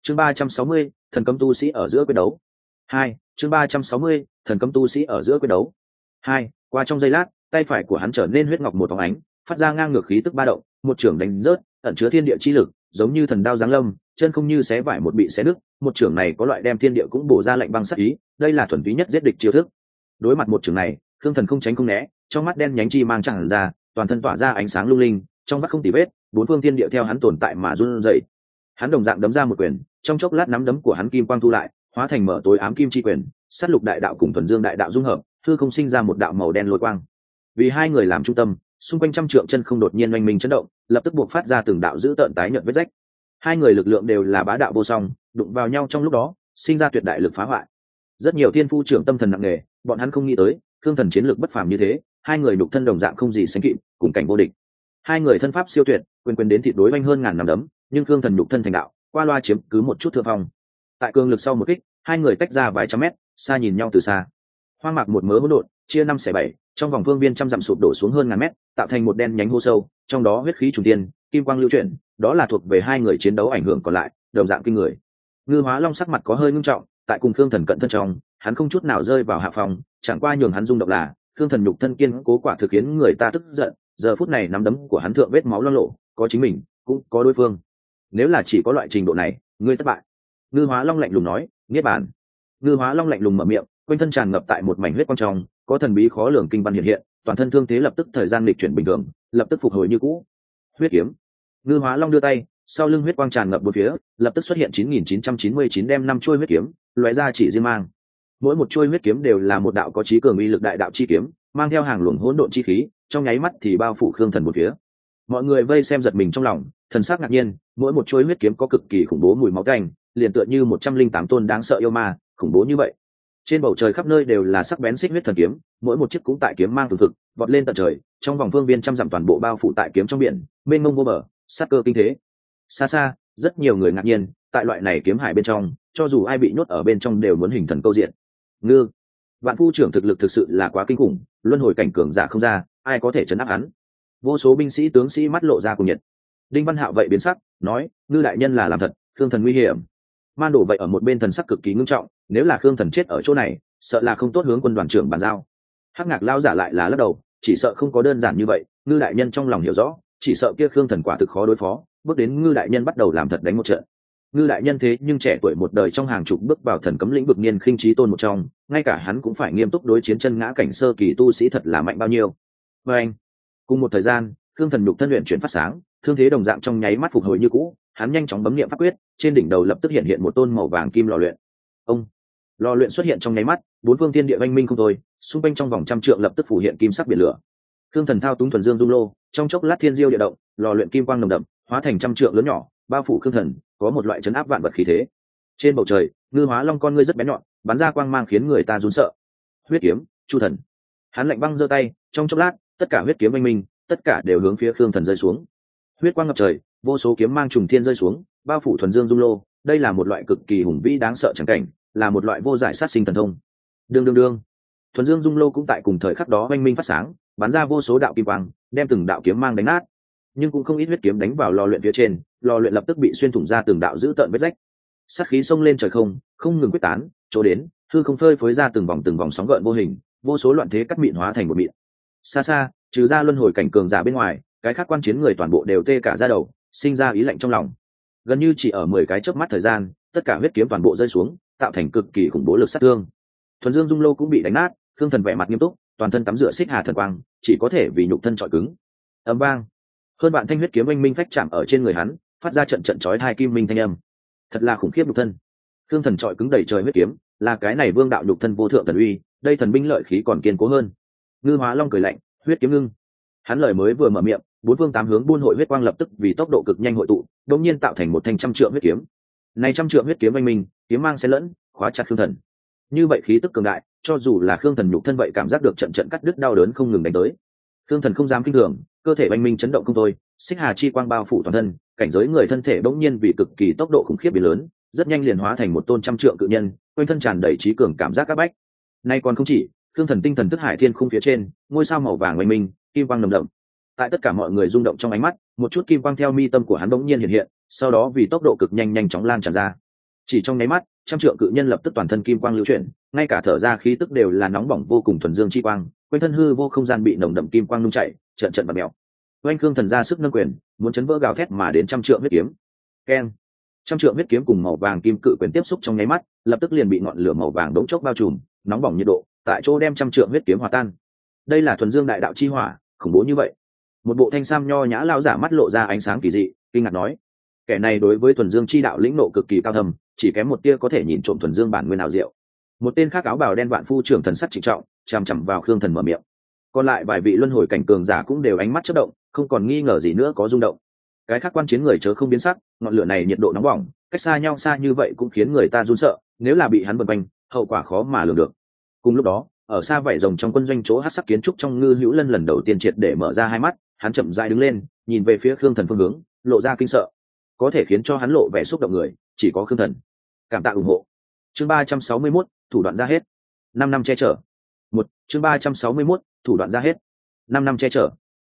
Chương 360, thần cấm tu sĩ ở giữa quyết đấu. 2. Chương 360, thần cấm tu sĩ ở giữa quyết đấu. 2. Qua trong giây lát, tay phải của hắn trở nên huyết ngọc một óng ánh, phát ra ngang ngược khí tức ba động, một trường đánh rớt, ẩn chứa thiên địa chi lực, giống như thần đao giáng lâm, chân không như xé vải một bị xé nứt, một trường này có loại đem thiên địa cũng bổ ra lạnh băng sát ý, đây là thuần túy nhất giết địch chiêu thức. Đối mặt một trường này, Khương Thần không tránh không né, trong mắt đen nhánh chi mang tràn ra, toàn thân tỏa ra ánh sáng lung linh, trong mắt không tì vết, bốn phương thiên địa theo hắn tồn tại mà run rẩy. Hắn đồng dạng đấm ra một quyền, trong chốc lát nắm đấm của hắn kim quang thu lại, hóa thành mở tối ám kim chi quyền, sát lục đại đạo cùng thuần dương đại đạo dung hợp, hư không sinh ra một đạo màu đen lôi quang. Vì hai người làm trung tâm, xung quanh trăm trượng chân không đột nhiên oanh minh chấn động, lập tức buộc phát ra từng đạo dữ tợn tái nhợt vết rách. Hai người lực lượng đều là bá đạo vô song, đụng vào nhau trong lúc đó, sinh ra tuyệt đại lực phá hoại. Rất nhiều thiên phu trưởng tâm thần nặng nề, bọn hắn không nghĩ tới, Khương Thần chiến lược bất phàm như thế, hai người đục thân đồng dạng không gì sánh kịp, cùng cảnh vô địch. Hai người thân pháp siêu tuyệt, quyền quyền đến thịt đối oanh hơn ngàn năm đấm, nhưng Khương Thần đục thân thành đạo, qua loa chiếm cứ một chút thượng phong. Tại cường lực sau một kích, hai người tách ra vài trăm mét, xa nhìn nhau từ xa. Hoang mạc một mớ hỗn độn, chia 5/7, trong vòng phương viên trăm dặm sụp đổ xuống hơn ngàn mét, tạo thành một đen nhánh hô sâu, trong đó huyết khí trùng tiên, kim quang lưu chuyển, đó là thuộc về hai người chiến đấu ảnh hưởng còn lại, đồng dạng kinh người. Ngư Hóa Long sắc mặt có hơi ngưng trọng, tại cùng Khương Thần cận thân trong, hắn không chút nào rơi vào hạ phòng, chẳng qua nhường hắn rung động là, Khương Thần nhục thân kiên cố quả thực khiến người ta tức giận, giờ phút này nắm đấm của hắn thượng vết máu loang lổ, có chính mình, cũng có đối phương. Nếu là chỉ có loại trình độ này, ngươi thất bại. Ngư Hóa Long lạnh lùng nói, niết bàn. Ngư Hóa Long lạnh lùng mở miệng, quanh thân tràn ngập tại một mảnh huyết quang trong, có thần bí khó lường kinh văn hiện hiện, toàn thân thương thế lập tức thời gian lịch chuyển bình thường, lập tức phục hồi như cũ. Huyết kiếm. Ngư Hóa Long đưa tay, sau lưng huyết quang tràn ngập bốn phía, lập tức xuất hiện 9999 đem 5 chuôi huyết kiếm, lóe ra chỉ riêng mang. Mỗi một chuôi huyết kiếm đều là một đạo có chí cường uy lực đại đạo chi kiếm, mang theo hàng luồng hỗn độn chi khí, trong nháy mắt thì bao phủ Khương Thần một phía. Mọi người vây xem giật mình trong lòng, thần sắc ngạc nhiên, mỗi một chuôi huyết kiếm có cực kỳ khủng bố mùi máu tanh, liền tựa như 108 tôn đáng sợ yêu ma, khủng bố như vậy. Trên bầu trời khắp nơi đều là sắc bén xích huyết thần kiếm, mỗi một chiếc cũng tại kiếm mang thường thực, vọt lên tận trời, trong vòng phương viên trăm dặm toàn bộ bao phủ tại kiếm trong biển, mênh mông vô bờ, sát cơ kinh thế. Xa xa, rất nhiều người ngạc nhiên, tại loại này kiếm hải bên trong, cho dù ai bị nhốt ở bên trong đều muốn hình thần câu diện. Ngư, Vạn Phu trưởng thực lực thực sự là quá kinh khủng, luân hồi cảnh cường giả không ra, ai có thể chấn áp hắn. Vô số binh sĩ tướng sĩ mắt lộ ra cùng nhiệt. Đinh Văn Hạo vậy biến sắc, nói, Ngư đại nhân là làm thật, Khương Thần nguy hiểm. Man Đổ vậy ở một bên thần sắc cực kỳ ngưng trọng, nếu là Khương Thần chết ở chỗ này, sợ là không tốt hướng quân đoàn trưởng bàn giao. Hắc Ngạc lao giả lại là lắc đầu, chỉ sợ không có đơn giản như vậy, Ngư đại nhân trong lòng hiểu rõ, chỉ sợ kia Khương Thần quả thực khó đối phó, bước đến Ngư đại nhân bắt đầu làm thật đánh một trận. Ngư đại nhân thế nhưng trẻ tuổi một đời trong hàng chục bước vào thần cấm lĩnh vực niên khinh trí tôn một trong, ngay cả hắn cũng phải nghiêm túc đối chiến chân ngã cảnh sơ kỳ tu sĩ thật là mạnh bao nhiêu. Và anh, cùng một thời gian, Khương Thần nhục thân luyện chuyển phát sáng, thương thế đồng dạng trong nháy mắt phục hồi như cũ, hắn nhanh chóng bấm niệm pháp quyết, trên đỉnh đầu lập tức hiện một tôn màu vàng kim lò luyện. Ông, lò luyện xuất hiện trong nháy mắt, bốn phương thiên địa oanh minh không thôi, xung quanh trong vòng trăm trượng lập tức phủ hiện kim sắc biển lửa. Khương Thần thao túng thuần dương dung lô, trong chốc lát thiên diêu địa động, lò luyện kim quang nồng đậm, hóa thành trăm trượng lớn nhỏ, bao phủ Khương Thần, có một loại chấn áp vạn vật khí thế. Trên bầu trời, Ngư Hóa Long con ngươi rất bén nhọn, bắn ra quang mang khiến người ta run sợ. Huyết kiếm, Chu Thần. Hắn lạnh băng giơ tay, trong chốc lát, tất cả huyết kiếm oanh minh, tất cả đều hướng phía Khương Thần rơi xuống. Huyết quang ngập trời, vô số kiếm mang trùng thiên rơi xuống, bao phủ thuần dương dung lô, đây là một loại cực kỳ hùng vĩ đáng sợ chẳng cảnh, là một loại vô giải sát sinh thần thông. Đương, thuần dương dung lô cũng tại cùng thời khắc đó oanh minh phát sáng, bắn ra vô số đạo kim quang, đem từng đạo kiếm mang đánh nát. Nhưng cũng không ít huyết kiếm đánh vào lò luyện phía trên, lò luyện lập tức bị xuyên thủng ra từng đạo dữ tợn vết rách. Sát khí xông lên trời không ngừng quyết tán, chỗ đến, hư không phơi phới ra từng vòng sóng gợn vô hình, vô số loạn thế cắt mịn hóa thành một mịn. Xa xa, trừ ra luân hồi cảnh cường giả bên ngoài, cái khác quan chiến người toàn bộ đều tê cả da đầu, sinh ra ý lạnh trong lòng. Gần như chỉ ở 10 cái chớp mắt thời gian, tất cả huyết kiếm toàn bộ rơi xuống, tạo thành cực kỳ khủng bố lực sát thương. Thuần Dương Dung Lô cũng bị đánh nát, Khương Thần vẻ mặt nghiêm túc, toàn thân tắm rửa xích hà thần quang, chỉ có thể vì nhục thân trọi cứng. Ầm vang, hơn vạn thanh huyết kiếm oanh minh phách chạm ở trên người hắn, phát ra trận chói tai kim minh thanh âm. Thật là khủng khiếp nhục thân. Khương Thần trọi cứng đầy trời huyết kiếm, là cái này vương đạo nhục thân vô thượng thần uy, đây thần binh lợi khí còn kiên cố hơn. Ngư Hóa Long cười lạnh, huyết kiếm ngưng. Hắn lời mới vừa mở miệng, bốn phương tám hướng buôn hội huyết quang lập tức vì tốc độ cực nhanh hội tụ, đột nhiên tạo thành một thanh trăm trượng huyết kiếm. Này trăm trượng huyết kiếm oanh minh, kiếm mang xen lẫn, khóa chặt Khương Thần. Như vậy khí tức cường đại, cho dù là Khương Thần nhục thân vậy cảm giác được trận cắt đứt đau đớn không ngừng đánh tới. Khương Thần không dám kinh thường, cơ thể oanh minh chấn động không thôi, xích hà chi quang bao phủ toàn thân, cảnh giới người thân thể bỗng nhiên vì cực kỳ tốc độ khủng khiếp biến lớn, rất nhanh liền hóa thành một tôn trăm trượng cự nhân, quanh thân tràn đầy trí cường cảm giác các bách. Nay còn không chỉ, Khương Thần tinh thần thức hải thiên khung phía trên, ngôi sao màu vàng oanh minh, kim quang nồng đậm. Tại tất cả mọi người rung động trong ánh mắt, một chút kim quang theo mi tâm của hắn bỗng nhiên hiện hiện, sau đó vì tốc độ cực nhanh chóng lan tràn ra. Chỉ trong nháy mắt, trăm trượng cự nhân lập tức toàn thân kim quang lưu chuyển, ngay cả thở ra khí tức đều là nóng bỏng vô cùng thuần dương chi quang, quanh thân hư vô không gian bị nồng đậm kim quang nung chảy, trận trận bật mèo. Oanh Khương Thần ra sức nâng quyền, muốn chấn vỡ gào thét mà đến trăm trượng huyết kiếm. Keng! Trăm trượng huyết kiếm cùng màu vàng kim cự quyền tiếp xúc trong nháy mắt, lập tức liền bị ngọn lửa màu vàng đống chốc bao trùm, nóng bỏng nhiệt độ, tại chỗ đem trăm trượng huyết kiếm hòa tan. Đây là thuần dương đại đạo chi hỏa, khủng bố như vậy. Một bộ thanh sam nho nhã lao giả mắt lộ ra ánh sáng kỳ dị, kinh ngạc nói: kẻ này đối với thuần dương chi đạo lĩnh nộ cực kỳ cao thâm, chỉ kém một tia có thể nhìn trộm thuần dương bản nguyên nào diệu. Một tên khác áo bào đen vạn phu trưởng thần sắc trịnh trọng, chằm chằm vào Khương Thần mở miệng. Còn lại vài vị luân hồi cảnh cường giả cũng đều ánh mắt chớp động, không còn nghi ngờ gì nữa có rung động. Cái khác quan chiến người chớ không biến sắc, ngọn lửa này nhiệt độ nóng bỏng, cách xa nhau xa như vậy cũng khiến người ta run sợ, nếu là bị hắn vần quanh, hậu quả khó mà lường được. Cùng lúc đó, ở xa vảy rồng trong quân doanh chỗ hắc sắc kiến trúc trong Ngư Hữu Lân lần đầu tiên triệt để mở ra hai mắt, hắn chậm rãi đứng lên, nhìn về phía Khương Thần phương hướng, lộ ra kinh sợ. Có thể khiến cho hắn lộ vẻ xúc động người, chỉ có Khương Thần. Cảm tạ ủng hộ. Chương 361, thủ đoạn ra hết. 5 năm che chở. Chương 361, thủ đoạn ra hết. 5 năm che chở.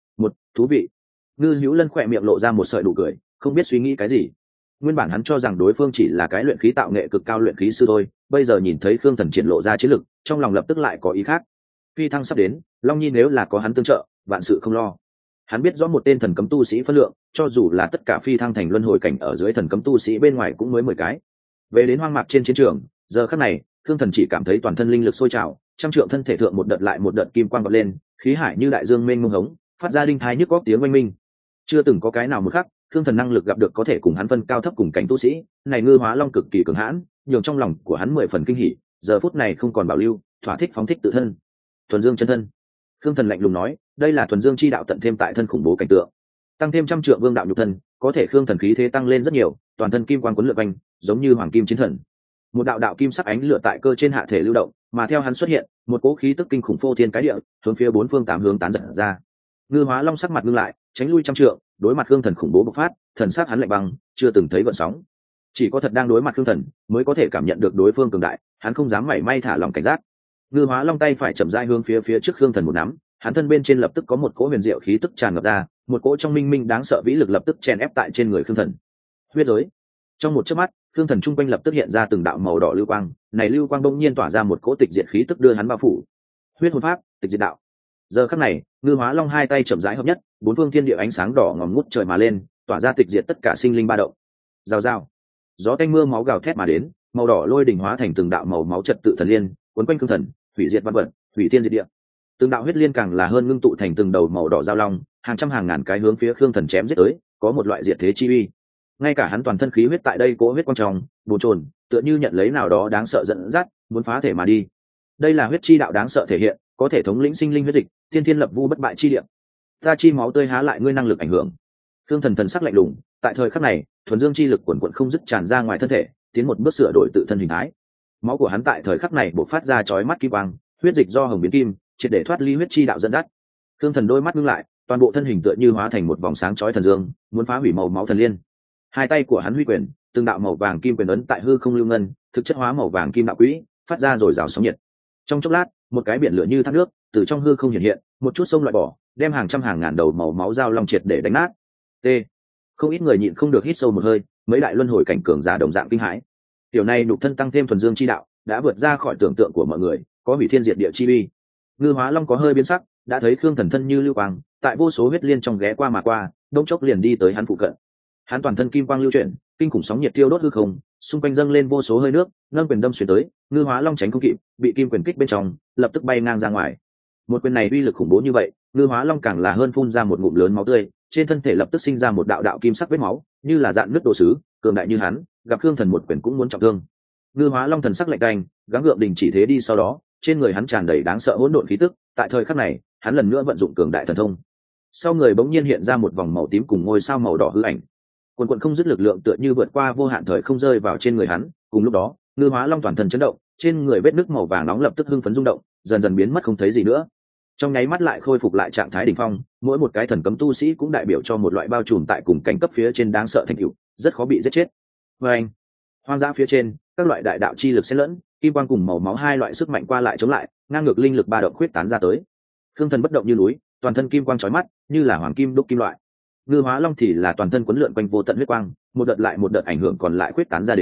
Thú vị. Ngư Hữu Lân khỏe miệng lộ ra một sợi nụ cười, không biết suy nghĩ cái gì. Nguyên bản hắn cho rằng đối phương chỉ là cái luyện khí tạo nghệ cực cao luyện khí sư thôi, bây giờ nhìn thấy Khương Thần triển lộ ra chiến lực, trong lòng lập tức lại có ý khác. Phi thăng sắp đến, Long Nhi nếu là có hắn tương trợ, vạn sự không lo. Hắn biết rõ một tên thần cấm tu sĩ phân lượng, cho dù là tất cả phi thăng thành luân hồi cảnh ở dưới thần cấm tu sĩ bên ngoài cũng mới 10 cái. Về đến hoang mạc trên chiến trường, giờ khắc này, Khương Thần chỉ cảm thấy toàn thân linh lực sôi trào, trăm trượng thân thể thượng một đợt lại một đợt kim quang vọt lên, khí hải như đại dương mênh mông hống, phát ra đinh thái nhức góc tiếng oanh minh. Chưa từng có cái nào một khắc, Khương Thần năng lực gặp được có thể cùng hắn phân cao thấp cùng cảnh tu sĩ, này Ngư Hóa Long cực kỳ cường hãn, nhường trong lòng của hắn 10 phần kinh hỉ, giờ phút này không còn bảo lưu, thỏa thích phóng thích tự thân. Thuần Dương chân thân. Khương Thần lạnh lùng nói, đây là thuần dương chi đạo tận thêm tại thân khủng bố cảnh tượng, tăng thêm trăm trượng vương đạo nhục thân, có thể Khương Thần khí thế tăng lên rất nhiều, toàn thân kim quang quấn lượn quanh, giống như hoàng kim chiến thần. Một đạo đạo kim sắc ánh lửa tại cơ trên hạ thể lưu động, mà theo hắn xuất hiện, một cỗ khí tức kinh khủng phô thiên cái địa, hướng phía bốn phương tám hướng tán dật ra. Ngư Hóa Long sắc mặt ngưng lại, tránh lui trăm trượng, đối mặt Khương Thần khủng bố bộc phát, thần sắc hắn lạnh băng, chưa từng thấy gợn sóng. Chỉ có thật đang đối mặt Khương Thần, mới có thể cảm nhận được đối phương cường đại, hắn không dám mảy may thả lòng cảnh giác. Ngư Hóa Long tay phải chậm rãi hướng phía trước Khương Thần một nắm, hắn thân bên trên lập tức có một cỗ huyền diệu khí tức tràn ngập ra, một cỗ trong minh minh đáng sợ vĩ lực lập tức chèn ép tại trên người Khương Thần. Huyết giới. Trong một chớp mắt, Khương Thần trung quanh lập tức hiện ra từng đạo màu đỏ lưu quang, này lưu quang bỗng nhiên tỏa ra một cỗ tịch diệt khí tức đưa hắn bao phủ. Huyết hồn pháp, tịch diệt đạo. Giờ khắc này, Ngư Hóa Long hai tay chậm rãi hợp nhất, bốn phương thiên địa ánh sáng đỏ ngòm ngút trời mà lên, tỏa ra tịch diệt tất cả sinh linh ba động. Rào rào. Gió tanh mưa máu gào thét mà đến, màu đỏ lôi đỉnh hóa thành từng đạo màu máu trật tự thần liên, cuốn quanh Khương Thần, hủy diệt vạn vật, hủy thiên diệt địa. Từng đạo huyết liên càng là hơn ngưng tụ thành từng đầu màu đỏ giao long, hàng trăm hàng ngàn cái hướng phía Khương Thần chém giết tới, có một loại diệt thế chi uy. Ngay cả hắn toàn thân khí huyết tại đây cố huyết quang tròng, bồn chồn, tựa như nhận lấy nào đó đáng sợ dẫn dắt, muốn phá thể mà đi. Đây là huyết chi đạo đáng sợ thể hiện, có thể thống lĩnh sinh linh huyết dịch, thiên thiên lập vu bất bại chi địa. Ta chi máu tươi há lại ngươi năng lực ảnh hưởng. Khương Thần thần sắc lạnh lùng, tại thời khắc này, thuần dương chi lực quần quần không dứt tràn ra ngoài thân thể, tiến một bước sửa đổi tự thân hình thái. Máu của hắn tại thời khắc này bộc phát ra chói mắt kim quang, huyết dịch do hồng biến kim, triệt để thoát ly huyết chi đạo dẫn dắt. Khương Thần đôi mắt ngưng lại, toàn bộ thân hình tựa như hóa thành một vòng sáng chói thần dương, muốn phá hủy màu máu thần liên. Hai tay của hắn huy quyền, từng đạo màu vàng kim quyền ấn tại hư không lưu ngân, thực chất hóa màu vàng kim đạo quỹ, phát ra rồi rào sóng nhiệt. Trong chốc lát, một cái biển lửa như thác nước từ trong hư không hiện hiện, một chút sông loại bỏ, đem hàng trăm hàng ngàn đầu màu máu dao long triệt để đánh nát. T. Không ít người nhịn không được hít sâu một hơi, mấy đại luân hồi cảnh cường giả đồng dạng kinh hãi. Tiểu này nhục thân tăng thêm thuần dương chi đạo, đã vượt ra khỏi tưởng tượng của mọi người, có hủy thiên diệt địa chi uy. Ngư Hóa Long có hơi biến sắc, đã thấy Khương Thần thân như lưu quang, tại vô số huyết liên trong ghé qua mà qua, đông chốc liền đi tới hắn phụ cận. Hắn toàn thân kim quang lưu chuyển, kinh khủng sóng nhiệt tiêu đốt hư không, xung quanh dâng lên vô số hơi nước, nâng quyền đâm xuyên tới, Ngư Hóa Long tránh không kịp, bị kim quyền kích bên trong, lập tức bay ngang ra ngoài. Một quyền này uy lực khủng bố như vậy, Ngư Hóa Long càng là hơn phun ra một ngụm lớn máu tươi, trên thân thể lập tức sinh ra một đạo đạo kim sắc vết máu, như là dạn nước đồ sứ, cường đại như hắn, gặp Khương Thần một quyền cũng muốn trọng thương. Ngư Hóa Long thần sắc lạnh canh, gắng gượng đình chỉ thế đi, sau đó, trên người hắn tràn đầy đáng sợ hỗn độn khí tức, tại thời khắc này, hắn lần nữa vận dụng cường đại thần thông. Sau người bỗng nhiên hiện ra một vòng màu tím cùng ngôi sao màu đỏ hư ảnh. Quần quần không dứt lực lượng tựa như vượt qua vô hạn thời không rơi vào trên người hắn, cùng lúc đó, Ngư Hóa Long toàn thân chấn động, trên người vết nứt màu vàng nóng lập tức hưng phấn rung động, dần dần biến mất không thấy gì nữa. Trong nháy mắt lại khôi phục lại trạng thái đỉnh phong, mỗi một cái thần cấm tu sĩ cũng đại biểu cho một loại bao trùm tại cùng cảnh cấp phía trên đáng sợ thành tựu, rất khó bị giết chết. Và anh, hoang dã phía trên, các loại đại đạo chi lực xen lẫn, kim quang cùng màu máu hai loại sức mạnh qua lại chống lại, ngang ngược linh lực ba động khuyết tán ra tới. Khương Thần bất động như núi, toàn thân kim quang chói mắt, như là hoàng kim đúc kim loại. Ngư Hóa Long thì là toàn thân quấn lượn quanh vô tận huyết quang, một đợt lại một đợt ảnh hưởng còn lại khuyết tán ra đến,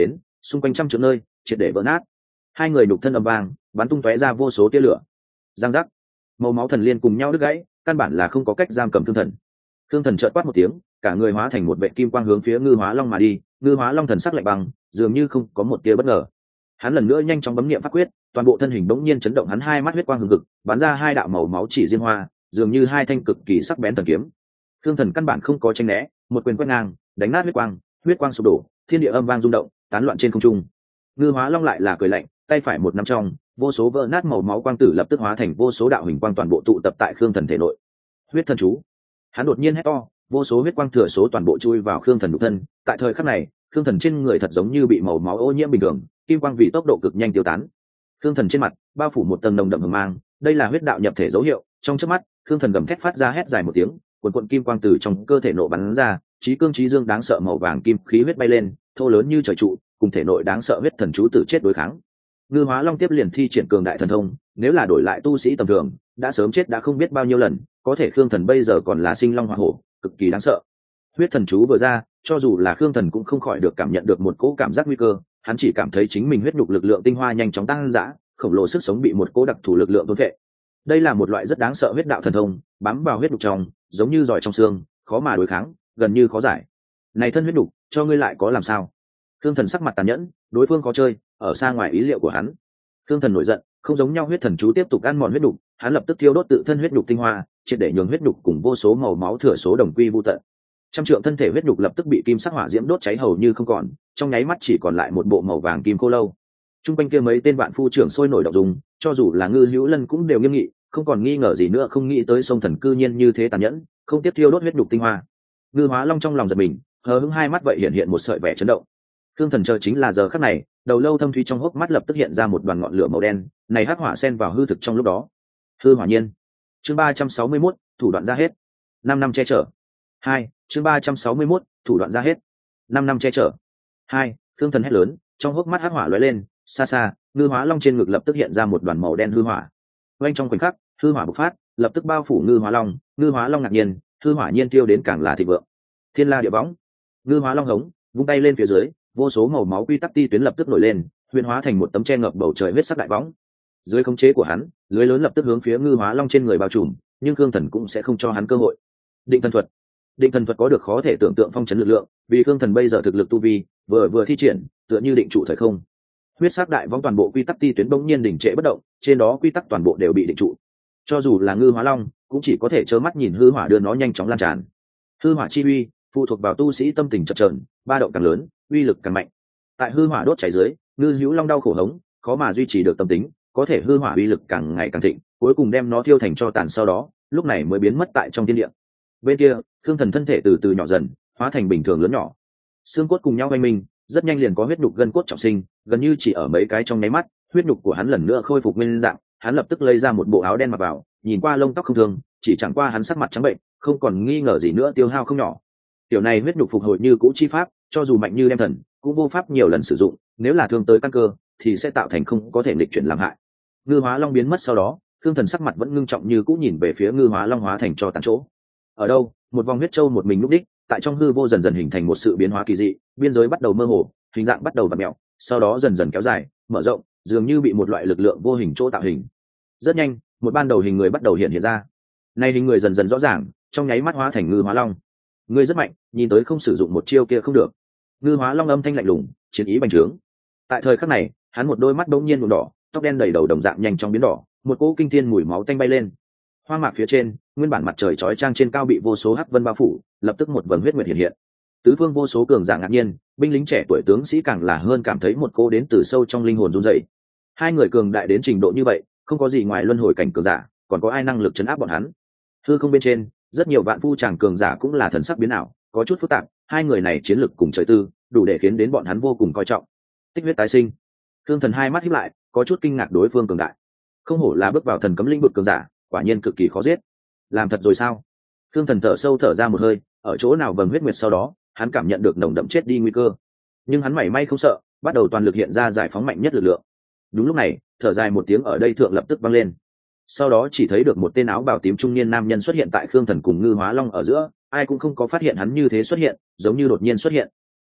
xung quanh trăm trượng nơi triệt để vỡ nát. Hai người đục thân ầm vang bắn tung tóe ra vô số tia lửa. Giang giác, màu máu thần liên cùng nhau đứt gãy, căn bản là không có cách giam cầm thương thần. Thương thần chợt quát một tiếng, cả người hóa thành một vệ kim quang hướng phía Ngư Hóa Long mà đi. Ngư Hóa Long thần sắc lạnh băng, dường như không có một tia bất ngờ. Hắn lần nữa nhanh chóng bấm niệm pháp quyết, toàn bộ thân hình bỗng nhiên chấn động, hắn hai mắt huyết quang hừng hực, bắn ra hai đạo màu máu chỉ diên hoa, dường như hai thanh cực kỳ sắc bén thần kiếm. Thương thần căn bản không có tránh né, một quyền quét ngang, đánh nát huyết quang sụp đổ, thiên địa âm vang rung động, tán loạn trên không trung. Ngư Hóa Long lại là cười lạnh, tay phải một nắm trong, vô số vỡ nát màu máu quang tử lập tức hóa thành vô số đạo hình quang toàn bộ tụ tập tại Khương Thần thể nội. Huyết thần chú. Hắn đột nhiên hét to, vô số huyết quang thừa số toàn bộ chui vào Khương Thần nhục thân. Tại thời khắc này, Khương Thần trên người thật giống như bị màu máu ô nhiễm bình thường, kim quang vì tốc độ cực nhanh tiêu tán. Khương Thần trên mặt bao phủ một tầng nồng đậm hừng mang, đây là huyết đạo nhập thể dấu hiệu. Trong chớp mắt, Khương Thần gầm thét phát ra hét dài một tiếng, cuồn kim quang từ trong cơ thể nổ bắn ra, chí cương chí dương đáng sợ màu vàng kim khí huyết bay lên, thô lớn như trời trụ, cùng thể nội đáng sợ huyết thần chú tử chết đối kháng. Ngư Hóa Long tiếp liền thi triển cường đại thần thông, nếu là đổi lại tu sĩ tầm thường, đã sớm chết đã không biết bao nhiêu lần, có thể Khương Thần bây giờ còn là sinh long hỏa hổ, cực kỳ đáng sợ. Huyết thần chú vừa ra, cho dù là Khương Thần cũng không khỏi được cảm nhận được một cỗ cảm giác nguy cơ, hắn chỉ cảm thấy chính mình huyết nhục lực lượng tinh hoa nhanh chóng tăng dã, khổng lồ sức sống bị một cỗ đặc thù lực lượng thôn phệ. Đây là một loại rất đáng sợ huyết đạo thần thông, bám vào huyết nhục trong, giống như giỏi trong xương, khó mà đối kháng, gần như khó giải. Này thân huyết nhục, cho ngươi lại có làm sao? Khương Thần sắc mặt tàn nhẫn, đối phương có chơi, ở xa ngoài ý liệu của hắn. Khương Thần nổi giận, không giống nhau huyết thần chú tiếp tục ăn mòn huyết nhục, hắn lập tức thiêu đốt tự thân huyết nhục tinh hoa, triệt để nhường huyết nhục cùng vô số màu máu thừa số đồng quy vu tận. Trăm trượng thân thể huyết nhục lập tức bị kim sắc hỏa diễm đốt cháy hầu như không còn, trong nháy mắt chỉ còn lại một bộ màu vàng kim khô lâu. Trung quanh kia mấy tên vạn phu trưởng sôi nổi động dung, cho dù là Ngư Hữu Lân cũng đều nghiêm nghị, không còn nghi ngờ gì nữa, không nghĩ tới sông thần cư nhiên như thế tàn nhẫn, không tiếp thiêu đốt huyết nhục tinh hoa. Ngư Hóa Long trong lòng giật mình, hờ hững hai mắt vậy hiện một sợi vẻ chấn động. Khương Thần chờ chính là giờ khắc này, đầu lâu thâm thúy trong hốc mắt lập tức hiện ra một đoàn ngọn lửa màu đen, này hắc hỏa xen vào hư thực trong lúc đó. Hư hỏa nhiên. Chương 361, thủ đoạn ra hết. 5 năm che chở. 2, chương 361, thủ đoạn ra hết. 5 năm che chở. 2, Khương Thần hét lớn, trong hốc mắt hắc hỏa lóe lên, xa xa, Ngư Hóa Long trên ngực lập tức hiện ra một đoàn màu đen hư hỏa. Oanh trong khoảnh khắc, hư hỏa bộc phát, lập tức bao phủ Ngư Hóa Long ngạc nhiên, hư hỏa nhiên tiêu đến càng là thịnh vượng. Thiên la địa võng. Ngư Hóa Long hống, vung tay lên phía dưới, vô số màu máu quy tắc ti tuyến lập tức nổi lên, huyền hóa thành một tấm che ngập bầu trời huyết sắc đại võng. Dưới khống chế của hắn, lưới lớn lập tức hướng phía Ngư Hóa Long trên người bao trùm, nhưng Khương Thần cũng sẽ không cho hắn cơ hội. Định thần thuật có được khó thể tưởng tượng phong trấn lực lượng, vì Khương Thần bây giờ thực lực tu vi vừa thi triển, tựa như định trụ thời không. Huyết sắc đại võng toàn bộ quy tắc ti tuyến bỗng nhiên đình trệ bất động, trên đó quy tắc toàn bộ đều bị định trụ. Cho dù là Ngư Hóa Long, cũng chỉ có thể trơ mắt nhìn hư hỏa đưa nó nhanh chóng lan tràn. Hư hỏa chi uy phụ thuộc vào tu sĩ tâm tình chập chờn, ba động càng lớn, uy lực càng mạnh. Tại hư hỏa đốt cháy dưới, Ngư Hữu Long đau khổ hống, khó mà duy trì được tâm tính, có thể hư hỏa uy lực càng ngày càng thịnh, cuối cùng đem nó thiêu thành tro tàn, sau đó lúc này mới biến mất tại trong thiên địa. Bên kia, Khương Thần thân thể từ từ nhỏ dần, hóa thành bình thường lớn nhỏ, xương cốt cùng nhau oanh minh, rất nhanh liền có huyết nhục gân cốt trọng sinh, gần như chỉ ở mấy cái trong nháy mắt, huyết nhục của hắn lần nữa khôi phục nguyên dạng. Hắn lập tức lấy ra một bộ áo đen mặc vào, nhìn qua lông tóc không thương, chỉ chẳng qua hắn sắc mặt trắng bệnh, không còn nghi ngờ gì nữa, tiêu hao không nhỏ. Tiểu này huyết nhục phục hồi như cũ chi pháp, cho dù mạnh như đem thần, cũng vô pháp nhiều lần sử dụng, nếu là thương tới căn cơ, thì sẽ tạo thành không có thể nghịch chuyển làm hại. Ngư Hóa Long biến mất sau đó, Khương Thần sắc mặt vẫn ngưng trọng như cũ, nhìn về phía Ngư Hóa Long hóa thành cho tàn chỗ. Ở đâu, một vòng huyết châu một mình lúc đích, tại trong hư vô dần dần hình thành một sự biến hóa kỳ dị, biên giới bắt đầu mơ hồ, hình dạng bắt đầu vặn mèo, sau đó dần dần kéo dài, mở rộng, dường như bị một loại lực lượng vô hình chỗ tạo hình. Rất nhanh, một ban đầu hình người bắt đầu hiện ra. Nay hình người dần dần rõ ràng, trong nháy mắt hóa thành Ngư Hóa Long. Ngươi rất mạnh, nhìn tới không sử dụng một chiêu kia không được. Ngư Hóa Long âm thanh lạnh lùng, chiến ý bành trướng. Tại thời khắc này, hắn một đôi mắt đống nhiên nhuộm đỏ, tóc đen đầy đầu đồng dạng nhanh chóng biến đỏ, một cỗ kinh thiên mùi máu tanh bay lên. Hoa mạc phía trên, nguyên bản mặt trời chói chang trên cao bị vô số hắc vân bao phủ, lập tức một vầng huyết nguyệt hiện hiện. Tứ phương vô số cường giả ngạc nhiên, binh lính trẻ tuổi tướng sĩ càng là hơn cảm thấy một cô đến từ sâu trong linh hồn run rẩy. Hai người cường đại đến trình độ như vậy, không có gì ngoài luân hồi cảnh cường giả, còn có ai năng lực chấn áp bọn hắn? Hư không bên trên, rất nhiều vạn phu chàng cường giả cũng là thần sắc biến ảo, có chút phức tạp, hai người này chiến lực cùng trời tư, đủ để khiến đến bọn hắn vô cùng coi trọng. Tích huyết tái sinh. Thương Thần hai mắt híp lại, có chút kinh ngạc đối phương cường đại. Không hổ là bước vào thần cấm lĩnh vực cường giả, quả nhiên cực kỳ khó giết. Làm thật rồi sao? Thương Thần thở sâu thở ra một hơi, ở chỗ nào vầng huyết nguyệt sau đó, hắn cảm nhận được nồng đậm chết đi nguy cơ. Nhưng hắn mảy may không sợ, bắt đầu toàn lực hiện ra giải phóng mạnh nhất lực lượng. Đúng lúc này, thở dài một tiếng ở đây thượng lập tức vang lên. Sau đó chỉ thấy được một tên áo bào tím trung niên nam nhân xuất hiện tại Khương Thần cùng Ngư Hóa Long ở giữa, ai cũng không có phát hiện hắn như thế xuất hiện, giống như đột nhiên xuất hiện.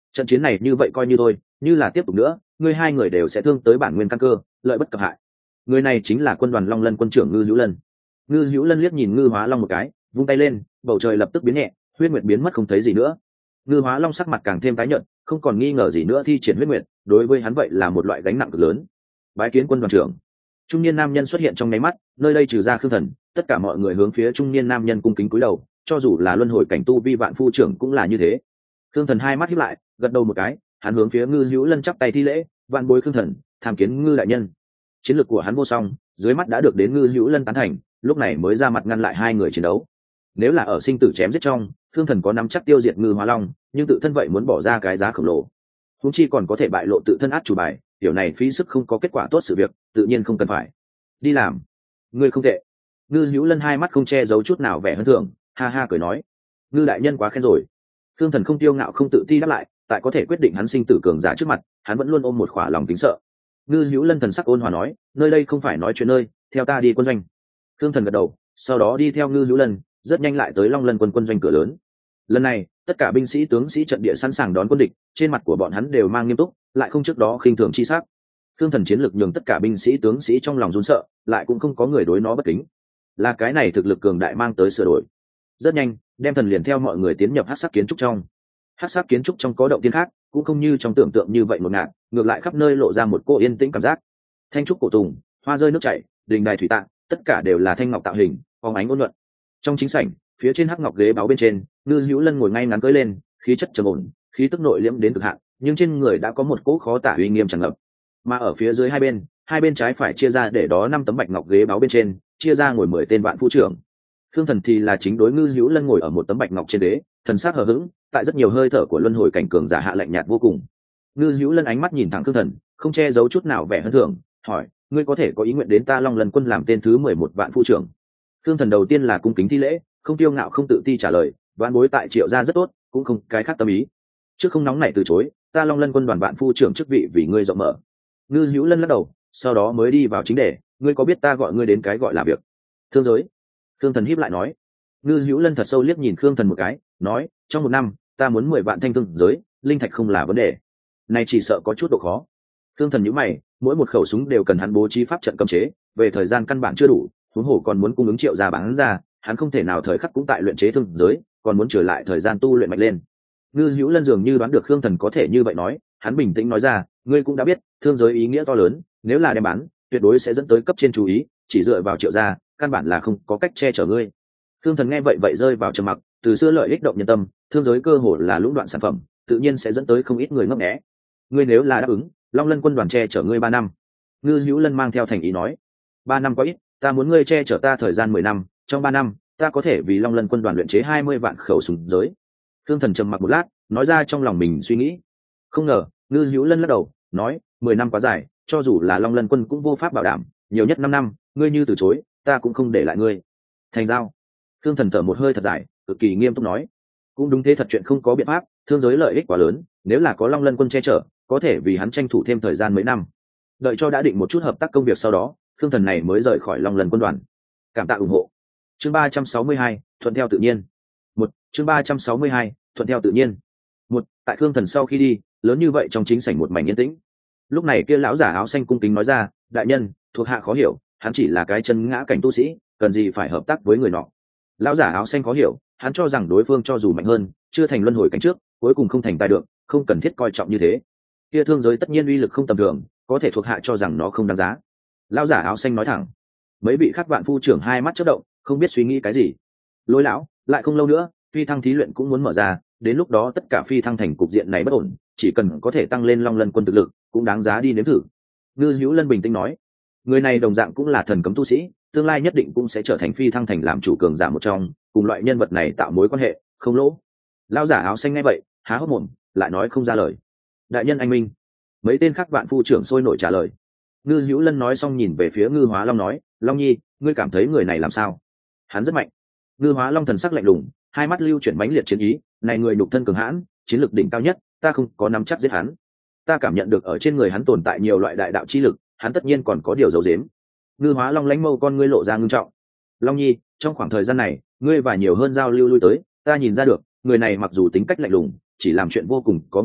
trận chiến này như vậy coi như thôi, như là tiếp tục nữa ngươi hai người đều sẽ thương tới bản nguyên căn cơ, lợi bất cập hại. Người này chính là quân đoàn Long Lân quân trưởng Ngư Hữu Lân. Ngư Hữu Lân liếc nhìn Ngư Hóa Long một cái, vung tay lên, bầu trời lập tức biến nhẹ, huyết nguyệt biến mất không thấy gì nữa. Ngư Hóa Long sắc mặt càng thêm tái nhợt, không còn nghi ngờ gì nữa thi triển huyết nguyệt, đối với hắn vậy là một loại gánh nặng cực lớn. Bái kiến quân đoàn trưởng. Trung niên nam nhân xuất hiện trong nháy mắt, nơi đây trừ ra Khương Thần, tất cả mọi người hướng phía trung niên nam nhân cung kính cúi đầu, cho dù là luân hồi cảnh tu vi vạn phu trưởng cũng là như thế. Khương Thần hai mắt híp lại, gật đầu một cái, hắn hướng phía Ngư Hữu Lân chắp tay thi lễ, vạn bối Khương Thần, tham kiến Ngư đại nhân. Chiến lược của hắn vô song, dưới mắt đã được đến Ngư Hữu Lân tán thành, lúc này mới ra mặt ngăn lại hai người chiến đấu. Nếu là ở sinh tử chém giết trong, Khương Thần có nắm chắc tiêu diệt Ngư Hóa Long, nhưng tự thân vậy muốn bỏ ra cái giá khổng lồ. Huống chi còn có thể bại lộ tự thân át chủ bài, điều này phí sức không có kết quả tốt sự việc, tự nhiên không cần phải. Đi làm. Ngươi không tệ. Ngư Hữu Lân hai mắt không che giấu chút nào vẻ hân thưởng, ha ha cười nói: Ngư đại nhân quá khen rồi. Khương Thần không tiêu ngạo không tự ti đáp lại, tại có thể quyết định hắn sinh tử cường giả trước mặt, hắn vẫn luôn ôm một khỏa lòng kính sợ. Ngư Hữu Lân thần sắc ôn hòa nói: nơi đây không phải nói chuyện nơi, theo ta đi quân doanh. Khương Thần gật đầu, sau đó đi theo Ngư Hữu Lân, rất nhanh lại tới Long Lân quân quân doanh cửa lớn. Lần này, tất cả binh sĩ tướng sĩ trận địa sẵn sàng đón quân địch, trên mặt của bọn hắn đều mang nghiêm túc, lại không trước đó khinh thường chi sắc. Khương Thần chiến lực nhường tất cả binh sĩ tướng sĩ trong lòng run sợ, lại cũng không có người đối nó bất kính. Là cái này thực lực cường đại mang tới sửa đổi. Rất nhanh, đem Thần liền theo mọi người tiến nhập hắc sắc kiến trúc trong. Hắc sắc kiến trúc trong có động tiên khác, cũng không như trong tưởng tượng như vậy một ngạt, ngược lại khắp nơi lộ ra một cô yên tĩnh cảm giác. Thanh trúc cổ tùng, hoa rơi nước chảy, đình đài thủy tạng, tất cả đều là thanh ngọc tạo hình, phóng ánh ôn nhuận. Trong chính sảnh, phía trên hắc ngọc ghế báo bên trên, Ngư Hữu Lân ngồi ngay ngắn cưỡi lên, khí chất trầm ổn, khí tức nội liễm đến cực hạn, nhưng trên người đã có một cỗ khó tả uy nghiêm tràn ngập. Mà ở phía dưới hai bên trái phải chia ra để đó 5 tấm bạch ngọc ghế báo bên trên, chia ra ngồi 10 tên vạn phu trưởng. Khương Thần thì là chính đối Ngư Hữu Lân ngồi ở một tấm bạch ngọc trên đế, thần sắc hờ hững, tại rất nhiều hơi thở của luân hồi cảnh cường giả hạ lạnh nhạt vô cùng. Ngư Hữu Lân ánh mắt nhìn thẳng Khương Thần, không che giấu chút nào vẻ hân thưởng, hỏi: ngươi có thể có ý nguyện đến ta Long Lân quân làm tên thứ 11 vạn phu trưởng? Khương Thần đầu tiên là cung kính thi lễ, không tiêu ngạo không tự ti trả lời: vạn bối tại Triệu gia rất tốt, cũng không cái khác tâm ý. Trước không nóng nảy từ chối, ta Long Lân quân đoàn vạn phu trưởng chức vị vì ngươi rộng mở. Ngư Hữu Lân lắc đầu, sau đó mới đi vào chính đề: ngươi có biết ta gọi ngươi đến cái gọi là việc thương giới? Khương Thần híp lại nói. Ngư Hữu Lân thật sâu liếc nhìn Khương Thần một cái, nói: trong một năm ta muốn 10 vạn thanh thương giới, linh thạch không là vấn đề. Này chỉ sợ có chút độ khó. Khương Thần nhíu mày, mỗi một khẩu súng đều cần hắn bố trí pháp trận cấm chế, về thời gian căn bản chưa đủ, huống hồ còn muốn cung ứng Triệu gia bán ra, hắn không thể nào thời khắc cũng tại luyện chế thương giới, còn muốn trở lại thời gian tu luyện mạnh lên. Ngư Hữu Lân dường như đoán được Khương Thần có thể như vậy nói, hắn bình tĩnh nói ra: ngươi cũng đã biết, thương giới ý nghĩa to lớn, nếu là đem bán, tuyệt đối sẽ dẫn tới cấp trên chú ý, chỉ dựa vào Triệu gia, căn bản là không có cách che chở ngươi. Khương Thần nghe vậy rơi vào trầm mặc, từ xưa lợi ích động nhân tâm, thương giới cơ hồ là lũng đoạn sản phẩm, tự nhiên sẽ dẫn tới không ít người ngấp nghé. Ngươi nếu là đáp ứng, Long Lân quân đoàn che chở ngươi 3 năm. Ngư Hữu Lân mang theo thành ý nói: 3 năm quá ít, ta muốn ngươi che chở ta thời gian 10 năm, trong 3 năm, ta có thể vì Long Lân quân đoàn luyện chế 20 vạn khẩu súng giới. Khương Thần trầm mặc một lát, nói ra trong lòng mình suy nghĩ. Không ngờ, Ngư Hữu Lân lắc đầu, nói: 10 năm quá dài, cho dù là Long Lân quân cũng vô pháp bảo đảm, nhiều nhất 5 năm, ngươi như từ chối, ta cũng không để lại ngươi. Thành giao. Khương Thần thở một hơi thật dài, cực kỳ nghiêm túc nói: cũng đúng thế, thật chuyện không có biện pháp, thương giới lợi ích quá lớn, nếu là có Long Lân quân che chở, có thể vì hắn tranh thủ thêm thời gian mấy năm. Đợi cho đã định một chút hợp tác công việc sau đó, Khương Thần này mới rời khỏi Long Lân quân đoàn. Cảm tạ ủng hộ. Chương 362, thuận theo tự nhiên. Chương 362, thuận theo tự nhiên. Tại Khương Thần sau khi đi, lớn như vậy trong chính sảnh một mảnh yên tĩnh. Lúc này kia lão giả áo xanh cung kính nói ra: đại nhân, thuộc hạ khó hiểu, hắn chỉ là cái chân ngã cảnh tu sĩ, cần gì phải hợp tác với người nọ? Lão giả áo xanh khó hiểu, hắn cho rằng đối phương cho dù mạnh hơn, chưa thành luân hồi cảnh trước, cuối cùng không thành tài được, không cần thiết coi trọng như thế. Kia thương giới tất nhiên uy lực không tầm thường, có thể thuộc hạ cho rằng nó không đáng giá. Lão giả áo xanh nói thẳng. Mấy vị khác vạn phu trưởng hai mắt chớp động, không biết suy nghĩ cái gì. Lôi lão, lại không lâu nữa, phi thăng thí luyện cũng muốn mở ra, đến lúc đó tất cả phi thăng thành cục diện này bất ổn, chỉ cần có thể tăng lên Long Lân quân thực lực, cũng đáng giá đi nếm thử. Ngư Hữu Lân bình tĩnh nói. Người này đồng dạng cũng là thần cấm tu sĩ, tương lai nhất định cũng sẽ trở thành phi thăng thành làm chủ cường giả một trong, cùng loại nhân vật này tạo mối quan hệ, không lỗ. Lão giả áo xanh nghe vậy, há hốc mồm, lại nói không ra lời. Đại nhân anh minh. Mấy tên khác vạn phu trưởng sôi nổi trả lời. Ngư Hữu Lân nói xong nhìn về phía Ngư Hóa Long nói: Long Nhi, ngươi cảm thấy người này làm sao? Hắn rất mạnh. Ngư Hóa Long thần sắc lạnh lùng, hai mắt lưu chuyển mãnh liệt chiến ý, này người nhục thân cường hãn, chiến lực đỉnh cao nhất, ta không có nắm chắc giết hắn. Ta cảm nhận được ở trên người hắn tồn tại nhiều loại đại đạo chi lực, hắn tất nhiên còn có điều giấu giếm. Ngư Hóa Long lãnh mâu con ngươi lộ ra ngưng trọng. Long Nhi, trong khoảng thời gian này, ngươi và nhiều hơn giao lưu lui tới, ta nhìn ra được, người này mặc dù tính cách lạnh lùng, chỉ làm chuyện vô cùng có nguyên tắc,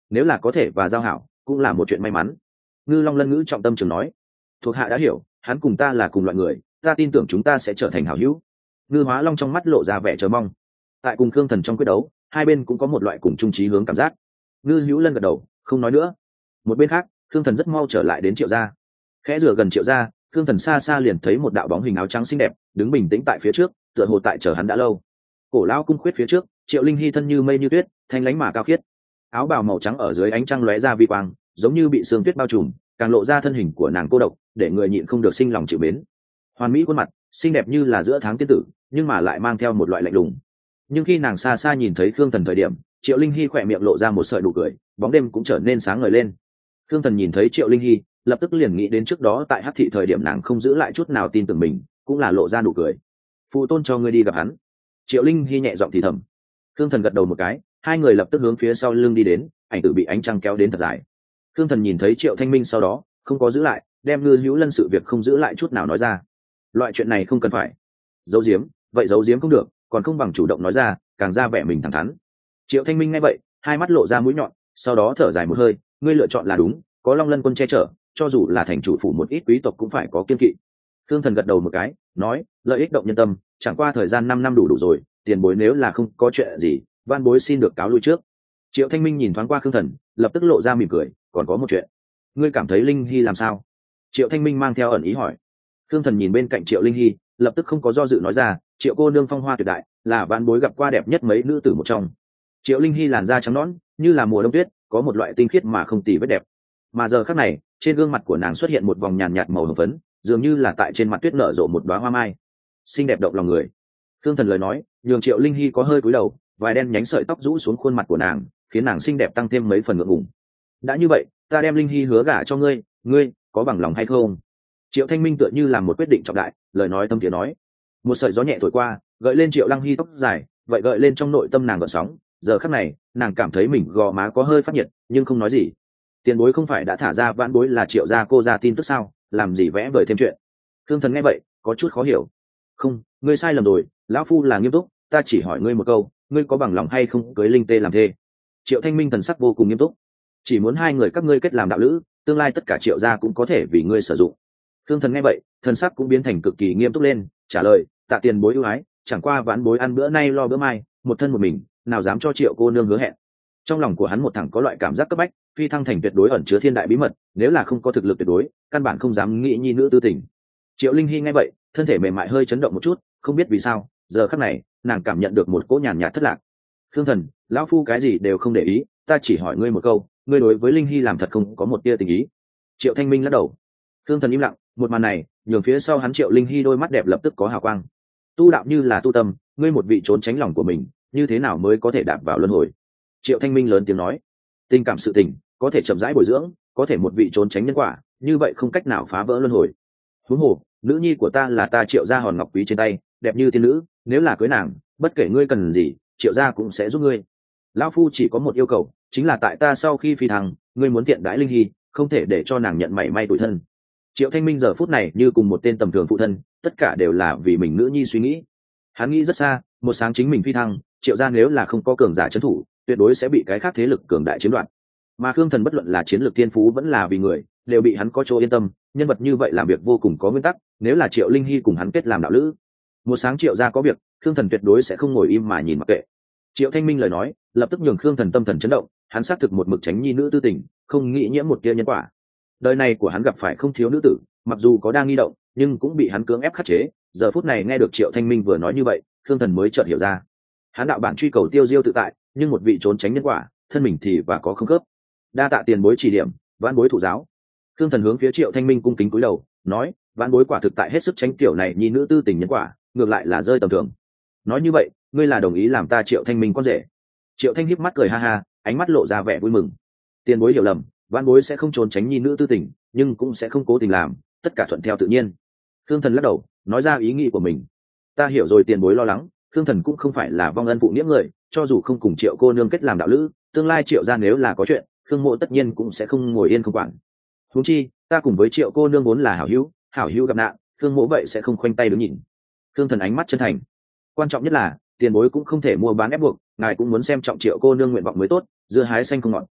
nếu là có thể và giao hảo cũng là một chuyện may mắn. Ngư Long Lân ngữ trọng tâm trường nói. Thuộc hạ đã hiểu, hắn cùng ta là cùng loại người, ta tin tưởng chúng ta sẽ trở thành hảo hữu. Ngư Hóa Long trong mắt lộ ra vẻ chờ mong. Tại cùng Khương Thần trong quyết đấu, hai bên cũng có một loại cùng chung chí hướng cảm giác. Ngư Hữu Lân gật đầu, không nói nữa. Một bên khác, Khương Thần rất mau trở lại đến Triệu gia. Khẽ rửa gần Triệu gia, Khương Thần xa xa liền thấy một đạo bóng hình áo trắng xinh đẹp, đứng bình tĩnh tại phía trước, tựa hồ tại chờ hắn đã lâu. Cổ lão cung khuyết phía trước, Triệu Linh Hy thân như mây như tuyết, thanh lãnh mà cao khiết. Áo bào màu trắng ở dưới ánh trăng lóe ra vi quang, giống như bị sương tuyết bao trùm, càng lộ ra thân hình của nàng cô độc, để người nhịn không được sinh lòng chịu mến. Hoàn mỹ khuôn mặt, xinh đẹp như là giữa tháng tiên tử, nhưng mà lại mang theo một loại lạnh lùng. Nhưng khi nàng xa xa nhìn thấy Khương Thần thời điểm, Triệu Linh Hy khỏe miệng lộ ra một sợi nụ cười, bóng đêm cũng trở nên sáng ngời lên. Khương Thần nhìn thấy Triệu Linh Hy, lập tức liền nghĩ đến trước đó tại Hắc thị thời điểm nàng không giữ lại chút nào tin tưởng mình, cũng là lộ ra nụ cười. Phụ tôn cho ngươi đi gặp hắn. Triệu Linh Hy nhẹ giọng thì thầm. Khương Thần gật đầu một cái, hai người lập tức hướng phía sau lưng đi đến, ảnh tử bị ánh trăng kéo đến thật dài. Khương Thần nhìn thấy Triệu Thanh Minh sau đó, không có giữ lại, đem Ngư Hữu Lân sự việc không giữ lại chút nào nói ra. Loại chuyện này không cần phải giấu giếm, vậy giấu giếm không được, còn không bằng chủ động nói ra, càng ra vẻ mình thẳng thắn. Triệu Thanh Minh nghe vậy, hai mắt lộ ra mũi nhọn, sau đó thở dài một hơi, ngươi lựa chọn là đúng, có Long Lân quân che chở, cho dù là thành chủ phủ một ít quý tộc cũng phải có kiên kỵ. Khương Thần gật đầu một cái, nói, lợi ích động nhân tâm, chẳng qua thời gian 5 năm đủ rồi, tiền bối nếu là không có chuyện gì, van bối xin được cáo lui trước. Triệu Thanh Minh nhìn thoáng qua Khương Thần, lập tức lộ ra mỉm cười, còn có một chuyện, ngươi cảm thấy Linh Hy làm sao? Triệu Thanh Minh mang theo ẩn ý hỏi. Khương Thần nhìn bên cạnh Triệu Linh Hy, lập tức không có do dự nói ra, Triệu cô nương phong hoa tuyệt đại, là van bối gặp qua đẹp nhất mấy nữ tử một trong. Triệu Linh Hy làn da trắng nõn, như là mùa đông tuyết, có một loại tinh khiết mà không tì vết đẹp. Mà giờ khắc này, trên gương mặt của nàng xuất hiện một vòng nhàn nhạt màu hồng phấn, dường như là tại trên mặt tuyết nở rộ một đóa hoa mai, xinh đẹp động lòng người. Khương Thần lời nói, nhường Triệu Linh Hy có hơi cúi đầu, vài đen nhánh sợi tóc rũ xuống khuôn mặt của nàng, khiến nàng xinh đẹp tăng thêm mấy phần ngượng ngùng. Đã như vậy, ta đem Linh Hy hứa gả cho ngươi, ngươi có bằng lòng hay không? Triệu Thanh Minh tựa như làm một quyết định trọng đại, lời nói thâm thiế nói. Một sợi gió nhẹ thổi qua, gợi lên Triệu Lăng Hy tóc dài, vậy gợi lên trong nội tâm nàng gợn sóng. Giờ khắc này, nàng cảm thấy mình gò má có hơi phát nhiệt, nhưng không nói gì. Tiền bối không phải đã thả ra vãn bối là Triệu gia cô ra tin tức sao, làm gì vẽ vời thêm chuyện? Khương Thần nghe vậy, có chút khó hiểu. Không, ngươi sai lầm rồi, lão phu là nghiêm túc, ta chỉ hỏi ngươi một câu, ngươi có bằng lòng hay không cưới Linh Tê làm thê? Triệu Thanh Minh thần sắc vô cùng nghiêm túc, chỉ muốn hai người các ngươi kết làm đạo lữ, tương lai tất cả Triệu gia cũng có thể vì ngươi sử dụng. Khương Thần nghe vậy, thần sắc cũng biến thành cực kỳ nghiêm túc lên, trả lời, tạ tiền bối ưu ái, chẳng qua vãn bối ăn bữa nay lo bữa mai, một thân một mình, nào dám cho Triệu cô nương hứa hẹn. Trong lòng của hắn một thằng có loại cảm giác cấp bách, phi thăng thành tuyệt đối ẩn chứa thiên đại bí mật, nếu là không có thực lực tuyệt đối, căn bản không dám nghĩ nhi nữ tư tình. Triệu Linh Hy nghe vậy, thân thể mềm mại hơi chấn động một chút, không biết vì sao, giờ khắc này, nàng cảm nhận được một cỗ nhàn nhạt thất lạc. Khương Thần, lão phu cái gì đều không để ý, ta chỉ hỏi ngươi một câu, ngươi đối với Linh Hy làm thật không có một tia tình ý? Triệu Thanh Minh lắc đầu. Khương Thần im lặng, một màn này, nhường phía sau hắn Triệu Linh Hy đôi mắt đẹp lập tức có hào quang. Tu đạo như là tu tâm, ngươi một vị trốn tránh lòng của mình, như thế nào mới có thể đạp vào luân hồi? Triệu Thanh Minh lớn tiếng nói, tình cảm sự tình có thể chậm rãi bồi dưỡng, có thể một vị trốn tránh nhân quả, như vậy không cách nào phá vỡ luân hồi. Huống hồ, nữ nhi của ta là ta Triệu gia hòn ngọc quý trên tay, đẹp như tiên nữ, nếu là cưới nàng, bất kể ngươi cần gì, Triệu gia cũng sẽ giúp ngươi. Lão phu chỉ có một yêu cầu, chính là tại ta sau khi phi thăng, ngươi muốn tiện đãi Linh Hy, không thể để cho nàng nhận mảy may tủi thân. Triệu Thanh Minh giờ phút này như cùng một tên tầm thường phụ thân, tất cả đều là vì mình nữ nhi suy nghĩ. Hắn nghĩ rất xa, một sáng chính mình phi thăng, Triệu gia nếu là không có cường giả trấn thủ, tuyệt đối sẽ bị cái khác thế lực cường đại chiếm đoạt. Mà Khương Thần bất luận là chiến lược thiên phú vẫn là vì người, đều bị hắn có chỗ yên tâm, nhân vật như vậy làm việc vô cùng có nguyên tắc, nếu là Triệu Linh Hy cùng hắn kết làm đạo lữ, một sáng Triệu gia có việc, Khương Thần tuyệt đối sẽ không ngồi im mà nhìn mặc kệ. Triệu Thanh Minh lời nói, lập tức nhường Khương Thần tâm thần chấn động, hắn xác thực một mực tránh nhi nữ tư tình, không nghĩ nhiễm một tia nhân quả. Đời này của hắn gặp phải không thiếu nữ tử, mặc dù có đang nghi động, nhưng cũng bị hắn cưỡng ép khắc chế. Giờ phút này nghe được Triệu Thanh Minh vừa nói như vậy, Khương Thần mới chợt hiểu ra. Hắn đạo bản truy cầu tiêu diêu tự tại, nhưng một vị trốn tránh nhân quả, thân mình thì và có không khớp. Đa tạ tiền bối chỉ điểm, vãn bối thụ giáo. Khương Thần hướng phía Triệu Thanh Minh cung kính cúi đầu, nói, vãn bối quả thực tại hết sức tránh kiểu này nhi nữ tư tình nhân quả, ngược lại là rơi tầm thường. Nói như vậy, ngươi là đồng ý làm ta Triệu Thanh Minh con rể? Triệu Thanh híp mắt cười ha ha, ánh mắt lộ ra vẻ vui mừng. Tiền bối hiểu lầm, vãn bối sẽ không trốn tránh nhi nữ tư tình, nhưng cũng sẽ không cố tình làm, tất cả thuận theo tự nhiên. Khương Thần lắc đầu, nói ra ý nghĩ của mình. Ta hiểu rồi tiền bối lo lắng, Khương Thần cũng không phải là vong ân phụ nghĩa người, cho dù không cùng Triệu cô nương kết làm đạo lữ, tương lai Triệu gia nếu là có chuyện, Khương mộ tất nhiên cũng sẽ không ngồi yên không quản. Huống chi, ta cùng với Triệu cô nương vốn là hảo hữu gặp nạn, Khương mộ vậy sẽ không khoanh tay đứng nhìn. Khương Thần ánh mắt chân thành. Quan trọng nhất là, tiền bối cũng không thể mua bán ép buộc, ngài cũng muốn xem trọng Triệu cô nương nguyện vọng mới tốt, dưa hái xanh không ngọt.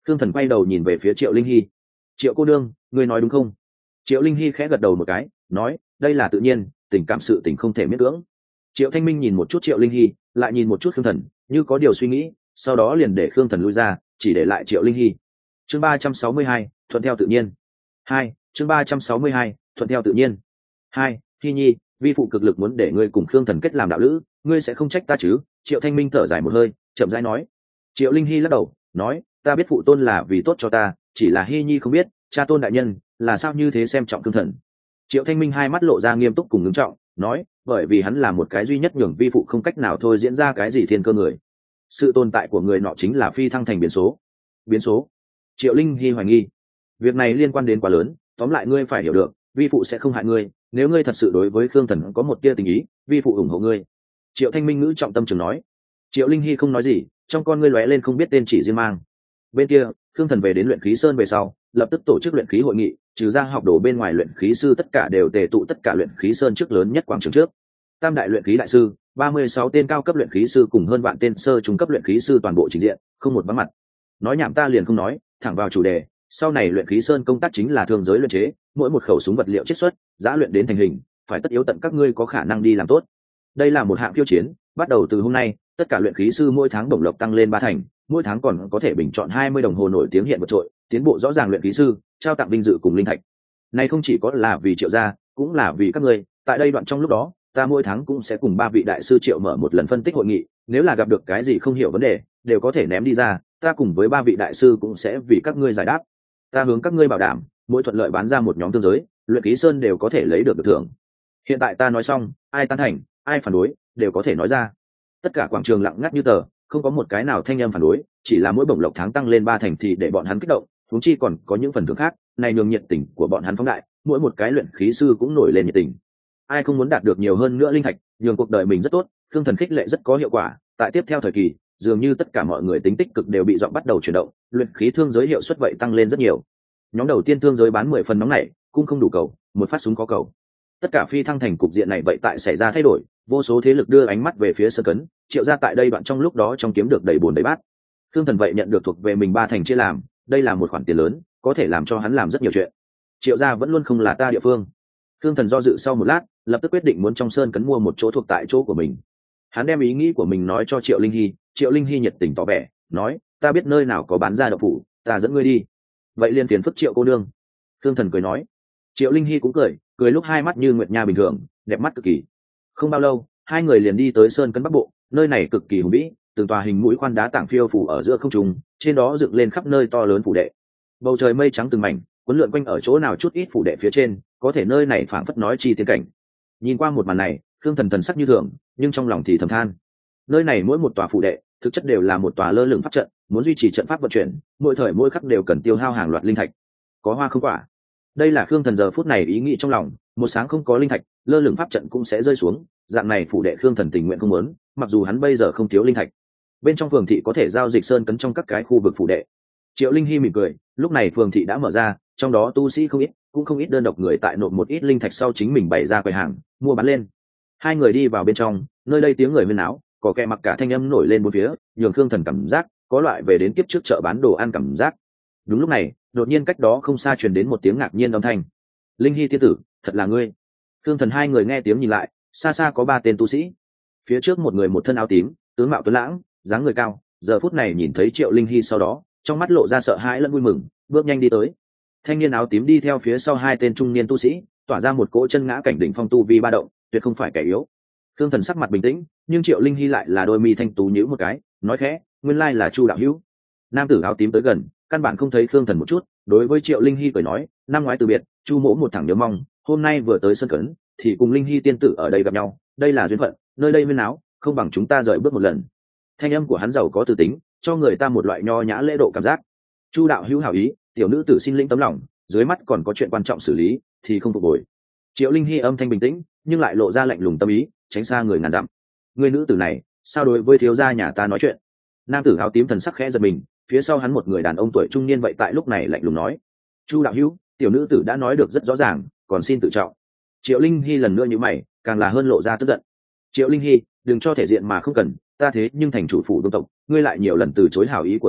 Khương Thần quay đầu nhìn về phía Triệu Linh Hy. Triệu cô đương, ngươi nói đúng không? Triệu Linh Hy khẽ gật đầu một cái, nói, đây là tự nhiên, tình cảm sự tình không thể miễn cưỡng. Triệu Thanh Minh nhìn một chút Triệu Linh Hy, lại nhìn một chút Khương Thần, như có điều suy nghĩ, sau đó liền để Khương Thần lui ra, chỉ để lại Triệu Linh Hy. Chương 362, thuận theo tự nhiên. 2, chương 362, thuận theo tự nhiên. 2, Hy Nhi, vi phụ cực lực muốn để ngươi cùng Khương Thần kết làm đạo lữ, ngươi sẽ không trách ta chứ? Triệu Thanh Minh thở dài một hơi, chậm rãi nói. Triệu Linh Hy lắc đầu, nói, ta biết phụ tôn là vì tốt cho ta, chỉ là Hy Nhi không biết, cha tôn đại nhân là sao như thế xem trọng Khương Thần. Triệu Thanh Minh hai mắt lộ ra nghiêm túc cùng ngưng trọng, nói, bởi vì hắn là một cái duy nhất nhường vi phụ không cách nào thôi diễn ra cái gì thiên cơ người. Sự tồn tại của người nọ chính là phi thăng thành biến số. Biến số? Triệu Linh Hy hoài nghi. Việc này liên quan đến quá lớn, tóm lại ngươi phải hiểu được, vi phụ sẽ không hại ngươi, nếu ngươi thật sự đối với Khương Thần có một tia tình ý, vi phụ ủng hộ ngươi. Triệu Thanh Minh ngữ trọng tâm trường nói. Triệu Linh Hy không nói gì, trong con ngươi lóe lên không biết tên chỉ riêng mang. Bên kia, Khương Thần về đến luyện khí sơn về sau, lập tức tổ chức luyện khí hội nghị, trừ ra học đồ bên ngoài luyện khí sư tất cả đều tề tụ tất cả luyện khí sơn trước lớn nhất quảng trường trước. Tam đại luyện khí đại sư, 36 tên cao cấp luyện khí sư cùng hơn vạn tên sơ trung cấp luyện khí sư toàn bộ trình diện, không một vắng mặt. Nói nhảm ta liền không nói, thẳng vào chủ đề, sau này luyện khí sơn công tác chính là thương giới luyện chế, mỗi một khẩu súng vật liệu chiết xuất, giá luyện đến thành hình, phải tất yếu tận các ngươi có khả năng đi làm tốt. Đây là một hạng khiêu chiến, bắt đầu từ hôm nay, tất cả luyện khí sư mỗi tháng bổng lộc tăng lên 3 thành, mỗi tháng còn có thể bình chọn 20 đồng hồ nổi tiếng hiện vượt trội, tiến bộ rõ ràng luyện khí sư, trao tặng vinh dự cùng linh thạch. Này không chỉ có là vì Triệu gia, cũng là vì các ngươi, tại đây đoạn trong lúc đó, ta mỗi tháng cũng sẽ cùng 3 vị đại sư Triệu mở một lần phân tích hội nghị, nếu là gặp được cái gì không hiểu vấn đề, đều có thể ném đi ra, ta cùng với 3 vị đại sư cũng sẽ vì các ngươi giải đáp. Ta hướng các ngươi bảo đảm, mỗi thuận lợi bán ra một nhóm thương giới, luyện khí sơn đều có thể lấy được thưởng. Hiện tại ta nói xong, ai tán thành, ai phản đối, đều có thể nói ra. Tất cả quảng trường lặng ngắt như tờ, không có một cái nào thanh âm phản đối, chỉ là mỗi bổng lộc tháng tăng lên 3 thành thì để bọn hắn kích động, huống chi còn có những phần thưởng khác, này nhường nhiệt tình của bọn hắn phóng đại, mỗi một cái luyện khí sư cũng nổi lên nhiệt tình. Ai không muốn đạt được nhiều hơn nữa linh thạch, nhường cuộc đời mình rất tốt, Khương Thần khích lệ rất có hiệu quả, tại tiếp theo thời kỳ, dường như tất cả mọi người tính tích cực đều bị dọn bắt đầu chuyển động, luyện khí thương giới hiệu suất vậy tăng lên rất nhiều. Nhóm đầu tiên thương giới bán 10 phần nóng này, cũng không đủ cầu, một phát súng có cầu. Tất cả phi thăng thành cục diện này vậy tại xảy ra thay đổi, vô số thế lực đưa ánh mắt về phía Sơn Cấn, Triệu gia tại đây đoạn trong lúc đó trong kiếm được đầy bồn đầy bát. Khương Thần vậy nhận được thuộc về mình 3 thành chia làm, đây là một khoản tiền lớn, có thể làm cho hắn làm rất nhiều chuyện. Triệu gia vẫn luôn không là ta địa phương. Khương Thần do dự sau một lát, lập tức quyết định muốn trong Sơn Cấn mua một chỗ thuộc tại chỗ của mình. Hắn đem ý nghĩ của mình nói cho Triệu Linh Hy, Triệu Linh Hy nhiệt tình tỏ vẻ, nói, ta biết nơi nào có bán ra đậu phủ, ta dẫn ngươi đi. Vậy liền phiền phức Triệu cô nương. Khương Thần cười nói. Triệu Linh Hy cũng cười lúc hai mắt như nguyệt nha bình thường, đẹp mắt cực kỳ. Không bao lâu, hai người liền đi tới Sơn Cấn Bắc Bộ, nơi này cực kỳ hùng vĩ, từng tòa hình mũi khoan đá tảng phiêu phủ ở giữa không trung, trên đó dựng lên khắp nơi to lớn phủ đệ. Bầu trời mây trắng từng mảnh, cuốn lượn quanh ở chỗ nào chút ít phủ đệ phía trên, có thể nơi này phảng phất nói chi tiên cảnh. Nhìn qua một màn này, Khương Thần thần sắc như thường, nhưng trong lòng thì thầm than. Nơi này mỗi một tòa phủ đệ, thực chất đều là một tòa lơ lửng pháp trận, muốn duy trì trận pháp vận chuyển, mỗi thời mỗi khắc đều cần tiêu hao hàng loạt linh thạch. Có hoa không quả. Đây là Khương Thần giờ phút này ý nghĩ trong lòng, một sáng không có linh thạch, lơ lửng pháp trận cũng sẽ rơi xuống, dạng này phủ đệ Khương Thần tình nguyện không muốn, mặc dù hắn bây giờ không thiếu linh thạch. Bên trong phường thị có thể giao dịch Sơn Cấn trong các cái khu vực phủ đệ. Triệu Linh Hy mỉm cười, lúc này phường thị đã mở ra, trong đó tu sĩ không ít, cũng không ít đơn độc người tại nộp một ít linh thạch sau chính mình bày ra quầy hàng, mua bán lên. Hai người đi vào bên trong, nơi đây tiếng người huyên náo, có kẻ mặc cả thanh âm nổi lên bốn phía, nhường Khương Thần cảm giác có loại về đến kiếp trước chợ bán đồ ăn cảm giác. Đúng lúc này, đột nhiên cách đó không xa truyền đến một tiếng ngạc nhiên âm thanh. Linh Hy tiên tử, thật là ngươi. Khương Thần hai người nghe tiếng nhìn lại, xa xa có 3 tên tu sĩ. Phía trước một người một thân áo tím, tướng mạo tuấn lãng, dáng người cao, giờ phút này nhìn thấy Triệu Linh Hy sau đó, trong mắt lộ ra sợ hãi lẫn vui mừng, bước nhanh đi tới. Thanh niên áo tím đi theo phía sau 2 tên trung niên tu sĩ, tỏa ra một cỗ chân ngã cảnh đỉnh phong tu vi ba động, tuyệt không phải kẻ yếu. Khương Thần sắc mặt bình tĩnh, nhưng Triệu Linh Hy lại là đôi mi thanh tú nhíu một cái, nói khẽ, nguyên lai là Chu đạo hữu. Nam tử áo tím tới gần, căn bản không thấy Khương Thần một chút, đối với Triệu Linh Hy cười nói, năm ngoái từ biệt, Chu mỗ một thẳng nhớ mong, hôm nay vừa tới Sơn Cấn, thì cùng Linh Hy tiên tử ở đây gặp nhau, đây là duyên phận, nơi đây huyên náo, không bằng chúng ta rời bước một lần. Thanh âm của hắn giàu có từ tính, cho người ta một loại nho nhã lễ độ cảm giác. Chu đạo hữu hảo ý, tiểu nữ tử xin lĩnh tấm lòng, dưới mắt còn có chuyện quan trọng xử lý, thì không phục hồi. Triệu Linh Hy âm thanh bình tĩnh, nhưng lại lộ ra lạnh lùng tâm ý, tránh xa người ngàn dặm. Người nữ tử này, sao đối với thiếu gia nhà ta nói chuyện? Nam tử áo tím thần sắc khẽ giật mình, phía sau hắn một người đàn ông tuổi trung niên vậy tại lúc này lạnh lùng nói, Chu đạo hữu, tiểu nữ tử đã nói được rất rõ ràng, còn xin tự trọng. Triệu Linh Hy lần nữa như mày, càng là hơn lộ ra tức giận. Triệu Linh Hy, đừng cho thể diện mà không cần, ta thế nhưng thành chủ phủ đông tộc, ngươi lại nhiều lần từ chối hảo ý của ta,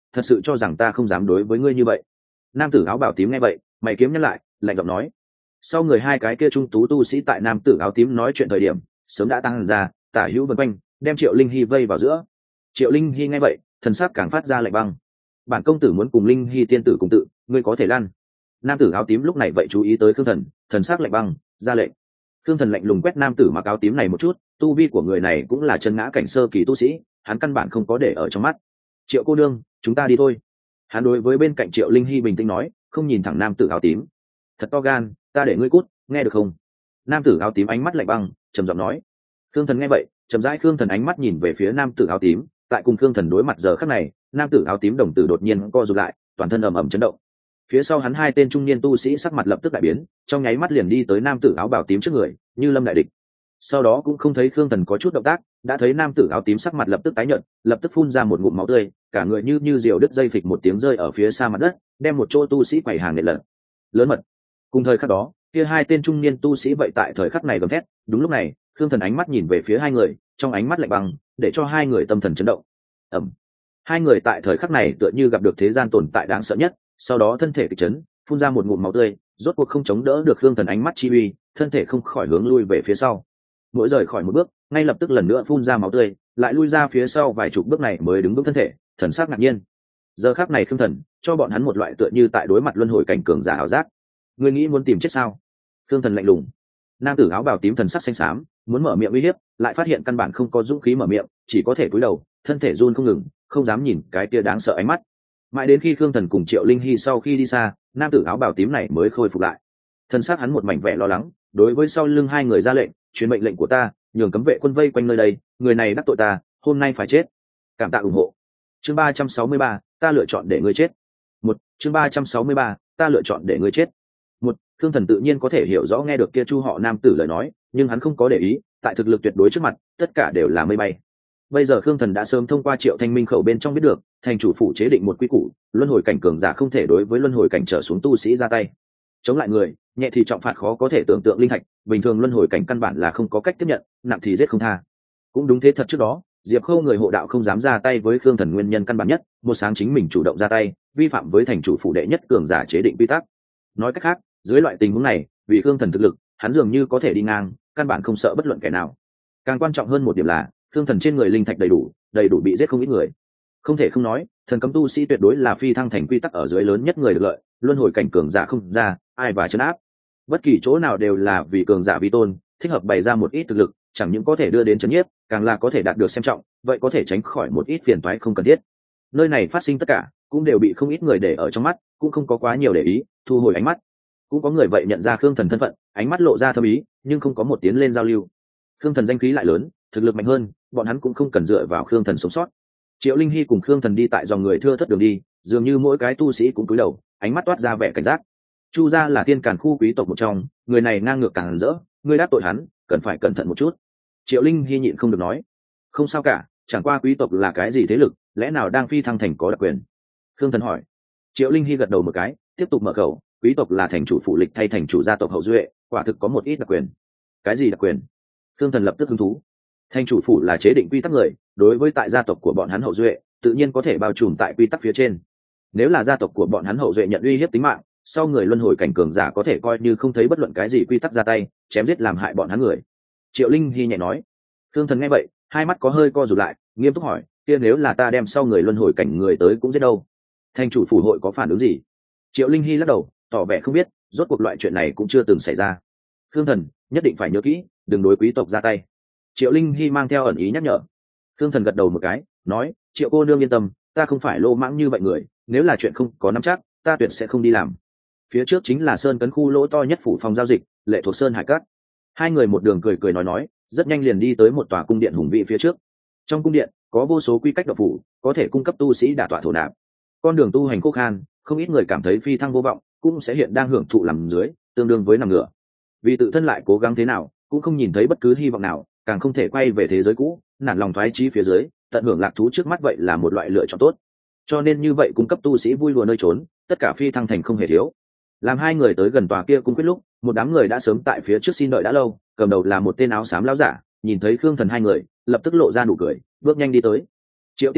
thật sự cho rằng ta không dám đối với ngươi như vậy. Nam tử áo bào tím nghe vậy, mày kiếm nhăn lại, lạnh giọng nói. Sau người hai cái kia trung tú tu sĩ tại nam tử áo tím nói chuyện thời điểm sớm đã tăng ra, tả hữu vân quanh, đem Triệu Linh Hy vây vào giữa. Triệu Linh Hy nghe vậy, thần sắc càng phát ra lạnh băng. Bản công tử muốn cùng Linh Hy tiên tử cùng tự, ngươi có thể lăn. Nam tử áo tím lúc này vậy chú ý tới Khương Thần, thần sắc lạnh băng, ra lệnh. Khương Thần lạnh lùng quét nam tử mặc áo tím này một chút, tu vi của người này cũng là chân ngã cảnh sơ kỳ tu sĩ, hắn căn bản không có để ở trong mắt. Triệu cô nương, chúng ta đi thôi. Hắn đối với bên cạnh Triệu Linh Hy bình tĩnh nói, không nhìn thẳng nam tử áo tím. Thật to gan, ta để ngươi cút, nghe được không? Nam tử áo tím ánh mắt lạnh băng, trầm giọng nói. Khương Thần nghe vậy, chậm rãi Khương Thần ánh mắt nhìn về phía nam tử áo tím, tại cùng Khương Thần đối mặt giờ khắc này, nam tử áo tím đồng tử đột nhiên co rụt lại, toàn thân ầm ầm chấn động. Phía sau hắn hai tên trung niên tu sĩ sắc mặt lập tức đại biến, trong nháy mắt liền đi tới nam tử áo bào tím trước người, như lâm đại địch. Sau đó cũng không thấy Khương Thần có chút động tác, đã thấy nam tử áo tím sắc mặt lập tức tái nhợt, lập tức phun ra một ngụm máu tươi, cả người như diều đứt dây phịch một tiếng rơi ở phía xa mặt đất, đem một chỗ tu sĩ quầy hàng nện lật. Lớn mật. Cùng thời khắc đó, kia hai tên trung niên tu sĩ vậy tại thời khắc này gầm thét, đúng lúc này, Khương Thần ánh mắt nhìn về phía hai người, trong ánh mắt lạnh băng, để cho hai người tâm thần chấn động. Ầm. Hai người tại thời khắc này tựa như gặp được thế gian tồn tại đáng sợ nhất, sau đó thân thể kịch chấn, phun ra một ngụm máu tươi, rốt cuộc không chống đỡ được Khương Thần ánh mắt chi uy, thân thể không khỏi hướng lui về phía sau. Mỗi rời khỏi một bước, ngay lập tức lần nữa phun ra máu tươi, lại lui ra phía sau vài chục bước này mới đứng vững thân thể, thần sắc ngạc nhiên. Giờ khắc này Khương Thần cho bọn hắn một loại tựa như tại đối mặt luân hồi cảnh cường giả ảo giác. Ngươi nghĩ muốn tìm chết sao? Khương Thần lạnh lùng. Nam tử áo bào tím thần sắc xanh xám, muốn mở miệng uy hiếp, lại phát hiện căn bản không có dũng khí mở miệng, chỉ có thể cúi đầu, thân thể run không ngừng, không dám nhìn cái kia đáng sợ ánh mắt. Mãi đến khi Khương Thần cùng Triệu Linh Hy sau khi đi xa, nam tử áo bào tím này mới khôi phục lại. Thân xác hắn một mảnh vẻ lo lắng, đối với sau lưng hai người ra lệnh, truyền mệnh lệnh của ta, nhường cấm vệ quân vây quanh nơi đây, người này đắc tội ta, hôm nay phải chết. Cảm tạ ủng hộ. Chương 363, ta lựa chọn để ngươi chết. Chương 363, ta lựa chọn để ngươi chết. Khương Thần tự nhiên có thể hiểu rõ nghe được kia Chu họ nam tử lời nói, nhưng hắn không có để ý, tại thực lực tuyệt đối trước mặt, tất cả đều là mây bay. Bây giờ Khương Thần đã sớm thông qua Triệu Thanh Minh khẩu bên trong biết được, thành chủ phủ chế định một quy củ, luân hồi cảnh cường giả không thể đối với luân hồi cảnh trở xuống tu sĩ ra tay. Chống lại người, nhẹ thì trọng phạt khó có thể tưởng tượng linh hạch, bình thường luân hồi cảnh căn bản là không có cách tiếp nhận, nặng thì giết không tha. Cũng đúng thế thật, trước đó, Diệp Khâu người hộ đạo không dám ra tay với Khương Thần nguyên nhân căn bản nhất, một sáng chính mình chủ động ra tay, vi phạm với thành chủ phủ đệ nhất cường giả chế định quy tắc. Nói cách khác, dưới loại tình huống này, vì Khương Thần thực lực, hắn dường như có thể đi ngang, căn bản không sợ bất luận kẻ nào. Càng quan trọng hơn một điểm là, Khương Thần trên người linh thạch đầy đủ bị giết không ít người. Không thể không nói, thần cấm tu sĩ tuyệt đối là phi thăng thành quy tắc ở dưới lớn nhất người được lợi, luân hồi cảnh cường giả không ra, ai và trấn áp. Bất kỳ chỗ nào đều là vì cường giả vi tôn, thích hợp bày ra một ít thực lực, chẳng những có thể đưa đến trấn nhiếp, càng là có thể đạt được xem trọng, vậy có thể tránh khỏi một ít phiền toái không cần thiết. Nơi này phát sinh tất cả, cũng đều bị không ít người để ở trong mắt, cũng không có quá nhiều để ý, thu hồi ánh mắt. Cũng có người vậy nhận ra Khương Thần thân phận, ánh mắt lộ ra thâm ý, nhưng không có một tiến lên giao lưu. Khương Thần danh khí lại lớn, thực lực mạnh hơn, bọn hắn cũng không cần dựa vào Khương Thần sống sót. Triệu Linh Hy cùng Khương Thần đi tại dòng người thưa thớt đường đi, dường như mỗi cái tu sĩ cũng cúi đầu, ánh mắt toát ra vẻ cảnh giác. Chu gia là thiên càn khu quý tộc một trong, người này ngang ngược càng rỡ, ngươi đáp tội hắn, cần phải cẩn thận một chút. Triệu Linh Hy nhịn không được nói. Không sao cả, chẳng qua quý tộc là cái gì thế lực, lẽ nào đang phi thăng thành có đặc quyền? Khương Thần hỏi. Triệu Linh Hy gật đầu một cái, tiếp tục mở khẩu, quý tộc là thành chủ phụ lịch thay thành chủ gia tộc hậu duệ, quả thực có một ít đặc quyền. Cái gì đặc quyền? Khương Thần lập tức hứng thú. Thành chủ phủ là chế định quy tắc người, đối với tại gia tộc của bọn hắn hậu duệ, tự nhiên có thể bao trùm tại quy tắc phía trên. Nếu là gia tộc của bọn hắn hậu duệ nhận uy hiếp tính mạng, sau người luân hồi cảnh cường giả có thể coi như không thấy bất luận cái gì quy tắc ra tay, chém giết làm hại bọn hắn người. Triệu Linh Hy nhẹ nói. Khương Thần nghe vậy, hai mắt có hơi co rụt lại, nghiêm túc hỏi, kia nếu là ta đem sau người luân hồi cảnh người tới cũng giết đâu? Thành chủ phủ hội có phản ứng gì? Triệu Linh Hy lắc đầu, tỏ vẻ không biết, rốt cuộc loại chuyện này cũng chưa từng xảy ra. Khương Thần nhất định phải nhớ kỹ, đừng đối quý tộc ra tay. Triệu Linh Hy mang theo ẩn ý nhắc nhở. Khương Thần gật đầu một cái, nói, Triệu cô nương yên tâm, ta không phải lô mãng như vậy người, nếu là chuyện không có nắm chắc, ta tuyệt sẽ không đi làm. Phía trước chính là sơn cấn khu lỗ to nhất phủ phòng giao dịch, lệ thuộc Sơn Hải Các. Hai người một đường cười nói, rất nhanh liền đi tới một tòa cung điện hùng vĩ phía trước. Trong cung điện có vô số quy cách độc phủ, có thể cung cấp tu sĩ đả tọa thổ nạp. Con đường tu hành khô khan, không ít người cảm thấy phi thăng vô vọng, cũng sẽ hiện đang hưởng thụ nằm dưới, tương đương với nằm ngửa. Vì tự thân lại cố gắng thế nào, cũng không nhìn thấy bất cứ hy vọng nào, càng không thể quay về thế giới cũ, nản lòng thoái chí phía dưới, tận hưởng lạc thú trước mắt vậy là một loại lựa chọn tốt. Cho nên như vậy cung cấp tu sĩ vui lùa nơi trốn, tất cả phi thăng thành không hề thiếu. Làm hai người tới gần tòa kia cung quyết lúc, một đám người đã sớm tại phía trước xin đợi đã lâu, cầm đầu là một tên áo xám lão giả, nhìn thấy Khương Thần hai người, lập tức lộ ra nụ cười, bước nhanh đi tới. Triệu tiên tử,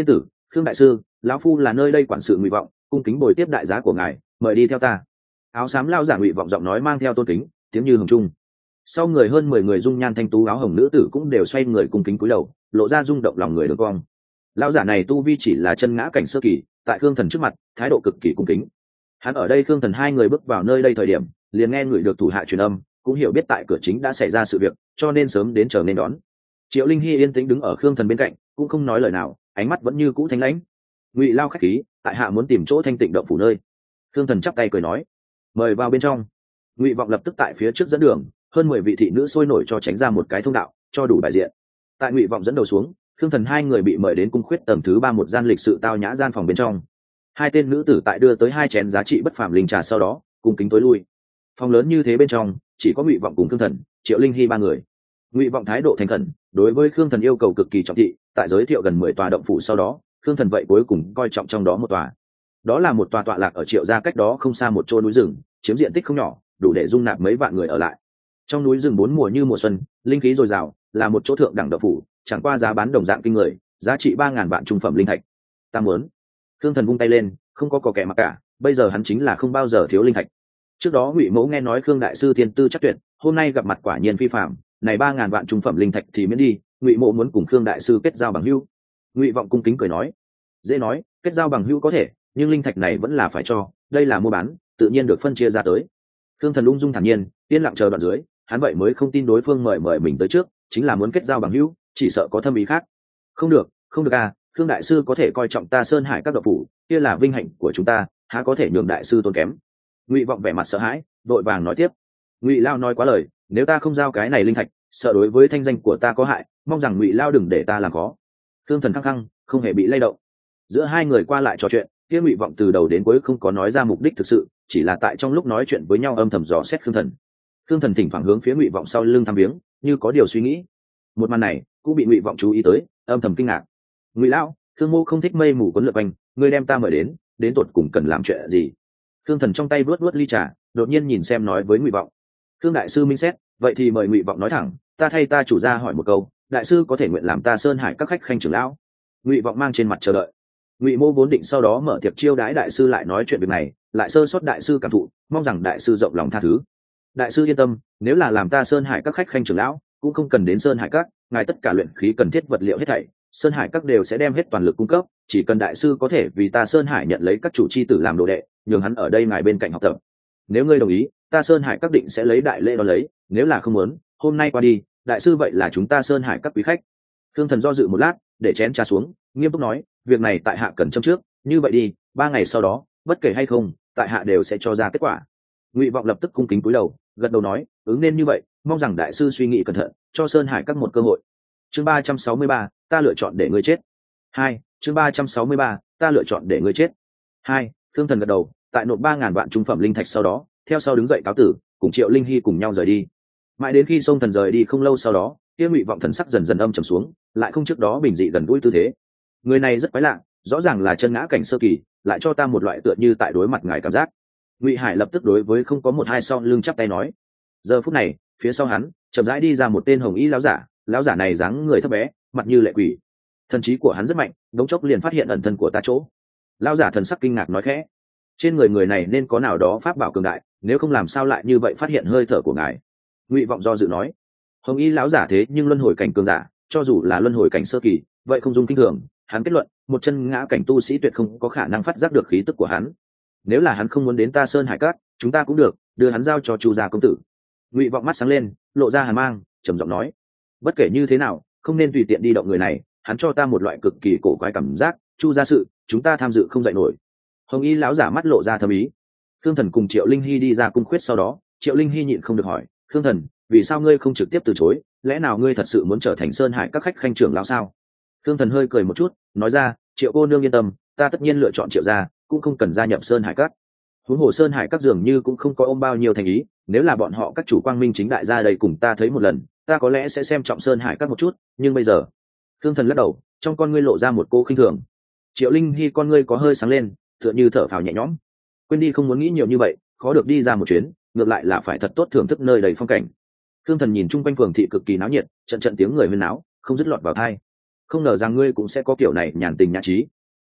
khương đại sư, lão phu là nơi đây quản sự Ngụy Vọng, cung kính bồi tiếp đại giá của ngài, mời đi theo ta. Áo xám lao giả Ngụy Vọng giọng nói mang theo tôn kính, tiếng như hồng trung. Sau người hơn 10 người dung nhan thanh tú áo hồng nữ tử cũng đều xoay người cung kính cúi đầu, lộ ra rung động lòng người đường cong. Lão giả này tu vi chỉ là chân ngã cảnh sơ kỳ, tại Khương Thần trước mặt, thái độ cực kỳ cung kính. Hắn ở đây Khương Thần hai người bước vào nơi đây thời điểm, liền nghe người được thủ hạ truyền âm, cũng hiểu biết tại cửa chính đã xảy ra sự việc, cho nên sớm đến chờ nên đón. Triệu Linh Hy yên tĩnh đứng ở Khương Thần bên cạnh, cũng không nói lời nào, ánh mắt vẫn như cũ thanh lãnh. Ngụy Lao khách khí, tại hạ muốn tìm chỗ thanh tịnh động phủ nơi. Khương Thần chắp tay cười nói, mời vào bên trong. Ngụy Vọng lập tức tại phía trước dẫn đường, hơn 10 vị thị nữ sôi nổi cho tránh ra một cái thông đạo, cho đủ bài diện. Tại Ngụy Vọng dẫn đầu xuống, Khương Thần hai người bị mời đến cung khuyết tầng thứ 3 một gian lịch sự tao nhã gian phòng bên trong. Hai tên nữ tử tại đưa tới 2 chén giá trị bất phàm linh trà sau đó, cùng kính tối lui. Phòng lớn như thế bên trong, chỉ có Ngụy Vọng cùng Khương Thần, Triệu Linh Hy ba người. Ngụy Vọng thái độ thành khẩn, đối với Khương Thần yêu cầu cực kỳ trọng thị, tại giới thiệu gần 10 tòa động phủ sau đó, Khương Thần vậy cuối cùng coi trọng trong đó một tòa. Đó là một tòa tọa lạc ở Triệu gia cách đó không xa một chỗ núi rừng, chiếm diện tích không nhỏ, đủ để dung nạp mấy vạn người ở lại. Trong núi rừng 4 mùa như mùa xuân, linh khí dồi dào, là một chỗ thượng đẳng động phủ, chẳng qua giá bán đồng dạng kinh người, giá trị 3000 vạn trung phẩm linh thạch. Ta muốn. Khương Thần vung tay lên, không có kẻ mặc cả, bây giờ hắn chính là không bao giờ thiếu linh thạch. Trước đó Ngụy Mẫu nghe nói Khương đại sư thiên tư chắc tuyệt, hôm nay gặp mặt quả nhiên phi phàm, này 3000 vạn trung phẩm linh thạch thì miễn đi, Ngụy Mẫu muốn cùng Khương đại sư kết giao bằng hữu. Ngụy Vọng cung kính cười nói, dễ nói, kết giao bằng hữu có thể, nhưng linh thạch này vẫn là phải cho, đây là mua bán, tự nhiên được phân chia ra tới. Khương Thần ung dung thản nhiên, yên lặng chờ đoạn dưới, hắn vậy mới không tin đối phương mời mình tới trước, chính là muốn kết giao bằng hữu, chỉ sợ có thâm ý khác. Không được à, Khương đại sư có thể coi trọng ta Sơn Hải các động phủ, kia là vinh hạnh của chúng ta, há có thể nhường đại sư tôn kém. Ngụy Vọng vẻ mặt sợ hãi, đội vàng nói tiếp. Ngụy Lao nói quá lời, nếu ta không giao cái này linh thạch, sợ đối với thanh danh của ta có hại, mong rằng Ngụy Lao đừng để ta làm khó. Khương Thần khăng khăng, không hề bị lay động. Giữa hai người qua lại trò chuyện, kia Ngụy Vọng từ đầu đến cuối không có nói ra mục đích thực sự, chỉ là tại trong lúc nói chuyện với nhau âm thầm dò xét Khương Thần. Khương Thần thỉnh thoảng hướng phía Ngụy Vọng sau lưng thăm viếng, như có điều suy nghĩ. Một màn này cũng bị Ngụy Vọng chú ý tới, âm thầm kinh ngạc. Ngụy Lão, Khương Mô không thích mây mù quấn lượn quanh, ngươi đem ta mời đến tột cùng cần làm chuyện gì? Khương Thần trong tay vuốt ly trà, đột nhiên nhìn xem nói với Ngụy Vọng. Khương đại sư minh xét, vậy thì mời Ngụy Vọng nói thẳng, ta thay ta chủ gia hỏi một câu, đại sư có thể nguyện làm ta Sơn Hải các khách khanh trưởng lão? Ngụy Vọng mang trên mặt chờ đợi. Ngụy Mô vốn định sau đó mở tiệc chiêu đãi đại sư lại nói chuyện việc này, lại sơ sót đại sư cảm thụ, mong rằng đại sư rộng lòng tha thứ. Đại sư yên tâm, nếu là làm ta Sơn Hải các khách khanh trưởng lão, cũng không cần đến Sơn Hải các, ngài tất cả luyện khí cần thiết vật liệu hết thảy, Sơn Hải các đều sẽ đem hết toàn lực cung cấp, chỉ cần đại sư có thể vì ta Sơn Hải nhận lấy các chủ chi tử làm đồ đệ, nhường hắn ở đây ngài bên cạnh học tập. Nếu ngươi đồng ý, ta Sơn Hải các định sẽ lấy đại lễ đón lấy, nếu là không muốn, hôm nay qua đi, đại sư vậy là chúng ta Sơn Hải các quý khách. Thương Thần do dự một lát, để chén trà xuống, nghiêm túc nói, việc này tại hạ cần châm trước, như vậy đi, 3 ngày sau đó, bất kể hay không, tại hạ đều sẽ cho ra kết quả. Ngụy Vọng lập tức cung kính cúi đầu, gật đầu nói, ứng nên như vậy, mong rằng đại sư suy nghĩ cẩn thận, cho Sơn Hải các một cơ hội. Chương 363, ta lựa chọn để ngươi chết. 2, chương 363, ta lựa chọn để ngươi chết. 2, Thương Thần gật đầu, tại nộp 3000 vạn trung phẩm linh thạch sau đó, theo sau đứng dậy cáo tử, cùng Triệu Linh Hy cùng nhau rời đi. Mãi đến khi Song Thần rời đi không lâu sau đó, kia Ngụy Vọng thần sắc dần dần âm trầm xuống, lại không trước đó bình dị gần gũi tư thế. Người này rất quái lạ, rõ ràng là chân ngã cảnh sơ kỳ, lại cho ta một loại tựa như tại đối mặt ngài cảm giác. Ngụy Hải lập tức đối với không có một hai sau lưng chắp tay nói. Giờ phút này, phía sau hắn chậm rãi đi ra một tên hồng y lão giả này dáng người thấp bé, mặt như lệ quỷ. Thần trí của hắn rất mạnh, đống chốc liền phát hiện ẩn thân của ta chỗ. Lão giả thần sắc kinh ngạc nói khẽ, trên người này nên có nào đó pháp bảo cường đại, nếu không làm sao lại như vậy phát hiện hơi thở của ngài. Ngụy Vọng do dự nói, hồng y lão giả thế nhưng luân hồi cảnh cường giả, cho dù là luân hồi cảnh sơ kỳ, vậy không dung kinh thường. Hắn kết luận, một chân ngã cảnh tu sĩ tuyệt không có khả năng phát giác được khí tức của hắn. Nếu là hắn không muốn đến ta Sơn Hải các, chúng ta cũng được, đưa hắn giao cho Chu gia công tử. Ngụy Vọng mắt sáng lên, lộ ra hàn mang, trầm giọng nói, bất kể như thế nào, không nên tùy tiện đi động người này, hắn cho ta một loại cực kỳ cổ quái cảm giác, Chu gia sự, chúng ta tham dự không dậy nổi. Hồng y lão giả mắt lộ ra thâm ý. Khương Thần cùng Triệu Linh Hy đi ra cung khuyết sau đó, Triệu Linh Hy nhịn không được hỏi, Khương Thần, vì sao ngươi không trực tiếp từ chối, lẽ nào ngươi thật sự muốn trở thành Sơn Hải các khách khanh trưởng lão sao? Khương Thần hơi cười một chút, nói ra, Triệu cô nương yên tâm, ta tất nhiên lựa chọn Triệu gia, cũng không cần gia nhập Sơn Hải các. Huống hồ Sơn Hải các dường như cũng không có ôm bao nhiêu thành ý, nếu là bọn họ các chủ quang minh chính đại ra đây cùng ta thấy một lần, ta có lẽ sẽ xem trọng Sơn Hải các một chút, nhưng bây giờ. Khương Thần lắc đầu, trong con ngươi lộ ra một cô khinh thường. Triệu Linh Hy con ngươi có hơi sáng lên, tựa như thở phào nhẹ nhõm. Quên đi không muốn nghĩ nhiều như vậy, khó được đi ra một chuyến, ngược lại là phải thật tốt thưởng thức nơi đầy phong cảnh. Khương Thần nhìn chung quanh phường thị cực kỳ náo nhiệt, trận tiếng người huyên náo, không dứt lọt vào tai. Không ngờ rằng ngươi cũng sẽ có kiểu này nhàn tình nhã trí.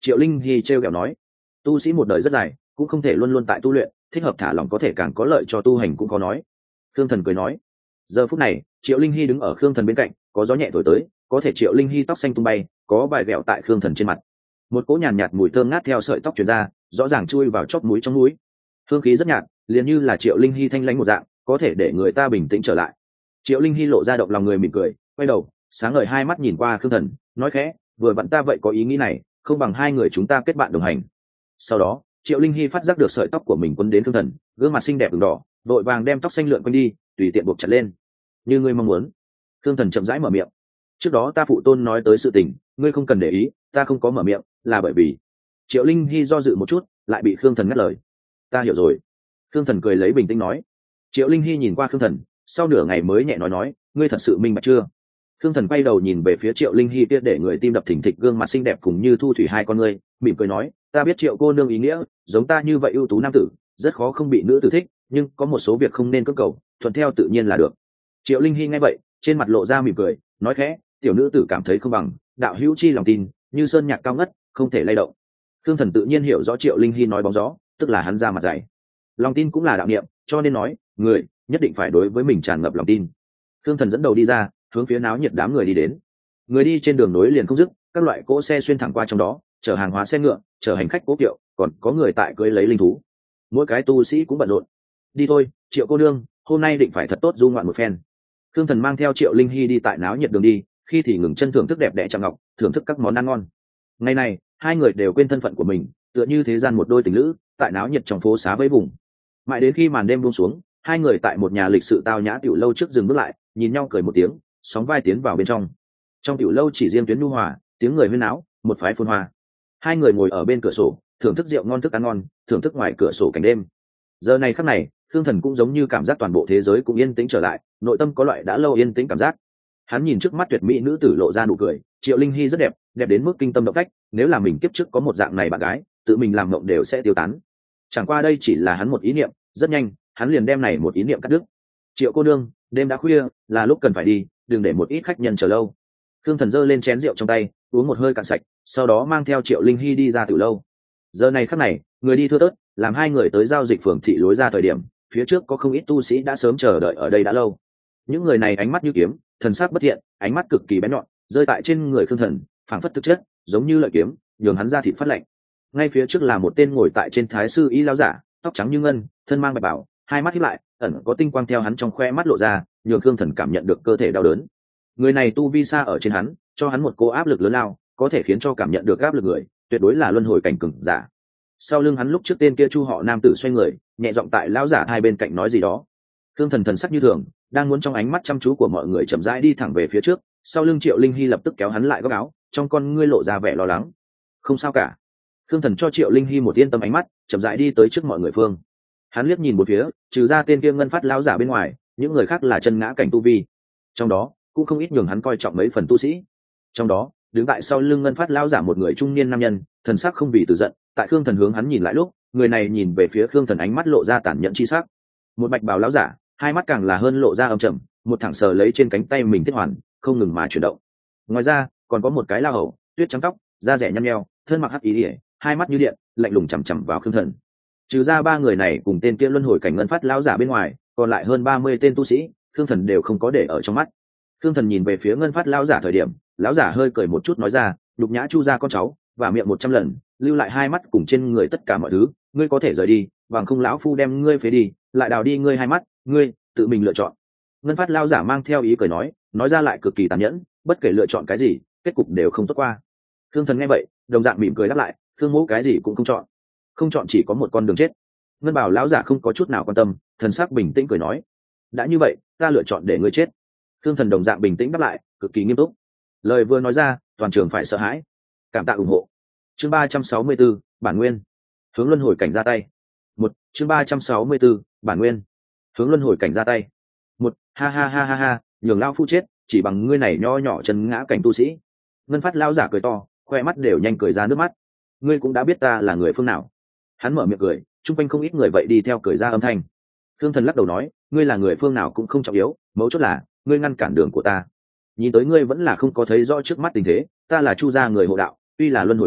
Triệu Linh Hy trêu ghẹo nói. Tu sĩ một đời rất dài, cũng không thể luôn luôn tại tu luyện, thích hợp thả lỏng có thể càng có lợi cho tu hành cũng có nói. Khương Thần cười nói. Giờ phút này Triệu Linh Hy đứng ở Khương Thần bên cạnh, có gió nhẹ thổi tới, có thể Triệu Linh Hy tóc xanh tung bay, có vài ghẹo tại Khương Thần trên mặt. Một cỗ nhàn nhạt mùi thơm ngát theo sợi tóc truyền ra, rõ ràng chui vào chóp mũi trong mũi. Hương khí rất nhạt, liền như là Triệu Linh Hy thanh lãnh một dạng, có thể để người ta bình tĩnh trở lại. Triệu Linh Hy lộ ra động lòng người mỉm cười, quay đầu sáng ngời hai mắt nhìn qua Khương Thần, nói khẽ, vừa vặn ta vậy có ý nghĩ này, không bằng hai người chúng ta kết bạn đồng hành. Sau đó Triệu Linh Hy phát giác được sợi tóc của mình quấn đến Khương Thần, gương mặt xinh đẹp ửng đỏ, vội vàng đem tóc xanh lượn quanh đi, tùy tiện buộc chặt lên. Như ngươi mong muốn. Khương Thần chậm rãi mở miệng. Trước đó ta phụ tôn nói tới sự tình, ngươi không cần để ý, ta không có mở miệng là bởi vì. Triệu Linh Hy do dự một chút, lại bị Khương Thần ngắt lời. Ta hiểu rồi. Khương Thần cười lấy bình tĩnh nói. Triệu Linh Hy nhìn qua Khương Thần, sau nửa ngày mới nhẹ nói, ngươi thật sự minh bạch chưa? Khương Thần quay đầu nhìn về phía Triệu Linh Hy kia để người tim đập thình thịch gương mặt xinh đẹp cùng như thu thủy hai con ngươi, mỉm cười nói, ta biết Triệu cô nương ý nghĩa, giống ta như vậy ưu tú nam tử, rất khó không bị nữ tử thích, nhưng có một số việc không nên cưỡng cầu, thuận theo tự nhiên là được. Triệu Linh Hy nghe vậy, trên mặt lộ ra mỉm cười, nói khẽ, tiểu nữ tử cảm thấy không bằng, đạo hữu chi lòng tin, như sơn nhạc cao ngất, không thể lay động. Khương Thần tự nhiên hiểu rõ Triệu Linh Hy nói bóng gió, tức là hắn ra mặt dày. Lòng tin cũng là đạo niệm, cho nên nói, người nhất định phải đối với mình tràn ngập lòng tin. Khương Thần dẫn đầu đi ra, hướng phía náo nhiệt đám người đi đến. Người đi trên đường nối liền không dứt, các loại cỗ xe xuyên thẳng qua trong đó, chở hàng hóa xe ngựa, chở hành khách cố kiệu, còn có người tại cưỡi lấy linh thú. Mỗi cái tu sĩ cũng bận rộn. Đi thôi, Triệu cô nương, hôm nay định phải thật tốt du ngoạn một phen. Khương Thần mang theo Triệu Linh Hy đi tại náo nhiệt đường đi, khi thì ngừng chân thưởng thức đẹp đẽ chạm ngọc, thưởng thức các món ăn ngon. Ngày này hai người đều quên thân phận của mình, tựa như thế gian một đôi tình lữ tại náo nhiệt trong phố xá với vùng. Mãi đến khi màn đêm buông xuống, hai người tại một nhà lịch sự tao nhã tiểu lâu trước dừng bước lại, nhìn nhau cười một tiếng, sóng vai tiến vào bên trong. Trong tiểu lâu chỉ riêng tuyến nhu hòa, tiếng người huyên náo, một phái phồn hoa. Hai người ngồi ở bên cửa sổ, thưởng thức rượu ngon thức ăn ngon, thưởng thức ngoài cửa sổ cảnh đêm. Giờ này khắc này, Thương Thần cũng giống như cảm giác toàn bộ thế giới cũng yên tĩnh trở lại, nội tâm có loại đã lâu yên tĩnh cảm giác. Hắn nhìn trước mắt tuyệt mỹ nữ tử lộ ra nụ cười, Triệu Linh Hy rất đẹp, đẹp đến mức kinh tâm động phách, nếu là mình kiếp trước có một dạng này bạn gái, tự mình làm mộng đều sẽ tiêu tán. Chẳng qua đây chỉ là hắn một ý niệm, rất nhanh, hắn liền đem này một ý niệm cắt đứt. Triệu cô nương, đêm đã khuya, là lúc cần phải đi, đừng để một ít khách nhân chờ lâu. Thương Thần giơ lên chén rượu trong tay, uống một hơi cạn sạch, sau đó mang theo Triệu Linh Hy đi ra từ lâu. Giờ này khắc này, người đi thưa thớt, làm hai người tới giao dịch phường thị lối ra thời điểm, phía trước có không ít tu sĩ đã sớm chờ đợi ở đây đã lâu. Những người này ánh mắt như kiếm, thần sắc bất thiện, ánh mắt cực kỳ bén nhọn, rơi tại trên người Khương Thần, phảng phất thực chất, giống như lợi kiếm, nhường hắn ra thịt phát lạnh. Ngay phía trước là một tên ngồi tại trên thái sư y lão giả, tóc trắng như ngân, thân mang bạch bào, hai mắt híp lại, ẩn có tinh quang theo hắn trong khoe mắt lộ ra, nhường Khương Thần cảm nhận được cơ thể đau đớn. Người này tu vi xa ở trên hắn, cho hắn một cô áp lực lớn lao, có thể khiến cho cảm nhận được áp lực người, tuyệt đối là luân hồi cảnh cường giả. Sau lưng hắn lúc trước tên kia Chu họ nam tử xoay người, nhẹ giọng tại lão giả hai bên cạnh nói gì đó. Khương Thần thần sắc như thường, đang muốn trong ánh mắt chăm chú của mọi người chậm rãi đi thẳng về phía trước, sau lưng Triệu Linh Hy lập tức kéo hắn lại góc áo, trong con ngươi lộ ra vẻ lo lắng. Không sao cả. Khương Thần cho Triệu Linh Hy một yên tâm ánh mắt, chậm rãi đi tới trước mọi người phương. Hắn liếc nhìn một phía, trừ ra tên kia ngân phát lão giả bên ngoài, những người khác là chân ngã cảnh tu vi. Trong đó, cũng không ít nhường hắn coi trọng mấy phần tu sĩ. Trong đó, đứng tại sau lưng ngân phát lão giả một người trung niên nam nhân, thần sắc không vì từ giận, tại Khương Thần hướng hắn nhìn lại lúc, người này nhìn về phía Khương Thần ánh mắt lộ ra tàn nhẫn chi sắc. Một bạch bào lão giả, hai mắt càng là hơn lộ ra âm trầm, một thẳng sờ lấy trên cánh tay mình thiết hoàn, không ngừng mà chuyển động. Ngoài ra, còn có một cái lao hầu, tuyết trắng tóc, da rẻ nhăn nheo, thân mặc hắc ý ỉa, hai mắt như điện, lạnh lùng chằm chằm vào Khương Thần. Trừ ra ba người này cùng tên kia luân hồi cảnh ngân phát lão giả bên ngoài, còn lại hơn 30 tên tu sĩ, Khương Thần đều không có để ở trong mắt. Khương Thần nhìn về phía ngân phát lão giả thời điểm, lão giả hơi cười một chút nói ra, nhục nhã Chu gia con cháu, và miệng 100 lần, lưu lại hai mắt cùng trên người tất cả mọi thứ, ngươi có thể rời đi, bằng không lão phu đem ngươi phế đi, lại đào đi ngươi hai mắt, ngươi tự mình lựa chọn. Ngân phát lão giả mang theo ý cười nói ra lại cực kỳ tàn nhẫn, bất kể lựa chọn cái gì, kết cục đều không tốt qua. Khương Thần nghe vậy, đồng dạng mỉm cười đáp lại, Khương mỗ cái gì cũng không chọn, không chọn chỉ có một con đường chết. Ngân bảo lão giả không có chút nào quan tâm, thần sắc bình tĩnh cười nói, đã như vậy, ta lựa chọn để ngươi chết. Khương Thần đồng dạng bình tĩnh đáp lại, cực kỳ nghiêm túc. Lời vừa nói ra, toàn trường phải sợ hãi. Cảm tạ ủng hộ. Chương 364, bản nguyên. Hướng luân hồi cảnh ra tay. Chương 364, bản nguyên. Hướng luân hồi cảnh ra tay. Ha ha ha ha ha, nhường lão phu chết, chỉ bằng ngươi này nho nhỏ chân ngã cảnh tu sĩ. Ngân phát lão giả cười to, khoe mắt đều nhanh cười ra nước mắt. Ngươi cũng đã biết ta là người phương nào. Hắn mở miệng cười, chung quanh không ít người vậy đi theo cười ra âm thanh. Thương Thần lắc đầu nói, ngươi là người phương nào cũng không trọng yếu, mấu chốt là ngươi ngăn cản đường của ta. Nhìn tới ngươi vẫn là không có thấy rõ trước mắt tình thế, ta là Chu gia người hộ đạo, tuy là luân hồi cảnh,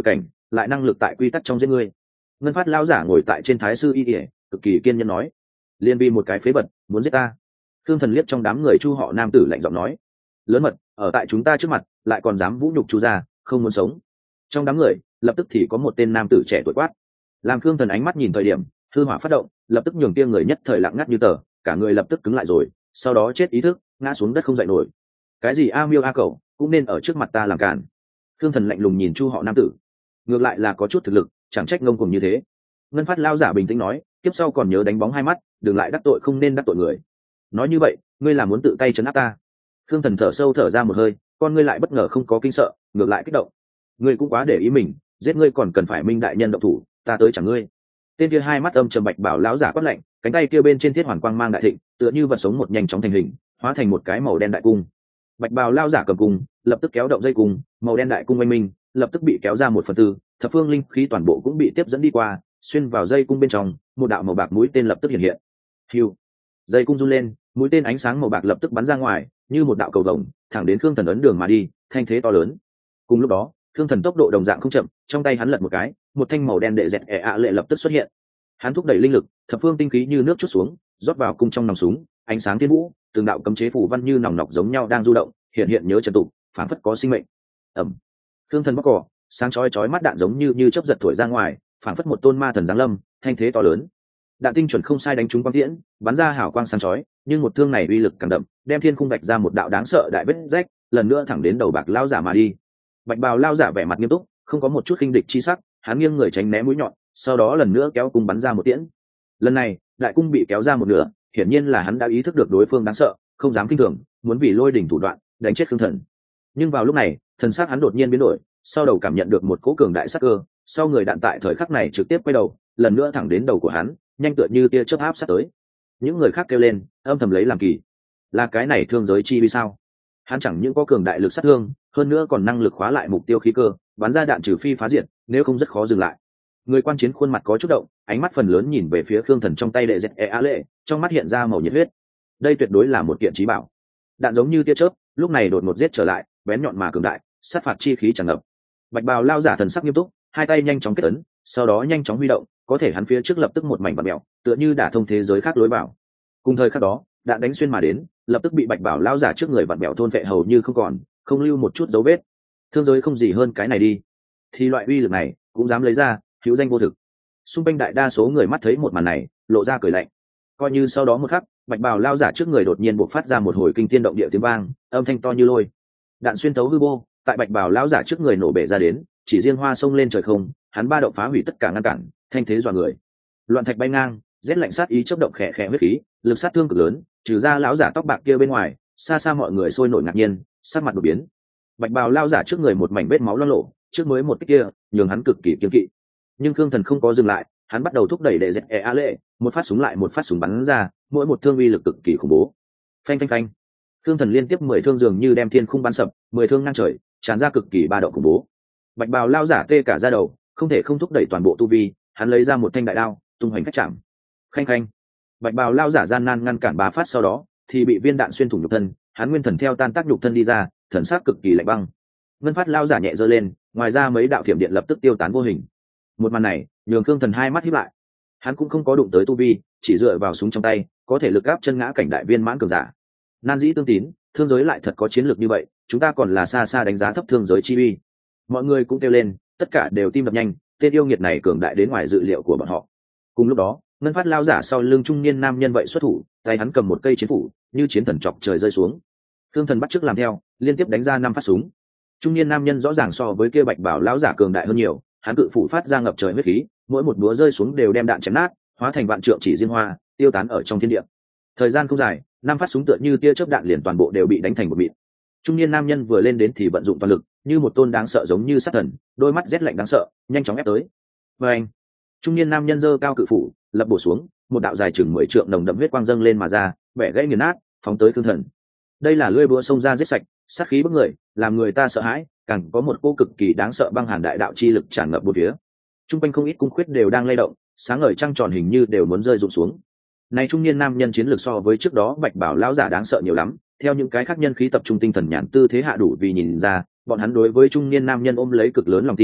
lại năng lực tại quy tắc trong giết ngươi. Ngân Phát lão giả ngồi tại trên thái sư y ỉa, cực kỳ kiên nhẫn nói, liên vì một cái phế vật muốn giết ta. Thương Thần liếc trong đám người Chu họ nam tử lạnh giọng nói, lớn mật, ở tại chúng ta trước mặt lại còn dám vũ nhục Chu gia, không muốn sống. Trong đám người lập tức thì có một tên nam tử trẻ tuổi quát. Làm Thương Thần ánh mắt nhìn thời điểm, hư hỏa phát động, lập tức nhường kia người nhất thời lặng ngắt như tờ, cả người lập tức cứng lại rồi, sau đó chết ý thức, ngã xuống đất không dậy nổi. Cái gì a miêu a cẩu, cũng nên ở trước mặt ta làm cản. Thương Thần lạnh lùng nhìn Chu họ nam tử, ngược lại là có chút thực lực, chẳng trách ngông cuồng như thế. Ngân Phát lao giả bình tĩnh nói, tiếp sau còn nhớ đánh bóng hai mắt, đừng lại đắc tội, không nên đắc tội người. Nói như vậy, ngươi là muốn tự tay trấn áp ta? Thương Thần thở sâu thở ra một hơi, con ngươi lại bất ngờ không có kinh sợ, ngược lại kích động. Ngươi cũng quá để ý mình, giết ngươi còn cần phải minh đại nhân động thủ, ta tới chẳng ngươi. Tên kia hai mắt âm trầm bạch bảo lão giả quát lạnh, cánh tay kia bên trên thiết hoàn quang mang đại thịnh, tựa như vật sống một nhanh chóng thành hình, hóa thành một cái màu đen đại cung. Bạch bào lão giả cầm cung, lập tức kéo động dây cung, màu đen đại cung oanh minh, lập tức bị kéo ra 1/4, thập phương linh khí toàn bộ cũng bị tiếp dẫn đi qua, xuyên vào dây cung bên trong, một đạo màu bạc mũi tên lập tức hiện hiện. Hưu, dây cung run lên, mũi tên ánh sáng màu bạc lập tức bắn ra ngoài, như một đạo cầu vồng, thẳng đến Khương Thần ấn đường mà đi, thanh thế to lớn. Cùng lúc đó, Khương Thần tốc độ đồng dạng không chậm, trong tay hắn lật một cái, một thanh màu đen đệ dẹt lệ lập tức xuất hiện. Hắn thúc đẩy linh lực, thập phương tinh khí như nước chút xuống, rót vào cung trong nòng súng, ánh sáng thiên vũ, từng đạo cấm chế phù văn như nòng nọc giống nhau đang du động, hiện nhớ trật tụ, phản phất có sinh mệnh. Ầm. Khương Thần bóc cỏ, sáng chói mắt đạn giống như chớp giật thổi ra ngoài, phản phất một tôn ma thần giáng lâm, thanh thế to lớn. Đạn tinh chuẩn không sai đánh trúng quang tiễn, bắn ra hào quang sáng chói, nhưng một thương này uy lực càng đậm, đem thiên khung vạch ra một đạo đáng sợ đại vết rách, lần nữa thẳng đến đầu bạc lao giả mà đi. Bạch bào lao giả vẻ mặt nghiêm túc, không có một chút khinh địch chi sắc, hắn nghiêng người tránh né mũi nhọn, sau đó lần nữa kéo cung bắn ra một tiễn. Lần này, đại cung bị kéo ra một nửa, hiển nhiên là hắn đã ý thức được đối phương đáng sợ, không dám kinh thường, muốn vì lôi đỉnh thủ đoạn đánh chết Khương Thần. Nhưng vào lúc này, thần sắc hắn đột nhiên biến đổi, sau đầu cảm nhận được một cỗ cường đại sắc cơ, sau người đạn tại thời khắc này trực tiếp quay đầu, lần nữa thẳng đến đầu của hắn, nhanh tựa như tia chớp áp sát tới. Những người khác kêu lên, âm thầm lấy làm kỳ. Là cái này thương giới chi vì sao? Hắn chẳng những có cường đại lực sát thương, hơn nữa còn năng lực khóa lại mục tiêu khí cơ, bắn ra đạn trừ phi phá diệt, nếu không rất khó dừng lại. Người quan chiến khuôn mặt có chút động, ánh mắt phần lớn nhìn về phía Khương Thần trong tay đệ dẹt lệ, trong mắt hiện ra màu nhiệt huyết. Đây tuyệt đối là một kiện chí bảo. Đạn giống như tia chớp, lúc này đột ngột giết trở lại, bén nhọn mà cường đại, sát phạt chi khí tràn ngập. Bạch bào lao giả thần sắc nghiêm túc, hai tay nhanh chóng kết ấn, sau đó nhanh chóng huy động, có thể hắn phía trước lập tức một mảnh vặn mèo, tựa như đả thông thế giới khác lối vào. Cùng thời khắc đó, đạn đánh xuyên mà đến, lập tức bị bạch bảo lao giả trước người vặn mèo thôn phệ hầu như không còn, không lưu một chút dấu vết. Thương giới không gì hơn cái này đi, thì loại uy lực này cũng dám lấy ra, hữu danh vô thực. Xung quanh đại đa số người mắt thấy một màn này, lộ ra cười lạnh. Coi như sau đó một khắc, bạch bào lao giả trước người đột nhiên bộc phát ra một hồi kinh thiên động địa tiếng vang, âm thanh to như lôi. Đạn xuyên thấu hư vô, tại bạch bào lao giả trước người nổ bể ra đến, chỉ riêng hoa sông lên trời không, hắn ba động phá hủy tất cả ngăn cản, thanh thế dọa người. Loạn thạch bay ngang, rét lạnh sát ý chớp động khẽ khẽ huyết khí, lực sát thương cực lớn, trừ ra lão giả tóc bạc kia bên ngoài, xa xa mọi người sôi nổi ngạc nhiên, sắc mặt đột biến. Bạch bào lao giả trước người một mảnh vết máu loang lổ, trước mới một cái kia, nhường hắn cực kỳ kiêng kỵ. Nhưng Khương Thần không có dừng lại, hắn bắt đầu thúc đẩy đệ dẹt lệ, một phát súng lại một phát súng bắn ra, mỗi một thương uy lực cực kỳ khủng bố. Phanh phanh phanh. Khương Thần liên tiếp 10 thương dường như đem thiên khung bắn sập, 10 thương ngang trời, tràn ra cực kỳ ba động khủng bố. Bạch bào lao giả tê cả da đầu, không thể không thúc đẩy toàn bộ tu vi, hắn lấy ra một thanh đại đao, tung hoành phách chạm. Khanh khanh. Bạch bào lao giả gian nan ngăn cản 3 phát, sau đó thì bị viên đạn xuyên thủng nhục thân, hắn nguyên thần theo tan tác nhục thân đi ra, thần sắc cực kỳ lạnh băng. Ngân Phát lao giả nhẹ giơ lên, ngoài ra mấy đạo thiểm điện lập tức tiêu tán vô hình. Một màn này nhường Khương Thần hai mắt híp lại. Hắn cũng không có đụng tới tu vi, chỉ dựa vào súng trong tay có thể lực áp chân ngã cảnh đại viên mãn cường giả. Nan dĩ tương tín, thương giới lại thật có chiến lược như vậy, chúng ta còn là xa xa đánh giá thấp thương giới chi uy. Mọi người cũng kêu lên, tất cả đều tim đập nhanh, tên yêu nghiệt này cường đại đến ngoài dự liệu của bọn họ. Cùng lúc đó, Ngân Phát lao giả sau lưng trung niên nam nhân vậy xuất thủ, tay hắn cầm một cây chiến phủ, như chiến thần chọc trời rơi xuống. Khương Thần bắt chước làm theo, liên tiếp đánh ra 5 phát súng. Trung niên nam nhân rõ ràng so với kia bạch bảo lão giả cường đại hơn nhiều, hắn cự phủ phát ra ngập trời huyết khí, mỗi một búa rơi xuống đều đem đạn chém nát, hóa thành vạn trượng chỉ diên hoa, tiêu tán ở trong thiên địa. Thời gian không dài, 5 phát súng tựa như tia chớp đạn liền toàn bộ đều bị đánh thành một mịn. Trung niên nam nhân vừa lên đến thì vận dụng toàn lực, như một tôn đáng sợ giống như sát thần, đôi mắt rét lạnh đáng sợ, nhanh chóng ép tới. Và anh, trung niên nam nhân giơ cao cự phủ, lập bổ xuống, một đạo dài chừng 10 trượng nồng đậm huyết quang dâng lên mà ra, bẻ gãy nghiền nát, phóng tới Khương Thần. Đây là lưỡi búa xông ra giết sạch, sát khí bức người, làm người ta sợ hãi, càng có một cô cực kỳ đáng sợ băng hàn đại đạo chi lực tràn ngập bốn phía. Trung quanh không ít cung khuyết đều đang lay động, sáng ngời trăng tròn hình như đều muốn rơi rụng xuống. Này trung niên nam nhân chiến lược so với trước đó bạch bảo lão giả đáng sợ nhiều lắm, theo những cái khác nhân khí tập trung tinh thần nhàn tư thế hạ đủ vì nhìn ra, bọn hắn đối với trung niên nam nhân ôm lấy cực lớn lòng tin,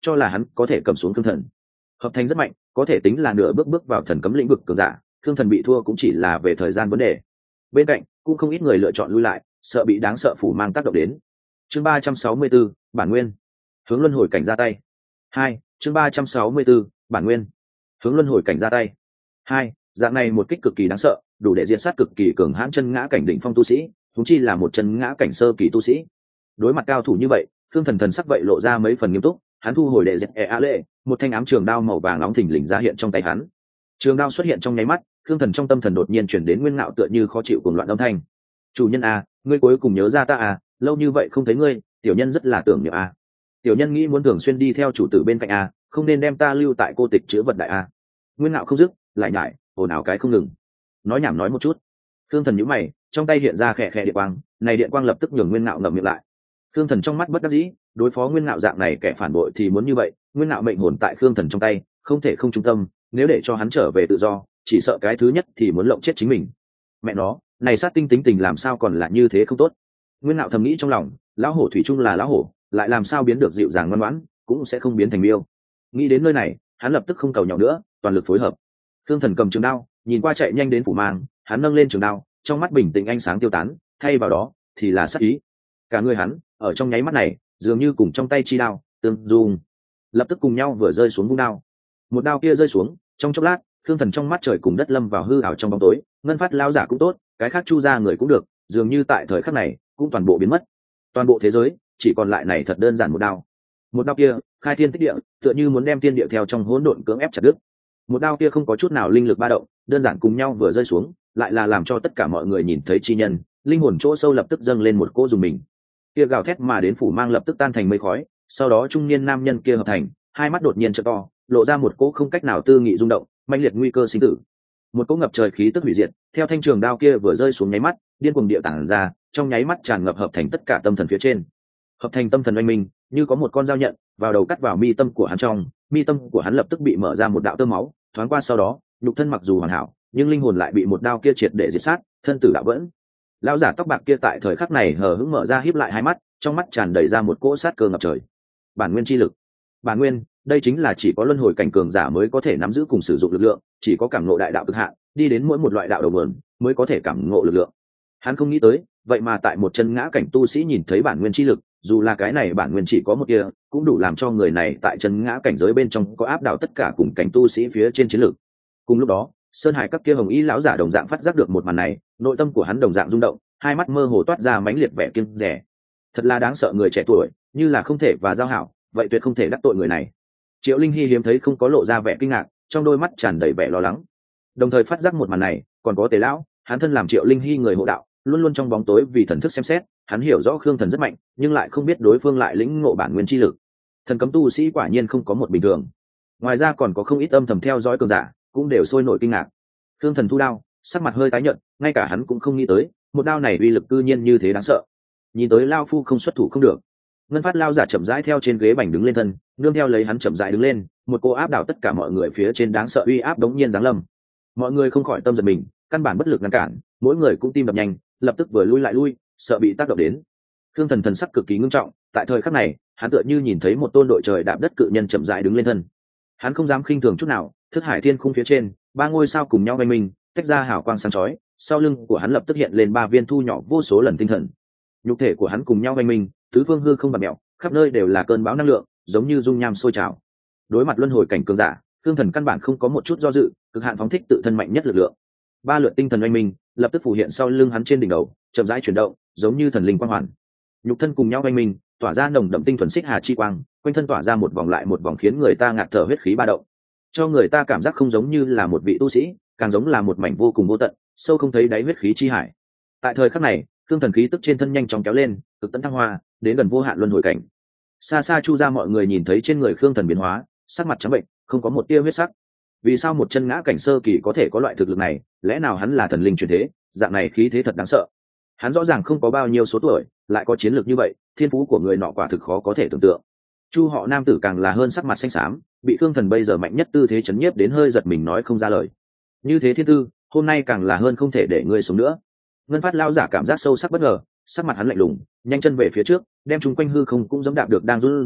cho là hắn có thể cầm xuống Khương Thần. Hợp thành rất mạnh, có thể tính là nửa bước vào thần cấm lĩnh vực cường giả, Khương Thần bị thua cũng chỉ là về thời gian vấn đề. Bên cạnh cũng không ít người lựa chọn lui lại, sợ bị đáng sợ phủ mang tác động đến. Chương 364, bản nguyên. Hướng luân hồi cảnh ra tay. 2, chương 364, bản nguyên. Hướng luân hồi cảnh ra tay. 2, dạng này một kích cực kỳ đáng sợ, đủ để diệt sát cực kỳ cường hãn chân ngã cảnh đỉnh phong tu sĩ, huống chi là một chân ngã cảnh sơ kỳ tu sĩ. Đối mặt cao thủ như vậy, Khương Thần thần sắc vậy lộ ra mấy phần nghiêm túc, hắn thu hồi đệ dẹt a lệ, một thanh ám trường đao màu vàng nóng thình lình ra hiện trong tay hắn. Trường đao xuất hiện trong nháy mắt, Khương Thần trong tâm thần đột nhiên chuyển đến nguyên ngạo tựa như khó chịu cuồng loạn âm thanh. "Chủ nhân a, ngươi cuối cùng nhớ ra ta à, lâu như vậy không thấy ngươi, tiểu nhân rất là tưởng niệm a. Tiểu nhân nghĩ muốn thường xuyên đi theo chủ tử bên cạnh a, không nên đem ta lưu tại cô tịch chứa vật đại a." Nguyên ngạo không dứt, lại nhải, ồn ào cái không ngừng. Nói nhảm nói một chút. Khương Thần nhíu mày, trong tay hiện ra khẽ khẽ điện quang, này điện quang lập tức nhường Nguyên ngạo ngậm miệng lại. Khương Thần trong mắt bất đắc dĩ, đối phó Nguyên ngạo dạng này kẻ phản bội thì muốn như vậy, Nguyên ngạo mệnh hồn tại Khương Thần trong tay, không thể không trung tâm, nếu để cho hắn trở về tự do, chỉ sợ cái thứ nhất thì muốn lộng chết chính mình. Mẹ nó, này sát tinh tính tình làm sao còn là như thế không tốt. Nguyên ngạo thầm nghĩ trong lòng, lão hổ thủy chung là lão hổ, lại làm sao biến được dịu dàng ngoan ngoãn, cũng sẽ không biến thành miêu. Nghĩ đến nơi này, hắn lập tức không cầu nhọc nữa, toàn lực phối hợp. Khương Thần cầm trường đao, nhìn qua chạy nhanh đến phủ mang, hắn nâng lên trường đao, trong mắt bình tĩnh ánh sáng tiêu tán, thay vào đó thì là sát ý. Cả người hắn ở trong nháy mắt này, dường như cùng trong tay chi đao tương dung, lập tức cùng nhau vừa rơi xuống vung đao. Một đao kia rơi xuống, trong chốc lát, Khương Thần trong mắt trời cùng đất lâm vào hư ảo trong bóng tối, ngân phát lao giả cũng tốt, cái khác chu ra người cũng được, dường như tại thời khắc này cũng toàn bộ biến mất. Toàn bộ thế giới chỉ còn lại này thật đơn giản một đao. Một đao kia khai thiên tích địa, tựa như muốn đem thiên địa theo trong hỗn độn cưỡng ép chặt đứt. Một đao kia không có chút nào linh lực ba động, đơn giản cùng nhau vừa rơi xuống, lại là làm cho tất cả mọi người nhìn thấy chi nhân, linh hồn chỗ sâu lập tức dâng lên một cỗ dùng mình. Kia gào thét mà đến phủ mang lập tức tan thành mây khói, sau đó trung niên nam nhân kia hợp thành, hai mắt đột nhiên trợ to, lộ ra một cỗ không cách nào tư nghị rung động, mãnh liệt nguy cơ sinh tử. Một cỗ ngập trời khí tức hủy diệt, theo thanh trường đao kia vừa rơi xuống nháy mắt, điên cuồng địa tản ra, trong nháy mắt tràn ngập hợp thành tất cả tâm thần phía trên. Hợp thành tâm thần oanh minh, như có một con dao nhận vào đầu cắt vào mi tâm của hắn trong, mi tâm của hắn lập tức bị mở ra một đạo tơ máu, thoáng qua sau đó, nhục thân mặc dù hoàn hảo, nhưng linh hồn lại bị một đao kia triệt để diệt sát, thân tử đạo vẫn. Lão giả tóc bạc kia tại thời khắc này hờ hững mở ra híp lại hai mắt, trong mắt tràn đầy ra một cỗ sát cơ ngập trời. Bản nguyên chi lực. Bản nguyên, đây chính là chỉ có luân hồi cảnh cường giả mới có thể nắm giữ cùng sử dụng lực lượng, chỉ có cảm ngộ đại đạo cực hạn, đi đến mỗi một loại đạo đầu nguồn mới có thể cảm ngộ lực lượng. Hắn không nghĩ tới, vậy mà tại một chân ngã cảnh tu sĩ nhìn thấy bản nguyên chi lực, dù là cái này bản nguyên chỉ có một kia, cũng đủ làm cho người này tại chân ngã cảnh giới bên trong có áp đảo tất cả cùng cảnh tu sĩ phía trên chiến lực. Cùng lúc đó, Sơn Hải các kia hồng y lão giả đồng dạng phát giác được một màn này, nội tâm của hắn đồng dạng rung động, hai mắt mơ hồ toát ra mãnh liệt vẻ kiêng dè. Thật là đáng sợ người trẻ tuổi, như là không thể và giao hảo, vậy tuyệt không thể đắc tội người này. Triệu Linh Hy hiếm thấy không có lộ ra vẻ kinh ngạc, trong đôi mắt tràn đầy vẻ lo lắng. Đồng thời phát giác một màn này, còn có Tề lão, hắn thân làm Triệu Linh Hy người hộ đạo, luôn luôn trong bóng tối vì thần thức xem xét, hắn hiểu rõ Khương Thần rất mạnh, nhưng lại không biết đối phương lại lĩnh ngộ bản nguyên chi lực. Thần cấm tu sĩ quả nhiên không có một bình thường. Ngoài ra còn có không ít âm thầm theo dõi cường giả, cũng đều sôi nổi kinh ngạc. Khương Thần thu đao, sắc mặt hơi tái nhợt, ngay cả hắn cũng không nghĩ tới, một đao này uy lực cư nhiên như thế đáng sợ. Nhìn tới lao phu không xuất thủ không được. Ngân phát lao giả chậm rãi theo trên ghế bành đứng lên thân, nương theo lấy hắn chậm rãi đứng lên, một cô áp đảo tất cả mọi người phía trên đáng sợ uy áp đống nhiên giáng lâm. Mọi người không khỏi tâm giật mình, căn bản bất lực ngăn cản, mỗi người cũng tim đập nhanh, lập tức vừa lui lại lui, sợ bị tác động đến. Khương Thần thần sắc cực kỳ ngưng trọng, tại thời khắc này, hắn tựa như nhìn thấy một tôn đội trời đạp đất cự nhân chậm rãi đứng lên thân. Hắn không dám khinh thường chút nào, thức hải thiên khung phía trên, ba ngôi sao cùng nhau vây mình, tách ra hào quang sáng chói, sau lưng của hắn lập tức hiện lên ba viên thu nhỏ vô số lần tinh thần. Nhục thể của hắn cùng nhau vây mình, tứ phương hư không bạt mèo, khắp nơi đều là cơn bão năng lượng, giống như dung nham sôi trào. Đối mặt luân hồi cảnh cường giả, Khương Thần căn bản không có một chút do dự, cực hạn phóng thích tự thân mạnh nhất lực lượng. Ba lượt tinh thần oanh minh, lập tức phủ hiện sau lưng hắn trên đỉnh đầu, chậm rãi chuyển động, giống như thần linh quang hoàn. Nhục thân cùng nhau oanh minh, tỏa ra nồng đậm tinh thuần xích hà chi quang, quanh thân tỏa ra một vòng lại một vòng khiến người ta ngạt thở huyết khí ba động, cho người ta cảm giác không giống như là một vị tu sĩ, càng giống là một mảnh vô cùng vô tận, sâu không thấy đáy huyết khí chi hải. Tại thời khắc này, Khương Thần khí tức trên thân nhanh chóng kéo lên, cực tấn thăng hoa, đến gần vô hạn luân hồi cảnh. Xa xa chu ra mọi người nhìn thấy trên người Khương Thần biến hóa, sắc mặt trắng bệnh, không có một tia huyết sắc. Vì sao một chân ngã cảnh sơ kỳ có thể có loại thực lực này? Lẽ nào hắn là thần linh truyền thế? Dạng này khí thế thật đáng sợ. Hắn rõ ràng không có bao nhiêu số tuổi, lại có chiến lược như vậy, thiên phú của người nọ quả thực khó có thể tưởng tượng. Chu họ nam tử càng là hơn sắc mặt xanh xám, bị Khương Thần bây giờ mạnh nhất tư thế chấn nhiếp đến hơi giật mình nói không ra lời. Như thế thiên tư, hôm nay càng là hơn không thể để ngươi sống nữa. Ngân phát lao giả cảm giác sâu sắc bất ngờ, sắc mặt hắn lạnh lùng, nhanh chân về phía trước, đem chúng quanh hư không cũng giống đạp được đang run rẩy,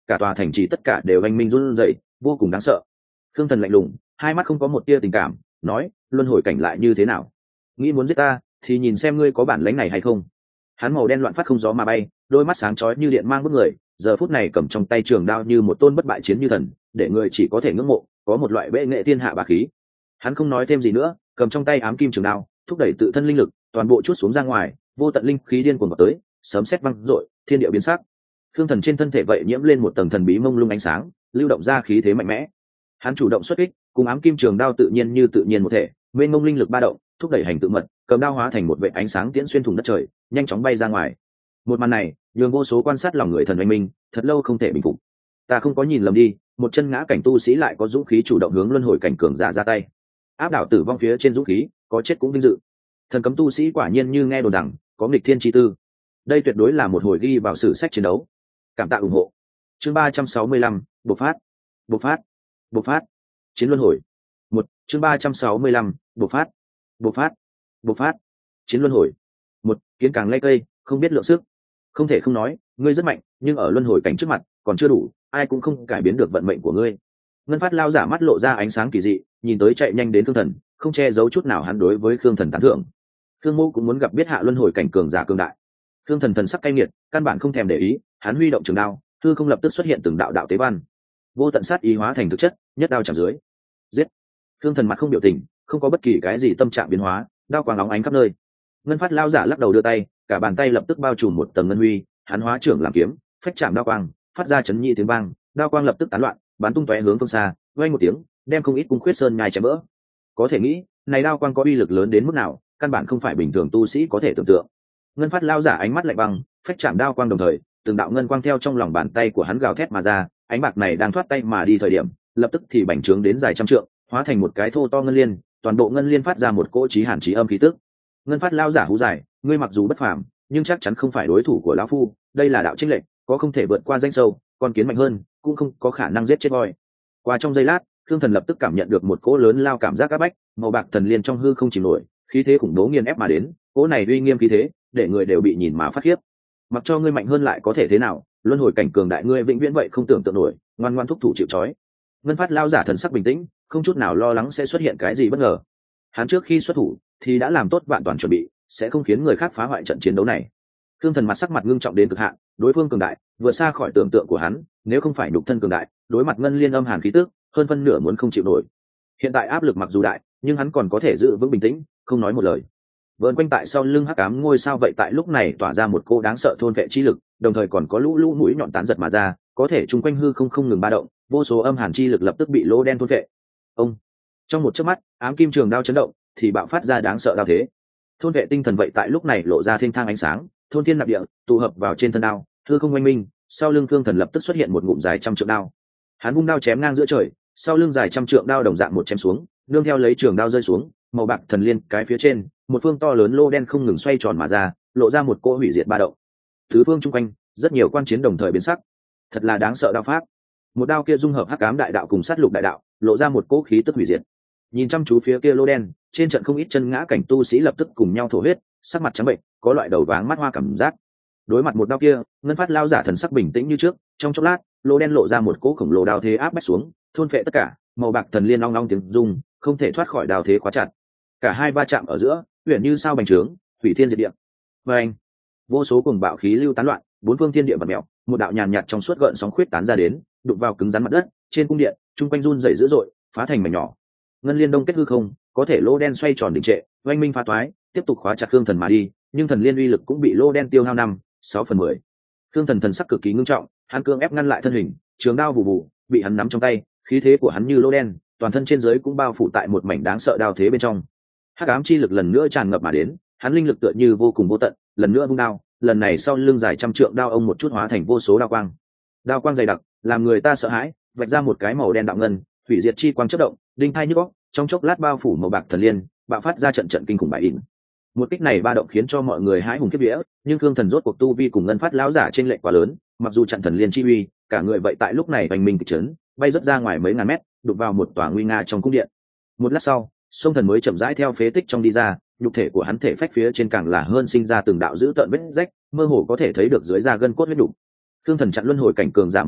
cả tòa thành trì tất cả đều oanh minh run rẩy, vô cùng đáng sợ. Khương Thần lạnh lùng, hai mắt không có một tia tình cảm, nói: luân hồi cảnh lại như thế nào? Nghĩ muốn giết ta thì nhìn xem ngươi có bản lĩnh này hay không. Hắn màu đen loạn phát không gió mà bay, đôi mắt sáng chói như điện mang bức người, giờ phút này cầm trong tay trường đao như một tôn bất bại chiến như thần, để người chỉ có thể ngưỡng mộ, có một loại bệ nghệ thiên hạ bá khí. Hắn không nói thêm gì nữa, cầm trong tay ám kim trường đao, thúc đẩy tự thân linh lực, toàn bộ chuốt xuống ra ngoài, vô tận linh khí điên cuồng vào tới, sấm sét vang rội, thiên địa biến sắc. Khương Thần trên thân thể vậy nhiễm lên một tầng thần bí mông lung ánh sáng, lưu động ra khí thế mạnh mẽ. Hắn chủ động xuất kích, cùng ám kim trường đao tự nhiên một thể, mênh mông linh lực ba động, thúc đẩy hành tự mật, cầm đao hóa thành một vệt ánh sáng tiễn xuyên thủng đất trời, nhanh chóng bay ra ngoài. Một màn này, nhường vô số quan sát lòng người thần oanh minh, thật lâu không thể bình phục. Ta không có nhìn lầm đi, một chân ngã cảnh tu sĩ lại có dũng khí chủ động hướng luân hồi cảnh cường giả ra tay, áp đảo tử vong phía trên dũng khí, có chết cũng vinh dự. Thần cấm tu sĩ quả nhiên như nghe đồn rằng có nghịch thiên chi tư, đây tuyệt đối là một hồi ghi vào sử sách chiến đấu. Cảm tạ ủng hộ. Chương 365, bộc phát, bộc phát, bộc phát. Chiến luân hồi. Một. Chương 365, bộc phát, bộc phát, bộc phát. Chiến luân hồi. Một. Kiến càng lay cây, không biết lượng sức. Không thể không nói, ngươi rất mạnh, nhưng ở luân hồi cảnh trước mặt còn chưa đủ, ai cũng không cải biến được vận mệnh của ngươi. Ngân Phát lao giả mắt lộ ra ánh sáng kỳ dị, nhìn tới chạy nhanh đến Khương Thần, không che giấu chút nào hắn đối với Khương Thần tán thưởng. Khương Mô cũng muốn gặp biết hạ luân hồi cảnh cường giả cường đại. Khương Thần thần sắc cay nghiệt, căn bản không thèm để ý, hắn huy động trường đao, hư không lập tức xuất hiện từng đạo đạo tế văn, vô tận sát ý hóa thành thực chất, nhất đao chạm dưới. Giết! Khương Thần mặt không biểu tình, không có bất kỳ cái gì tâm trạng biến hóa, đao quang óng ánh khắp nơi. Ngân Phát lao giả lắc đầu đưa tay, cả bàn tay lập tức bao trùm một tầng ngân huy, hắn hóa trưởng làm kiếm, phách chạm đao quang, phát ra chấn nhị tiếng vang, đao quang lập tức tán loạn, bắn tung tóe hướng phương xa, vang một tiếng, đem không ít cung khuyết sơn nhai chém vỡ. Có thể nghĩ, này đao quang có uy lực lớn đến mức nào, căn bản không phải bình thường tu sĩ có thể tưởng tượng. Ngân Phát lao giả ánh mắt lạnh băng, phách chạm đao quang đồng thời, từng đạo ngân quang theo trong lòng bàn tay của hắn gào thét mà ra, ánh bạc này đang thoát tay mà đi thời điểm, lập tức thì bành trướng đến dài trăm trượng, hóa thành một cái thô to ngân liên, toàn bộ ngân liên phát ra một cỗ chí hàn chí âm khí tức. Ngân Phát lao giả hú dài, ngươi mặc dù bất phàm, nhưng chắc chắn không phải đối thủ của lão phu, đây là đạo chênh lệch, có không thể vượt qua danh sâu, con kiến mạnh hơn, cũng không có khả năng giết chết voi. Qua trong giây lát, Khương Thần lập tức cảm nhận được một cỗ lớn lao cảm giác áp bách, màu bạc thần liên trong hư không chìm nổi, khí thế khủng bố nghiền ép mà đến, cỗ này uy nghiêm khí thế, để người đều bị nhìn mà phát khiếp. Mặc cho ngươi mạnh hơn lại có thể thế nào, luân hồi cảnh cường đại ngươi vĩnh viễn vậy không tưởng tượng nổi, ngoan ngoan thúc thủ chịu trói. Ngân Phát lao giả thần sắc bình tĩnh, không chút nào lo lắng sẽ xuất hiện cái gì bất ngờ. Hắn trước khi xuất thủ thì đã làm tốt vạn toàn chuẩn bị, sẽ không khiến người khác phá hoại trận chiến đấu này. Khương Thần mặt sắc mặt ngưng trọng đến cực hạn, đối phương cường đại, vượt xa khỏi tưởng tượng của hắn, nếu không phải nhục thân cường đại, đối mặt ngân liên âm hàn khí tức, hơn phân nửa muốn không chịu nổi. Hiện tại áp lực mặc dù đại, nhưng hắn còn có thể giữ vững bình tĩnh, không nói một lời. Vờn quanh tại sau lưng hắc ám ngôi sao vậy tại lúc này tỏa ra một cô đáng sợ thôn vệ chi lực, đồng thời còn có lũ lũ mũi nhọn tán giật mà ra, có thể chung quanh hư không ngừng ba động, vô số âm hàn chi lực lập tức bị lỗ đen thôn vệ. Ông, trong một chớp mắt, ám kim trường đao chấn động, thì bạo phát ra đáng sợ đao thế. Thôn vệ tinh thần vậy tại lúc này lộ ra thênh thang ánh sáng, thôn thiên nạp địa, tụ hợp vào trên thân đao, hư không oanh minh, sau lưng Khương Thần lập tức xuất hiện một ngụm dài trăm trượng đao. Hắn vung đao chém ngang giữa trời, sau lưng dài trăm trượng đao đồng dạng một chém xuống, nương theo lấy trường đao rơi xuống, màu bạc thần liên cái phía trên, một phương to lớn lô đen không ngừng xoay tròn mà ra, lộ ra một cỗ hủy diệt ba động. Tứ phương chung quanh, rất nhiều quan chiến đồng thời biến sắc. Thật là đáng sợ đao pháp. Một đao kia dung hợp hắc ám đại đạo cùng sát lục đại đạo, lộ ra một cỗ khí tức hủy diệt. Nhìn chăm chú phía kia lô đen, trên trận không ít chân ngã cảnh tu sĩ lập tức cùng nhau thổ huyết, sắc mặt trắng bệnh, có loại đầu váng mắt hoa cảm giác. Đối mặt một đao kia, Ngân Phát lao giả thần sắc bình tĩnh như trước, trong chốc lát, lô đen lộ ra một cỗ khổng lồ đao thế áp bách xuống, thôn phệ tất cả, màu bạc thần liên long long tiếng rung, không thể thoát khỏi đao thế khóa chặt. Cả hai va chạm ở giữa, huyền như sao bành trướng, hủy thiên diệt địa. Và anh, vô số cùng bạo khí lưu tán loạn, bốn phương thiên địa bật mèo, một đạo nhàn nhạt trong suốt gợn sóng khuyết tán ra đến, đụng vào cứng rắn mặt đất, trên cung điện, trung quanh run rẩy dữ dội, phá thành mảnh nhỏ. Ngân liên đông kết hư không, có thể lô đen xoay tròn đình trệ, oanh minh phá toái, tiếp tục khóa chặt Khương Thần mà đi, nhưng thần liên uy lực cũng bị lô đen tiêu hao 5/6. Khương Thần thần sắc cực kỳ ngưng trọng, hắn cương ép ngăn lại thân hình, trường đao vù vù, bị hắn nắm trong tay, khí thế của hắn như lô đen, toàn thân trên dưới cũng bao phủ tại một mảnh đáng sợ đao thế bên trong. Hắc ám chi lực lần nữa tràn ngập mà đến, hắn linh lực tựa như vô cùng vô tận, lần nữa vung đao, lần này sau lưng dài trăm trượng đao ông một chút hóa thành vô số đao quang. Đao quang dày đặc, làm người ta sợ hãi, vạch ra một cái màu đen đạo ngân, hủy diệt chi quang chớp động, đinh thai nhức óc, trong chốc lát bao phủ màu bạc thần liên, bạo phát ra trận trận kinh khủng bại ỉn. Một kích này ba động khiến cho mọi người hãi hùng kiếp vía, nhưng Khương Thần rốt cuộc tu vi cùng Ngân Phát lão giả trên lệch quá lớn, mặc dù trận thần liên chi uy, cả người vậy tại lúc này hoành minh kịch chấn, bay rất ra ngoài mấy ngàn mét, đụng vào một tòa nguy nga trong cung điện. Một lát sau, Song Thần mới chậm rãi theo phế tích trong đi ra, nhục thể của hắn thể phách phía trên càng là hơn sinh ra từng đạo dữ tợn vết rách, mơ hồ có thể thấy được dưới da gân cốt huyết đục. Khương Thần chặn luân hồi cảnh cường giả một kích,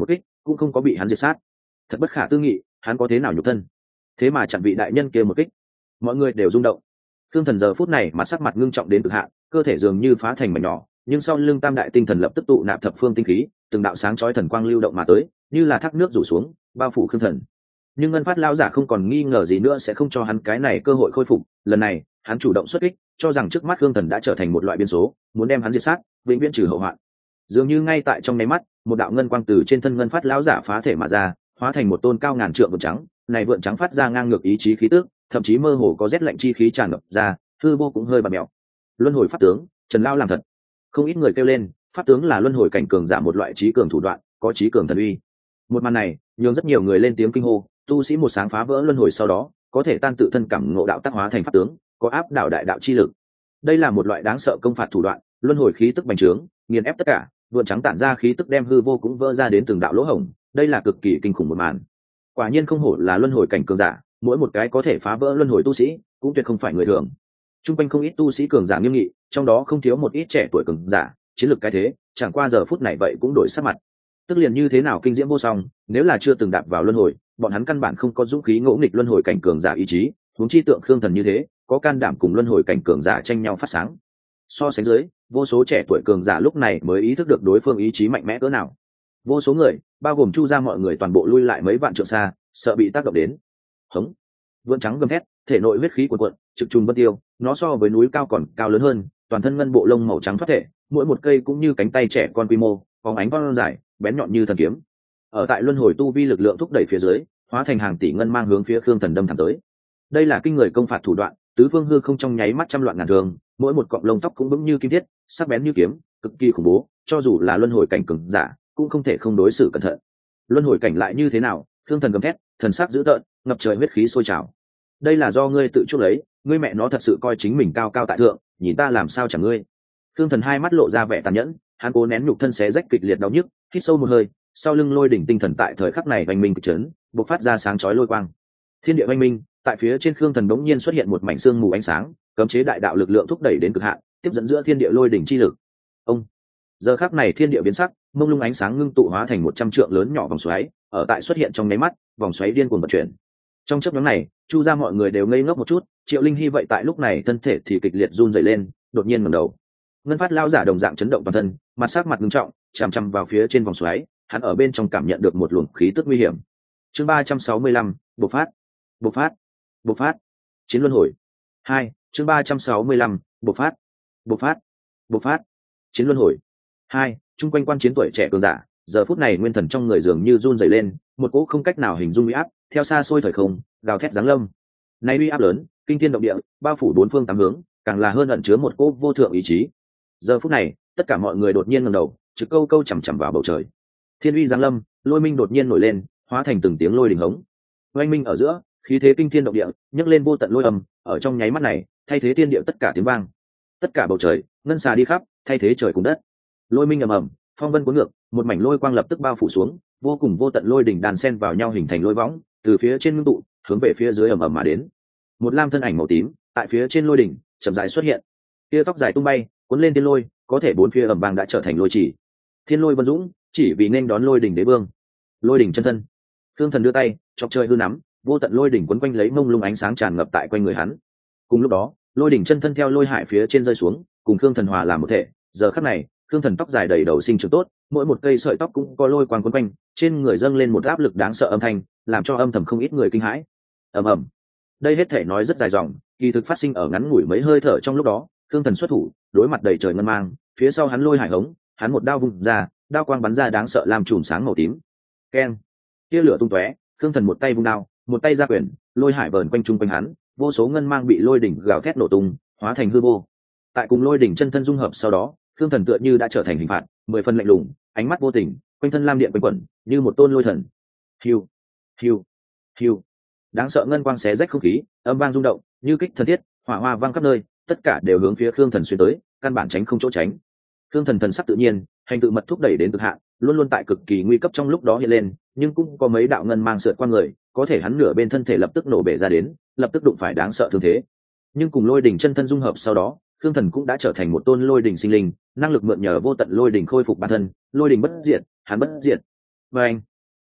cũng không có bị hắn diệt sát. Thật bất khả tư nghị, hắn có thế nào nhục thân, thế mà chặn vị đại nhân kia một kích. Mọi người đều rung động. Thương Thần giờ phút này mặt sắc mặt ngưng trọng đến cực hạn, cơ thể dường như phá thành mảnh nhỏ, nhưng sau lưng tam đại tinh thần lập tức tụ nạp thập phương tinh khí, từng đạo sáng chói thần quang lưu động mà tới, như là thác nước rủ xuống, bao phủ Thương Thần. Nhưng Ngân Phát lão giả không còn nghi ngờ gì nữa sẽ không cho hắn cái này cơ hội khôi phục. Lần này, hắn chủ động xuất kích, cho rằng trước mắt Thương Thần đã trở thành một loại biến số, muốn đem hắn diệt sát, vĩnh viễn trừ hậu hoạn. Dường như ngay tại trong nháy mắt, một đạo ngân quang từ trên thân Ngân Phát lão giả phá thể mà ra, hóa thành một tôn cao ngàn trượng vượn trắng. Này vượn trắng phát ra ngang ngược ý chí khí tức, thậm chí mơ hồ có rét lạnh chi khí tràn ngập ra, hư vô cũng hơi bạt mèo. Luân hồi pháp tướng, Trần Lao làm thật. Không ít người kêu lên, pháp tướng là luân hồi cảnh cường giả một loại trí cường thủ đoạn, có trí cường thần uy. Một màn này nhường rất nhiều người lên tiếng kinh hô. Tu sĩ một sáng phá vỡ luân hồi sau đó, có thể tan tự thân cảm ngộ đạo tác hóa thành pháp tướng, có áp đảo đại đạo chi lực. Đây là một loại đáng sợ công phạt thủ đoạn, luân hồi khí tức bành trướng, nghiền ép tất cả, vượn trắng tản ra khí tức đem hư vô cũng vỡ ra đến từng đạo lỗ hổng. Đây là cực kỳ kinh khủng một màn. Quả nhiên không hổ là luân hồi cảnh cường giả, mỗi một cái có thể phá vỡ luân hồi tu sĩ, cũng tuyệt không phải người thường. Trung quanh không ít tu sĩ cường giả nghiêm nghị, trong đó không thiếu một ít trẻ tuổi cường giả, chiến lược cái thế, chẳng qua giờ phút này vậy cũng đổi sắc mặt. Tức liền như thế nào kinh diễm vô song, nếu là chưa từng đạp vào luân hồi, bọn hắn căn bản không có dũng khí ngỗ nghịch luân hồi cảnh cường giả ý chí, huống chi tượng Khương Thần như thế, có can đảm cùng luân hồi cảnh cường giả tranh nhau phát sáng. So sánh dưới, vô số trẻ tuổi cường giả lúc này mới ý thức được đối phương ý chí mạnh mẽ cỡ nào. Vô số người, bao gồm Chu gia mọi người toàn bộ lui lại mấy vạn trượng xa, sợ bị tác động đến. Hống! Vượn trắng gầm thét, thể nội huyết khí cuồn cuộn, trực trùng vân tiêu, nó so với núi cao còn cao lớn hơn, toàn thân ngân bộ lông màu trắng thoát thể, mỗi một cây cũng như cánh tay trẻ con quy mô, phóng ánh con dài, bén nhọn như thần kiếm. Ở tại luân hồi tu vi lực lượng thúc đẩy phía dưới, hóa thành hàng tỷ ngân mang hướng phía Khương Thần đâm thẳng tới. Đây là kinh người công phạt thủ đoạn, tứ phương hư không trong nháy mắt trăm loạn ngàn thường, mỗi một cọng lông tóc cũng vững như kim thiết, sắc bén như kiếm, cực kỳ khủng bố, cho dù là luân hồi cảnh cường giả, cũng không thể không đối xử cẩn thận. Luân hồi cảnh lại như thế nào? Khương Thần gầm thét, thần sắc dữ tợn, ngập trời huyết khí sôi trào. Đây là do ngươi tự chuốc lấy, ngươi mẹ nó thật sự coi chính mình cao cao tại thượng, nhìn ta làm sao chẳng ngươi. Khương Thần hai mắt lộ ra vẻ tàn nhẫn, hắn cố nén nhục thân xé rách kịch liệt đau nhức, hít sâu một hơi, sau lưng lôi đỉnh tinh thần tại thời khắc này oanh minh kịch chấn, bộc phát ra sáng chói lôi quang. Thiên địa oanh minh, tại phía trên Khương Thần đống nhiên xuất hiện một mảnh sương mù ánh sáng, cấm chế đại đạo lực lượng thúc đẩy đến cực hạn, tiếp dẫn giữa thiên địa lôi đỉnh chi lực. Ông giờ khắc này thiên địa biến sắc, mông lung ánh sáng ngưng tụ hóa thành 100 trượng lớn nhỏ vòng xoáy, ở tại xuất hiện trong nháy mắt, vòng xoáy điên cuồng vận chuyển. Trong chớp nhoáng này, Chu gia mọi người đều ngây ngốc một chút, Triệu Linh Hy vậy tại lúc này thân thể thì kịch liệt run rẩy lên, đột nhiên ngẩng đầu. Ngân Phát lão giả đồng dạng chấn động toàn thân, mặt sắc mặt nghiêm trọng, chằm chằm vào phía trên vòng xoáy, hắn ở bên trong cảm nhận được một luồng khí tức nguy hiểm. Chương 365, bộc phát, bộc phát, bộc phát. Chiến luân hồi. 2, chương 365, bộc phát, bộc phát, bộc phát. Chiến luân hồi. 2, chung quanh quan chiến tuổi trẻ cường giả, giờ phút này nguyên thần trong người dường như run rẩy lên, một cỗ không cách nào hình dung uy áp, theo xa xôi thời không, gào thét giáng lâm. Này uy áp lớn, kinh thiên động địa, bao phủ bốn phương tám hướng, càng là hơn ẩn chứa một cỗ vô thượng ý chí. Giờ phút này, tất cả mọi người đột nhiên ngẩng đầu, trực câu câu chằm chằm vào bầu trời. Thiên uy giáng lâm, lôi minh đột nhiên nổi lên, hóa thành từng tiếng lôi đình hống. Oanh minh ở giữa, khí thế kinh thiên động địa, nhấc lên vô tận lôi âm, ở trong nháy mắt này, thay thế thiên địa tất cả tiếng vang. Tất cả bầu trời, ngân xà đi khắp, thay thế trời cùng đất. Lôi minh ầm ầm, phong vân cuốn ngược, một mảnh lôi quang lập tức bao phủ xuống, vô cùng vô tận lôi đỉnh đàn xen vào nhau hình thành lôi võng, từ phía trên ngưng tụ, hướng về phía dưới ầm ầm mà đến. Một lam thân ảnh màu tím, tại phía trên lôi đỉnh, chậm rãi xuất hiện. Tia tóc dài tung bay, cuốn lên thiên lôi, có thể bốn phía ầm vang đã trở thành lôi chỉ. Thiên lôi vân dũng, chỉ vì nên đón lôi đỉnh đế vương. Lôi đỉnh chân thân. Thương Thần đưa tay, chọc trời hư nắm, vô tận lôi đỉnh quấn quanh lấy mông lung ánh sáng tràn ngập tại quanh người hắn. Cùng lúc đó, lôi đỉnh chân thân theo lôi hải phía trên rơi xuống, cùng Thương Thần hòa làm một thể. Giờ khắc này, Thương Thần tóc dài đầy đầu sinh trưởng tốt, mỗi một cây sợi tóc cũng có lôi quang quấn quanh, trên người dâng lên một áp lực đáng sợ âm thanh, làm cho âm thầm không ít người kinh hãi. Ầm ầm. Đây hết thể nói rất dài dòng, kỳ thực phát sinh ở ngắn ngủi mấy hơi thở trong lúc đó. Thương Thần xuất thủ, đối mặt đầy trời ngân mang, phía sau hắn lôi hải hống, hắn một đao vung ra, đao quang bắn ra đáng sợ làm chùm sáng màu tím. Keng. Tia lửa tung tóe, Thương Thần một tay vung đao, một tay ra quyền, lôi hải vờn quanh chung quanh hắn, vô số ngân mang bị lôi đỉnh gào thét nổ tung, hóa thành hư vô. Tại cùng lôi đỉnh chân thân dung hợp sau đó, Thương Thần tựa như đã trở thành hình phạt, 10 phần lạnh lùng, ánh mắt vô tình, quanh thân lam điện quanh quẩn, như một tôn lôi thần. Hiu, hiu, hiu. Đáng sợ ngân quang xé rách không khí, âm vang rung động, như kích thần thiết, hỏa hoa vang khắp nơi, tất cả đều hướng phía Thương Thần xuyên tới, căn bản tránh không chỗ tránh. Thương Thần thần sắc tự nhiên, hành tự mật thúc đẩy đến cực hạn, luôn luôn tại cực kỳ nguy cấp trong lúc đó hiện lên, nhưng cũng có mấy đạo ngân mang sượt qua người, có thể hắn nửa bên thân thể lập tức nổ bể ra đến, lập tức đụng phải đáng sợ thương thế. Nhưng cùng lôi đỉnh chân thân dung hợp sau đó, Thương Thần cũng đã trở thành một tôn lôi đỉnh sinh linh, năng lực mượn nhờ vô tận lôi đỉnh khôi phục bản thân, lôi đỉnh bất diệt, hắn bất diệt. Và anh,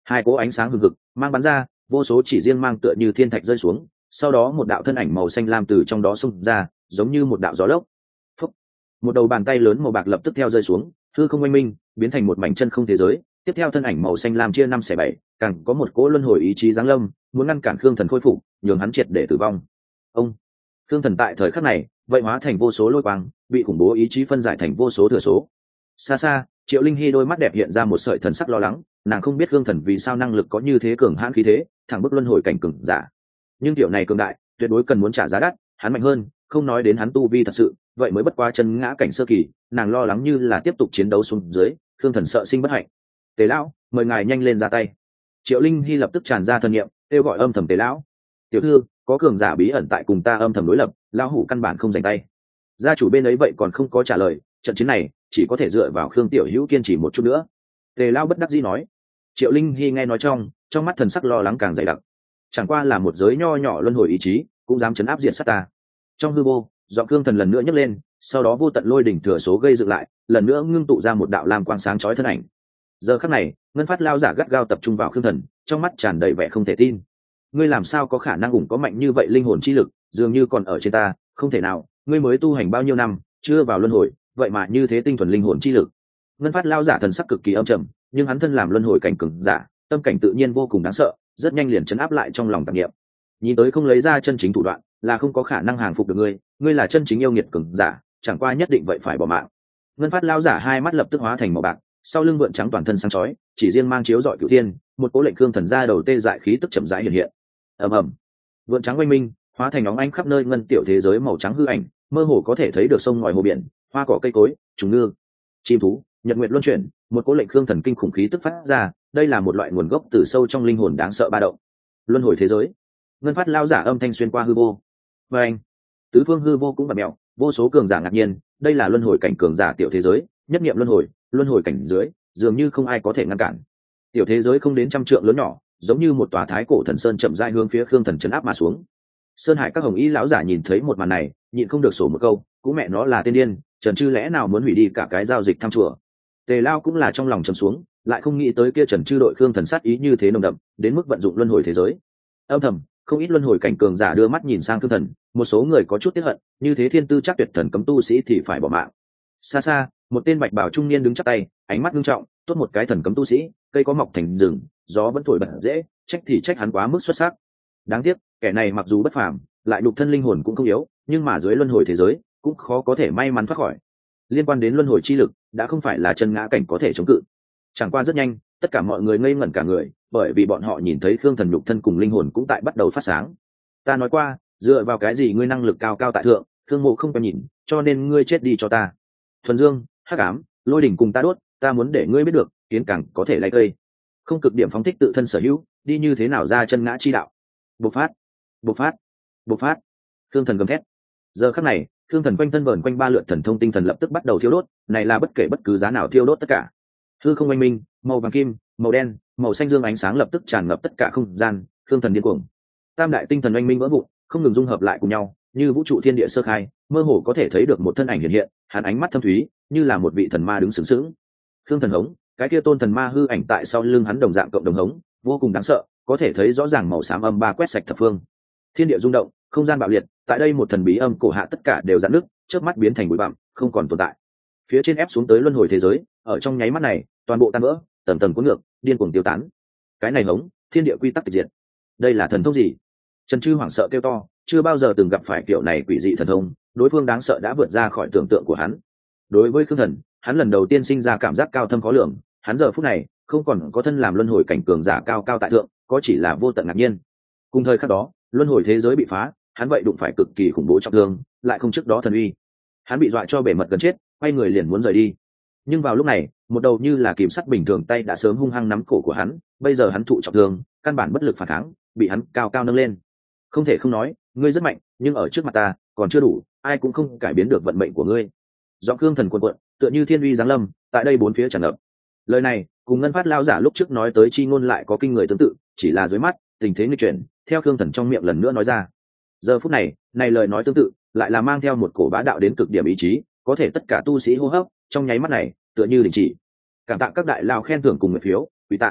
Hai cỗ ánh sáng hừng hực mang bắn ra, vô số chỉ riêng mang tựa như thiên thạch rơi xuống, sau đó một đạo thân ảnh màu xanh lam từ trong đó xung ra, giống như một đạo gió lốc. Phúc. Một đầu bàn tay lớn màu bạc lập tức theo rơi xuống, hư không oanh minh, biến thành một mảnh chân không thế giới. Tiếp theo thân ảnh màu xanh lam chia 5/7, càng có một cỗ luân hồi ý chí giáng lâm, muốn ngăn cản Khương Thần khôi phục, nhường hắn triệt để tử vong. Ông Khương Thần tại thời khắc này, vậy hóa thành vô số lôi quang, bị khủng bố ý chí phân giải thành vô số thừa số. Xa xa, Triệu Linh Hy đôi mắt đẹp hiện ra một sợi thần sắc lo lắng, nàng không biết Khương Thần vì sao năng lực có như thế cường hãn khí thế, thẳng bức luân hồi cảnh cường giả. Nhưng tiểu này cường đại, tuyệt đối cần muốn trả giá đắt, hắn mạnh hơn, không nói đến hắn tu vi thật sự, vậy mới bất quá chân ngã cảnh sơ kỳ, nàng lo lắng như là tiếp tục chiến đấu xuống dưới, Khương Thần sợ sinh bất hạnh. Tề lão, mời ngài nhanh lên ra tay. Triệu Linh Hy lập tức tràn ra thân niệm, kêu gọi âm thầm Tề lão. Tiểu thư, có cường giả bí ẩn tại cùng ta âm thầm đối lập, lão hủ căn bản không dành tay. Gia chủ bên ấy vậy còn không có trả lời, trận chiến này chỉ có thể dựa vào Khương tiểu hữu kiên trì một chút nữa. Tề lão bất đắc dĩ nói. Triệu Linh Hy nghe nói trong mắt thần sắc lo lắng càng dày đặc. Chẳng qua là một giới nho nhỏ luân hồi ý chí, cũng dám chấn áp diệt sát ta. Trong hư vô, giọng Khương Thần lần nữa nhấc lên, sau đó vô tận lôi đỉnh thừa số gây dựng lại, lần nữa ngưng tụ ra một đạo lam quang sáng chói thân ảnh. Giờ khắc này, ngân phát lao giả gắt gao tập trung vào Khương Thần, trong mắt tràn đầy vẻ không thể tin. Ngươi làm sao có khả năng ủng có mạnh như vậy linh hồn chi lực, dường như còn ở trên ta, không thể nào, ngươi mới tu hành bao nhiêu năm, chưa vào luân hồi, vậy mà như thế tinh thuần linh hồn chi lực. Ngân phát lao giả thần sắc cực kỳ âm trầm, nhưng hắn thân làm luân hồi cảnh cường giả, tâm cảnh tự nhiên vô cùng đáng sợ, rất nhanh liền chấn áp lại trong lòng tạp niệm. Nhìn tới không lấy ra chân chính thủ đoạn, là không có khả năng hàng phục được ngươi, ngươi là chân chính yêu nghiệt cường giả, chẳng qua nhất định vậy phải bỏ mạng. Ngân phát lao giả hai mắt lập tức hóa thành màu bạc, sau lưng vượn trắng toàn thân sáng chói, chỉ riêng mang chiếu rọi cửu thiên, một cố lệnh Khương Thần ra đầu tê dại khí tức chậm rãi hiện hiện. Ầm ầm, vượn trắng oanh minh, hóa thành óng ánh khắp nơi ngân tiểu thế giới màu trắng hư ảnh, mơ hồ có thể thấy được sông ngòi hồ biển, hoa cỏ cây cối, trùng ngư, chim thú, nhật nguyệt luân chuyển, một cố lệnh Khương Thần kinh khủng khí tức phát ra, đây là một loại nguồn gốc từ sâu trong linh hồn đáng sợ ba động. Luân hồi thế giới. Ngân phát lao giả âm thanh xuyên qua hư vô. Và anh, tứ phương hư vô cũng bật mèo, vô số cường giả ngạc nhiên, đây là luân hồi cảnh cường giả tiểu thế giới, nhất niệm luân hồi cảnh dưới, dường như không ai có thể ngăn cản. Tiểu thế giới không đến trăm trượng lớn nhỏ, giống như một tòa thái cổ thần sơn chậm rãi hướng phía Khương Thần trấn áp mà xuống. Sơn Hải các hồng y lão giả nhìn thấy một màn này, nhịn không được sổ một câu, cũng mẹ nó là tên điên, Trần Trư lẽ nào muốn hủy đi cả cái giao dịch thăm chùa. Tề Lao cũng là trong lòng trầm xuống, lại không nghĩ tới kia Trần Trư đội Khương Thần sát ý như thế nồng đậm, đến mức vận dụng luân hồi thế giới. Âm thầm, không ít luân hồi cảnh cường giả đưa mắt nhìn sang Khương Thần, một số người có chút tiếc hận, như thế thiên tư chắc tuyệt thần cấm tu sĩ thì phải bỏ mạng. Xa xa, một tên bạch bào trung niên đứng chắp tay, ánh mắt nghiêm trọng, tốt một cái thần cấm tu sĩ, cây có mọc thành rừng, gió vẫn thổi bật dễ, trách thì trách hắn quá mức xuất sắc. Đáng tiếc, kẻ này mặc dù bất phàm, lại đục thân linh hồn cũng không yếu, nhưng mà dưới luân hồi thế giới, cũng khó có thể may mắn thoát khỏi. Liên quan đến luân hồi chi lực, đã không phải là chân ngã cảnh có thể chống cự. Chẳng qua rất nhanh, tất cả mọi người ngây ngẩn cả người, bởi vì bọn họ nhìn thấy Khương Thần nhục thân cùng linh hồn cũng tại bắt đầu phát sáng. Ta nói qua, dựa vào cái gì ngươi năng lực cao cao tại thượng, Khương Mộ không có nhìn, cho nên ngươi chết đi cho ta. Thuần Dương, Hắc Ám, Lôi Đỉnh cùng ta đốt, ta muốn để ngươi biết được, kiến càng có thể lay cây. Không cực điểm phóng thích tự thân sở hữu, đi như thế nào ra chân ngã chi đạo. Bộc phát, bộc phát, bộc phát. Khương Thần gầm thét. Giờ khắc này, Khương Thần quanh thân vờn quanh ba lượt thần thông tinh thần lập tức bắt đầu thiêu đốt, này là bất kể bất cứ giá nào thiêu đốt tất cả. Hư không oanh minh, màu vàng kim, màu đen, màu xanh dương ánh sáng lập tức tràn ngập tất cả không gian, Khương Thần điên cuồng. Tam đại tinh thần oanh minh vỡ vụn, không ngừng dung hợp lại cùng nhau, như vũ trụ thiên địa sơ khai, mơ hồ có thể thấy được một thân ảnh hiện hiện, hắn ánh mắt thâm thúy, như là một vị thần ma đứng sướng sướng. Khương Thần hống, cái kia tôn thần ma hư ảnh tại sau lưng hắn đồng dạng cộng đồng hống, vô cùng đáng sợ, có thể thấy rõ ràng màu xám âm ba quét sạch thập phương. Thiên địa rung động, không gian bạo liệt, tại đây một thần bí âm cổ hạ tất cả đều giãn nứt, chớp mắt biến thành bụi bặm, không còn tồn tại. Phía trên ép xuống tới luân hồi thế giới, ở trong nháy mắt này, toàn bộ tan vỡ, tầng tầng cuốn ngược, điên cuồng tiêu tán. Cái này hống, thiên địa quy tắc tịch diệt. Đây là thần thông gì? Trần Trư hoảng sợ kêu to, chưa bao giờ từng gặp phải kiểu này quỷ dị thần thông, đối phương đáng sợ đã vượt ra khỏi tưởng tượng của hắn. Đối với Khương Thần, hắn lần đầu tiên sinh ra cảm giác cao thâm khó lường, hắn giờ phút này không còn có thân làm luân hồi cảnh cường giả cao cao tại thượng, có chỉ là vô tận ngạc nhiên. Cùng thời khắc đó, luân hồi thế giới bị phá, hắn vậy đụng phải cực kỳ khủng bố trọng thương, lại không trước đó thần uy. Hắn bị dọa cho bể mật gần chết, quay người liền muốn rời đi. Nhưng vào lúc này, một đầu như là kìm sắt bình thường tay đã sớm hung hăng nắm cổ của hắn, bây giờ hắn thụ trọng thương, căn bản bất lực phản kháng, bị hắn cao cao nâng lên. Không thể không nói, ngươi rất mạnh, nhưng ở trước mặt ta, còn chưa đủ, ai cũng không cải biến được vận mệnh của ngươi. Giọng Khương Thần cuồn cuộn, tựa như thiên uy giáng lâm, tại đây bốn phía tràn ngập. Lời này, cùng Ngân Phát lao giả lúc trước nói tới chi ngôn lại có kinh người tương tự, chỉ là dưới mắt, tình thế nghịch chuyển, theo Khương Thần trong miệng lần nữa nói ra. Giờ phút này, này lời nói tương tự, lại là mang theo một cổ bá đạo đến cực điểm ý chí, có thể tất cả tu sĩ hô hấp, trong nháy mắt này, tựa như đình chỉ. Cảm tạ các đại lao khen thưởng cùng người phiếu, quý tạ.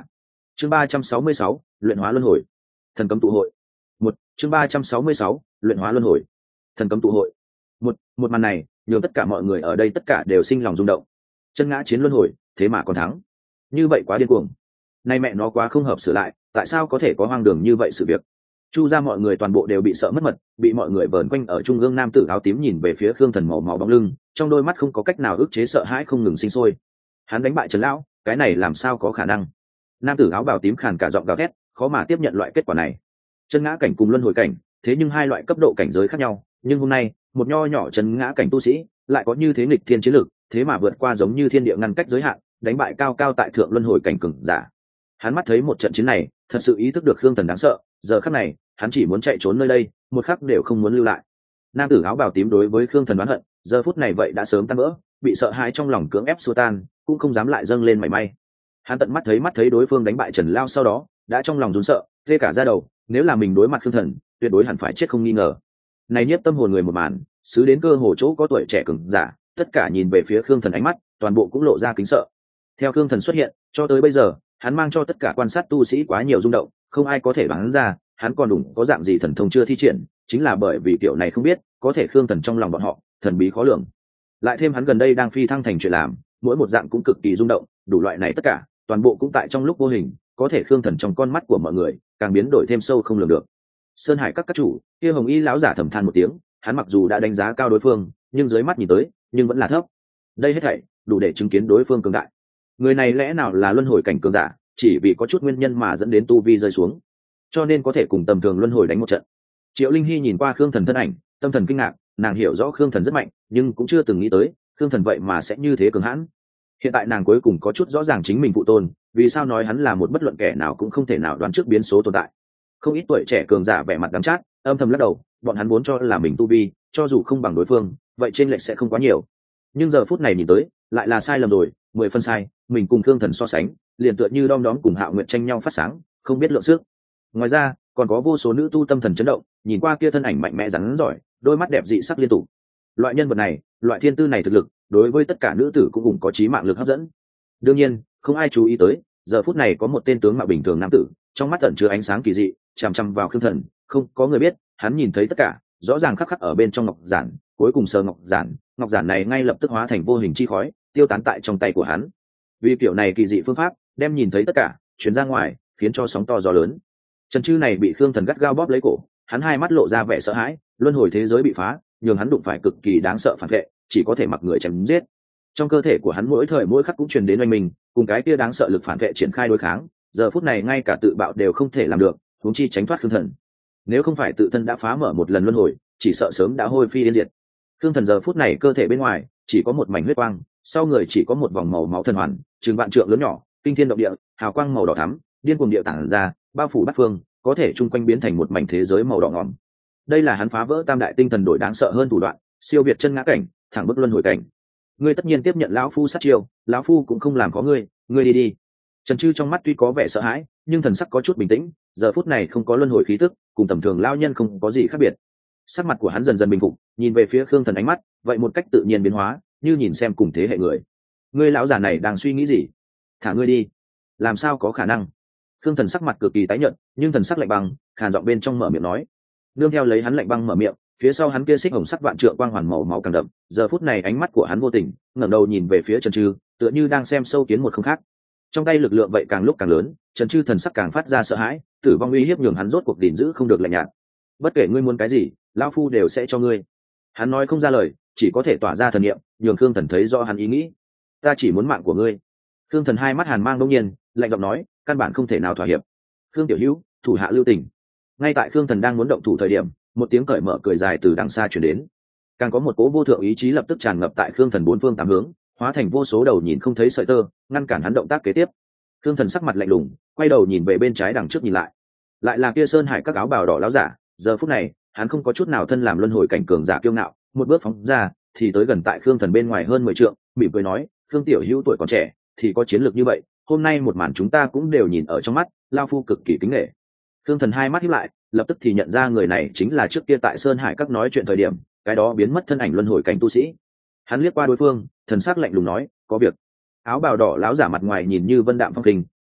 Chương 366, luyện hóa luân hồi. Thần cấm tụ hội. Một chương 366, luyện hóa luân hồi. Thần cấm tụ hội. Một màn này, nhường tất cả mọi người ở đây tất cả đều sinh lòng rung động. Chân ngã chiến luân hồi, thế mà còn thắng. Như vậy quá điên cuồng. Nay mẹ nó quá không hợp sửa lại, tại sao có thể có hoang đường như vậy sự việc? Chu ra mọi người toàn bộ đều bị sợ mất mật, bị mọi người vờn quanh ở trung ương nam tử áo tím nhìn về phía Khương Thần màu máu bóng lưng, trong đôi mắt không có cách nào ức chế sợ hãi không ngừng sinh sôi. Hắn đánh bại Trần lão, cái này làm sao có khả năng? Nam tử áo bào tím khàn cả giọng gào thét, khó mà tiếp nhận loại kết quả này. Chân ngã cảnh cùng luân hồi cảnh, thế nhưng hai loại cấp độ cảnh giới khác nhau, nhưng hôm nay, một nho nhỏ chân ngã cảnh tu sĩ, lại có như thế nghịch thiên chiến lực, thế mà vượt qua giống như thiên địa ngăn cách giới hạn, đánh bại cao cao tại thượng luân hồi cảnh cường giả. Hắn mắt thấy một trận chiến này, thật sự ý thức được Khương Thần đáng sợ, giờ khắc này, hắn chỉ muốn chạy trốn nơi đây, một khắc đều không muốn lưu lại. Nam tử áo bào tím đối với Khương Thần đoán hận, giờ phút này vậy đã sớm tan vỡ, bị sợ hãi trong lòng cưỡng ép xua tan, cũng không dám lại dâng lên mảy may. Hắn tận mắt thấy đối phương đánh bại Trần Lao sau đó, đã trong lòng run sợ, tê cả da đầu, nếu là mình đối mặt Khương Thần, tuyệt đối hẳn phải chết không nghi ngờ. Này nhiếp tâm hồn người một màn, xứ đến cơ hồ chỗ có tuổi trẻ cường giả, tất cả nhìn về phía Khương Thần ánh mắt, toàn bộ cũng lộ ra kính sợ. Theo Khương Thần xuất hiện, cho tới bây giờ, hắn mang cho tất cả quan sát tu sĩ quá nhiều rung động, không ai có thể đoán ra, hắn còn đủ có dạng gì thần thông chưa thi triển, chính là bởi vì kiểu này không biết, có thể Khương Thần trong lòng bọn họ, thần bí khó lường. Lại thêm hắn gần đây đang phi thăng thành chuyện làm, mỗi một dạng cũng cực kỳ rung động, đủ loại này tất cả, toàn bộ cũng tại trong lúc vô hình, có thể Khương Thần trong con mắt của mọi người, càng biến đổi thêm sâu không lường được. Sơn Hải các chủ, kia Hồng Y lão giả thầm than một tiếng, hắn mặc dù đã đánh giá cao đối phương, nhưng dưới mắt nhìn tới, nhưng vẫn là thấp. Đây hết thảy đủ để chứng kiến đối phương cường đại. Người này lẽ nào là luân hồi cảnh cường giả, chỉ vì có chút nguyên nhân mà dẫn đến tu vi rơi xuống, cho nên có thể cùng tầm thường luân hồi đánh một trận. Triệu Linh Hy nhìn qua Khương Thần thân ảnh, tâm thần kinh ngạc, nàng hiểu rõ Khương Thần rất mạnh, nhưng cũng chưa từng nghĩ tới Khương Thần vậy mà sẽ như thế cường hãn. Hiện tại nàng cuối cùng có chút rõ ràng chính mình phụ tôn, vì sao nói hắn là một bất luận kẻ nào cũng không thể nào đoán trước biến số tồn tại. Không ít tuổi trẻ cường giả vẻ mặt đắm chát, âm thầm lắc đầu, bọn hắn vốn cho là mình tu vi, cho dù không bằng đối phương, vậy trên lệch sẽ không quá nhiều. Nhưng giờ phút này nhìn tới, lại là sai lầm rồi, 10 phân sai, mình cùng Khương Thần so sánh, liền tựa như đom đóm cùng Hạo Nguyệt tranh nhau phát sáng, không biết lượng sức. Ngoài ra, còn có vô số nữ tu tâm thần chấn động, nhìn qua kia thân ảnh mạnh mẽ rắn giỏi, đôi mắt đẹp dị sắc liên tục. Loại nhân vật này, loại thiên tư này thực lực, đối với tất cả nữ tử cũng cùng có chí mạng lực hấp dẫn. Đương nhiên, không ai chú ý tới, giờ phút này có một tên tướng mạo bình thường nam tử, trong mắt ẩn chứa ánh sáng kỳ dị, chằm chằm vào Khương Thần, không có người biết, hắn nhìn thấy tất cả, rõ ràng khắc ở bên trong ngọc giản, cuối cùng sờ ngọc giản này ngay lập tức hóa thành vô hình chi khói, tiêu tán tại trong tay của hắn. Vì kiểu này kỳ dị phương pháp, đem nhìn thấy tất cả, truyền ra ngoài, khiến cho sóng to gió lớn. Trần Trư này bị Khương Thần gắt gao bóp lấy cổ, hắn hai mắt lộ ra vẻ sợ hãi, luân hồi thế giới bị phá, nhường hắn đụng phải cực kỳ đáng sợ phản vệ, chỉ có thể mặc người chém giết. Trong cơ thể của hắn mỗi thời mỗi khắc cũng truyền đến oanh mình, cùng cái kia đáng sợ lực phản vệ triển khai đối kháng, giờ phút này ngay cả tự bạo đều không thể làm được, huống chi tránh thoát Khương Thần. Nếu không phải tự thân đã phá mở một lần luân hồi, chỉ sợ sớm đã hôi phi yên diệt. Khương Thần giờ phút này cơ thể bên ngoài chỉ có một mảnh huyết quang, sau người chỉ có một vòng màu máu thần hoàn, chừng vạn trượng lớn nhỏ, kinh thiên động địa, hào quang màu đỏ thắm, điên cuồng địa tản ra, bao phủ bát phương, có thể chung quanh biến thành một mảnh thế giới màu đỏ ngòm. Đây là hắn phá vỡ tam đại tinh thần đổi đáng sợ hơn thủ đoạn, siêu việt chân ngã cảnh, thẳng bước luân hồi cảnh. Ngươi tất nhiên tiếp nhận lão phu sát chiêu, lão phu cũng không làm có ngươi, ngươi đi đi. Trần Trư trong mắt tuy có vẻ sợ hãi, nhưng thần sắc có chút bình tĩnh, giờ phút này không có luân hồi khí tức, cùng tầm thường lão nhân không có gì khác biệt. Sắc mặt của hắn dần dần bình phục, nhìn về phía Khương Thần ánh mắt, vậy một cách tự nhiên biến hóa, như nhìn xem cùng thế hệ người. Ngươi lão già này đang suy nghĩ gì? Thả ngươi đi. Làm sao có khả năng? Khương Thần sắc mặt cực kỳ tái nhợt, nhưng thần sắc lạnh băng, khàn giọng bên trong mở miệng nói. Nương theo lấy hắn lạnh băng mở miệng, phía sau hắn kia xích hồng sắc vạn trượng quang hoàn màu máu càng đậm, giờ phút này ánh mắt của hắn vô tình, ngẩng đầu nhìn về phía Trần Trư, tựa như đang xem sâu kiến một không khác. Trong tay lực lượng vậy càng lúc càng lớn, Trần Trư thần sắc càng phát ra sợ hãi, tử vong uy hiếp nhường hắn rốt cuộc gìn giữ không được lạnh nhạt. Bất kể ngươi muốn cái gì, lão phu đều sẽ cho ngươi. Hắn nói không ra lời, chỉ có thể tỏa ra thần niệm, nhường Khương Thần thấy rõ hắn ý nghĩ. Ta chỉ muốn mạng của ngươi. Khương Thần hai mắt hàn mang đống nhiên, lạnh giọng nói, căn bản không thể nào thỏa hiệp. Khương tiểu hữu, thủ hạ lưu tình. Ngay tại Khương Thần đang muốn động thủ thời điểm, một tiếng cởi mở cười dài từ đằng xa truyền đến. Càng có một cỗ vô thượng ý chí lập tức tràn ngập tại Khương Thần bốn phương tám hướng, hóa thành vô số đầu nhìn không thấy sợi tơ, ngăn cản hắn động tác kế tiếp. Khương Thần sắc mặt lạnh lùng, quay đầu nhìn về bên trái đằng trước nhìn lại là kia Sơn Hải các áo bào đỏ láo giả. Giờ phút này, hắn không có chút nào thân làm luân hồi cảnh cường giả kiêu ngạo, một bước phóng ra, thì tới gần tại Khương Thần bên ngoài hơn 10 trượng, mỉm cười nói, Khương tiểu hữu tuổi còn trẻ, thì có chiến lược như vậy, hôm nay một màn chúng ta cũng đều nhìn ở trong mắt, lao phu cực kỳ kính nể. Khương Thần hai mắt híp lại, lập tức thì nhận ra người này chính là trước kia tại Sơn Hải các nói chuyện thời điểm, cái đó biến mất thân ảnh luân hồi cảnh tu sĩ. Hắn liếc qua đối phương, thần sắc lạnh lùng nói, có việc. Áo bào đỏ láo giả mặt ngoài nhìn như vân đạm phong khinh,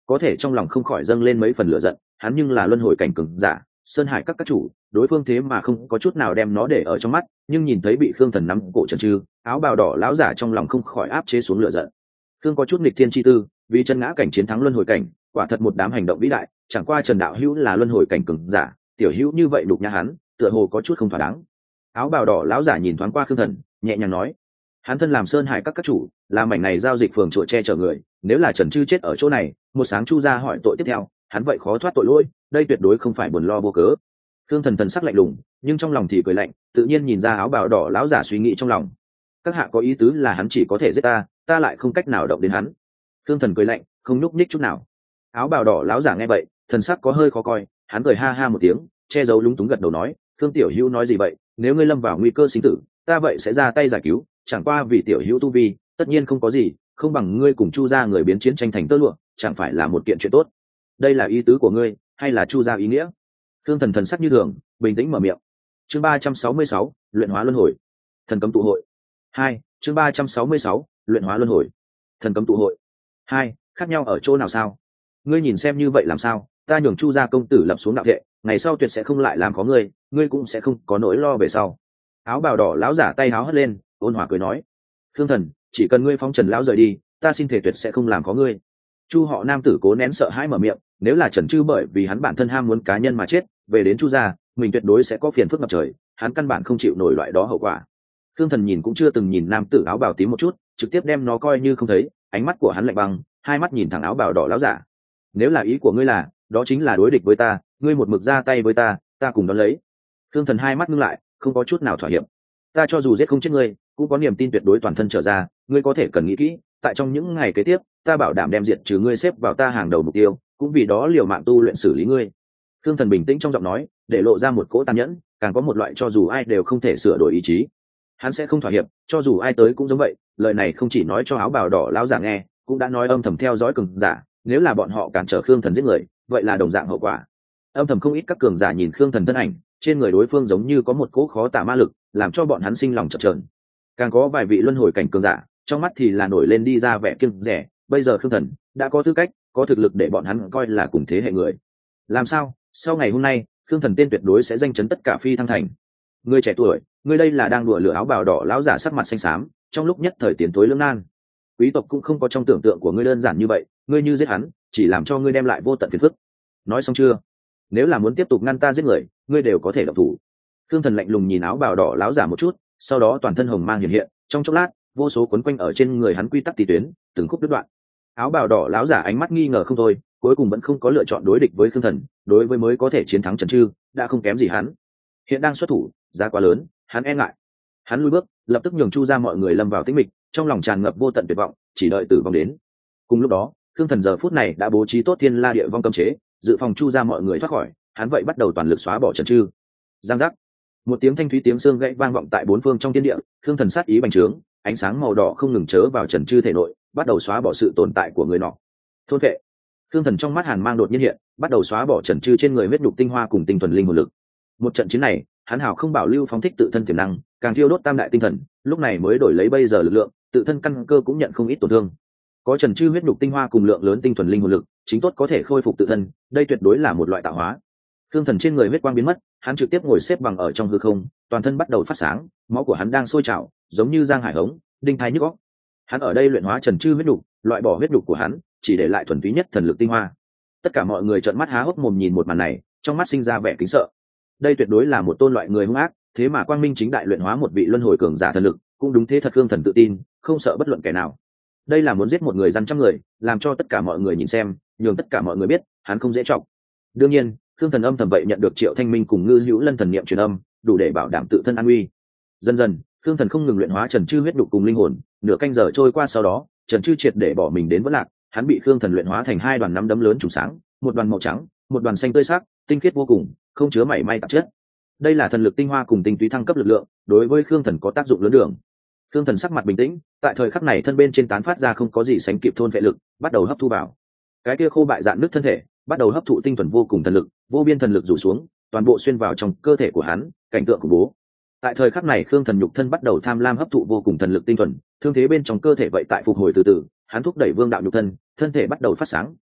có thể trong lòng không khỏi dâng lên mấy phần lửa giận. Hắn nhưng là luân hồi cảnh cường giả, sơn hải các chủ, đối phương thế mà không có chút nào đem nó để ở trong mắt, nhưng nhìn thấy bị Khương Thần nắm cổ Trần Trư, áo bào đỏ lão giả trong lòng không khỏi áp chế xuống lửa giận. Khương có chút nghịch thiên chi tư, vì chân ngã cảnh chiến thắng luân hồi cảnh, quả thật một đám hành động vĩ đại, chẳng qua Trần đạo hữu là luân hồi cảnh cường giả, tiểu hữu như vậy đục nhã hắn, tựa hồ có chút không thỏa đáng. Áo bào đỏ lão giả nhìn thoáng qua Khương Thần, nhẹ nhàng nói: hắn thân làm sơn hải các chủ, làm mảnh này giao dịch phường chùa che chở người, nếu là Trần Trư chết ở chỗ này, một sáng Chu gia hỏi tội tiếp theo, hắn vậy khó thoát tội lỗi, đây tuyệt đối không phải buồn lo vô cớ. Khương Thần thần sắc lạnh lùng, nhưng trong lòng thì cười lạnh, tự nhiên nhìn ra áo bào đỏ lão giả suy nghĩ trong lòng. Các hạ có ý tứ là hắn chỉ có thể giết ta, ta lại không cách nào động đến hắn. Khương Thần cười lạnh, không nhúc nhích chút nào. Áo bào đỏ lão giả nghe vậy, thần sắc có hơi khó coi, hắn cười ha ha một tiếng, che giấu lúng túng gật đầu nói: Khương tiểu hữu nói gì vậy, nếu ngươi lâm vào nguy cơ sinh tử, ta vậy sẽ ra tay giải cứu, chẳng qua vì tiểu hữu tu vi, tất nhiên không có gì, không bằng ngươi cùng Chu gia người biến chiến tranh thành tơ lụa, chẳng phải là một kiện chuyện tốt. Đây là ý tứ của ngươi, hay là Chu gia ý nghĩa? Khương Thần thần sắc như thường, bình tĩnh mở miệng. Chương 366, luyện hóa luân hồi. Thần cấm tụ hội. 2, chương 366, luyện hóa luân hồi. Thần cấm tụ hội. 2, khác nhau ở chỗ nào sao? Ngươi nhìn xem như vậy làm sao, ta nhường Chu gia công tử lập xuống đạo thệ, ngày sau tuyệt sẽ không lại làm khó ngươi, ngươi cũng sẽ không có nỗi lo về sau. Áo bào đỏ lão giả tay háo hất lên, ôn hòa cười nói: Khương Thần, chỉ cần ngươi phóng Trần lão rời đi, ta xin thể tuyệt sẽ không làm khó ngươi. Chu họ nam tử cố nén sợ hãi mở miệng, nếu là Trần Trư bởi vì hắn bản thân ham muốn cá nhân mà chết, về đến Chu gia, mình tuyệt đối sẽ có phiền phức ngập trời, hắn căn bản không chịu nổi loại đó hậu quả. Khương Thần nhìn cũng chưa từng nhìn nam tử áo bào tím một chút, trực tiếp đem nó coi như không thấy, ánh mắt của hắn lạnh băng, hai mắt nhìn thẳng áo bào đỏ lão giả. Nếu là ý của ngươi là, đó chính là đối địch với ta, ngươi một mực ra tay với ta, ta cùng đón lấy. Khương Thần hai mắt ngưng lại, không có chút nào thỏa hiệp. Ta cho dù giết không chết ngươi, cũng có niềm tin tuyệt đối toàn thân trở ra, ngươi có thể cần nghĩ kỹ, tại trong những ngày kế tiếp, ta bảo đảm đem diệt trừ ngươi xếp vào ta hàng đầu mục tiêu, cũng vì đó liều mạng tu luyện xử lý ngươi. Khương Thần bình tĩnh trong giọng nói, để lộ ra một cỗ tàn nhẫn, càng có một loại cho dù ai đều không thể sửa đổi ý chí. Hắn sẽ không thỏa hiệp, cho dù ai tới cũng giống vậy. Lời này không chỉ nói cho áo bào đỏ lão giả nghe, cũng đã nói âm thầm theo dõi cường giả, nếu là bọn họ cản trở Khương Thần giết người, vậy là đồng dạng hậu quả. Âm thầm không ít các cường giả nhìn Khương Thần thân ảnh, trên người đối phương giống như có một cỗ khó tả ma lực, làm cho bọn hắn sinh lòng chập chờn. Càng có vài vị luân hồi cảnh cường giả, trong mắt thì là nổi lên đi ra vẻ kiêng dè. Bây giờ Khương Thần đã có tư cách, có thực lực để bọn hắn coi là cùng thế hệ người. Làm sao? Sau ngày hôm nay, Khương Thần tên tuyệt đối sẽ danh chấn tất cả phi thăng thành. Ngươi trẻ tuổi, ngươi đây là đang đùa lửa. Áo bào đỏ lão giả sắc mặt xanh xám, trong lúc nhất thời tiến tối lưỡng nan. Quý tộc cũng không có trong tưởng tượng của ngươi đơn giản như vậy, ngươi như giết hắn, chỉ làm cho ngươi đem lại vô tận phiền phức. Nói xong chưa? Nếu là muốn tiếp tục ngăn ta giết người, ngươi đều có thể động thủ. Khương Thần lạnh lùng nhìn áo bào đỏ lão giả một chút, sau đó toàn thân hồng mang hiện hiện, trong chốc lát, vô số quấn quanh ở trên người hắn quy tắc tỉ tuyến, từng khúc đứt đoạn. Áo bào đỏ lão giả ánh mắt nghi ngờ không thôi, cuối cùng vẫn không có lựa chọn đối địch với Khương Thần, đối với mới có thể chiến thắng Trần Trư, đã không kém gì hắn. Hiện đang xuất thủ, giá quá lớn, hắn e ngại. Hắn lùi bước, lập tức nhường Chu ra mọi người lâm vào tĩnh mịch, trong lòng tràn ngập vô tận tuyệt vọng, chỉ đợi tử vong đến. Cùng lúc đó, Khương Thần giờ phút này đã bố trí tốt thiên la địa vong cấm chế, dự phòng Chu ra mọi người thoát khỏi, hắn vậy bắt đầu toàn lực xóa bỏ Trần Trư. Giang giác, một tiếng thanh thúy tiếng xương gãy vang vọng tại bốn phương trong thiên địa. Khương Thần sát ý bành trướng, ánh sáng màu đỏ không ngừng chớ vào Trần Trư thể nội, bắt đầu xóa bỏ sự tồn tại của người nọ. Thôn vệ. Khương Thần trong mắt hàn mang đột nhiên hiện, bắt đầu xóa bỏ Trần Trư trên người huyết nhục tinh hoa cùng tinh thuần linh hồn lực. Một trận chiến này, hắn hào không bảo lưu phóng thích tự thân tiềm năng, càng thiêu đốt tam đại tinh thần, lúc này mới đổi lấy bây giờ lực lượng, tự thân căn cơ cũng nhận không ít tổn thương. Có Trần Trư huyết nhục tinh hoa cùng lượng lớn tinh thuần linh hồn lực, chính tốt có thể khôi phục tự thân, đây tuyệt đối là một loại tạo hóa. Khương Thần trên người huyết quang biến mất, hắn trực tiếp ngồi xếp bằng ở trong hư không, toàn thân bắt đầu phát sáng, máu của hắn đang sôi trào, giống như giang hải hống, đinh thái nhức óc. Hắn ở đây luyện hóa Trần Trư huyết nhục, loại bỏ huyết nhục của hắn, chỉ để lại thuần túy nhất thần lực tinh hoa. Tất cả mọi người trợn mắt há hốc mồm nhìn một màn này, trong mắt sinh ra vẻ kính sợ. Đây tuyệt đối là một tôn loại người hung ác, thế mà quang minh chính đại luyện hóa một vị luân hồi cường giả thần lực, cũng đúng thế thật. Khương Thần tự tin, không sợ bất luận kẻ nào. Đây là muốn giết một người dân trăm người, làm cho tất cả mọi người nhìn xem, nhường tất cả mọi người biết, hắn không dễ trọng. Đương nhiên, Khương Thần âm thầm vậy nhận được Triệu Thanh Minh cùng Ngư Hữu Lân thần niệm truyền âm, đủ để bảo đảm tự thân an nguy. Dần dần, Khương Thần không ngừng luyện hóa Trần Trư huyết nhục cùng linh hồn, nửa canh giờ trôi qua sau đó, Trần Trư triệt để bỏ mình đến vỡ lạc, hắn bị Khương Thần luyện hóa thành hai đoàn nắm đấm lớn trùng sáng, một đoàn màu trắng, một đoàn xanh tươi sắc, tinh khiết vô cùng, không chứa mảy may tạp chất. Đây là thần lực tinh hoa cùng tinh túy thăng cấp lực lượng, đối với Khương Thần có tác dụng lớn đường. Khương Thần sắc mặt bình tĩnh, tại thời khắc này thân bên trên tán phát ra không có gì sánh kịp thôn vệ lực, bắt đầu hấp thu vào. Cái kia khô bại dạn nứt thân thể, bắt đầu hấp thụ tinh thuần vô cùng thần lực, vô biên thần lực rủ xuống, toàn bộ xuyên vào trong cơ thể của hắn, cảnh tượng khủng bố. Tại thời khắc này Khương Thần nhục thân bắt đầu tham lam hấp thụ vô cùng thần lực tinh thuần, thương thế bên trong cơ thể vậy tại phục hồi từ từ, hắn thúc đẩy vương đạo nhục thân, thân thể bắt đầu phát sáng,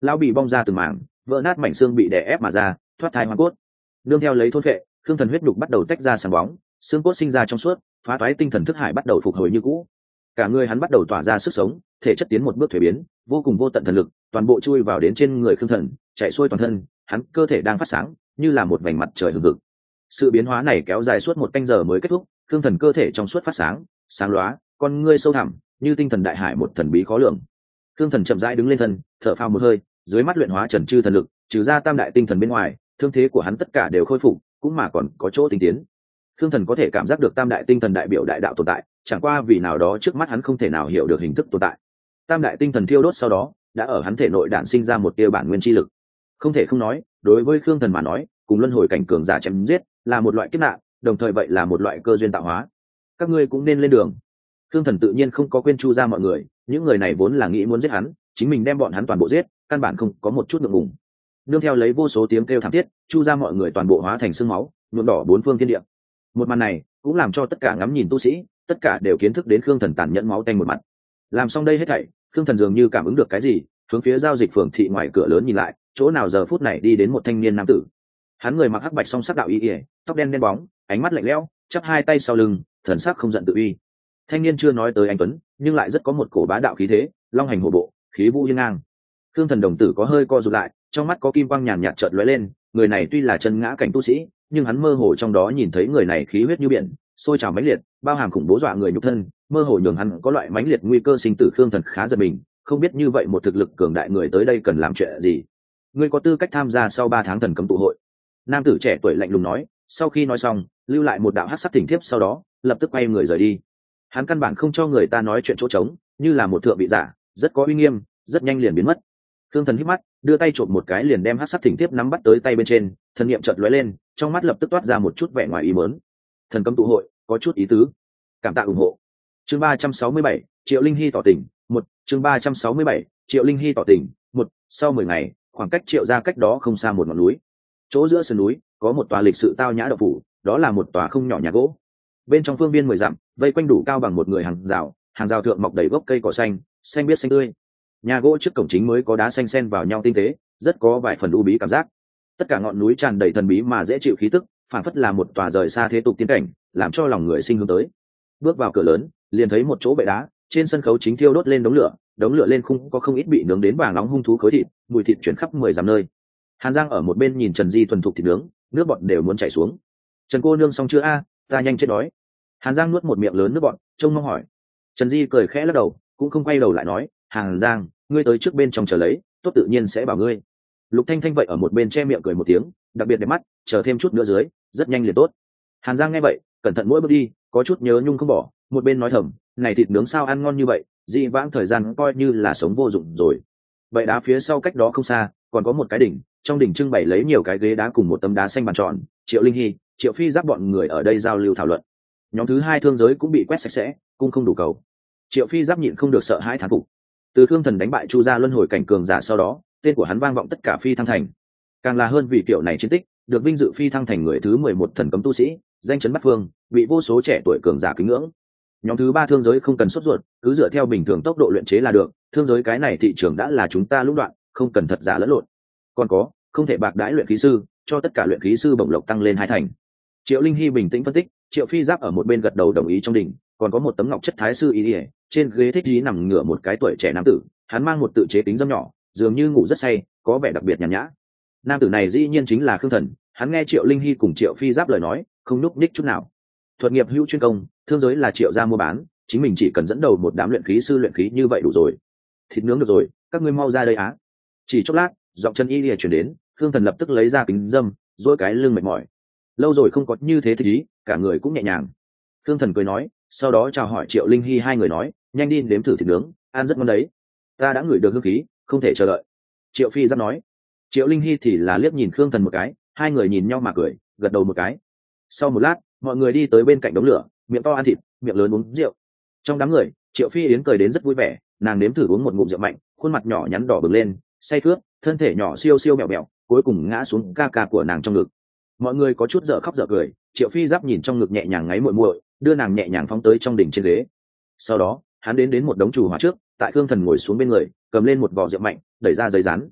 lão bị bong ra từng mảng, vỡ nát mảnh xương bị đè ép mà ra, thoát thai hoa cốt. Nương theo lấy thôn phệ, thương thần huyết nhục bắt đầu tách ra sáng bóng, xương cốt sinh ra trong suốt, phá toái tinh thần thức hải bắt đầu phục hồi như cũ. Cả người hắn bắt đầu tỏa ra sức sống, thể chất tiến một bước thuế biến, vô cùng vô tận thần lực toàn bộ chui vào đến trên người khương thần, chạy xuôi toàn thân, hắn cơ thể đang phát sáng như là một vành mặt trời hừng hực. Sự biến hóa này kéo dài suốt 1 canh giờ mới kết thúc, khương thần cơ thể trong suốt phát sáng, sáng lóa, con ngươi sâu thẳm như tinh thần đại hải, một thần bí khó lường. Khương thần chậm rãi đứng lên thân, thở phào một hơi, dưới mắt luyện hóa trần chư thần lực, trừ ra tam đại tinh thần bên ngoài, thương thế của hắn tất cả đều khôi phục, cũng mà còn có chỗ tinh tiến. Khương thần có thể cảm giác được tam đại tinh thần đại biểu đại đạo tồn tại, chẳng qua vì nào đó trước mắt hắn không thể nào hiểu được hình thức tồn tại. Tam đại tinh thần thiêu đốt sau đó đã ở hắn thể nội đản sinh ra một tia bản nguyên chi lực. Không thể không nói, đối với Khương thần mà nói, cùng luân hồi cảnh cường giả chém giết là một loại kiếp nạn, đồng thời vậy là một loại cơ duyên tạo hóa. Các ngươi cũng nên lên đường. Khương thần tự nhiên không có quên Chu ra mọi người, những người này vốn là nghĩ muốn giết hắn, chính mình đem bọn hắn toàn bộ giết, căn bản không có một chút ngượng ngùng. Nương theo lấy vô số tiếng kêu thảm thiết, Chu ra mọi người toàn bộ hóa thành sương máu, nhuộm đỏ bốn phương thiên địa. Một màn này cũng làm cho tất cả ngắm nhìn tu sĩ, tất cả đều kiến thức đến Khương thần tàn nhẫn máu tanh một mặt. Làm xong đây hết thảy, Khương thần dường như cảm ứng được cái gì, hướng phía giao dịch phường thị ngoài cửa lớn nhìn lại, chỗ nào giờ phút này đi đến một thanh niên nam tử. Hắn người mặc hắc bạch song sắc đạo y ỉa, tóc đen đen bóng, ánh mắt lạnh lẽo, chắp hai tay sau lưng, thần sắc không giận tự uy. Thanh niên chưa nói tới anh tuấn, nhưng lại rất có một cổ bá đạo khí thế, long hành hổ bộ, khí vũ hiên ngang. Khương thần đồng tử có hơi co rụt lại, trong mắt có kim quang nhàn nhạt chợt lóe lên. Người này tuy là chân ngã cảnh tu sĩ, nhưng hắn mơ hồ trong đó nhìn thấy người này khí huyết như biển, sôi trào mãnh liệt, bao hàm khủng bố dọa người nhục thân, mơ hồ nhường hắn có loại mãnh liệt nguy cơ sinh tử. Khương thần khá giật mình, không biết như vậy một thực lực cường đại người tới đây cần làm chuyện gì. Ngươi có tư cách tham gia sau 3 tháng thần cấm tụ hội. Nam tử trẻ tuổi lạnh lùng nói, sau khi nói xong lưu lại một đạo hắc sắc thỉnh thiếp, sau đó lập tức quay người rời đi. Hắn căn bản không cho người ta nói chuyện chỗ trống, như là một thượng vị giả, rất có uy nghiêm, rất nhanh liền biến mất. Khương thần hít mắt, đưa tay trộm một cái liền đem hắc sắc thỉnh thiếp nắm bắt tới tay bên trên, thần niệm chợt lóe lên, trong mắt lập tức toát ra một chút vẻ ngoài ý muốn. Thần cấm tụ hội có chút ý tứ, cảm tạ ủng hộ. Chương 367, Triệu Linh Hy tỏ tình. Chương 367, Triệu Linh Hy tỏ tình. Sau 10 ngày, khoảng cách Triệu ra cách đó không xa một ngọn núi. Chỗ giữa sườn núi có một tòa lịch sự tao nhã động phủ, đó là một tòa không nhỏ nhà gỗ. Bên trong phương viên 10 dặm, vây quanh đủ cao bằng một người hàng rào thượng mọc đầy gốc cây cỏ xanh, xanh biếc xanh tươi. Nhà gỗ trước cổng chính mới có đá xanh xen vào nhau tinh tế, rất có vài phần u bí cảm giác. Tất cả ngọn núi tràn đầy thần bí mà dễ chịu khí tức, phản phất là một tòa rời xa thế tục tiên cảnh, làm cho lòng người sinh hướng tới. Bước vào cửa lớn, liền thấy một chỗ bệ đá, trên sân khấu chính thiêu đốt lên đống lửa lên khung có không ít bị nướng đến vàng nóng hung thú khối thịt, mùi thịt chuyển khắp 10 dặm nơi. Hàn Giang ở một bên nhìn Trần Di thuần thục thịt nướng, nước bọt đều muốn chảy xuống. Trần cô nương xong chưa a? Ta nhanh chết đói. Hàn Giang nuốt một miệng lớn nước bọt, trông mong hỏi. Trần Di cười khẽ lắc đầu, cũng không quay đầu lại nói, Hàn Giang, ngươi tới trước bên trong chờ lấy, tốt tự nhiên sẽ bảo ngươi. Lục Thanh Thanh vậy ở một bên che miệng cười một tiếng, đặc biệt đẹp mắt, chờ thêm chút nữa dưới, rất nhanh liền tốt. Hàn Giang nghe vậy, cẩn thận mỗi bước đi, có chút nhớ nhung không bỏ, một bên nói thầm, này thịt nướng sao ăn ngon như vậy, dị vãng thời gian coi như là sống vô dụng rồi. Vậy đá phía sau cách đó không xa, còn có một cái đỉnh, trong đỉnh trưng bày lấy nhiều cái ghế đá cùng một tấm đá xanh bàn tròn. Triệu Linh Hy, Triệu Phi Giáp bọn người ở đây giao lưu thảo luận. Nhóm thứ 2 thương giới cũng bị quét sạch sẽ, cung không đủ cầu. Triệu Phi Giáp nhịn không được sợ hãi thán phục. Từ Khương thần đánh bại Chu gia luân hồi cảnh cường giả sau đó, tên của hắn vang vọng tất cả phi thăng thành. Càng là hơn vì kiểu này chiến tích, được vinh dự phi thăng thành người thứ 11 thần cấm tu sĩ, danh chấn bát phương, bị vô số trẻ tuổi cường giả kính ngưỡng. Nhóm thứ 3 thương giới không cần sốt ruột, cứ dựa theo bình thường tốc độ luyện chế là được, thương giới cái này thị trường đã là chúng ta lũng đoạn, không cần thật giả lẫn lộn. Còn có, không thể bạc đãi luyện khí sư, cho tất cả luyện khí sư bổng lộc tăng lên 2 thành. Triệu Linh Hy bình tĩnh phân tích, Triệu Phi Giáp ở một bên gật đầu đồng ý. Trong đỉnh còn có một tấm ngọc chất thái sư y, trên ghế thích trí nằm ngửa một cái tuổi trẻ nam tử, hắn mang một tự chế kính dâm nhỏ, dường như ngủ rất say, có vẻ đặc biệt nhàn nhã. Nam tử này dĩ nhiên chính là Khương thần, hắn nghe Triệu Linh Hy cùng Triệu Phi Giáp lời nói, không núp ních chút nào. Thuật nghiệp hữu chuyên công, thương giới là Triệu gia mua bán, chính mình chỉ cần dẫn đầu một đám luyện khí sư luyện khí như vậy đủ rồi. Thịt nướng được rồi, các ngươi mau ra đây á. Chỉ chốc lát, giọng chân y lìa chuyển đến, Khương thần lập tức lấy ra kính dâm, duỗi cái lưng mệt mỏi. Lâu rồi không có như thế thích ý, cả người cũng nhẹ nhàng. Khương thần cười nói, sau đó chào hỏi Triệu Linh Hy, hai người nói, nhanh đi nếm thử thịt nướng, ăn rất ngon đấy. Ta đã ngửi được hương khí, không thể chờ đợi. Triệu Phi Giáp nói. Triệu Linh Hy thì là liếc nhìn Khương thần một cái, hai người nhìn nhau mà cười, gật đầu một cái. Sau một lát, mọi người đi tới bên cạnh đống lửa, miệng to ăn thịt, miệng lớn uống rượu. Trong đám người, Triệu Phi Yến cười đến rất vui vẻ, nàng nếm thử uống một ngụm rượu mạnh, khuôn mặt nhỏ nhắn đỏ bừng lên, say khướt, thân thể nhỏ siêu siêu mẹo mẹo, cuối cùng ngã xuống ca ca của nàng trong ngực. Mọi người có chút dở khóc dở cười, Triệu Phi Giáp nhìn trong ngực nhẹ nhàng ngáy muội muội, đưa nàng nhẹ nhàng phóng tới trong đỉnh trên ghế. Sau đó, hắn đến một đống chủ hỏa trước, tại Khương thần ngồi xuống bên người, cầm lên một vò rượu mạnh, đẩy ra giấy rán.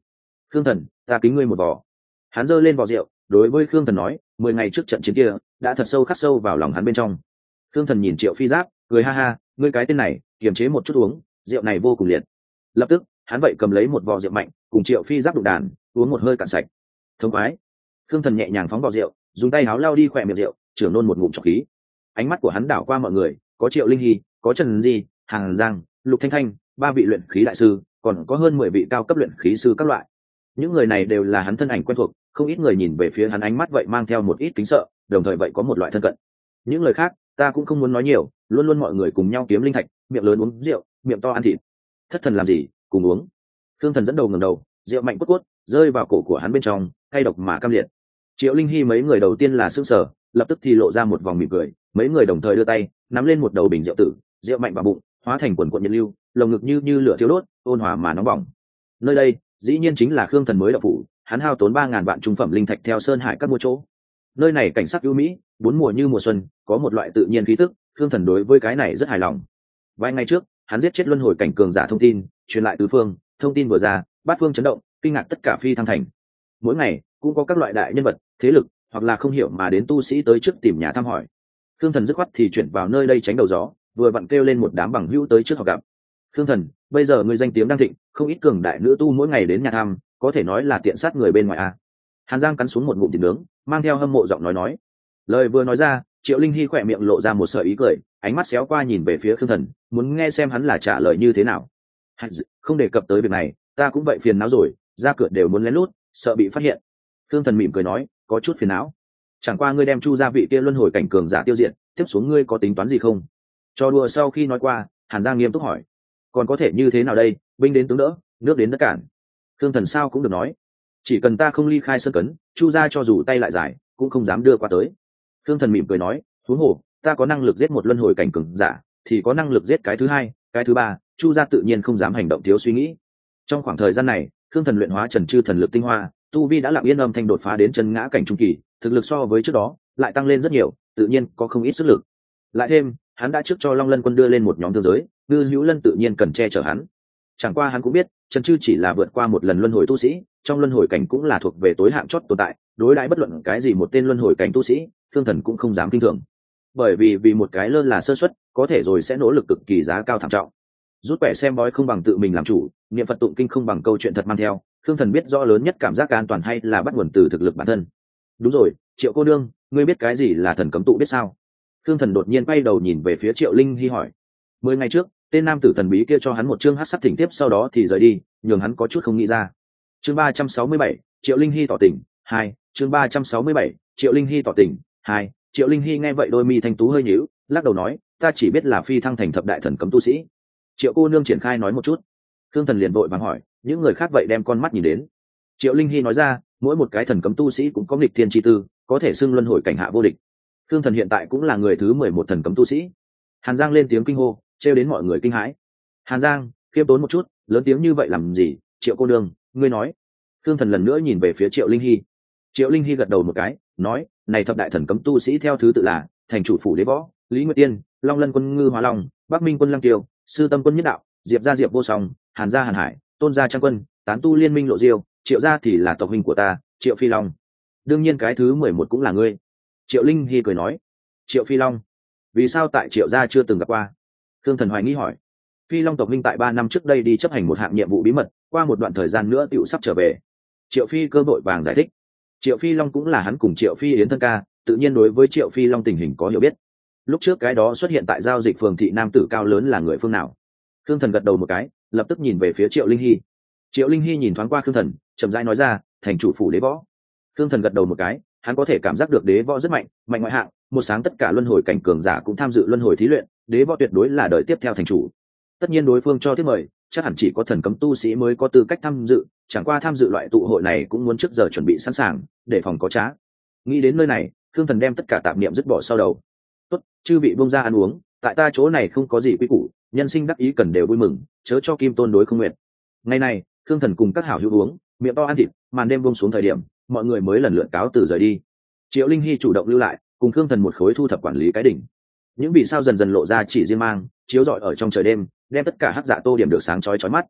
Khương Thần, ta kính ngươi một vò. Hắn giơ lên vò rượu, đối với Khương Thần nói, 10 ngày trước trận chiến kia đã thật sâu khắc sâu vào lòng hắn bên trong. Khương Thần nhìn Triệu Phi Giáp, cười ha ha, ngươi cái tên này kiềm chế một chút uống, rượu này vô cùng liệt. Lập tức hắn vậy cầm lấy một vò rượu mạnh, cùng Triệu Phi Giáp đụng đàn, uống một hơi cạn sạch. Thông khoái. Khương Thần nhẹ nhàng phóng vào rượu, dùng tay háo lao đi khỏe miệng rượu, trưởng nôn một ngụm trọc khí. Ánh mắt của hắn đảo qua mọi người, có Triệu Linh Hy, có Trần Di, Hàng Giang, Lục Thanh Thanh, 3 vị luyện khí đại sư, còn có hơn 10 vị cao cấp luyện khí sư các loại. Những người này đều là hắn thân ảnh quen thuộc, không ít người nhìn về phía hắn ánh mắt vậy mang theo một ít kính sợ, đồng thời vậy có một loại thân cận. Những lời khác ta cũng không muốn nói nhiều, luôn luôn mọi người cùng nhau kiếm linh thạch, miệng lớn uống rượu, miệng to ăn thịt. Thất thần làm gì, cùng uống. Thương Thần dẫn đầu ngẩng đầu, rượu mạnh quất rơi vào cổ của hắn bên trong, cay độc mà căm liệt. Triệu Linh Hy mấy người đầu tiên là sững sờ, lập tức thì lộ ra một vòng mỉm cười, mấy người đồng thời đưa tay nắm lên một đầu bình rượu tử, rượu mạnh vào bụng, hóa thành quần quần nhiệt lưu, lồng ngực như lửa thiêu đốt, ôn hòa mà nóng bỏng. Nơi đây dĩ nhiên chính là Khương Thần mới đạo phủ, hắn hao tốn 3.000 vạn trung phẩm linh thạch theo sơn hải các mua chỗ. Nơi này cảnh sắc ưu mỹ, bốn mùa như mùa xuân, có một loại tự nhiên khí tức, Khương Thần đối với cái này rất hài lòng. Vài ngày trước, hắn giết chết luân hồi cảnh cường giả thông tin, truyền lại tứ phương, thông tin vừa ra, bát phương chấn động, kinh ngạc tất cả phi thăng thành. Mỗi ngày cũng có các loại đại nhân vật, thế lực hoặc là không hiểu mà đến tu sĩ tới trước tìm nhà thăm hỏi. Khương Thần dứt khoát thì chuyển vào nơi đây tránh đầu gió, vừa vặn kêu lên một đám bằng hữu tới trước họ gặp. Khương Thần, bây giờ người danh tiếng đang thịnh, không ít cường đại nữ tu mỗi ngày đến nhà thăm, có thể nói là tiện sát người bên ngoài à. Hàn Giang cắn xuống một ngụm thịt nướng, mang theo hâm mộ giọng nói. Lời vừa nói ra, Triệu Linh Hy khỏe miệng lộ ra một sợi ý cười, ánh mắt xéo qua nhìn về phía Khương Thần, muốn nghe xem hắn là trả lời như thế nào. Không đề cập tới việc này, ta cũng vậy phiền não rồi, ra cửa đều muốn lén lút, sợ bị phát hiện. Khương Thần mỉm cười nói, có chút phiền não. Chẳng qua ngươi đem Chu gia vị kia luân hồi cảnh cường giả tiêu diệt, tiếp xuống ngươi có tính toán gì không? Cho đùa sau khi nói qua, Hàn Giang nghiêm túc hỏi, còn có thể như thế nào đây, binh đến tướng đỡ, nước đến đất cản. Khương Thần sao cũng được nói, chỉ cần ta không ly khai sơn cấn, Chu gia cho dù tay lại dài cũng không dám đưa qua tới. Khương Thần mỉm cười nói, huống hồ ta có năng lực giết một luân hồi cảnh cường giả, thì có năng lực giết cái thứ hai, cái thứ ba, Chu gia tự nhiên không dám hành động thiếu suy nghĩ. Trong khoảng thời gian này, Khương Thần luyện hóa Trần Chư thần lực tinh hoa, tu vi đã lặng yên âm thanh đột phá đến chân ngã cảnh trung kỳ, thực lực so với trước đó lại tăng lên rất nhiều, tự nhiên có không ít sức lực. Lại thêm hắn đã trước cho Long Lân quân đưa lên một nhóm thương giới, Ngư Hữu Lân tự nhiên cần che chở hắn. Chẳng qua hắn cũng biết Trần Chư chỉ là vượt qua một lần luân hồi tu sĩ, trong luân hồi cảnh cũng là thuộc về tối hạng chót tồn tại, đối đãi bất luận cái gì một tên luân hồi cảnh tu sĩ, Khương Thần cũng không dám kinh thường. Bởi vì một cái lơ là sơ suất, có thể rồi sẽ nỗ lực cực kỳ giá cao thảm trọng. Rút quẻ xem bói không bằng tự mình làm chủ, niệm Phật tụng kinh không bằng câu chuyện thật mang theo, Khương Thần biết rõ lớn nhất cảm giác an toàn hay là bắt nguồn từ thực lực bản thân. Đúng rồi, Triệu cô nương, ngươi biết cái gì là thần cấm tụ biết sao? Khương Thần đột nhiên quay đầu nhìn về phía Triệu Linh Hy hỏi. 10 ngày trước, tên nam tử thần bí kia cho hắn một chương hắc sắc thỉnh tiếp, sau đó thì rời đi, nhường hắn có chút không nghĩ ra. Chương 367, Triệu Linh Hy tỏ tình 2, chương 367, Triệu Linh Hy tỏ tình 2. Triệu Linh Hy nghe vậy đôi mi thanh tú hơi nhíu, lắc đầu nói, ta chỉ biết là phi thăng thành thập đại thần cấm tu sĩ. Triệu cô nương triển khai nói một chút. Khương Thần liền vội vàng hỏi, những người khác vậy đem con mắt nhìn đến. Triệu Linh Hy nói ra, mỗi một cái thần cấm tu sĩ cũng có nghịch thiên chi tư, có thể xưng luân hồi cảnh hạ vô địch. Khương Thần hiện tại cũng là người thứ 11 thần cấm tu sĩ. Hàn Giang lên tiếng kinh hô, trêu đến mọi người kinh hãi. Hàn Giang, khiêm tốn một chút, lớn tiếng như vậy làm gì? Triệu cô nương, ngươi nói. Khương Thần lần nữa nhìn về phía Triệu Linh Hy. Triệu Linh Hy gật đầu một cái, nói, này thập đại thần cấm tu sĩ theo thứ tự là thành chủ phủ Đế Võ, Lý Nguyệt Tiên, Long Lân quân Ngư Hóa Long, Bắc Minh quân Lăng Tiêu, Sư Tâm quân Nhất Đạo, Diệp gia Diệp Vô Song, Hàn gia Hàn Hải, Tôn gia Trang quân, tán tu liên minh Lộ Diêu, Triệu gia thì là tộc huynh của ta, Triệu Phi Long. Đương nhiên cái thứ 11 cũng là ngươi. Triệu Linh Hy cười nói. Triệu Phi Long? Vì sao tại Triệu gia chưa từng gặp qua? Khương Thần hoài nghi hỏi. Phi Long tộc huynh tại 3 năm trước đây đi chấp hành một hạng nhiệm vụ bí mật, qua một đoạn thời gian nữa tựu sắp trở về. Triệu Phi cơ vội vàng giải thích. Triệu Phi Long cũng là hắn cùng Triệu Phi Yến thân ca, tự nhiên đối với Triệu Phi Long tình hình có hiểu biết. Lúc trước cái đó xuất hiện tại giao dịch phường thị nam tử cao lớn là người phương nào? Khương Thần gật đầu một cái, lập tức nhìn về phía Triệu Linh Hy. Triệu Linh Hy nhìn thoáng qua Khương Thần, chậm rãi nói ra, thành chủ phủ Đế Võ. Khương Thần gật đầu một cái, hắn có thể cảm giác được Đế Võ rất mạnh, mạnh ngoại hạng, một sáng tất cả luân hồi cảnh cường giả cũng tham dự luân hồi thí luyện, Đế Võ tuyệt đối là đời tiếp theo thành chủ. Tất nhiên đối phương cho tiếp mời, chắc hẳn chỉ có thần cấm tu sĩ mới có tư cách tham dự, chẳng qua tham dự loại tụ hội này cũng muốn trước giờ chuẩn bị sẵn sàng, để phòng có trá. Nghĩ đến nơi này, Khương Thần đem tất cả tạp niệm dứt bỏ sau đầu. Tốt, chư vị buông ra ăn uống, tại ta chỗ này không có gì quy củ, nhân sinh đắc ý cần đều vui mừng, chớ cho kim tôn đối không nguyện. Ngày này, Khương Thần cùng các hảo hữu uống, miệng to ăn thịt, màn đêm buông xuống thời điểm, mọi người mới lần lượt cáo từ rời đi. Triệu Linh Hy chủ động lưu lại, cùng Khương Thần một khối thu thập quản lý cái đỉnh. Những vì sao dần dần lộ ra chỉ riêng mang, chiếu rọi ở trong trời đêm, đem tất cả hắc dạ tô điểm được sáng chói chói mắt.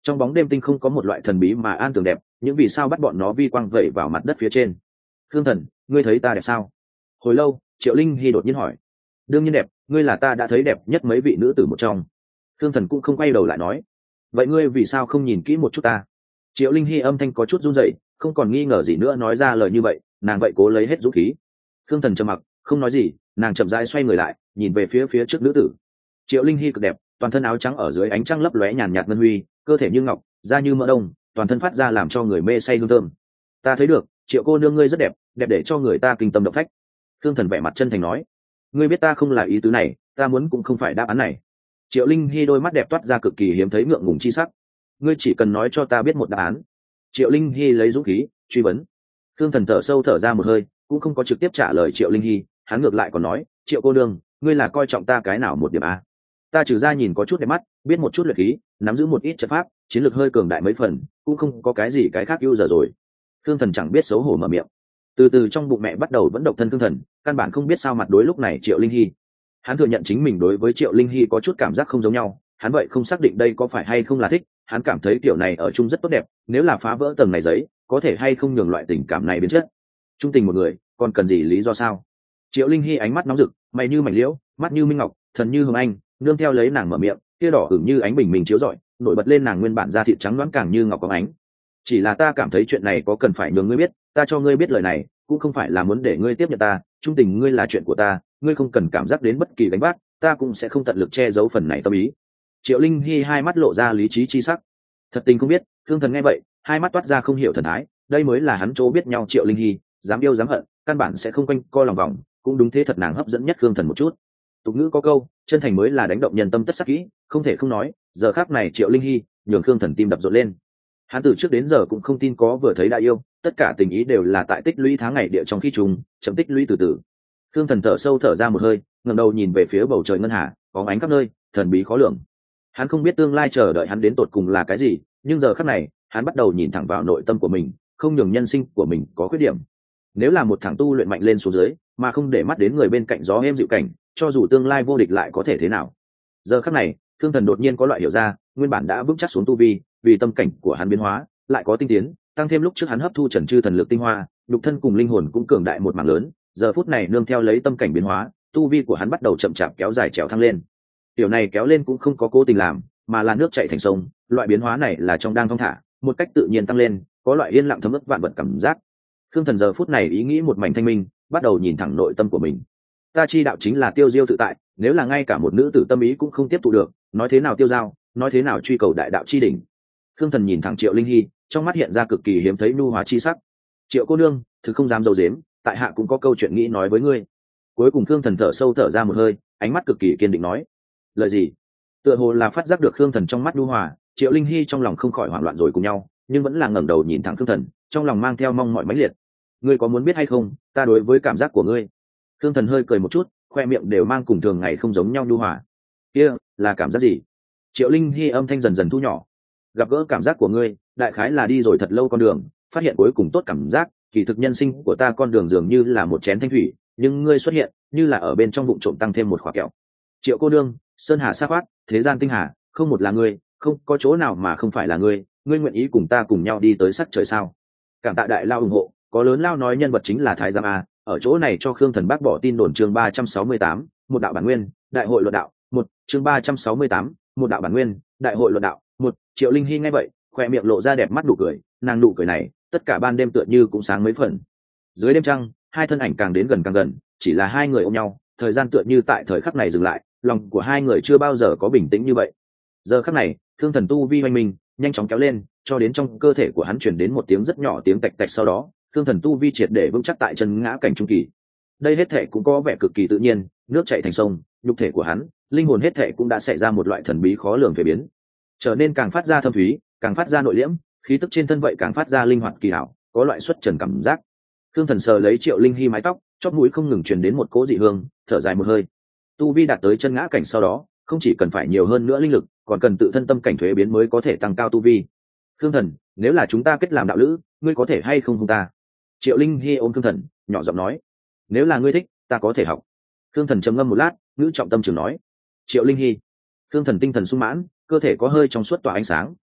trong bóng đêm tinh không có một loại thần bí mà an tường đẹp, những vì sao bắt bọn nó vi quang vẩy vào mặt đất phía trên. Khương Thần, ngươi thấy ta đẹp sao? Hồi lâu, Triệu Linh Hy đột nhiên hỏi. Đương nhiên đẹp, ngươi là ta đã thấy đẹp nhất mấy vị nữ tử một trong. Khương Thần cũng không quay đầu lại nói. Vậy ngươi vì sao không nhìn kỹ một chút ta? Triệu Linh Hy âm thanh có chút run rẩy, không còn nghi ngờ gì nữa nói ra lời như vậy, nàng vậy cố lấy hết dũng khí. Khương Thần trầm mặc, không nói gì, nàng chậm rãi xoay người lại, nhìn về phía trước nữ tử. Triệu Linh Hy cực đẹp, toàn thân áo trắng ở dưới ánh trăng lấp lóe nhàn nhạt ngân huy, cơ thể như ngọc, da như mỡ đông, toàn thân phát ra làm cho người mê say hương thơm. Ta thấy được, Triệu cô nương ngươi rất đẹp, đẹp để cho người ta kinh tâm động phách. Khương Thần vẻ mặt chân thành nói. Ngươi biết ta không là ý tứ này, ta muốn cũng không phải đáp án này. Triệu Linh Hy đôi mắt đẹp toát ra cực kỳ hiếm thấy ngượng ngùng chi sắc. Ngươi chỉ cần nói cho ta biết một đáp án. Triệu Linh Hy lấy dũng khí truy vấn. Khương Thần thở sâu thở ra một hơi, cũng không có trực tiếp trả lời Triệu Linh Hy, hắn ngược lại còn nói, Triệu cô nương, ngươi là coi trọng ta cái nào một điểm a? Ta trừ ra nhìn có chút đẹp mắt, biết một chút luyện khí, nắm giữ một ít trận pháp, chiến lược hơi cường đại mấy phần, cũng không có cái gì cái khác ưu giờ rồi. Khương Thần chẳng biết xấu hổ mở miệng. Từ từ trong bụng mẹ bắt đầu vẫn độc thân Khương Thần, căn bản không biết sao mặt đối lúc này Triệu Linh Hy. Hắn thừa nhận chính mình đối với Triệu Linh Hy có chút cảm giác không giống nhau, hắn vậy không xác định đây có phải hay không là thích, hắn cảm thấy kiểu này ở chung rất tốt đẹp, nếu là phá vỡ tầng này giấy, có thể hay không nhường loại tình cảm này biến chất. Trung tình một người, còn cần gì lý do sao? Triệu Linh Hy ánh mắt nóng rực, mày như mảnh liễu, mắt như minh ngọc, thần như hồng anh, nương theo lấy nàng mở miệng, tia đỏ ửng như ánh bình minh chiếu rọi, nổi bật lên nàng nguyên bản da thịt trắng loáng càng như ngọc có ánh. Chỉ là ta cảm thấy chuyện này có cần phải nhường ngươi biết, ta cho ngươi biết lời này, cũng không phải là muốn để ngươi tiếp nhận ta, trung tình ngươi là chuyện của ta, ngươi không cần cảm giác đến bất kỳ gánh vác, ta cũng sẽ không tận lực che giấu phần này tâm ý. Triệu Linh Hy hai mắt lộ ra lý trí chi sắc. Thật tình không biết, Thương Thần nghe vậy, hai mắt toát ra không hiểu thần thái, đây mới là hắn chỗ biết nhau Triệu Linh Hy, dám yêu dám hận, căn bản sẽ không quanh co lòng vòng, cũng đúng thế thật nàng hấp dẫn nhất Thương Thần một chút. Tục ngữ có câu, chân thành mới là đánh động nhân tâm tất sắc kỹ, không thể không nói, giờ khắc này Triệu Linh Hy, nhường Thương Thần tim đập rộn lên. Hắn từ trước đến giờ cũng không tin có vừa thấy đã yêu, tất cả tình ý đều là tại tích lũy tháng ngày địa trong khi trùng, chậm tích lũy từ từ. Thương Thần thở sâu thở ra một hơi, ngẩng đầu nhìn về phía bầu trời ngân hà, bóng ánh khắp nơi, thần bí khó lường. Hắn không biết tương lai chờ đợi hắn đến tột cùng là cái gì, nhưng giờ khắc này, hắn bắt đầu nhìn thẳng vào nội tâm của mình, không nhường nhân sinh của mình có khuyết điểm. Nếu là một thằng tu luyện mạnh lên xuống dưới, mà không để mắt đến người bên cạnh gió êm dịu cảnh, cho dù tương lai vô địch lại có thể thế nào? Giờ khắc này, Thương Thần đột nhiên có loại hiểu ra, nguyên bản đã vững chắc xuống tu vi, vì tâm cảnh của hắn biến hóa, lại có tinh tiến, tăng thêm lúc trước hắn hấp thu Trần Chư thần lực tinh hoa, nhục thân cùng linh hồn cũng cường đại một mảng lớn, giờ phút này nương theo lấy tâm cảnh biến hóa, tu vi của hắn bắt đầu chậm chạp kéo dài trèo thăng lên. Điều này kéo lên cũng không có cố tình làm, mà là nước chảy thành sông, loại biến hóa này là trong đang thong thả, một cách tự nhiên tăng lên, có loại yên lặng thấm ướt vạn vật cảm giác. Thương Thần giờ phút này ý nghĩ một mảnh thanh minh, bắt đầu nhìn thẳng nội tâm của mình. Ta chi đạo chính là tiêu diêu tự tại, nếu là ngay cả một nữ tử tâm ý cũng không tiếp thụ được, nói thế nào tiêu giao, nói thế nào truy cầu đại đạo chi đỉnh. Thương Thần nhìn thẳng Triệu Linh Hy, trong mắt hiện ra cực kỳ hiếm thấy nhu hóa chi sắc. Triệu cô nương, thực không dám dâu dếm, tại hạ cũng có câu chuyện nghĩ nói với ngươi. Cuối cùng Thương Thần thở sâu thở ra một hơi, ánh mắt cực kỳ kiên định nói. Lời gì? Tựa hồ là phát giác được Thương Thần trong mắt nhu hòa, Triệu Linh Hy trong lòng không khỏi hoảng loạn rồi cùng nhau, nhưng vẫn là ngẩng đầu nhìn thẳng Thương Thần, trong lòng mang theo mong mỏi mãnh liệt. Ngươi có muốn biết hay không, ta đối với cảm giác của ngươi? Thương Thần hơi cười một chút, khoe miệng đều mang cùng thường ngày không giống nhau nhu hòa. Kia, là cảm giác gì? Triệu Linh Hy âm thanh dần dần thu nhỏ. Gặp gỡ cảm giác của ngươi, đại khái là đi rồi thật lâu con đường, phát hiện cuối cùng tốt cảm giác, kỳ thực nhân sinh của ta con đường dường như là một chén thanh thủy, nhưng ngươi xuất hiện, như là ở bên trong vụn trộm tăng thêm một khóa kẹo. Triệu cô nương, sơn hà sa khoát, thế gian tinh hà, không một là ngươi, không có chỗ nào mà không phải là ngươi, ngươi nguyện ý cùng ta cùng nhau đi tới sắc trời sao? Cảm tạ đại lao ủng hộ, có lớn lao nói nhân vật chính là thái giám a, ở chỗ này cho Khương Thần bác bỏ tin đồn chương 368, một đạo bản nguyên, đại hội luận đạo, một chương 368, một đạo bản nguyên, đại hội luận đạo, một. Triệu Linh Hy nghe vậy, khoe miệng lộ ra đẹp mắt nụ cười, nàng nụ cười này, tất cả ban đêm tựa như cũng sáng mấy phần. Dưới đêm trăng, hai thân ảnh càng đến gần càng gần, chỉ là hai người ôm nhau, thời gian tựa như tại thời khắc này dừng lại, lòng của hai người chưa bao giờ có bình tĩnh như vậy. Giờ khắc này, Thương Thần tu vi hoành mình, nhanh chóng kéo lên, cho đến trong cơ thể của hắn truyền đến một tiếng rất nhỏ tiếng tạch tạch, sau đó, Thương Thần tu vi triệt để vững chắc tại chân ngã cảnh trung kỳ. Đây hết thể cũng có vẻ cực kỳ tự nhiên, nước chảy thành sông, nhục thể của hắn, linh hồn hết thể cũng đã xảy ra một loại thần bí khó lường thay biến, trở nên càng phát ra thâm thúy, càng phát ra nội liễm, khí tức trên thân vậy càng phát ra linh hoạt kỳ hảo, có loại xuất trần cảm giác. Thương Thần sờ lấy Triệu Linh Hy mái tóc, chóp mũi không ngừng truyền đến một cỗ dị hương, thở dài một hơi. Tu vi đạt tới chân ngã cảnh sau đó, không chỉ cần phải nhiều hơn nữa linh lực, còn cần tự thân tâm cảnh thuế biến mới có thể tăng cao tu vi. Thương Thần, nếu là chúng ta kết làm đạo lữ, ngươi có thể hay không hung ta? Triệu Linh Hy ôm Thương Thần, nhỏ giọng nói. Nếu là ngươi thích, ta có thể học. Thương Thần trầm ngâm một lát, ngữ trọng tâm trường nói. Triệu Linh Hy. Thương Thần tinh thần sung mãn, cơ thể có hơi trong suốt tỏa ánh sáng,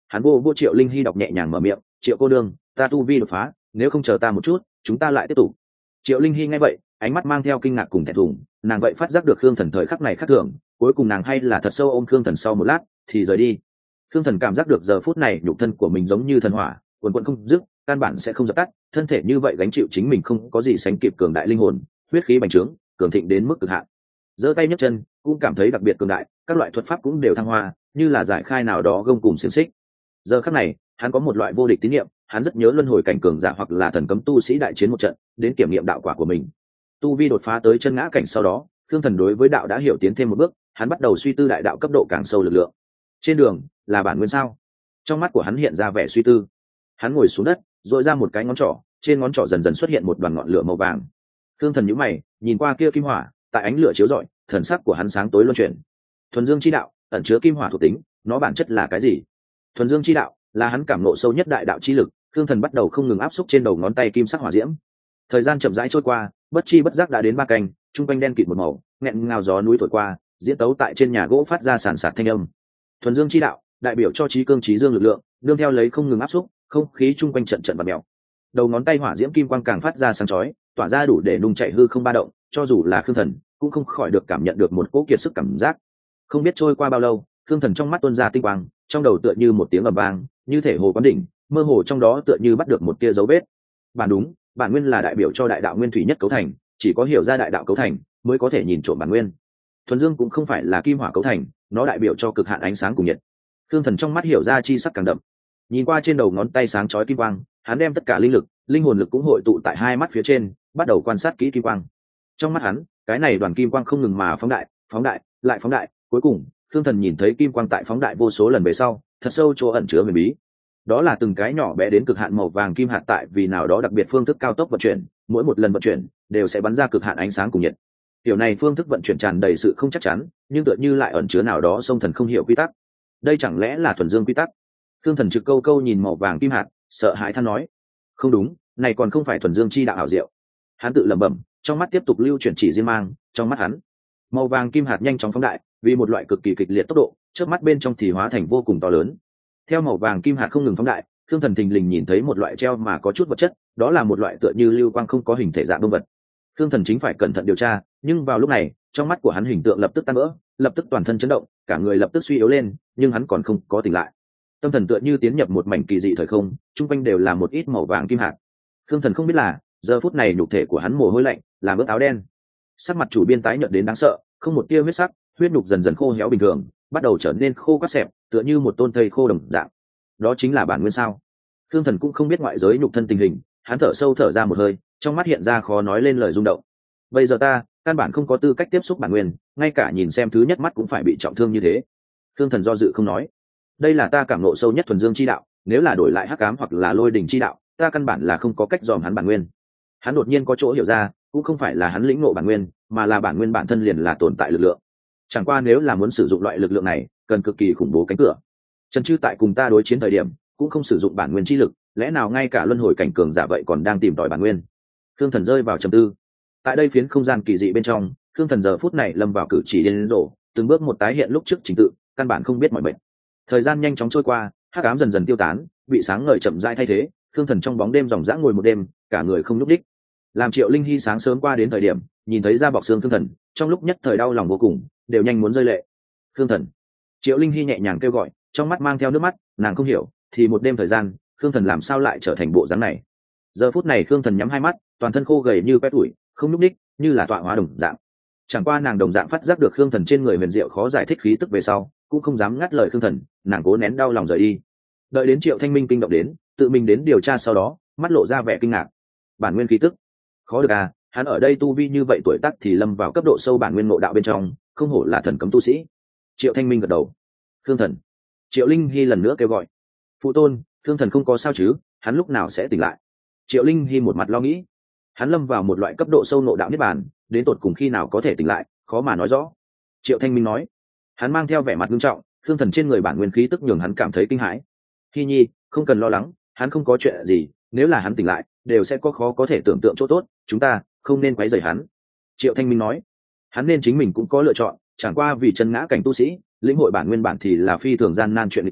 hắn vô Triệu Linh Hy đọc nhẹ nhàng mở miệng, Triệu cô đương, ta tu vi đột phá, nếu không chờ ta một chút chúng ta lại tiếp tục. Triệu Linh Hy nghe vậy, ánh mắt mang theo kinh ngạc cùng thẹn thùng, nàng vậy phát giác được Khương Thần thời khắc này khác thường, cuối cùng nàng hay là thật sâu ôm Khương Thần sau một lát thì rời đi. Khương Thần cảm giác được giờ phút này nhục thân của mình giống như thần hỏa cuồn cuộn không dứt, căn bản sẽ không dập tắt, thân thể như vậy gánh chịu chính mình không có gì sánh kịp cường đại linh hồn, huyết khí bành trướng cường thịnh đến mức cực hạn. Giơ tay nhấc chân cũng cảm thấy đặc biệt cường đại, các loại thuật pháp cũng đều thăng hoa, như là giải khai nào đó gông cùng xiềng xích. Giờ khắc này hắn có một loại vô địch tín nhiệm, hắn rất nhớ luân hồi cảnh cường giả hoặc là thần cấm tu sĩ đại chiến một trận đến kiểm nghiệm đạo quả của mình. Tu vi đột phá tới chân ngã cảnh sau đó, Khương Thần đối với đạo đã hiểu tiến thêm một bước, hắn bắt đầu suy tư đại đạo cấp độ càng sâu lực lượng. Trên đường là bản nguyên sao? Trong mắt của hắn hiện ra vẻ suy tư. Hắn ngồi xuống đất, dội ra một cái ngón trỏ, trên ngón trỏ dần dần xuất hiện một đoàn ngọn lửa màu vàng. Khương Thần nhíu mày, nhìn qua kia kim hỏa, tại ánh lửa chiếu rọi, thần sắc của hắn sáng tối luân chuyển. Thuần Dương chi đạo ẩn chứa kim hỏa thuộc tính, nó bản chất là cái gì? Thuần Dương chi đạo là hắn cảm ngộ sâu nhất đại đạo chi lực. Khương Thần bắt đầu không ngừng áp xúc trên đầu ngón tay kim sắc hỏa diễm. Thời gian chậm rãi trôi qua, bất chi bất giác đã đến 3 canh, trung quanh đen kịt một màu, nghẹn ngào gió núi thổi qua, diễn tấu tại trên nhà gỗ phát ra sàn sạt thanh âm. Thuần Dương chi đạo đại biểu cho trí cương trí dương lực lượng, nương theo lấy không ngừng áp xúc, không khí trung quanh trận trận bạt mèo. Đầu ngón tay hỏa diễm kim quang càng phát ra sáng chói, tỏa ra đủ để nung chảy hư không ba động, cho dù là Khương Thần cũng không khỏi được cảm nhận được một cỗ kiệt sức cảm giác. Không biết trôi qua bao lâu, Khương Thần trong mắt tuôn ra tinh quang, trong đầu tựa như một tiếng ầm vang, như thể hồ quán đỉnh, mơ hồ trong đó tựa như bắt được một tia dấu vết. Bản đúng, bản nguyên là đại biểu cho đại đạo nguyên thủy nhất cấu thành, chỉ có hiểu ra đại đạo cấu thành mới có thể nhìn trộm bản nguyên. Thuần Dương cũng không phải là kim hỏa cấu thành, nó đại biểu cho cực hạn ánh sáng cùng nhiệt. Khương Thần trong mắt hiểu ra chi sắc càng đậm. Nhìn qua trên đầu ngón tay sáng chói kim quang, hắn đem tất cả linh lực, linh hồn lực cũng hội tụ tại hai mắt phía trên, bắt đầu quan sát kỹ kim quang. Trong mắt hắn, cái này đoàn kim quang không ngừng mà phóng đại, lại phóng đại, cuối cùng, Khương Thần nhìn thấy kim quang tại phóng đại vô số lần về sau, thật sâu chỗ ẩn chứa huyền bí. Đó là từng cái nhỏ bé đến cực hạn màu vàng kim hạt tại vì nào đó đặc biệt phương thức cao tốc vận chuyển, mỗi một lần vận chuyển đều sẽ bắn ra cực hạn ánh sáng cùng nhiệt. Điều này phương thức vận chuyển tràn đầy sự không chắc chắn, nhưng tựa như lại ẩn chứa nào đó sông thần không hiểu quy tắc. Đây chẳng lẽ là thuần dương quy tắc? Khương Thần trực câu câu nhìn màu vàng kim hạt, sợ hãi than nói: "Không đúng, này còn không phải thuần dương chi đạo ảo diệu." Hắn tự lẩm bẩm, trong mắt tiếp tục lưu chuyển chỉ riêng mang, trong mắt hắn, màu vàng kim hạt nhanh chóng phóng đại, vì một loại cực kỳ kịch liệt tốc độ, trước mắt bên trong thì hóa thành vô cùng to lớn. Theo màu vàng kim hạt không ngừng phóng đại, Khương Thần thình lình nhìn thấy một loại treo mà có chút vật chất, đó là một loại tựa như lưu quang không có hình thể dạng động vật. Khương Thần chính phải cẩn thận điều tra, nhưng vào lúc này, trong mắt của hắn hình tượng lập tức tan vỡ, lập tức toàn thân chấn động, cả người lập tức suy yếu lên, nhưng hắn còn không có tỉnh lại. Tâm thần tựa như tiến nhập một mảnh kỳ dị thời không, chung quanh đều là một ít màu vàng kim hạt. Khương Thần không biết là, giờ phút này nhục thể của hắn mồ hôi lạnh, làm ướt áo đen. Sắc mặt chủ biên tái nhợt đến đáng sợ, không một tia huyết sắc, huyết nhục dần dần khô héo bình thường, bắt đầu trở nên khô quắt xẹp, tựa như một tôn thây khô đồng dạng. Đó chính là bản nguyên sao? Khương Thần cũng không biết ngoại giới nhục thân tình hình, hắn thở sâu thở ra một hơi, trong mắt hiện ra khó nói lên lời rung động. Bây giờ ta, căn bản không có tư cách tiếp xúc bản nguyên, ngay cả nhìn xem thứ nhất mắt cũng phải bị trọng thương như thế. Khương Thần do dự không nói. Đây là ta cảm ngộ sâu nhất thuần dương chi đạo, nếu là đổi lại hắc ám hoặc là lôi đình chi đạo, ta căn bản là không có cách dòm hắn bản nguyên. Hắn đột nhiên có chỗ hiểu ra, cũng không phải là hắn lĩnh ngộ bản nguyên, mà là bản nguyên bản thân liền là tồn tại lực lượng. Chẳng qua nếu là muốn sử dụng loại lực lượng này, cần cực kỳ khủng bố cánh cửa. Trần Trư tại cùng ta đối chiến thời điểm, cũng không sử dụng bản nguyên chi lực, lẽ nào ngay cả luân hồi cảnh cường giả vậy còn đang tìm tòi bản nguyên? Khương Thần rơi vào trầm tư. Tại đây phiến không gian kỳ dị bên trong, Khương Thần giờ phút này lâm vào cử chỉ điên rồ, từng bước một tái hiện lúc trước trình tự, căn bản không biết mọi bệnh. Thời gian nhanh chóng trôi qua, hắc ám dần dần tiêu tán, bị sáng ngời chậm rãi thay thế. Khương Thần trong bóng đêm dòng dã ngồi một đêm, cả người không nhúc đích. Làm Triệu Linh Hy sáng sớm qua đến thời điểm, nhìn thấy da bọc xương Khương Thần, trong lúc nhất thời đau lòng vô cùng, đều nhanh muốn rơi lệ. Khương Thần. Triệu Linh Hy nhẹ nhàng kêu gọi, trong mắt mang theo nước mắt, nàng không hiểu, thì một đêm thời gian, Khương Thần làm sao lại trở thành bộ dáng này. Giờ phút này Khương Thần nhắm hai mắt, toàn thân khô gầy như que tuổi, không nhúc đích, như là tọa hóa đồng dạng. Chẳng qua nàng đồng dạng phát giác được Khương Thần trên người huyền diệu khó giải thích khí tức về sau, cũng không dám ngắt lời Khương Thần, nàng cố nén đau lòng rời đi. Đợi đến Triệu Thanh Minh kinh động đến, tự mình đến điều tra sau đó, mắt lộ ra vẻ kinh ngạc. Bản nguyên khí tức, khó được à, hắn ở đây tu vi như vậy tuổi tác thì lâm vào cấp độ sâu bản nguyên ngộ đạo bên trong, không hổ là thần cấm tu sĩ. Triệu Thanh Minh gật đầu. Khương Thần. Triệu Linh Hy lần nữa kêu gọi. Phụ tôn, Khương Thần không có sao chứ, hắn lúc nào sẽ tỉnh lại? Triệu Linh Hy một mặt lo nghĩ. Hắn lâm vào một loại cấp độ sâu ngộ đạo niết bàn, đến tột cùng khi nào có thể tỉnh lại, khó mà nói rõ. Triệu Thanh Minh nói. Hắn mang theo vẻ mặt nghiêm trọng, Khương Thần trên người bản nguyên khí tức nhường hắn cảm thấy kinh hãi. Hy Nhi, không cần lo lắng, hắn không có chuyện gì, nếu là hắn tỉnh lại, đều sẽ có khó có thể tưởng tượng chỗ tốt, chúng ta không nên quấy rầy hắn. Triệu Thanh Minh nói. Hắn nên chính mình cũng có lựa chọn, chẳng qua vì chân ngã cảnh tu sĩ, lĩnh hội bản nguyên bản thì là phi thường gian nan chuyện người tiên,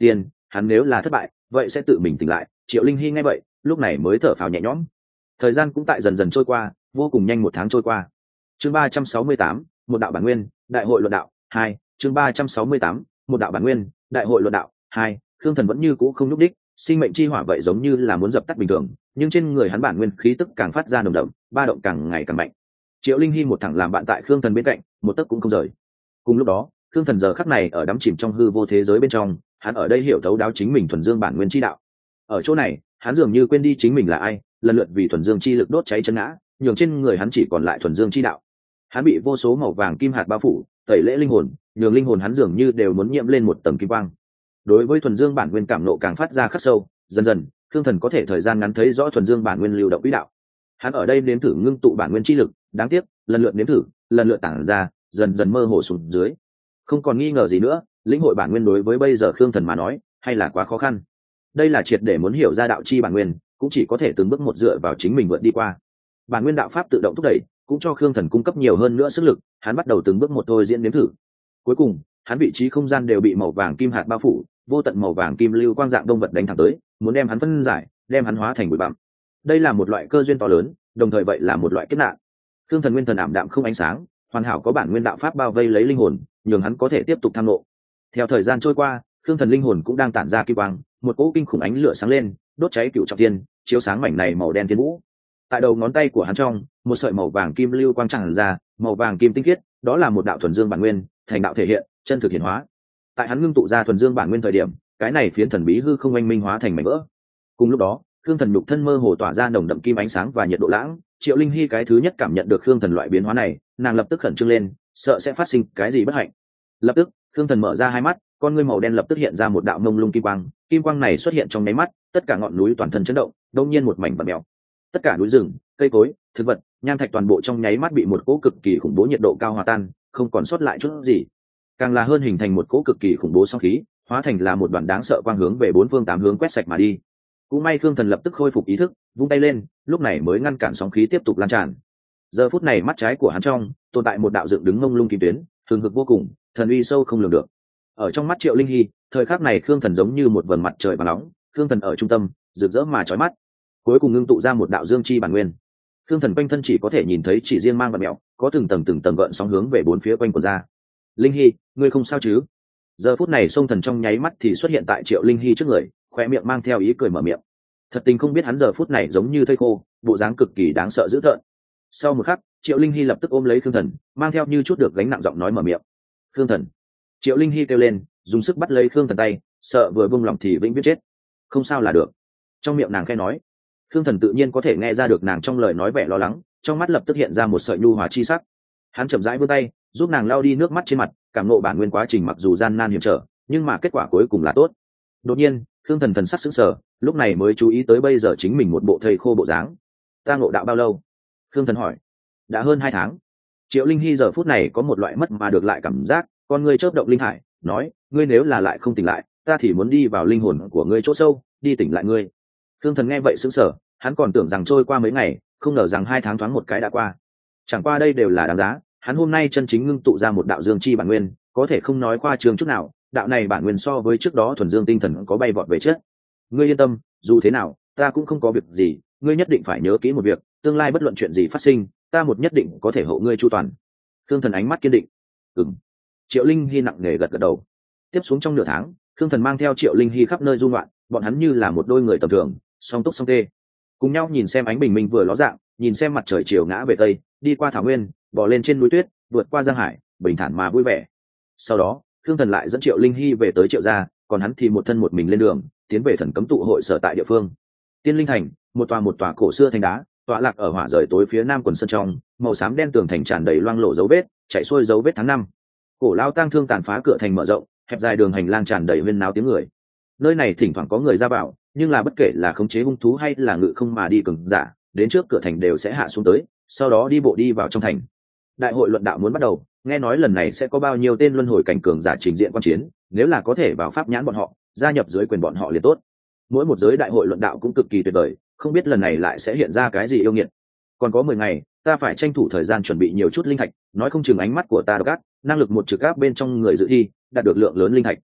hắn nếu là thất bại vậy sẽ tự mình tỉnh lại. Triệu Linh Hy nghe vậy lúc này mới thở phào nhẹ nhõm. Thời gian cũng tại dần dần trôi qua, vô cùng nhanh, 1 tháng trôi qua. Chương 368, một đạo bản nguyên, đại hội luận đạo 2. Chương 368, một đạo bản nguyên, đại hội luận đạo 2. Khương Thần vẫn như cũ không nhúc đích, sinh mệnh chi hỏa vậy giống như là muốn dập tắt bình thường, nhưng trên người hắn bản nguyên khí tức càng phát ra nồng đậm, ba động càng ngày càng mạnh. Triệu Linh Hy một thẳng làm bạn tại Khương Thần bên cạnh, một tấc cũng không rời. Cùng lúc đó, Khương Thần giờ khắc này ở đắm chìm trong hư vô thế giới bên trong, hắn ở đây hiểu thấu đáo chính mình thuần dương bản nguyên chi đạo. Ở chỗ này, hắn dường như quên đi chính mình là ai, lần lượt vì thuần dương chi lực đốt cháy chân ngã, nhường trên người hắn chỉ còn lại thuần dương chi đạo. Hắn bị vô số màu vàng kim hạt bao phủ, tẩy lễ linh hồn, nhường linh hồn hắn dường như đều muốn nhiễm lên một tầng kim quang. Đối với thuần dương bản nguyên cảm nộ càng phát ra khắc sâu, dần dần, Khương Thần có thể thời gian ngắn thấy rõ thuần dương bản nguyên lưu động quỹ đạo. Hắn ở đây nếm thử ngưng tụ bản nguyên chi lực, đáng tiếc, lần lượt nếm thử, lần lượt tản ra, dần dần mơ hồ xuống dưới. Không còn nghi ngờ gì nữa, lĩnh hội bản nguyên đối với bây giờ Khương Thần mà nói, hay là quá khó khăn. Đây là triệt để muốn hiểu ra đạo chi bản nguyên, cũng chỉ có thể từng bước một dựa vào chính mình vượt đi qua. Bản nguyên đạo pháp tự động thúc đẩy, cũng cho Khương Thần cung cấp nhiều hơn nữa sức lực, hắn bắt đầu từng bước một thôi diễn nếm thử. Cuối cùng, hắn vị trí không gian đều bị màu vàng kim hạt bao phủ, vô tận màu vàng kim lưu quang dạng đông vật đánh thẳng tới, muốn đem hắn phân giải, đem hắn hóa thành bụi bặm. Đây là một loại cơ duyên to lớn, đồng thời vậy là một loại kiếp nạn. Khương Thần nguyên thần ảm đạm không ánh sáng, hoàn hảo có bản nguyên đạo pháp bao vây lấy linh hồn, nhường hắn có thể tiếp tục tham ngộ. Theo thời gian trôi qua, Khương Thần linh hồn cũng đang tản ra kim quang, một cỗ kinh khủng ánh lửa sáng lên, đốt cháy cựu trọng thiên, chiếu sáng mảnh này màu đen thiên vũ. Tại đầu ngón tay của hắn trong, một sợi màu vàng kim lưu quang tràn ra, màu vàng kim tinh khiết, đó là một đạo thuần dương bản nguyên, thành đạo thể hiện, chân thực hiện hóa. Tại hắn ngưng tụ ra thuần dương bản nguyên thời điểm, cái này phiến thần bí hư không anh minh hóa thành mảnh vỡ. Cùng lúc đó, Khương Thần nhục thân mơ hồ tỏa ra nồng đậm kim ánh sáng và nhiệt độ lãng. Triệu Linh Hy cái thứ nhất cảm nhận được Khương Thần loại biến hóa này, nàng lập tức khẩn trương lên, sợ sẽ phát sinh cái gì bất hạnh. Lập tức, Khương Thần mở ra hai mắt, con ngươi màu đen lập tức hiện ra một đạo mông lung kim quang này xuất hiện trong nháy mắt, tất cả ngọn núi toàn thân chấn động, đột nhiên một mảnh bặm mèo. Tất cả núi rừng, cây cối, thực vật, nham thạch toàn bộ trong nháy mắt bị một cỗ cực kỳ khủng bố nhiệt độ cao hòa tan, không còn sót lại chút gì. Càng là hơn hình thành một cỗ cực kỳ khủng bố sóng khí, hóa thành là một đoàn đáng sợ quang hướng về bốn phương tám hướng quét sạch mà đi. Cũng may Khương Thần lập tức khôi phục ý thức, vung tay lên, lúc này mới ngăn cản sóng khí tiếp tục lan tràn. Giờ phút này mắt trái của hắn trong tồn tại một đạo dựng đứng mông lung kim tuyến, thường hực vô cùng, thần uy sâu không lường được. Ở trong mắt Triệu Linh Hy, thời khắc này Khương Thần giống như một vầng mặt trời bằng nóng, Khương Thần ở trung tâm, rực rỡ mà chói mắt. Cuối cùng ngưng tụ ra một đạo dương chi bản nguyên. Khương Thần quanh thân chỉ có thể nhìn thấy chỉ riêng mang và mèo, có từng tầng gợn sóng hướng về bốn phía quanh của ra. Linh Hy, ngươi không sao chứ? Giờ phút này Song Thần trong nháy mắt thì xuất hiện tại Triệu Linh Hy trước người, khoe miệng mang theo ý cười mở miệng. Thật tình không biết hắn giờ phút này giống như thây khô, bộ dáng cực kỳ đáng sợ dữ tợn. Sau một khắc, Triệu Linh Hy lập tức ôm lấy Khương Thần, mang theo như chút được gánh nặng giọng nói mở miệng. Khương Thần. Triệu Linh Hy kêu lên, dùng sức bắt lấy Khương Thần tay, sợ vừa buông lỏng thì vĩnh viết chết. Không sao là được. Trong miệng nàng khẽ nói. Khương Thần tự nhiên có thể nghe ra được nàng trong lời nói vẻ lo lắng, trong mắt lập tức hiện ra một sợi nhu hòa chi sắc. Hắn chậm rãi vươn tay, giúp nàng lau đi nước mắt trên mặt, cảm ngộ bản nguyên quá trình mặc dù gian nan hiểm trở, nhưng mà kết quả cuối cùng là tốt. Đột nhiên, Khương Thần thần sắc sững sờ, lúc này mới chú ý tới bây giờ chính mình một bộ thây khô bộ dáng. Ta ngộ đạo bao lâu? Khương Thần hỏi. Đã hơn 2 tháng. Triệu Linh Hy giờ phút này có một loại mất mà được lại cảm giác, con ngươi chớp động linh hải, nói, ngươi nếu là lại không tỉnh lại, ta thì muốn đi vào linh hồn của ngươi chỗ sâu, đi tỉnh lại ngươi. Khương Thần nghe vậy sững sờ, hắn còn tưởng rằng trôi qua mấy ngày, không ngờ rằng 2 tháng thoáng một cái đã qua. Chẳng qua đây đều là đáng giá, hắn hôm nay chân chính ngưng tụ ra một đạo dương chi bản nguyên, có thể không nói khoa trương chút nào, đạo này bản nguyên so với trước đó thuần dương tinh thần có bay vọt về trước. Ngươi yên tâm, dù thế nào, ta cũng không có việc gì, ngươi nhất định phải nhớ kỹ một việc, tương lai bất luận chuyện gì phát sinh, ta một nhất định có thể hộ ngươi chu toàn. Khương Thần ánh mắt kiên định. Ừm. Triệu Linh Hy nặng nề gật gật đầu. Tiếp xuống trong nửa tháng, Khương Thần mang theo Triệu Linh Hy khắp nơi du ngoạn, bọn hắn như là một đôi người tầm thường, song túc song tê, cùng nhau nhìn xem ánh bình minh vừa ló dạng, nhìn xem mặt trời chiều ngã về tây, đi qua thảo nguyên, bò lên trên núi tuyết, vượt qua giang hải, bình thản mà vui vẻ. Sau đó, Khương Thần lại dẫn Triệu Linh Hy về tới Triệu gia, còn hắn thì một thân một mình lên đường, tiến về Thần Cấm tụ hội sở tại địa phương. Tiên Linh Thành, một tòa cổ xưa thành đá, tọa lạc ở hỏa rời tối phía nam quần sơn trong, màu xám đen tường thành tràn đầy loang lổ dấu vết, chạy xuôi dấu vết tháng năm. Cổ lao tang thương tàn phá cửa thành mở rộng, hẹp dài đường hành lang tràn đầy huyên náo tiếng người. Nơi này thỉnh thoảng có người ra vào, nhưng là bất kể là khống chế hung thú hay là ngự không mà đi cường giả, đến trước cửa thành đều sẽ hạ xuống tới, sau đó đi bộ đi vào trong thành. Đại hội luận đạo muốn bắt đầu, nghe nói lần này sẽ có bao nhiêu tên luân hồi cảnh cường giả trình diện quan chiến, nếu là có thể vào pháp nhãn bọn họ, gia nhập dưới quyền bọn họ liền tốt. Mỗi một giới đại hội luận đạo cũng cực kỳ tuyệt vời, không biết lần này lại sẽ hiện ra cái gì yêu nghiệt. Còn có 10 ngày, ta phải tranh thủ thời gian chuẩn bị nhiều chút linh thạch, nói không chừng ánh mắt của ta độc ác, năng lực một trực áp bên trong người dự thi, đạt được lượng lớn linh thạch.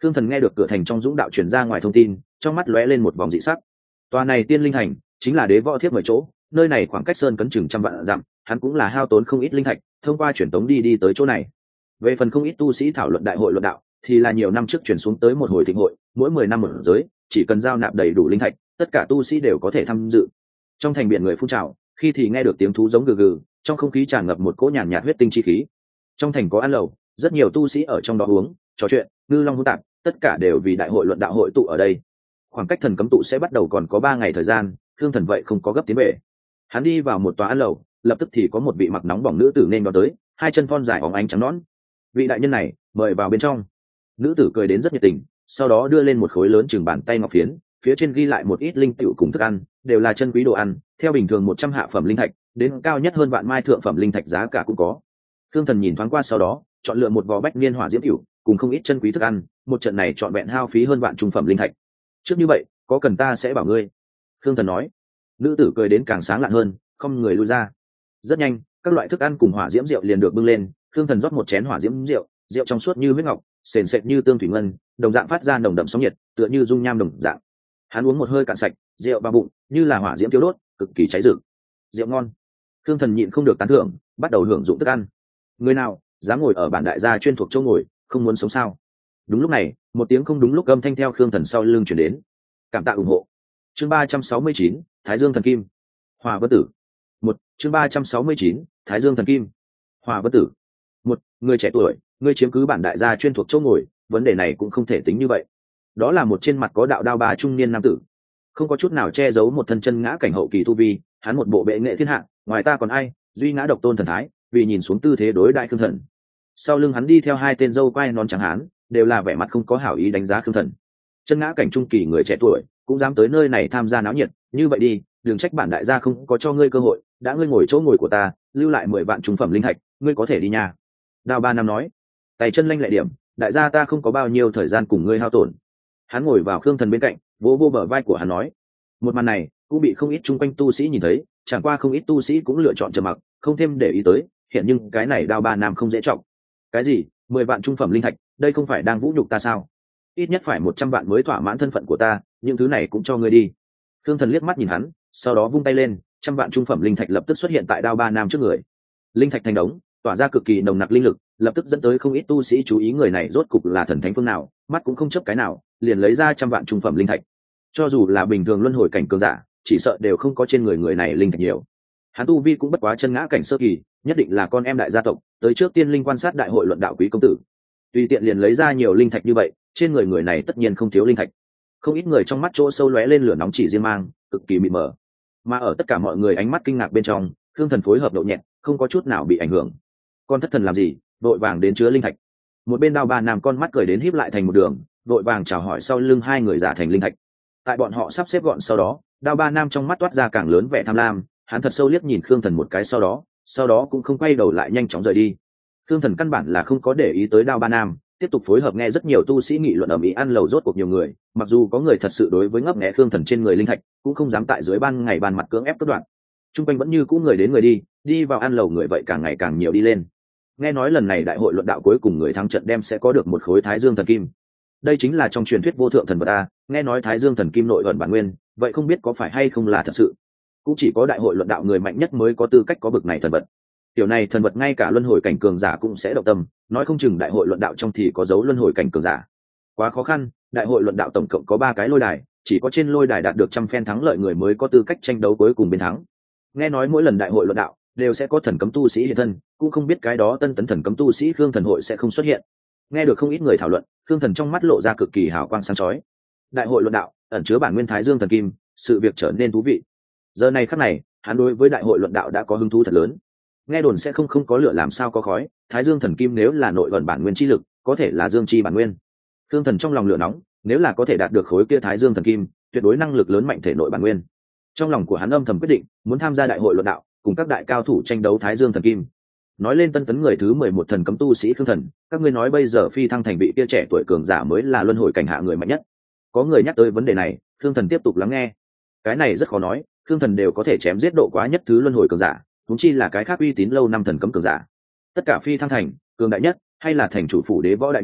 Thương Thần nghe được cửa thành trong dũng đạo truyền ra ngoài thông tin, trong mắt lóe lên một vòng dị sắc. Tòa này Tiên Linh Thành chính là đế võ thiếp mời chỗ, nơi này khoảng cách sơn cấn chừng trăm vạn dặm, hắn cũng là hao tốn không ít linh thạch, thông qua truyền tống đi tới chỗ này. Về phần không ít tu sĩ thảo luận đại hội luận đạo, thì là nhiều năm trước chuyển xuống tới một hồi thịnh hội, mỗi 10 năm một giới, chỉ cần giao nạp đầy đủ linh thạch, tất cả tu sĩ đều có thể tham dự. Trong thành biển người phun trào, khi thì nghe được tiếng thú giống gừ gừ, trong không khí tràn ngập một cỗ nhàn nhạt huyết tinh chi khí. Trong thành có ăn lẩu, rất nhiều tu sĩ ở trong đó uống, trò chuyện, ngư long hỗn tạp, tất cả đều vì đại hội luận đạo hội tụ ở đây. Khoảng cách thần cấm tụ sẽ bắt đầu còn có 3 ngày thời gian, Thương Thần vậy không có gấp tiến về. Hắn đi vào một tòa ăn lẩu, lập tức thì có một vị mặc nóng bỏng nữ tử nên đón tới, hai chân thon dài óng ánh trắng nõn. Vị đại nhân này, mời vào bên trong. Nữ tử cười đến rất nhiệt tình, sau đó đưa lên một khối lớn chừng bàn tay ngọc phiến, phía trên ghi lại một ít linh tựu cùng thức ăn, đều là chân quý đồ ăn, theo bình thường 100 hạ phẩm linh thạch, đến cao nhất hơn vạn mai thượng phẩm linh thạch giá cả cũng có. Thương Thần nhìn thoáng qua sau đó, chọn lựa một vò bách niên hỏa diễm tựu, cùng không ít chân quý thức ăn, một trận này chọn vẹn hao phí hơn vạn trung phẩm linh thạch. Trước như vậy, có cần ta sẽ bảo ngươi. Thương Thần nói. Nữ tử cười đến càng sáng lạn hơn, không người lui ra. Rất nhanh, các loại thức ăn cùng hỏa diễm rượu liền được bưng lên. Thương Thần rót một chén hỏa diễm rượu, rượu trong suốt như huyết ngọc, sền sệt như tương thủy ngân, đồng dạng phát ra nồng đậm sóng nhiệt, tựa như dung nham đồng dạng. Hắn uống một hơi cạn sạch, rượu vào bụng, như là hỏa diễm thiêu đốt, cực kỳ cháy rực. Rượu ngon. Thương Thần nhịn không được tán thưởng, bắt đầu hưởng dụng thức ăn. Người nào dám ngồi ở bản đại gia chuyên thuộc chỗ ngồi, không muốn sống sao? Đúng lúc này, một tiếng không đúng lúc âm thanh theo Thương Thần sau lưng truyền đến. Cảm tạ ủng hộ. Chương 369, Thái Dương Thần Kim. Hỏa Vân Tử. Chương 369, Thái Dương Thần Kim. Hỏa Vân Tử. Người trẻ tuổi, ngươi chiếm cứ bản đại gia chuyên thuộc chỗ ngồi, vấn đề này cũng không thể tính như vậy. Đó là một trên mặt có đạo đao bà trung niên nam tử, không có chút nào che giấu một thân chân ngã cảnh hậu kỳ tu vi, hắn một bộ bệ nghệ thiên hạ, ngoài ta còn ai, duy ngã độc tôn thần thái, vì nhìn xuống tư thế đối đại Khương Thần. Sau lưng hắn đi theo hai tên dâu quai non trắng hán, đều là vẻ mặt không có hảo ý đánh giá Khương Thần. Chân ngã cảnh trung kỳ người trẻ tuổi cũng dám tới nơi này tham gia náo nhiệt, như vậy đi, đừng trách bản đại gia không có cho ngươi cơ hội, đã ngươi ngồi chỗ ngồi của ta, lưu lại 10 vạn trung phẩm linh thạch, ngươi có thể đi nha. Đào Ba Năm nói. Tay chân lanh lẹ điểm, đại gia ta không có bao nhiêu thời gian cùng ngươi hao tổn. Hắn ngồi vào Khương Thần bên cạnh, vỗ vô bờ vai của hắn nói. Một màn này cũng bị không ít chung quanh tu sĩ nhìn thấy, chẳng qua không ít tu sĩ cũng lựa chọn trầm mặc, không thêm để ý tới. Hiện nhưng cái này Đào Ba Nam không dễ trọng. Cái gì? 10 vạn trung phẩm linh thạch, đây không phải đang vũ nhục ta sao? Ít nhất phải 100 vạn mới thỏa mãn thân phận của ta, những thứ này cũng cho ngươi đi. Khương Thần liếc mắt nhìn hắn, sau đó vung tay lên, 100 vạn trung phẩm linh thạch lập tức xuất hiện tại Đao Ba Nam trước người. Linh thạch thành đống, tỏa ra cực kỳ nồng nặc linh lực, lập tức dẫn tới không ít tu sĩ chú ý người này rốt cục là thần thánh phương nào, mắt cũng không chấp cái nào, liền lấy ra 100 vạn trung phẩm linh thạch. Cho dù là bình thường luân hồi cảnh cường giả, chỉ sợ đều không có trên người này linh thạch nhiều. Hắn tu vi cũng bất quá chân ngã cảnh sơ kỳ, nhất định là con em đại gia tộc, tới trước tiên linh quan sát đại hội luận đạo quý công tử. Tùy tiện liền lấy ra nhiều linh thạch như vậy, trên người này tất nhiên không thiếu linh thạch. Không ít người trong mắt chỗ sâu lóe lên lửa nóng chỉ riêng mang, cực kỳ mịt mờ. Mà ở tất cả mọi người ánh mắt kinh ngạc bên trong, Khương Thần phối hợp độ nhẹ, không có chút nào bị ảnh hưởng. Con thất thần làm gì, vội vàng đến chứa linh thạch. Một bên Đao Ba Nam con mắt cười đến híp lại thành một đường, vội vàng chào hỏi sau lưng hai người giả thành linh thạch. Tại bọn họ sắp xếp gọn sau đó, Đao Ba Nam trong mắt toát ra càng lớn vẻ tham lam, hắn thật sâu liếc nhìn Khương Thần một cái sau đó cũng không quay đầu lại nhanh chóng rời đi. Khương Thần căn bản là không có để ý tới Đao Ba Nam, tiếp tục phối hợp nghe rất nhiều tu sĩ nghị luận ầm ĩ ăn lầu rốt cuộc nhiều người, mặc dù có người thật sự đối với ngấp nghé Khương Thần trên người linh thạch, cũng không dám tại dưới ban ngày ban mặt cưỡng ép cắt đoạn. Trung quanh vẫn như cũ người đến người đi vào ăn lầu người vậy càng ngày càng nhiều đi lên. Nghe nói lần này đại hội luận đạo cuối cùng người thắng trận đem sẽ có được một khối Thái Dương Thần Kim. Đây chính là trong truyền thuyết vô thượng thần vật a, nghe nói Thái Dương Thần Kim nội ẩn bản nguyên, vậy không biết có phải hay không là thật sự. Cũng chỉ có đại hội luận đạo người mạnh nhất mới có tư cách có bực này thần vật. Tiểu này thần vật ngay cả luân hồi cảnh cường giả cũng sẽ động tâm, nói không chừng đại hội luận đạo trong thì có dấu luân hồi cảnh cường giả. Quá khó khăn, đại hội luận đạo tổng cộng có 3 cái lôi đài, chỉ có trên lôi đài đạt được 100 phen thắng lợi người mới có tư cách tranh đấu cuối cùng bên thắng. Nghe nói mỗi lần đại hội luận đạo đều sẽ có thần cấm tu sĩ hiện thân, cũng không biết cái đó tân tấn thần cấm tu sĩ Khương Thần hội sẽ không xuất hiện. Nghe được không ít người thảo luận, Khương Thần trong mắt lộ ra cực kỳ hào quang sáng chói. Đại hội luận đạo ẩn chứa bản nguyên Thái Dương Thần Kim, sự việc trở nên thú vị. Giờ này khắc này, hắn đối với đại hội luận đạo đã có hứng thú thật lớn. Nghe đồn sẽ không có lửa làm sao có khói, Thái Dương Thần Kim nếu là nội vận bản nguyên chi lực, có thể là dương chi bản nguyên. Khương Thần trong lòng lửa nóng, nếu là có thể đạt được khối kia Thái Dương Thần Kim, tuyệt đối năng lực lớn mạnh thể nội bản nguyên. Trong lòng của hắn âm thầm quyết định, muốn tham gia đại hội luận đạo, cùng các đại cao thủ tranh đấu Thái Dương Thần Kim. Nói lên tân tấn người thứ 11 thần cấm tu sĩ Khương Thần, các ngươi nói bây giờ phi thăng thành vị kia trẻ tuổi cường giả mới là luân hồi cảnh hạ người mạnh nhất. Có người nhắc tới vấn đề này, Khương Thần tiếp tục lắng nghe. Cái này rất khó nói, Khương Thần đều có thể chém giết độ quá nhất thứ luân hồi cường giả, huống chi là cái khác uy tín lâu năm thần cấm cường giả. Tất cả phi thăng thành cường đại nhất, hay là thành chủ phủ đế võ đại nhân,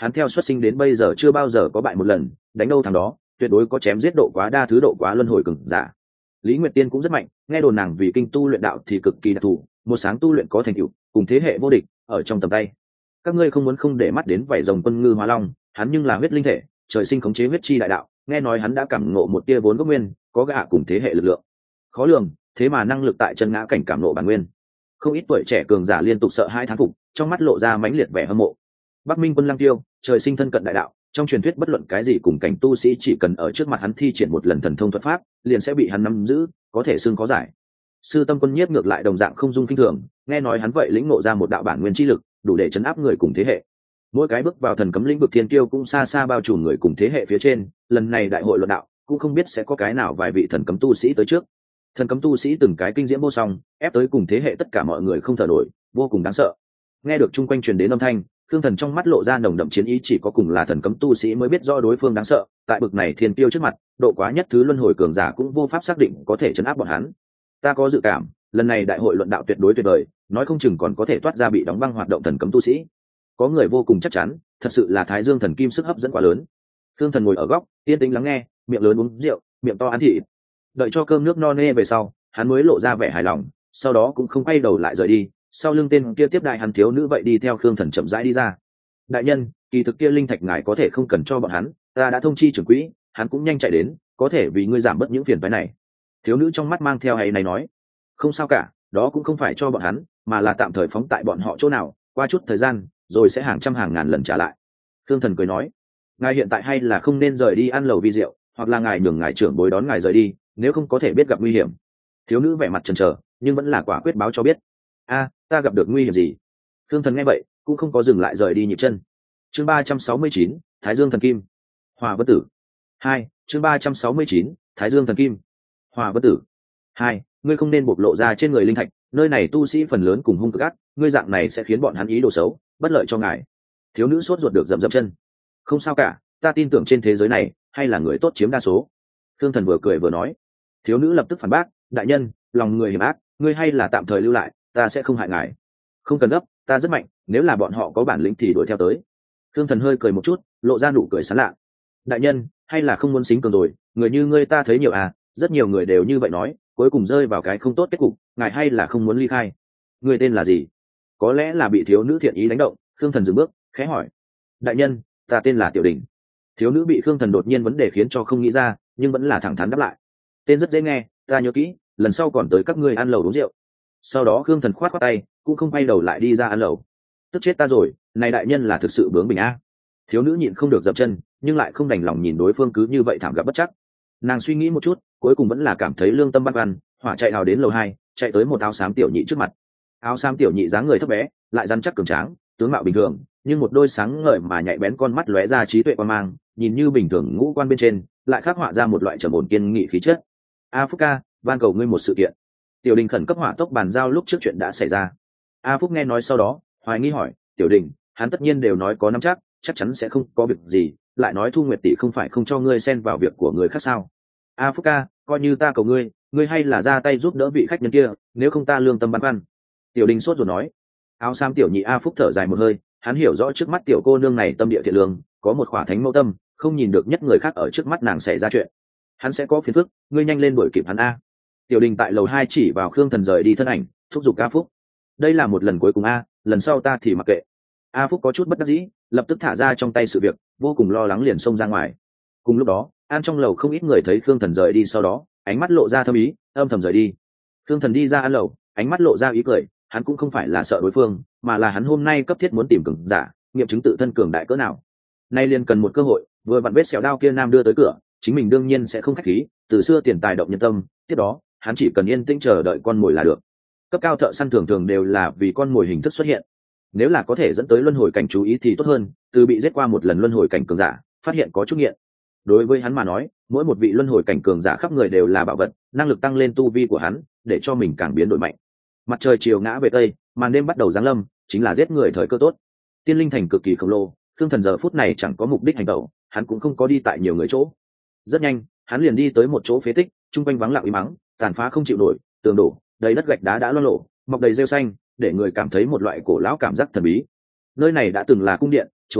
hắn theo xuất sinh đến bây giờ chưa bao giờ có bại một lần, đánh đâu thằng đó, tuyệt đối có chém giết độ quá đa thứ độ quá luân hồi cường giả. Lý Nguyệt Tiên cũng rất mạnh, nghe đồn nàng vì kinh tu luyện đạo thì cực kỳ đặc thù, một sáng tu luyện có thành tựu, cùng thế hệ vô địch ở trong tầm tay. Các ngươi không muốn không để mắt đến vảy rồng quân ngư hóa long, hắn nhưng là huyết linh thể, trời sinh khống chế huyết chi đại đạo, nghe nói hắn đã cảm ngộ một tia vốn gốc nguyên, có gạ cùng thế hệ lực lượng khó lường, thế mà năng lực tại chân ngã cảnh cảm ngộ bản nguyên. Không ít tuổi trẻ cường giả liên tục sợ hai thán phục, trong mắt lộ ra mãnh liệt vẻ hâm mộ. Bắc Minh Quân Lăng Tiêu, trời sinh thân cận đại đạo, trong truyền thuyết bất luận cái gì cùng cảnh tu sĩ chỉ cần ở trước mặt hắn thi triển một lần thần thông thuật pháp, liền sẽ bị hắn nắm giữ, có thể xưng có giải. Sư Tâm Quân Nhiếp ngược lại đồng dạng không dung kinh thường, nghe nói hắn vậy lĩnh ngộ ra một đạo bản nguyên chi lực, đủ để chấn áp người cùng thế hệ. Mỗi cái bước vào thần cấm lĩnh vực thiên kiêu cũng xa xa bao trùm người cùng thế hệ phía trên, lần này đại hội luận đạo cũng không biết sẽ có cái nào vài vị thần cấm tu sĩ tới trước. Thần cấm tu sĩ từng cái kinh diễm vô song, ép tới cùng thế hệ tất cả mọi người không thở nổi, vô cùng đáng sợ. Nghe được chung quanh truyền đến âm thanh, Thương Thần trong mắt lộ ra nồng đậm chiến ý, chỉ có cùng là thần cấm tu sĩ mới biết rõ đối phương đáng sợ, tại bực này thiên tiêu trước mặt, độ quá nhất thứ luân hồi cường giả cũng vô pháp xác định có thể chấn áp bọn hắn. Ta có dự cảm, lần này đại hội luận đạo tuyệt đối tuyệt vời, nói không chừng còn có thể toát ra bị đóng băng hoạt động thần cấm tu sĩ. Có người vô cùng chắc chắn, thật sự là Thái Dương thần kim sức hấp dẫn quá lớn. Thương Thần ngồi ở góc, yên tĩnh lắng nghe, miệng lớn uống rượu, miệng to ăn thịt. Đợi cho cơm nước no nê về sau, hắn mới lộ ra vẻ hài lòng, sau đó cũng không quay đầu lại rời đi. Sau lưng tên kia tiếp đại hắn thiếu nữ vậy đi theo Khương Thần chậm rãi đi ra. Đại nhân, kỳ thực kia linh thạch ngài có thể không cần cho bọn hắn, ta đã thông chi trưởng quỹ, hắn cũng nhanh chạy đến, có thể vì ngươi giảm bớt những phiền phức này. Thiếu nữ trong mắt mang theo hay này nói, không sao cả, đó cũng không phải cho bọn hắn, mà là tạm thời phóng tại bọn họ chỗ nào, qua chút thời gian, rồi sẽ hàng trăm hàng ngàn lần trả lại. Khương Thần cười nói, ngài hiện tại hay là không nên rời đi ăn lầu vi rượu, hoặc là ngài nhường ngài trưởng bối đón ngài rời đi, nếu không có thể biết gặp nguy hiểm. Thiếu nữ vẻ mặt chần chờ, nhưng vẫn là quả quyết báo cho biết. A, ta gặp được nguy hiểm gì? Khương Thần nghe vậy, cũng không có dừng lại rời đi nhịp chân. Chương 369, Thái Dương thần kim. Hỏa Vân Tử. 2, chương 369, Thái Dương thần kim. Hỏa Vân Tử. 2, ngươi không nên bộc lộ ra trên người linh thạch, nơi này tu sĩ phần lớn cùng hung cực ác, ngươi dạng này sẽ khiến bọn hắn ý đồ xấu, bất lợi cho ngài. Thiếu nữ sốt ruột được dậm dậm chân. Không sao cả, ta tin tưởng trên thế giới này hay là người tốt chiếm đa số. Khương Thần vừa cười vừa nói. Thiếu nữ lập tức phản bác, đại nhân, lòng người hiểm ác, ngươi hay là tạm thời lưu lại, ta sẽ không hại ngài. Không cần gấp, ta rất mạnh, nếu là bọn họ có bản lĩnh thì đuổi theo tới. Khương Thần hơi cười một chút, lộ ra nụ cười sán lạ. Đại nhân, hay là không muốn xính cường rồi, người như ngươi ta thấy nhiều à, rất nhiều người đều như vậy nói, cuối cùng rơi vào cái không tốt kết cục, ngài hay là không muốn ly khai. Người tên là gì? Có lẽ là bị thiếu nữ thiện ý đánh động, Khương Thần dừng bước, khẽ hỏi. Đại nhân, ta tên là Tiểu Đình. Thiếu nữ bị Khương Thần đột nhiên vấn đề khiến cho không nghĩ ra, nhưng vẫn là thẳng thắn đáp lại. Tên rất dễ nghe, ta nhớ kỹ, lần sau còn tới các ngươi ăn lẩu uống rượu. Sau đó Khương Thần khoát khoát tay, cũng không quay đầu lại đi ra ăn lẩu. Tức chết ta rồi, này đại nhân là thực sự bướng bỉnh a. Thiếu nữ nhịn không được dậm chân, nhưng lại không đành lòng nhìn đối phương cứ như vậy thảm gặp bất chắc. Nàng suy nghĩ một chút, cuối cùng vẫn là cảm thấy lương tâm băn khoăn, hỏa chạy hào đến lầu 2, chạy tới một áo xám tiểu nhị trước mặt. Áo xám tiểu nhị dáng người thấp bé, lại rắn chắc cường tráng, tướng mạo bình thường, nhưng một đôi sáng ngời mà nhạy bén con mắt lóe ra trí tuệ quan mang, nhìn như bình thường ngũ quan bên trên, lại khắc họa ra một loại trầm ổn kiên nghị khí chất. A Phúc ca, van cầu ngươi một sự kiện. Tiểu Đình khẩn cấp hỏa tốc bàn giao lúc trước chuyện đã xảy ra. A Phúc nghe nói sau đó, hoài nghi hỏi, Tiểu Đình, hắn tất nhiên đều nói có nắm chắc, chắc chắn sẽ không có việc gì, lại nói Thu Nguyệt tỷ không phải không cho ngươi xen vào việc của người khác sao? A Phúc ca, coi như ta cầu ngươi, ngươi hay là ra tay giúp đỡ vị khách nhân kia, nếu không ta lương tâm băn khoăn. Tiểu Đình sốt rồi nói. Áo xám tiểu nhị A Phúc thở dài một hơi, hắn hiểu rõ trước mắt tiểu cô nương này tâm địa thiện lương, có một khỏa thánh mẫu tâm, không nhìn được nhất người khác ở trước mắt nàng xảy ra chuyện, hắn sẽ có phiền phức, ngươi nhanh lên đuổi kịp hắn a. Tiểu Đình tại lầu 2 chỉ vào Khương Thần rời đi thân ảnh, thúc giục A Phúc. Đây là một lần cuối cùng a, lần sau ta thì mặc kệ. A Phúc có chút bất đắc dĩ, lập tức thả ra trong tay sự việc, vô cùng lo lắng liền xông ra ngoài. Cùng lúc đó, an trong lầu không ít người thấy Khương Thần rời đi, sau đó ánh mắt lộ ra thâm ý, âm thầm rời đi. Khương Thần đi ra an lầu, ánh mắt lộ ra ý cười, hắn cũng không phải là sợ đối phương, mà là hắn hôm nay cấp thiết muốn tìm cường giả, nghiệm chứng tự thân cường đại cỡ nào. Nay liền cần một cơ hội, vừa vặn vết sẹo đao kia nam đưa tới cửa, chính mình đương nhiên sẽ không khách khí, từ xưa tiền tài động nhân tâm, tiếp đó hắn chỉ cần yên tĩnh chờ đợi con mồi là được. Cấp cao thợ săn thường thường đều là vì con mồi hình thức xuất hiện, nếu là có thể dẫn tới luân hồi cảnh chú ý thì tốt hơn, từ bị giết qua một lần luân hồi cảnh cường giả, phát hiện có chút nghiện. Đối với hắn mà nói, mỗi một vị luân hồi cảnh cường giả khắp người đều là bảo vật, năng lực tăng lên tu vi của hắn, để cho mình càng biến đổi mạnh. Mặt trời chiều ngã về tây, màn đêm bắt đầu giáng lâm, chính là giết người thời cơ tốt. Tiên linh thành cực kỳ khổng lồ, Thương Thần giờ phút này chẳng có mục đích hành động, hắn cũng không có đi tại nhiều người chỗ. Rất nhanh, hắn liền đi tới một chỗ phế tích, trung quanh vắng lặng im mắng, tàn phá không chịu nổi, tường đổ, đầy đất gạch đá đã loang lổ, mọc đầy rêu xanh, để người cảm thấy một loại cổ lão cảm giác thần bí. Nơi này đã từng là cung điện, chùa miếu,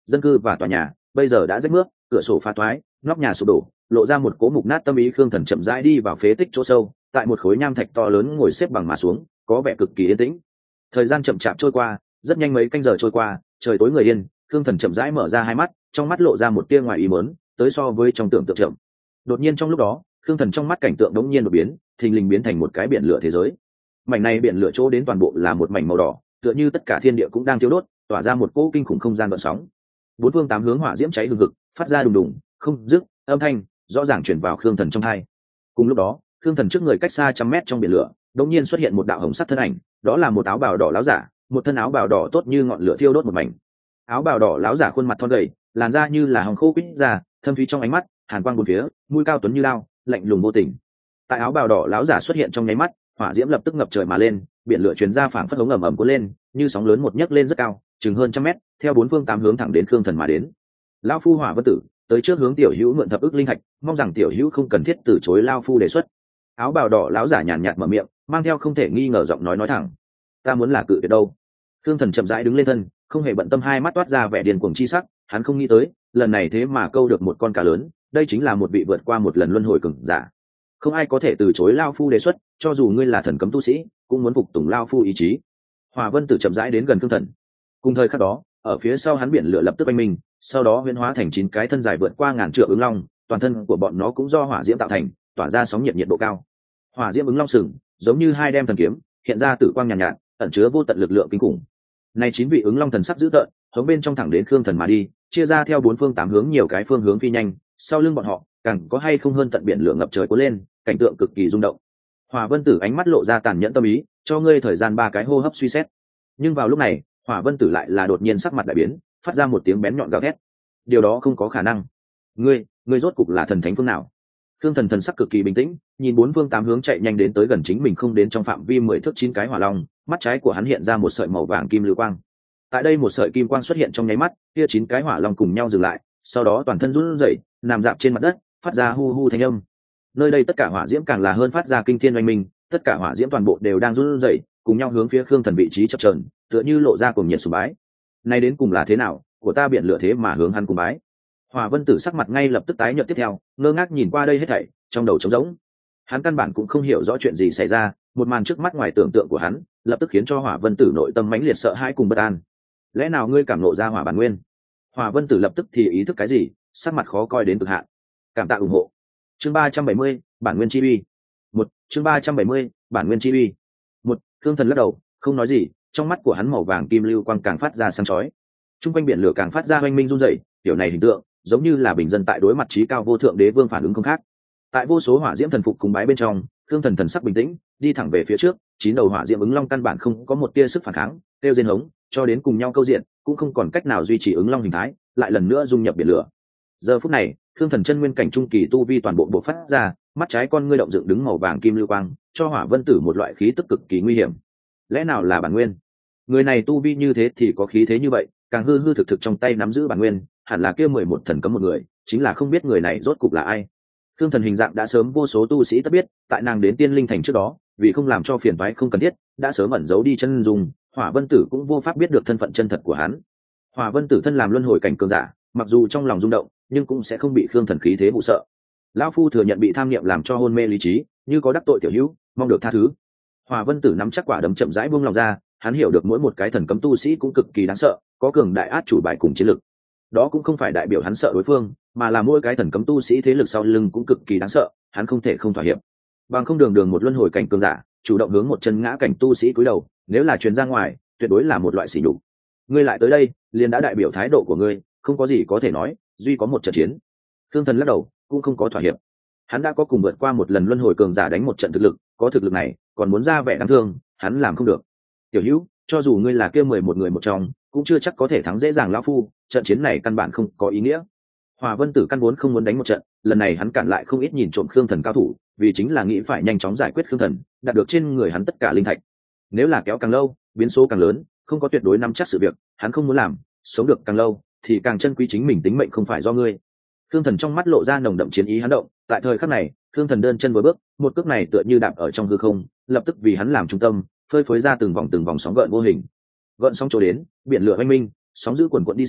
dân cư và tòa nhà bây giờ đã rách nước, cửa sổ phá toái, nóc nhà sụp đổ, lộ ra một cố mục nát tâm ý. Khương Thần chậm rãi đi vào phế tích chỗ sâu, tại một khối nham thạch to lớn ngồi xếp bằng mà xuống, có vẻ cực kỳ yên tĩnh. Thời gian chậm chạp trôi qua, rất nhanh mấy canh giờ trôi qua, trời tối người yên. Khương Thần chậm rãi mở ra hai mắt, trong mắt lộ ra một tia ngoài ý muốn, tới so với trong tưởng tượng chậm. Đột nhiên trong lúc đó, Khương Thần trong mắt cảnh tượng đống nhiên đột biến, thình lình biến thành một cái biển lửa thế giới. Mảnh này biển lửa chỗ đến toàn bộ là một mảnh màu đỏ, tựa như tất cả thiên địa cũng đang thiêu đốt, tỏa ra một cỗ kinh khủng không gian gợn sóng. Bốn phương tám hướng hỏa diễm cháy hừng hực, phát ra đùng đùng không dứt âm thanh rõ ràng truyền vào Khương Thần trong tai. Cùng lúc đó, Khương Thần trước người cách xa trăm mét trong biển lửa, đột nhiên xuất hiện một đạo hồng sắc thân ảnh, đó là một áo bào đỏ láo giả, một thân áo bào đỏ tốt như ngọn lửa thiêu đốt một mảnh. Áo bào đỏ láo giả khuôn mặt thon gầy, làn da như là hồng khô quýt ra, thâm thúy trong ánh mắt, hàn quang bốn phía, mũi cao tuấn như lao, lạnh lùng vô tình. Tại áo bào đỏ láo giả xuất hiện trong nháy mắt, hỏa diễm lập tức ngập trời mà lên, biển lửa truyền ra phảng phất hống ầm ầm cuốn lên, như sóng lớn một nhấc lên rất cao, chừng hơn trăm mét, theo bốn phương tám hướng thẳng đến Khương Thần mà đến. Lão phu Hỏa Vân Tử, tới trước hướng tiểu hữu mượn thập ức linh thạch, mong rằng tiểu hữu không cần thiết từ chối lão phu đề xuất. Áo bào đỏ láo giả nhàn nhạt mở miệng, mang theo không thể nghi ngờ giọng nói thẳng. Ta muốn là cự tuyệt đâu. Khương Thần chậm rãi đứng lên thân, không hề bận tâm, hai mắt toát ra vẻ điên cuồng chi sắc. Hắn không nghĩ tới, lần này thế mà câu được một con cá lớn, đây chính là một vị vượt qua một lần luân hồi cường giả. Không ai có thể từ chối lão phu đề xuất, cho dù ngươi là thần cấm tu sĩ, cũng muốn phục tùng lão phu ý chí. Hỏa Vân Tử chậm rãi đến gần Khương Thần. Cùng thời khắc đó, ở phía sau hắn biển lửa lập tức oanh minh, sau đó huyễn hóa thành 9 cái thân dài vượt qua ngàn trượng ứng long, toàn thân của bọn nó cũng do hỏa diễm tạo thành, tỏa ra sóng nhiệt độ cao. Hỏa diễm ứng long sừng giống như hai đem thần kiếm, hiện ra tử quang nhàn nhạt, ẩn chứa vô tận lực lượng kinh khủng. Này 9 vị ứng long thần sắc dữ tợn, hướng bên trong thẳng đến Khương Thần mà đi, chia ra theo bốn phương tám hướng nhiều cái phương hướng phi nhanh, sau lưng bọn họ càng có hay không hơn tận biển lửa ngập trời cuốn lên, cảnh tượng cực kỳ rung động. Hỏa Vân Tử ánh mắt lộ ra tàn nhẫn tâm ý, cho ngươi thời gian 3 cái hô hấp suy xét. Nhưng vào lúc này, Hỏa Vân Tử lại là đột nhiên sắc mặt đại biến, phát ra một tiếng bén nhọn gào thét. Điều đó không có khả năng. Ngươi rốt cục là thần thánh phương nào? Khương Thần thần sắc cực kỳ bình tĩnh, nhìn bốn phương tám hướng chạy nhanh đến tới gần chính mình không đến trong phạm vi 10 thước 9 cái hỏa long, mắt trái của hắn hiện ra một sợi màu vàng kim lưu quang. Tại đây một sợi kim quang xuất hiện trong nháy mắt, kia 9 cái hỏa long cùng nhau dừng lại, sau đó toàn thân run rẩy, nằm rạp trên mặt đất, phát ra hu hu thanh âm. Nơi đây tất cả hỏa diễm càng là hơn phát ra kinh thiên oanh minh, tất cả hỏa diễm toàn bộ đều đang run rẩy, cùng nhau hướng phía Khương Thần vị trí chập chờn, tựa như lộ ra cuồng nhiệt sùng bái. Này đến cùng là thế nào, của ta biển lửa thế mà hướng hắn cùng bái. Hỏa Vân Tử sắc mặt ngay lập tức tái nhợt, tiếp theo ngơ ngác nhìn qua đây hết thảy, trong đầu trống rỗng. Hắn căn bản cũng không hiểu rõ chuyện gì xảy ra, một màn trước mắt ngoài tưởng tượng của hắn, lập tức khiến cho Hỏa Vân Tử nội tâm mãnh liệt sợ hãi cùng bất an. Lẽ nào ngươi cảm nộ ra hỏa bản nguyên? Hỏa Vân Tử lập tức thì ý thức cái gì, sắc mặt khó coi đến cực hạn. Cảm tạ ủng hộ. Chương 370, bản nguyên chi uy. Chương 370, bản nguyên chi uy. Khương Thần lắc đầu, không nói gì, trong mắt của hắn màu vàng kim lưu quang càng phát ra sáng chói. Trung quanh biển lửa càng phát ra oanh minh rung rẩy, kiểu này hình tượng giống như là bình dân tại đối mặt chí cao vô thượng đế vương phản ứng không khác. Tại vô số hỏa diễm thần phục cùng bái bên trong, Khương Thần thần sắc bình tĩnh, đi thẳng về phía trước, 9 đầu hỏa diễm ứng long căn bản không có một tia sức phản kháng, kêu rên hống, cho đến cùng nhau câu diện, cũng không còn cách nào duy trì ứng long hình thái, lại lần nữa dung nhập biển lửa. Giờ phút này, Khương Thần chân nguyên cảnh trung kỳ tu vi toàn bộ bộc phát ra, mắt trái con ngươi động dựng đứng màu vàng kim lưu quang, cho Hỏa Vân Tử một loại khí tức cực kỳ nguy hiểm. Lẽ nào là bản nguyên? Người này tu vi như thế thì có khí thế như vậy, càng hư hư thực thực trong tay nắm giữ bản nguyên, hẳn là kia 11 thần cấm một người, chính là không biết người này rốt cục là ai. Khương Thần hình dạng đã sớm vô số tu sĩ tất biết, tại nàng đến Tiên Linh Thành trước đó, vì không làm cho phiền toái không cần thiết, đã sớm ẩn giấu đi chân dung, Hỏa Vân Tử cũng vô pháp biết được thân phận chân thật của hắn. Hỏa Vân Tử thân làm luân hồi cảnh cường giả, mặc dù trong lòng rung động, nhưng cũng sẽ không bị Khương Thần khí thế hụ sợ. Lão phu thừa nhận bị tham niệm làm cho hôn mê lý trí, như có đắc tội tiểu hữu, mong được tha thứ. Hỏa Vân Tử nắm chắc quả đấm chậm rãi buông lòng ra, hắn hiểu được mỗi một cái thần cấm tu sĩ cũng cực kỳ đáng sợ, có cường đại át chủ bài cùng chiến lực. Đó cũng không phải đại biểu hắn sợ đối phương, mà là mỗi cái thần cấm tu sĩ thế lực sau lưng cũng cực kỳ đáng sợ, hắn không thể không thỏa hiệp. Bằng không đường một luân hồi cảnh cường giả, chủ động hướng một chân ngã cảnh tu sĩ cúi đầu, nếu là truyền ra ngoài, tuyệt đối là một loại sỉ nhục. Ngươi lại tới đây, liền đã đại biểu thái độ của ngươi, không có gì có thể nói, duy có một trận chiến. Thương Thần lắc đầu, cũng không có thỏa hiệp. Hắn đã có cùng vượt qua một lần luân hồi cường giả đánh một trận thực lực, có thực lực này, còn muốn ra vẻ đáng thương, hắn làm không được. Tiểu Hữu, cho dù ngươi là kia 11 người một trong, cũng chưa chắc có thể thắng dễ dàng lão phu, trận chiến này căn bản không có ý nghĩa. Hỏa Vân Tử căn vốn không muốn đánh một trận, lần này hắn cản lại không ít nhìn trộm Khương Thần cao thủ, vì chính là nghĩ phải nhanh chóng giải quyết Khương Thần, đạt được trên người hắn tất cả linh thạch. Nếu là kéo càng lâu, biến số càng lớn, không có tuyệt đối nắm chắc sự việc, hắn không muốn làm, sống được càng lâu thì càng chân quý chính mình tính mệnh không phải do ngươi. Khương Thần trong mắt lộ ra nồng đậm chiến ý hắn động, tại thời khắc này, Khương Thần đơn chân vừa bước, một cước này tựa như đạp ở trong hư không, lập tức vì hắn làm trung tâm, phơi phới ra từng vòng sóng gợn vô hình. Gợn sóng trổ đến, biển lửa oanh minh, sóng dữ cuồn cuộn đi xa,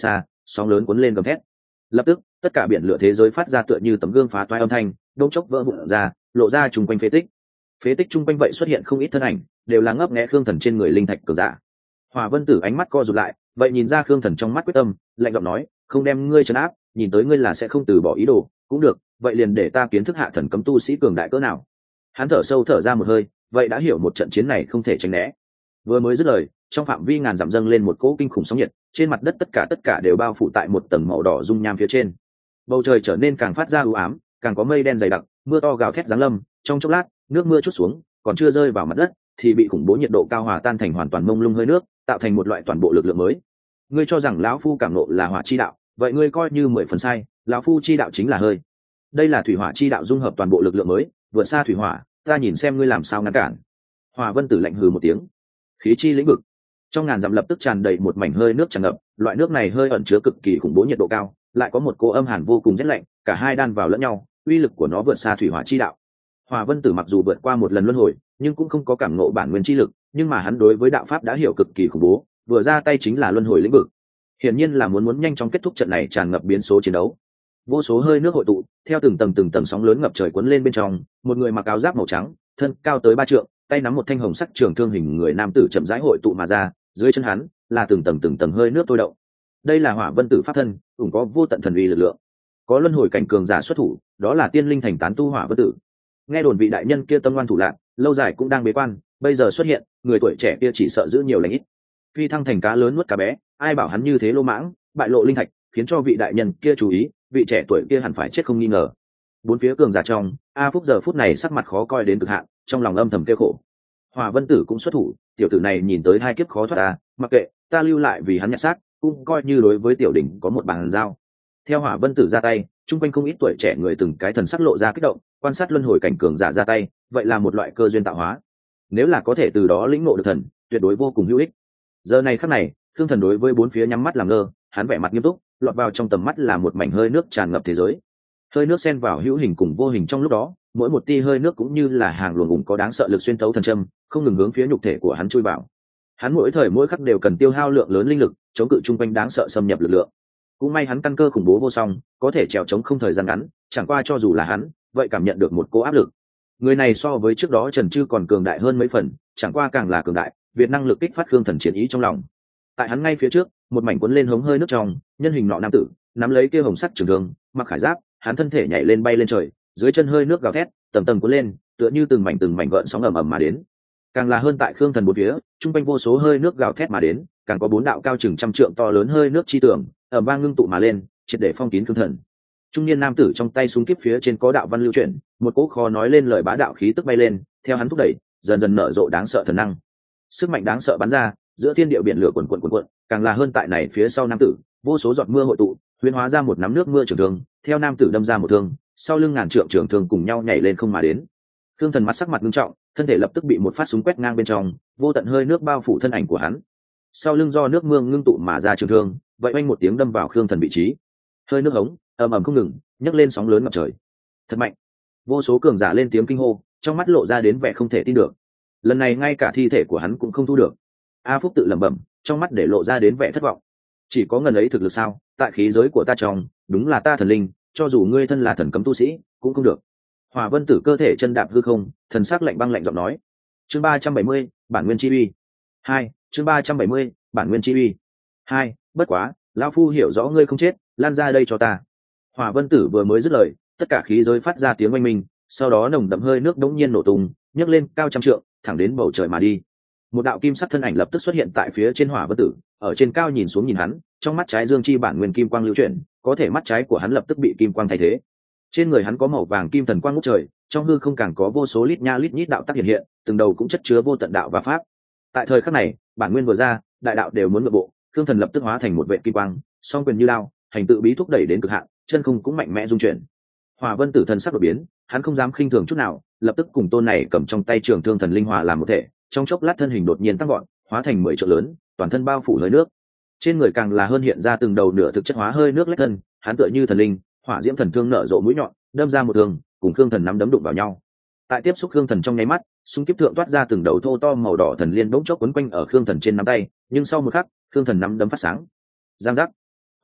sóng lớn cuốn lên gầm thét. Lập tức tất cả biển lửa thế giới phát ra tựa như tấm gương phá toái âm thanh, đống chốc vỡ vụn ra, lộ ra chung quanh phế tích chung quanh vậy xuất hiện không ít thân ảnh, đều là ngấp nghé Khương Thần trên người linh thạch cường giả. Hỏa Vân Tử ánh mắt co rụt lại, vậy nhìn ra Khương Thần trong mắt quyết tâm, lạnh giọng nói, không đem ngươi trấn áp, nhìn tới ngươi là sẽ không từ bỏ ý đồ, cũng được, vậy liền để ta kiến thức hạ thần cấm tu sĩ cường đại cỡ nào. Hắn thở sâu thở ra một hơi, vậy đã hiểu một trận chiến này không thể tránh né. Vừa mới dứt lời, trong phạm vi ngàn dặm dâng lên một cỗ kinh khủng sóng nhiệt, trên mặt đất tất cả đều bao phủ tại một tầng màu đỏ dung nham phía trên. Bầu trời trở nên càng phát ra u ám, càng có mây đen dày đặc, mưa to gào thét giáng lâm, trong chốc lát, nước mưa chút xuống, còn chưa rơi vào mặt đất, thì bị khủng bố nhiệt độ cao hòa tan thành hoàn toàn mông lung hơi nước, tạo thành một loại toàn bộ lực lượng mới. Ngươi cho rằng lão phu cảm nộ là hỏa chi đạo, vậy ngươi coi như 10 phần sai, lão phu chi đạo chính là hơi. Đây là thủy hỏa chi đạo dung hợp toàn bộ lực lượng mới, vượt xa thủy hỏa, ta nhìn xem ngươi làm sao ngăn cản. Hỏa Vân Tử lạnh hừ một tiếng. Khí chi lĩnh vực. Trong ngàn dặm lập tức tràn đầy một mảnh hơi nước tràn ngập, loại nước này hơi ẩn chứa cực kỳ khủng bố nhiệt độ cao, lại có một cô âm hàn vô cùng rét lạnh, cả hai đan vào lẫn nhau, uy lực của nó vượt xa thủy hỏa chi đạo. Hỏa Vân Tử mặc dù vượt qua một lần luân hồi, nhưng cũng không có cảm ngộ bản nguyên chi lực, nhưng mà hắn đối với đạo pháp đã hiểu cực kỳ khủng bố, vừa ra tay chính là luân hồi lĩnh vực. Hiển nhiên là muốn nhanh chóng kết thúc trận này tràn ngập biến số chiến đấu. Vô số hơi nước hội tụ, theo từng tầng sóng lớn ngập trời cuốn lên bên trong, một người mặc áo giáp màu trắng, thân cao tới 3 trượng, tay nắm một thanh hồng sắc trường thương hình người nam tử chậm rãi hội tụ mà ra, dưới chân hắn là từng tầng hơi nước tôi động. Đây là Hỏa Vân Tử pháp thân, cũng có vô tận thần uy lực lượng. Có luân hồi cảnh cường giả xuất thủ, đó là tiên linh thành tán tu Hỏa Vân Tử. Nghe đồn vị đại nhân kia tâm ngoan thủ lạn, lâu dài cũng đang bế quan, bây giờ xuất hiện, người tuổi trẻ kia chỉ sợ giữ nhiều lành ít. Phi thăng thành cá lớn nuốt cá bé, ai bảo hắn như thế lô mãng, bại lộ linh thạch, khiến cho vị đại nhân kia chú ý, vị trẻ tuổi kia hẳn phải chết không nghi ngờ. Bốn phía cường giả trong, A Phúc giờ phút này sắc mặt khó coi đến cực hạn, trong lòng âm thầm kêu khổ. Hỏa Vân Tử cũng xuất thủ, tiểu tử này nhìn tới hai kiếp khó thoát ta, mặc kệ, ta lưu lại vì hắn nhặt xác, cũng coi như đối với tiểu đỉnh có một bàn giao. Theo Hỏa Vân Tử ra tay, chung quanh không ít tuổi trẻ người từng cái thần sắc lộ ra kích động, quan sát luân hồi cảnh cường giả ra tay, vậy là một loại cơ duyên tạo hóa. Nếu là có thể từ đó lĩnh ngộ được thần, tuyệt đối vô cùng hữu ích. Giờ này khắc này, Thương Thần đối với bốn phía nhắm mắt làm ngơ, hắn vẻ mặt nghiêm túc, lọt vào trong tầm mắt là một mảnh hơi nước tràn ngập thế giới. Hơi nước xen vào hữu hình cùng vô hình trong lúc đó, mỗi một tia hơi nước cũng như là hàng luồng có đáng sợ lực xuyên thấu thần châm, không ngừng hướng phía nhục thể của hắn chui vào. Hắn mỗi thời mỗi khắc đều cần tiêu hao lượng lớn linh lực, chống cự chung quanh đáng sợ xâm nhập lực lượng. Cũng may hắn căn cơ khủng bố vô song, có thể trèo chống không thời gian ngắn, chẳng qua cho dù là hắn, vậy cảm nhận được một cỗ áp lực. Người này so với trước đó Trần Trư còn cường đại hơn mấy phần, chẳng qua càng là cường đại, việc năng lực kích phát Khương Thần chiến ý trong lòng. Tại hắn ngay phía trước, một mảnh cuốn lên hống hơi nước trong, nhân hình nọ nam tử, nắm lấy kia hồng sắc trường thương, mặc khải giáp, hắn thân thể nhảy lên bay lên trời, dưới chân hơi nước gào thét, tầng tầng cuốn lên, tựa như từng mảnh gợn sóng ầm ầm mà đến. Càng là hơn tại Khương Thần bốn phía, trung quanh vô số hơi nước gào thét mà đến, càng có 4 đạo cao chừng trăm trượng to lớn hơi nước chi tưởng, ầm vang ngưng tụ mà lên, triệt để phong kín Khương Thần. Trung niên nam tử trong tay súng kíp phía trên có đạo văn lưu chuyển, một cỗ khó nói lên lời bá đạo khí tức bay lên, theo hắn thúc đẩy, dần dần nở rộ đáng sợ thần năng. Sức mạnh đáng sợ bắn ra, giữa thiên địa biển lửa cuồn cuộn, càng là hơn tại này phía sau nam tử, vô số giọt mưa hội tụ, huyễn hóa ra một nắm nước mưa trường thương, theo nam tử đâm ra một thương, sau lưng ngàn trượng trường thương cùng nhau nhảy lên không mà đến. Khương Thần mặt sắc mặt nghiêm trọng, thân thể lập tức bị một phát súng quét ngang bên trong, vô tận hơi nước bao phủ thân ảnh của hắn. Sau lưng do nước mưa ngưng tụ mà ra trường thương, vậy oanh một tiếng đâm vào Khương Thần vị trí. Hơi nước hống ầm ầm không ngừng, nhấc lên sóng lớn ngập trời. Thật mạnh! Vô số cường giả lên tiếng kinh hô, trong mắt lộ ra đến vẻ không thể tin được. Lần này ngay cả thi thể của hắn cũng không thu được. A Phúc tự lẩm bẩm, trong mắt để lộ ra đến vẻ thất vọng. Chỉ có ngần ấy thực lực sao? Tại khí giới của ta trong, đúng là ta thần linh, cho dù ngươi thân là thần cấm tu sĩ, cũng không được. Hỏa Vân Tử cơ thể chân đạp hư không, thần sắc lạnh băng lạnh giọng nói. Chương 370, bản nguyên chi uy. 2, chương 370, bản nguyên chi uy. 2, bất quá, lão phu hiểu rõ ngươi không chết, lan ra đây cho ta. Hỏa Vân Tử vừa mới dứt lời, tất cả khí giới phát ra tiếng oanh minh, sau đó nồng đậm hơi nước đống nhiên nổ tung, nhấc lên cao trăm trượng, thẳng đến bầu trời mà đi. Một đạo kim sắc thân ảnh lập tức xuất hiện tại phía trên Hỏa Vân Tử, ở trên cao nhìn xuống nhìn hắn, trong mắt trái dương chi bản nguyên kim quang lưu chuyển, có thể mắt trái của hắn lập tức bị kim quang thay thế. Trên người hắn có màu vàng kim thần quang ngút trời, trong hư không càng có vô số lít nha lít nhít đạo tác hiện hiện, từng đầu cũng chất chứa vô tận đạo và pháp. Tại thời khắc này, bản nguyên vừa ra, đại đạo đều muốn ngược bộ, Thương Thần lập tức hóa thành một vệ kim quang, song quyền như lao, hành tự bí thúc đẩy đến cực hạn, chân không cũng mạnh mẽ dung chuyển. Hỏa Vân Tử thần sắc đột biến, hắn không dám khinh thường chút nào, lập tức cùng tôn này cầm trong tay trường thương thần linh hòa làm một thể, trong chốc lát thân hình đột nhiên tăng gọn, hóa thành 10 trượng lớn, toàn thân bao phủ hơi nước. Trên người càng là hơn hiện ra từng đầu nửa thực chất hóa hơi nước lách thân, hắn tựa như thần linh, hỏa diễm thần thương nở rộ mũi nhọn, đâm ra một thương, cùng Khương Thần nắm đấm đụng vào nhau. Tại tiếp xúc Khương Thần trong nháy mắt, xung kiếp thượng toát ra từng đầu thô to màu đỏ thần liên bỗng chốc quấn quanh ở Khương Thần trên nắm tay, nhưng sau một khắc, Khương Thần nắm đấm phát sáng. Giang giác.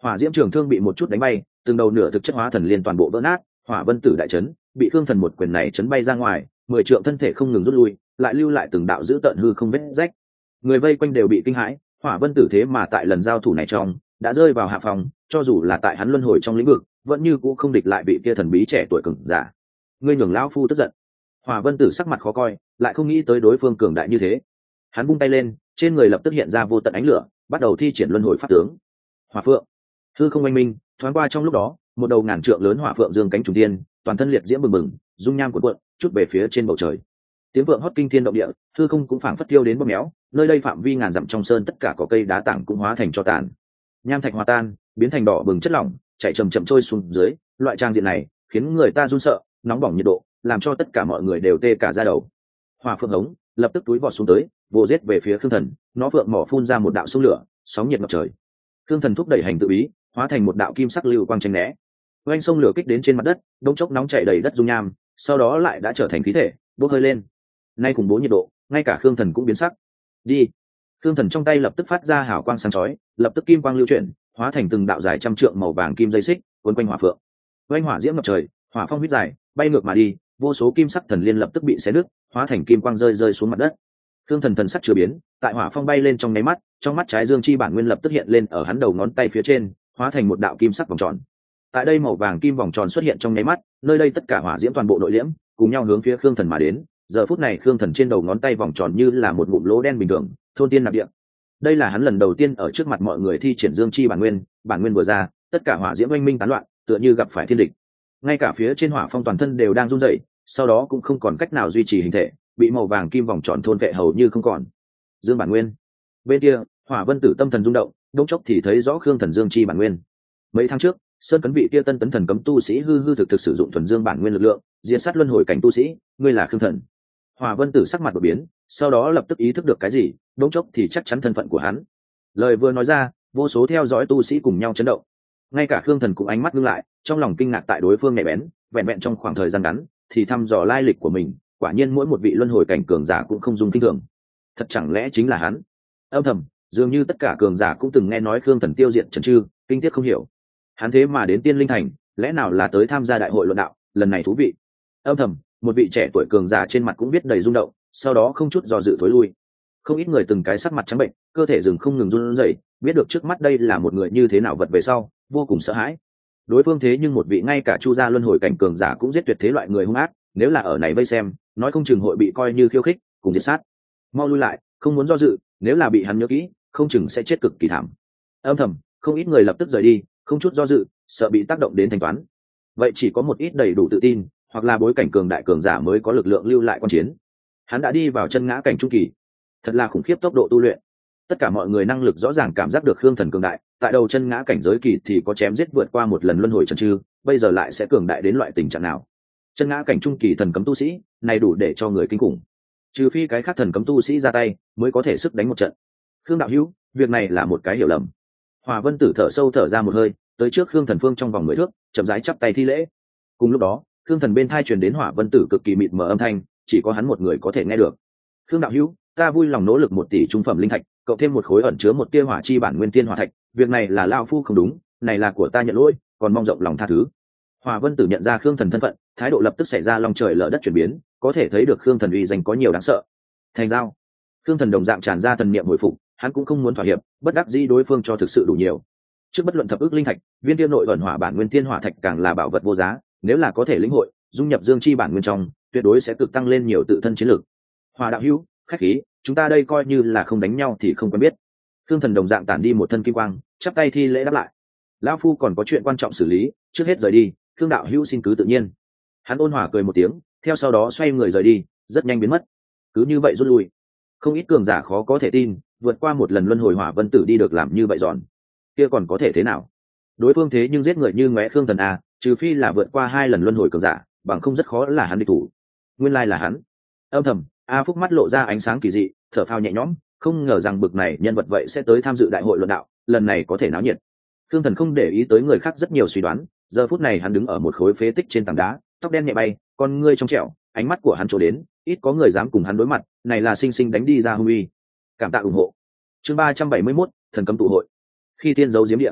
Hỏa diễm trường thương bị một chút đánh bay, từng đầu nửa thực chất hóa thần liên toàn bộ vỡ nát, hỏa vân tử đại chấn, bị khương thần một quyền này chấn bay ra ngoài, 10 trượng thân thể không ngừng rút lui, lại lưu lại từng đạo dữ tợn hư không vết rách. Người vây quanh đều bị kinh hãi, hỏa vân tử thế mà tại lần giao thủ này trong đã rơi vào hạ phòng, cho dù là tại hắn luân hồi trong lĩnh vực vẫn như cũ không địch lại vị kia thần bí trẻ tuổi cường giả. Ngươi nhường lão phu tức giận. Hỏa vân tử sắc mặt khó coi, lại không nghĩ tới đối phương cường đại như thế. Hắn vung tay lên, trên người lập tức hiện ra vô tận ánh lửa, bắt đầu thi triển luân hồi pháp tướng. Hỏa phượng, hư không oanh minh, thoáng qua trong lúc đó, một đầu ngàn trượng lớn hỏa phượng dương cánh trùng tiên, toàn thân liệt diễm bừng bừng, dung nham cuộn cuộn, chút về phía trên bầu trời. Tiếng vượng hót kinh thiên động địa, hư không cũng phảng phất tiêu đến bóp méo, nơi đây phạm vi ngàn dặm trong sơn tất cả cỏ cây đá tảng cũng hóa thành tro tàn. Nham thạch hòa tan, biến thành đỏ bừng chất lỏng, chảy chậm chậm trôi xuống dưới, loại trang diện này khiến người ta run sợ, nóng bỏng nhiệt độ, làm cho tất cả mọi người đều tê cả da đầu. Hỏa phượng hống lập tức túi vọt xuống tới, vồ giết về phía Khương Thần, nó phượng mỏ phun ra một đạo sông lửa, sóng nhiệt ngập trời. Khương Thần thúc đẩy hành tự ý, hóa thành một đạo kim sắc lưu quang tranh né. Oanh sông lửa kích đến trên mặt đất, đống chốc nóng chảy đầy đất dung nham, sau đó lại đã trở thành khí thể, bốc hơi lên. Nay cùng bố nhiệt độ, ngay cả Khương Thần cũng biến sắc. Đi. Khương Thần trong tay lập tức phát ra hào quang sáng chói, lập tức kim quang lưu chuyển, hóa thành từng đạo dài trăm trượng màu vàng kim dây xích, quấn quanh hỏa phượng. Oanh hỏa diễm ngập trời, hỏa phong huyết dài, bay ngược mà đi, vô số kim sắc thần liên lập tức bị xé nứt, hóa thành kim quang rơi rơi xuống mặt đất. Khương Thần thần sắc chưa biến, tại hỏa phong bay lên trong nháy mắt, trong mắt trái dương chi bản nguyên lập tức hiện lên ở hắn đầu ngón tay phía trên, hóa thành một đạo kim sắc vòng tròn. Tại đây màu vàng kim vòng tròn xuất hiện trong nháy mắt, nơi đây tất cả hỏa diễm toàn bộ nội liễm, cùng nhau hướng phía Khương Thần mà đến. Giờ phút này Khương Thần trên đầu ngón tay vòng tròn như là một ngụm lỗ đen bình thường, thôn tiên nạp địa. Đây là hắn lần đầu tiên ở trước mặt mọi người thi triển dương chi bản nguyên vừa ra, tất cả hỏa diễm oanh minh tán loạn, tựa như gặp phải thiên địch. Ngay cả phía trên hỏa phong toàn thân đều đang run rẩy, sau đó cũng không còn cách nào duy trì hình thể, bị màu vàng kim vòng tròn thôn vệ hầu như không còn. Dương bản nguyên. Bên kia, Hỏa Vân Tử tâm thần rung động, đống chốc thì thấy rõ Khương Thần dương chi bản nguyên. Mấy tháng trước, sơn cấn vị kia tân tấn thần cấm tu sĩ hư thực sử dụng thuần dương bản nguyên lực lượng, diệt sát luân hồi cảnh tu sĩ, ngươi là Khương Thần. Hỏa Vân Tử sắc mặt đột biến, sau đó lập tức ý thức được cái gì, đống chốc thì chắc chắn thân phận của hắn. Lời vừa nói ra, vô số theo dõi tu sĩ cùng nhau chấn động. Ngay cả Khương Thần cũng ánh mắt ngưng lại, trong lòng kinh ngạc tại đối phương nhạy bén, vẹn vẹn trong khoảng thời gian ngắn thì thăm dò lai lịch của mình, quả nhiên mỗi một vị luân hồi cảnh cường giả cũng không dùng kinh thường. Thật chẳng lẽ chính là hắn? Âm thầm, dường như tất cả cường giả cũng từng nghe nói Khương Thần tiêu diệt Trần Trư, kinh tiếc không hiểu. Hắn thế mà đến Tiên Linh Thành, lẽ nào là tới tham gia đại hội luận đạo, lần này thú vị. Âm thầm, một vị trẻ tuổi cường giả trên mặt cũng biết đầy rung động, sau đó không chút do dự thối lui. Không ít người từng cái sắc mặt trắng bệnh, cơ thể rừng không ngừng run rẩy, biết được trước mắt đây là một người như thế nào vật về sau, vô cùng sợ hãi. Đối phương thế nhưng một vị ngay cả Chu gia luân hồi cảnh cường giả cũng giết tuyệt thế loại người hung ác, nếu là ở này vây xem, nói không chừng hội bị coi như khiêu khích, cùng diệt sát. Mau lui lại, không muốn do dự, nếu là bị hắn nhớ kỹ, không chừng sẽ chết cực kỳ thảm. Âm thầm, không ít người lập tức rời đi, không chút do dự, sợ bị tác động đến thanh toán. Vậy chỉ có một ít đầy đủ tự tin, hoặc là bối cảnh cường đại cường giả mới có lực lượng lưu lại quan chiến. Hắn đã đi vào chân ngã cảnh trung kỳ, thật là khủng khiếp tốc độ tu luyện. Tất cả mọi người năng lực rõ ràng cảm giác được Khương Thần cường đại, tại đầu chân ngã cảnh giới kỳ thì có chém giết vượt qua một lần luân hồi Trần Trư, bây giờ lại sẽ cường đại đến loại tình trạng nào? Chân ngã cảnh trung kỳ thần cấm tu sĩ, này đủ để cho người kinh khủng. Trừ phi cái khác thần cấm tu sĩ ra tay, mới có thể sức đánh một trận. Khương đạo hữu, việc này là một cái hiểu lầm. Hòa Vân Tử thở sâu thở ra một hơi, tới trước Khương Thần Phương trong vòng 10 thước, chậm rãi chắp tay thi lễ. Cùng lúc đó, Khương Thần bên thai truyền đến Hỏa Vân Tử cực kỳ mịt mờ âm thanh, chỉ có hắn một người có thể nghe được. Khương đạo hữu, ta vui lòng nỗ lực 1 tỷ trung phẩm linh thạch, cộng thêm một khối ẩn chứa một tia hỏa chi bản nguyên tiên hỏa thạch, việc này là lão phu không đúng, này là của ta nhận lỗi, còn mong rộng lòng tha thứ. Hỏa Vân Tử nhận ra Khương Thần thân phận, thái độ lập tức xảy ra long trời lở đất chuyển biến, có thể thấy được Khương Thần uy danh có nhiều đáng sợ. Thành giao. Khương Thần đồng dạng tràn ra thần niệm hồi phục, hắn cũng không muốn thỏa hiệp, bất đắc dĩ đối phương cho thực sự đủ nhiều. Trước bất luận thập ước linh thạch, viên tiên nội ẩn hỏa bản nguyên tiên hỏa thạch càng là bảo vật vô giá, nếu là có thể lĩnh hội, dung nhập dương chi bản nguyên trong, tuyệt đối sẽ cực tăng lên nhiều tự thân chiến lực. Hỏa đạo hữu, khách khí, chúng ta đây coi như là không đánh nhau thì không quen biết. Khương Thần đồng dạng tản đi một thân kim quang, chắp tay thi lễ đáp lại. Lão phu còn có chuyện quan trọng xử lý, trước hết rời đi, Khương đạo hữu xin cứ tự nhiên. Hắn ôn hòa cười một tiếng, theo sau đó xoay người rời đi, rất nhanh biến mất. Cứ như vậy rút lui. Không ít cường giả khó có thể tin, vượt qua một lần luân hồi Hỏa Vân Tử đi được làm như vậy giòn. Kia còn có thể thế nào? Đối phương thế nhưng giết người như ngóe Khương Thần a, trừ phi là vượt qua 2 lần luân hồi cường giả, bằng không rất khó là hắn địch thủ. Nguyên lai là hắn. Âm thầm, A Phúc mắt lộ ra ánh sáng kỳ dị, thở phào nhẹ nhõm, không ngờ rằng bực này nhân vật vậy sẽ tới tham dự đại hội luận đạo, lần này có thể náo nhiệt. Khương Thần không để ý tới người khác rất nhiều suy đoán, giờ phút này hắn đứng ở một khối phế tích trên tảng đá, tóc đen nhẹ bay, con ngươi trong trẻo, ánh mắt của hắn trổ đến, ít có người dám cùng hắn đối mặt, này là sinh sinh đánh đi ra hung uy. Cảm tạ ủng hộ. Chương 371, thần cấm tụ hội. Khi tiên giấu diếm địa.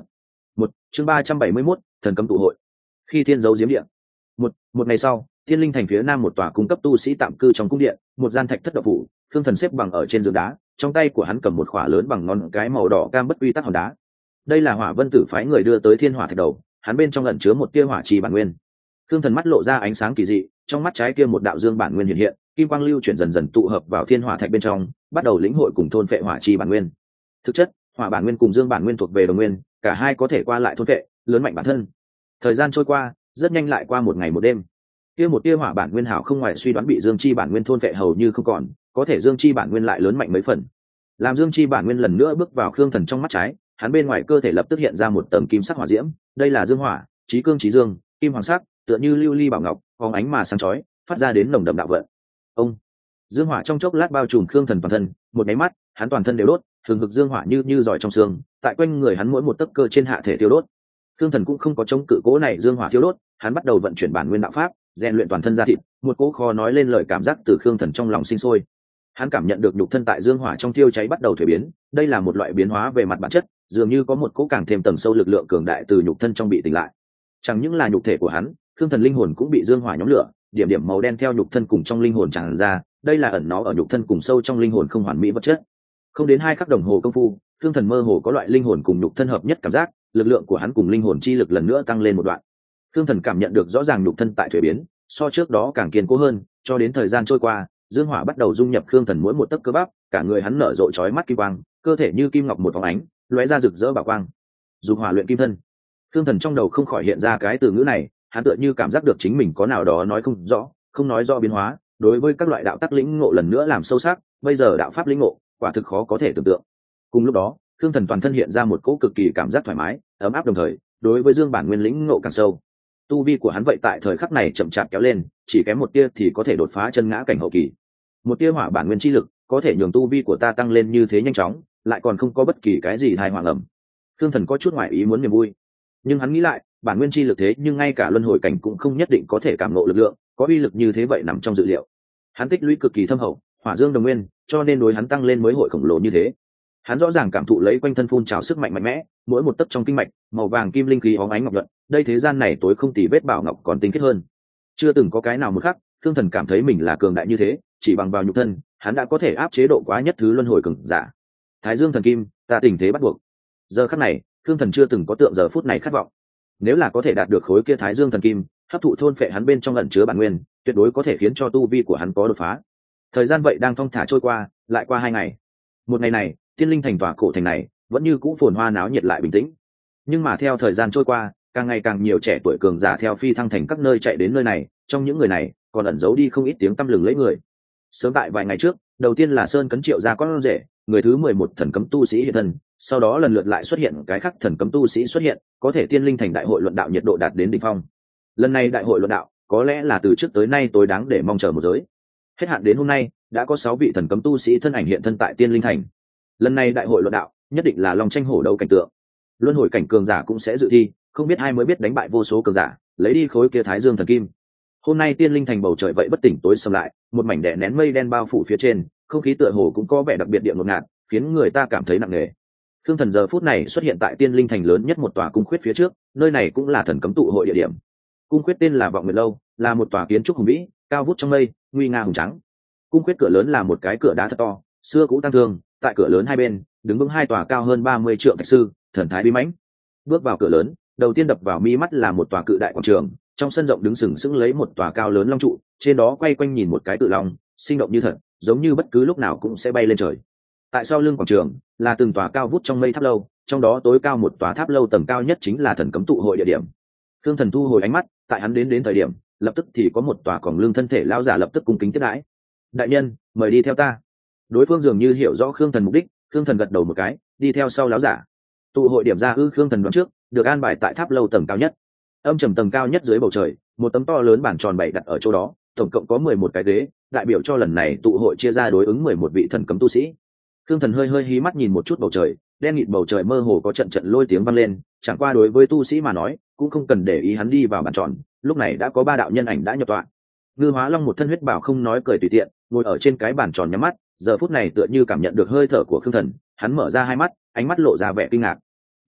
Chương 371, thần cấm tụ hội. Khi thiên dấu diếm điện. Một ngày sau, Thiên Linh thành phía nam một tòa cung cấp tu sĩ tạm cư trong cung điện, một gian thạch thất độc phủ, Thương Thần xếp bằng ở trên giường đá, trong tay của hắn cầm một khỏa lớn bằng ngón cái màu đỏ cam bất quy tắc hòn đá. Đây là Hỏa Vân Tử phái người đưa tới Thiên Hỏa thạch đầu, hắn bên trong ẩn chứa một tia hỏa trì bản nguyên. Thương Thần mắt lộ ra ánh sáng kỳ dị, trong mắt trái kia một đạo dương bản nguyên hiện hiện, kim quang lưu chuyển dần dần tụ hợp vào Thiên Hỏa thạch bên trong, bắt đầu lĩnh hội cùng thôn phệ hỏa trì bản nguyên. Thực chất, hỏa bản nguyên cùng dương bản nguyên thuộc về đồng nguyên, cả hai có thể qua lại thôn phệ, lớn mạnh bản thân. Thời gian trôi qua, rất nhanh lại qua một ngày một đêm. Kia một tia hỏa bản nguyên hảo không ngoài suy đoán bị dương chi bản nguyên thôn phệ hầu như không còn, có thể dương chi bản nguyên lại lớn mạnh mấy phần. Làm dương chi bản nguyên lần nữa bước vào Khương Thần trong mắt trái, hắn bên ngoài cơ thể lập tức hiện ra một tầng kim sắc hỏa diễm, đây là dương hỏa, chí cương chí dương, kim hoàng sắc, tựa như lưu ly bảo ngọc, phóng ánh mà sáng chói, phát ra đến nồng đậm đạo vận. Ông dương hỏa trong chốc lát bao trùm Khương Thần toàn thân, một cái mắt, hắn toàn thân đều đốt, thường hực dương hỏa như giỏi trong xương, tại quanh người hắn mỗi một tấc cơ trên hạ thể tiêu đốt. Khương Thần cũng không có chống cự cố này dương hỏa thiêu đốt, hắn bắt đầu vận chuyển bản nguyên đạo pháp, rèn luyện toàn thân ra thịt, một cỗ khó nói lên lời cảm giác từ Khương Thần trong lòng sinh sôi. Hắn cảm nhận được nhục thân tại dương hỏa trong thiêu cháy bắt đầu thuế biến, đây là một loại biến hóa về mặt bản chất, dường như có một cỗ càng thêm tầng sâu lực lượng cường đại từ nhục thân trong bị tỉnh lại. Chẳng những là nhục thể của hắn, Khương Thần linh hồn cũng bị dương hỏa nhóm lửa, điểm điểm màu đen theo nhục thân cùng trong linh hồn tràn ra, đây là ẩn nó ở nhục thân cùng sâu trong linh hồn không hoàn mỹ vật chất. Không đến 2 khắc đồng hồ công phu, Khương Thần mơ hồ có loại linh hồn cùng nhục thân hợp nhất cảm giác, lực lượng của hắn cùng linh hồn chi lực lần nữa tăng lên một đoạn. Khương Thần cảm nhận được rõ ràng nhục thân tại thuế biến, so trước đó càng kiên cố hơn, cho đến thời gian trôi qua, dương hỏa bắt đầu dung nhập Khương Thần mỗi một tấc cơ bắp, cả người hắn nở rộ chói mắt kim quang, cơ thể như kim ngọc một phóng ánh, lóe ra rực rỡ bảo quang. Dục hỏa luyện kim thân. Khương Thần trong đầu không khỏi hiện ra cái từ ngữ này, hắn tựa như cảm giác được chính mình có nào đó nói không rõ, không nói rõ biến hóa, đối với các loại đạo tắc lĩnh ngộ lần nữa làm sâu sắc, bây giờ đạo pháp lĩnh ngộ, quả thực khó có thể tưởng tượng. Cùng lúc đó, Khương Thần toàn thân hiện ra một cỗ cực kỳ cảm giác thoải mái, ấm áp đồng thời, đối với dương bản nguyên lĩnh ngộ càng sâu. Tu vi của hắn vậy tại thời khắc này chậm chạp kéo lên, chỉ kém một tia thì có thể đột phá chân ngã cảnh hậu kỳ. Một tia hỏa bản nguyên chi lực, có thể nhường tu vi của ta tăng lên như thế nhanh chóng, lại còn không có bất kỳ cái gì tai họa ngầm. Khương Thần có chút ngoài ý muốn niềm vui, nhưng hắn nghĩ lại, bản nguyên chi lực thế nhưng ngay cả luân hồi cảnh cũng không nhất định có thể cảm ngộ lực lượng, có uy lực như thế vậy nằm trong dự liệu. Hắn tích lũy cực kỳ thâm hậu, hỏa dương đồng nguyên, cho nên đối hắn tăng lên mới hội khổng lồ như thế. Hắn rõ ràng cảm thụ lấy quanh thân phun trào sức mạnh mạnh mẽ, mỗi một tấc trong kinh mạch, màu vàng kim linh khí óng ánh ngọc nhuận, đây thế gian này tối không tì vết bảo ngọc còn tinh khiết hơn. Chưa từng có cái nào một khắc, Thương Thần cảm thấy mình là cường đại như thế, chỉ bằng vào nhục thân, hắn đã có thể áp chế độ quá nhất thứ luân hồi cường giả. Thái Dương thần kim, ta tình thế bắt buộc. Giờ khắc này, Thương Thần chưa từng có tượng giờ phút này khát vọng. Nếu là có thể đạt được khối kia Thái Dương thần kim, hấp thụ thôn phệ hắn bên trong ẩn chứa bản nguyên, tuyệt đối có thể khiến cho tu vi của hắn có đột phá. Thời gian vậy đang thong thả trôi qua, lại qua 2 ngày. Một ngày này, Tiên Linh thành tòa cổ thành này vẫn như cũ phồn hoa náo nhiệt lại bình tĩnh. Nhưng mà theo thời gian trôi qua, càng ngày càng nhiều trẻ tuổi cường giả theo phi thăng thành các nơi chạy đến nơi này, trong những người này còn ẩn giấu đi không ít tiếng tăm lừng lẫy người. Sớm tại vài ngày trước, đầu tiên là Sơn Cấn Triệu gia con rể, người thứ 11 thần cấm tu sĩ hiện thân, sau đó lần lượt lại xuất hiện cái khác thần cấm tu sĩ xuất hiện, có thể Tiên Linh thành đại hội luận đạo nhiệt độ đạt đến đỉnh phong. Lần này đại hội luận đạo có lẽ là từ trước tới nay tối đáng để mong chờ một giới. Hết hạn đến hôm nay, đã có 6 vị thần cấm tu sĩ thân ảnh hiện thân tại Tiên Linh thành. Lần này đại hội luận đạo nhất định là long tranh hổ đấu cảnh tượng, luân hồi cảnh cường giả cũng sẽ dự thi, không biết ai mới biết đánh bại vô số cường giả, lấy đi khối kia Thái Dương thần kim. Hôm nay Tiên Linh thành bầu trời vậy bất tỉnh tối sầm lại, một mảnh đè nén mây đen bao phủ phía trên, không khí tựa hồ cũng có vẻ đặc biệt địa ngột ngạt, khiến người ta cảm thấy nặng nề. Thương Thần giờ phút này xuất hiện tại Tiên Linh thành lớn nhất một tòa cung khuyết phía trước, nơi này cũng là thần cấm tụ hội địa điểm. Cung khuyết tên là Vọng Nguyệt lâu, là một tòa kiến trúc hùng vĩ, cao vút trong mây, nguy nga hùng trắng. Cung khuyết cửa lớn là một cái cửa đá thật to, xưa cũ tăng thương, tại cửa lớn hai bên đứng vững 2 tòa cao hơn 30 trượng thạch sư, thần thái bí mãnh. Bước vào cửa lớn, đầu tiên đập vào mi mắt là một tòa cự đại quảng trường, trong sân rộng đứng sừng sững lấy một tòa cao lớn long trụ, trên đó quay quanh nhìn một cái cự long, sinh động như thật, giống như bất cứ lúc nào cũng sẽ bay lên trời. Tại sau lưng quảng trường là từng tòa cao vút trong mây tháp lâu, trong đó tối cao một tòa tháp lâu tầng cao nhất chính là thần cấm tụ hội địa điểm. Thương Thần thu hồi ánh mắt, tại hắn đến thời điểm, lập tức thì có một tòa còng lưng thân thể lão giả lập tức cung kính tiếp đãi. Đại nhân, mời đi theo ta. Đối phương dường như hiểu rõ Khương Thần mục đích, Khương Thần gật đầu một cái, đi theo sau lão giả. Tụ hội điểm ra Khương Thần đoán trước, được an bài tại tháp lâu tầng cao nhất. Âm trầm tầng cao nhất dưới bầu trời, một tấm to lớn bản tròn bày đặt ở chỗ đó, tổng cộng có 11 cái ghế, đại biểu cho lần này tụ hội chia ra đối ứng 11 vị thần cấm tu sĩ. Khương Thần hơi hí mắt nhìn một chút bầu trời, đen nghịt bầu trời mơ hồ có trận trận lôi tiếng vang lên, chẳng qua đối với tu sĩ mà nói, cũng không cần để ý hắn đi vào bản tròn, lúc này đã có 3 đạo nhân ảnh đã nhập tọa. Ngư Hóa Long một thân huyết bảo không nói cười tùy tiện, ngồi ở trên cái bản tròn nhắm mắt, giờ phút này tựa như cảm nhận được hơi thở của Khương Thần, hắn mở ra 2 mắt, ánh mắt lộ ra vẻ kinh ngạc.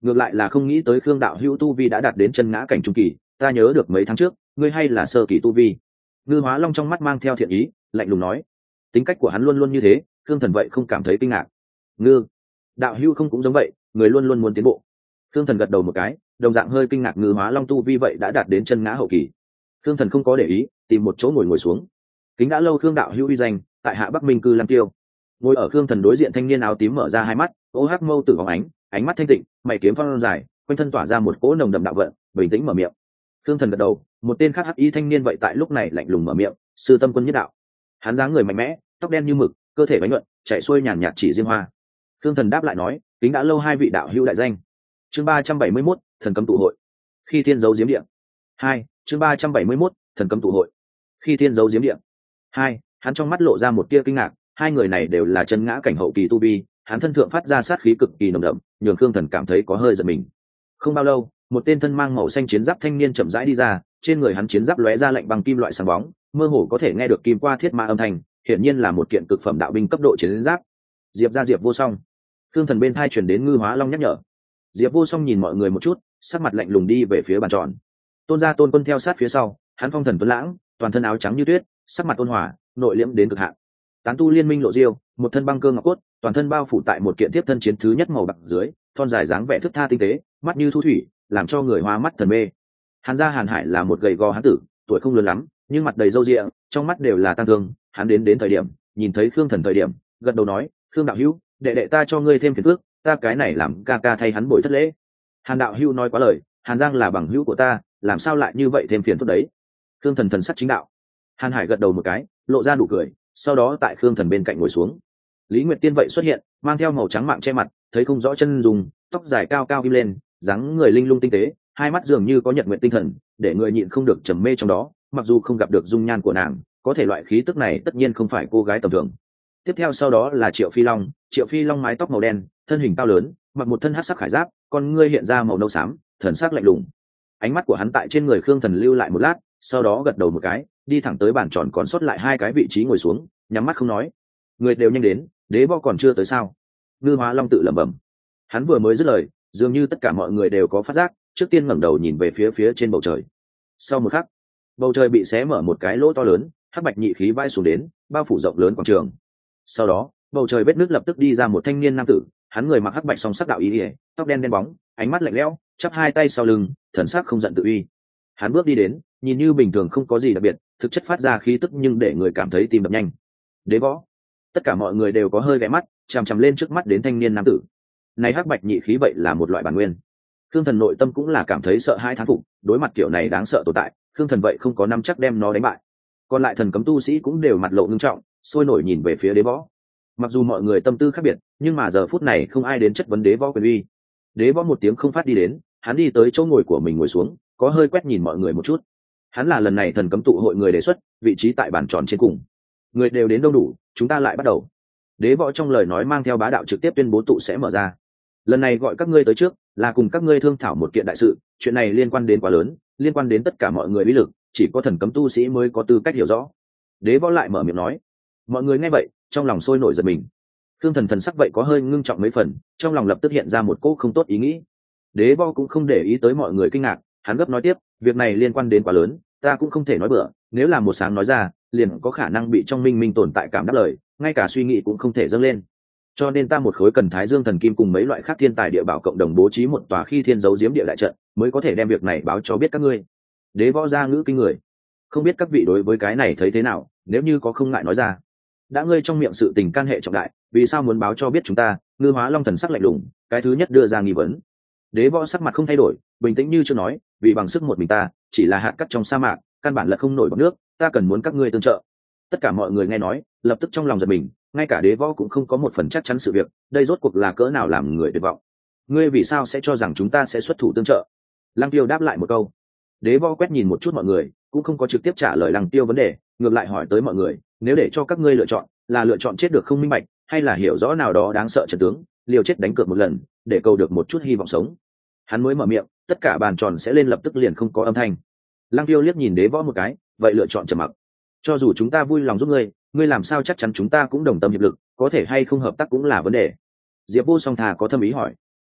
ngược lại là không nghĩ tới Khương đạo hữu tu vi đã đạt đến chân ngã cảnh trung kỳ, ta nhớ được mấy tháng trước ngươi hay là sơ kỳ tu vi. Ngư Hóa Long trong mắt mang theo thiện ý, lạnh lùng nói. Tính cách của hắn luôn luôn như thế, Khương Thần vậy không cảm thấy kinh ngạc. Ngư đạo hữu không cũng giống vậy, người luôn luôn muốn tiến bộ. Khương Thần gật đầu một cái, đồng dạng hơi kinh ngạc Ngư Hóa Long tu vi vậy đã đạt đến chân ngã hậu kỳ. Khương Thần không có để ý, tìm một chỗ ngồi xuống. Kính đã lâu Khương đạo hữu uy danh, tại hạ Bắc Minh cư Lăng Tiêu. Ngồi ở Khương Thần đối diện thanh niên áo tím mở ra hai mắt, ô hắc mâu tử bóng ánh mắt thanh tịnh, mày kiếm phong dài, quanh thân tỏa ra một cỗ nồng đậm đạo vận, bình tĩnh mở miệng. Khương Thần gật đầu, một tên khác hắc y thanh niên vậy tại lúc này lạnh lùng mở miệng, sư tâm quân nhất đạo. Hắn dáng người mạnh mẽ, tóc đen như mực, cơ thể bánh nhuận, chạy xuôi nhàn nhạt chỉ diêm hoa. Khương Thần đáp lại nói, kính đã lâu hai vị đạo hữu đại danh. Chương 371, thần cấm tụ hội. Khi thiên giấu diếm địa. 2, chương 371, thần cấm tụ hội. Khi thiên giấu diếm địa. 2, hắn trong mắt lộ ra một tia kinh ngạc, hai người này đều là chân ngã cảnh hậu kỳ tu vi, hắn thân thượng phát ra sát khí cực kỳ nồng đậm, nhường Khương Thần cảm thấy có hơi giật mình. Không bao lâu, một tên thân mang màu xanh chiến giáp thanh niên chậm rãi đi ra, trên người hắn chiến giáp lóe ra lạnh bằng kim loại sáng bóng, mơ hồ có thể nghe được kim qua thiết ma âm thanh, hiển nhiên là một kiện cực phẩm đạo binh cấp độ chiến giáp. Diệp Vô Song. Khương Thần bên thai truyền đến Ngư Hóa Long nhắc nhở. Diệp Vô Song nhìn mọi người một chút, sắc mặt lạnh lùng đi về phía bàn tròn. Tôn gia Tôn Quân theo sát phía sau, hắn phong thần tuấn lãng, toàn thân áo trắng như tuyết, sắc mặt ôn hòa, nội liễm đến cực hạn. Tán tu liên minh Lộ Diêu, một thân băng cơ ngọc cốt, toàn thân bao phủ tại một kiện tiếp thân chiến thứ nhất màu bạc dưới, thon dài dáng vẻ thức tha tinh tế, mắt như thu thủy, làm cho người hoa mắt thần mê. Hàn gia Hàn Hải là một gầy gò hán tử, tuổi không lớn lắm, nhưng mặt đầy râu ria, trong mắt đều là tăng thương. Hắn đến thời điểm, nhìn thấy Khương Thần thời điểm, gật đầu nói, Khương đạo hữu, đệ ta cho ngươi thêm phiền phước, ta cái này làm ca ca thay hắn bồi thất lễ. Hàn đạo hữu nói quá lời, Hàn Giang là bằng hữu của ta, làm sao lại như vậy thêm phiền phức đấy. Khương Thần thần sắc chính đạo. Hàn Hải gật đầu một cái, lộ ra nụ cười, sau đó tại Khương Thần bên cạnh ngồi xuống. Lý Nguyệt Tiên vậy xuất hiện, mang theo màu trắng mạng che mặt, thấy không rõ chân dùng, tóc dài cao cao kim lên, dáng người linh lung tinh tế, hai mắt dường như có nhật nguyện tinh thần, để người nhịn không được trầm mê trong đó. Mặc dù không gặp được dung nhan của nàng, có thể loại khí tức này tất nhiên không phải cô gái tầm thường. Tiếp theo sau đó là Triệu Phi Long mái tóc màu đen, thân hình cao lớn, mặc một thân hắc sắc khải giáp, con ngươi hiện ra màu nâu xám, thần sắc lạnh lùng. Ánh mắt của hắn tại trên người Khương Thần lưu lại một lát, sau đó gật đầu một cái, đi thẳng tới bàn tròn còn sót lại hai cái vị trí ngồi xuống, nhắm mắt không nói. Người đều nhanh đến, đế võ còn chưa tới sao? Ngư Hóa Long tự lẩm bẩm. Hắn vừa mới dứt lời, dường như tất cả mọi người đều có phát giác, trước tiên ngẩng đầu nhìn về phía trên bầu trời. Sau một khắc, bầu trời bị xé mở một cái lỗ to lớn, hắc bạch nhị khí vãi xuống đến, bao phủ rộng lớn quảng trường. Sau đó, bầu trời vết nước lập tức đi ra một thanh niên nam tử, hắn người mặc hắc bạch song sắc đạo y, tóc đen đen bóng, ánh mắt lạnh lẽo, chắp hai tay sau lưng, thần sắc không giận tự uy. Hắn bước đi đến, nhìn như bình thường không có gì đặc biệt, thực chất phát ra khí tức nhưng để người cảm thấy tim đập nhanh. Đế võ. Tất cả mọi người đều có hơi ghé mắt, chằm chằm lên trước mắt đến thanh niên nam tử. Này hắc bạch nhị khí vậy là một loại bản nguyên. Khương Thần nội tâm cũng là cảm thấy sợ hãi thán phục, đối mặt kiểu này đáng sợ tồn tại, Khương Thần vậy không có nắm chắc đem nó đánh bại. Còn lại thần cấm tu sĩ cũng đều mặt lộ ngưng trọng, sôi nổi nhìn về phía đế võ. Mặc dù mọi người tâm tư khác biệt, nhưng mà giờ phút này không ai đến chất vấn đế võ quyền uy. Đế võ một tiếng không phát đi đến, hắn đi tới chỗ ngồi của mình ngồi xuống, có hơi quét nhìn mọi người một chút. Hắn là lần này thần cấm tụ hội người đề xuất, vị trí tại bàn tròn trên cùng. Người đều đến đông đủ, chúng ta lại bắt đầu. Đế võ trong lời nói mang theo bá đạo trực tiếp tuyên bố tụ sẽ mở ra. Lần này gọi các ngươi tới trước, là cùng các ngươi thương thảo một kiện đại sự, chuyện này liên quan đến quá lớn, liên quan đến tất cả mọi người bí lực, chỉ có thần cấm tu sĩ mới có tư cách hiểu rõ. Đế võ lại mở miệng nói. Mọi người nghe vậy, trong lòng sôi nổi giật mình. Thương Thần thần sắc vậy có hơi ngưng trọng mấy phần, trong lòng lập tức hiện ra một cỗ không tốt ý nghĩ. Đế võ cũng không để ý tới mọi người kinh ngạc, hắn gấp nói tiếp, việc này liên quan đến quá lớn, ta cũng không thể nói bừa, nếu là một sáng nói ra, liền có khả năng bị trong minh minh tồn tại cảm đáp lời, ngay cả suy nghĩ cũng không thể dâng lên. Cho nên ta một khối cần Thái Dương thần kim cùng mấy loại khác thiên tài địa bảo cộng đồng bố trí một tòa khi thiên giấu diếm địa đại trận, mới có thể đem việc này báo cho biết các ngươi. Đế võ ra ngữ kinh người, không biết các vị đối với cái này thấy thế nào, nếu như có không ngại nói ra. Đã ngươi trong miệng sự tình can hệ trọng đại, vì sao muốn báo cho biết chúng ta? Ngư Hóa Long thần sắc lạnh lùng, cái thứ nhất đưa ra nghi vấn. Đế võ sắc mặt không thay đổi, bình tĩnh như chưa nói, vì bằng sức một mình ta, chỉ là hạt cát trong sa mạc, căn bản là không nổi bọt nước, ta cần muốn các ngươi tương trợ. Tất cả mọi người nghe nói, lập tức trong lòng giật mình, ngay cả đế võ cũng không có một phần chắc chắn sự việc, đây rốt cuộc là cỡ nào làm người tuyệt vọng. Ngươi vì sao sẽ cho rằng chúng ta sẽ xuất thủ tương trợ? Lăng Tiêu đáp lại một câu. Đế võ quét nhìn một chút mọi người, cũng không có trực tiếp trả lời Lăng Tiêu vấn đề, ngược lại hỏi tới mọi người, nếu để cho các ngươi lựa chọn, là lựa chọn chết được không minh bạch, hay là hiểu rõ nào đó đáng sợ trận tướng, liều chết đánh cược một lần, để cầu được một chút hy vọng sống. Hắn mới mở miệng, tất cả bàn tròn sẽ lên lập tức liền không có âm thanh. Lăng Tiêu liếc nhìn đế võ một cái, vậy lựa chọn trầm mặc. Cho dù chúng ta vui lòng giúp ngươi, ngươi làm sao chắc chắn chúng ta cũng đồng tâm hiệp lực, có thể hay không hợp tác cũng là vấn đề. Diệp Vô Song thà có thâm ý hỏi.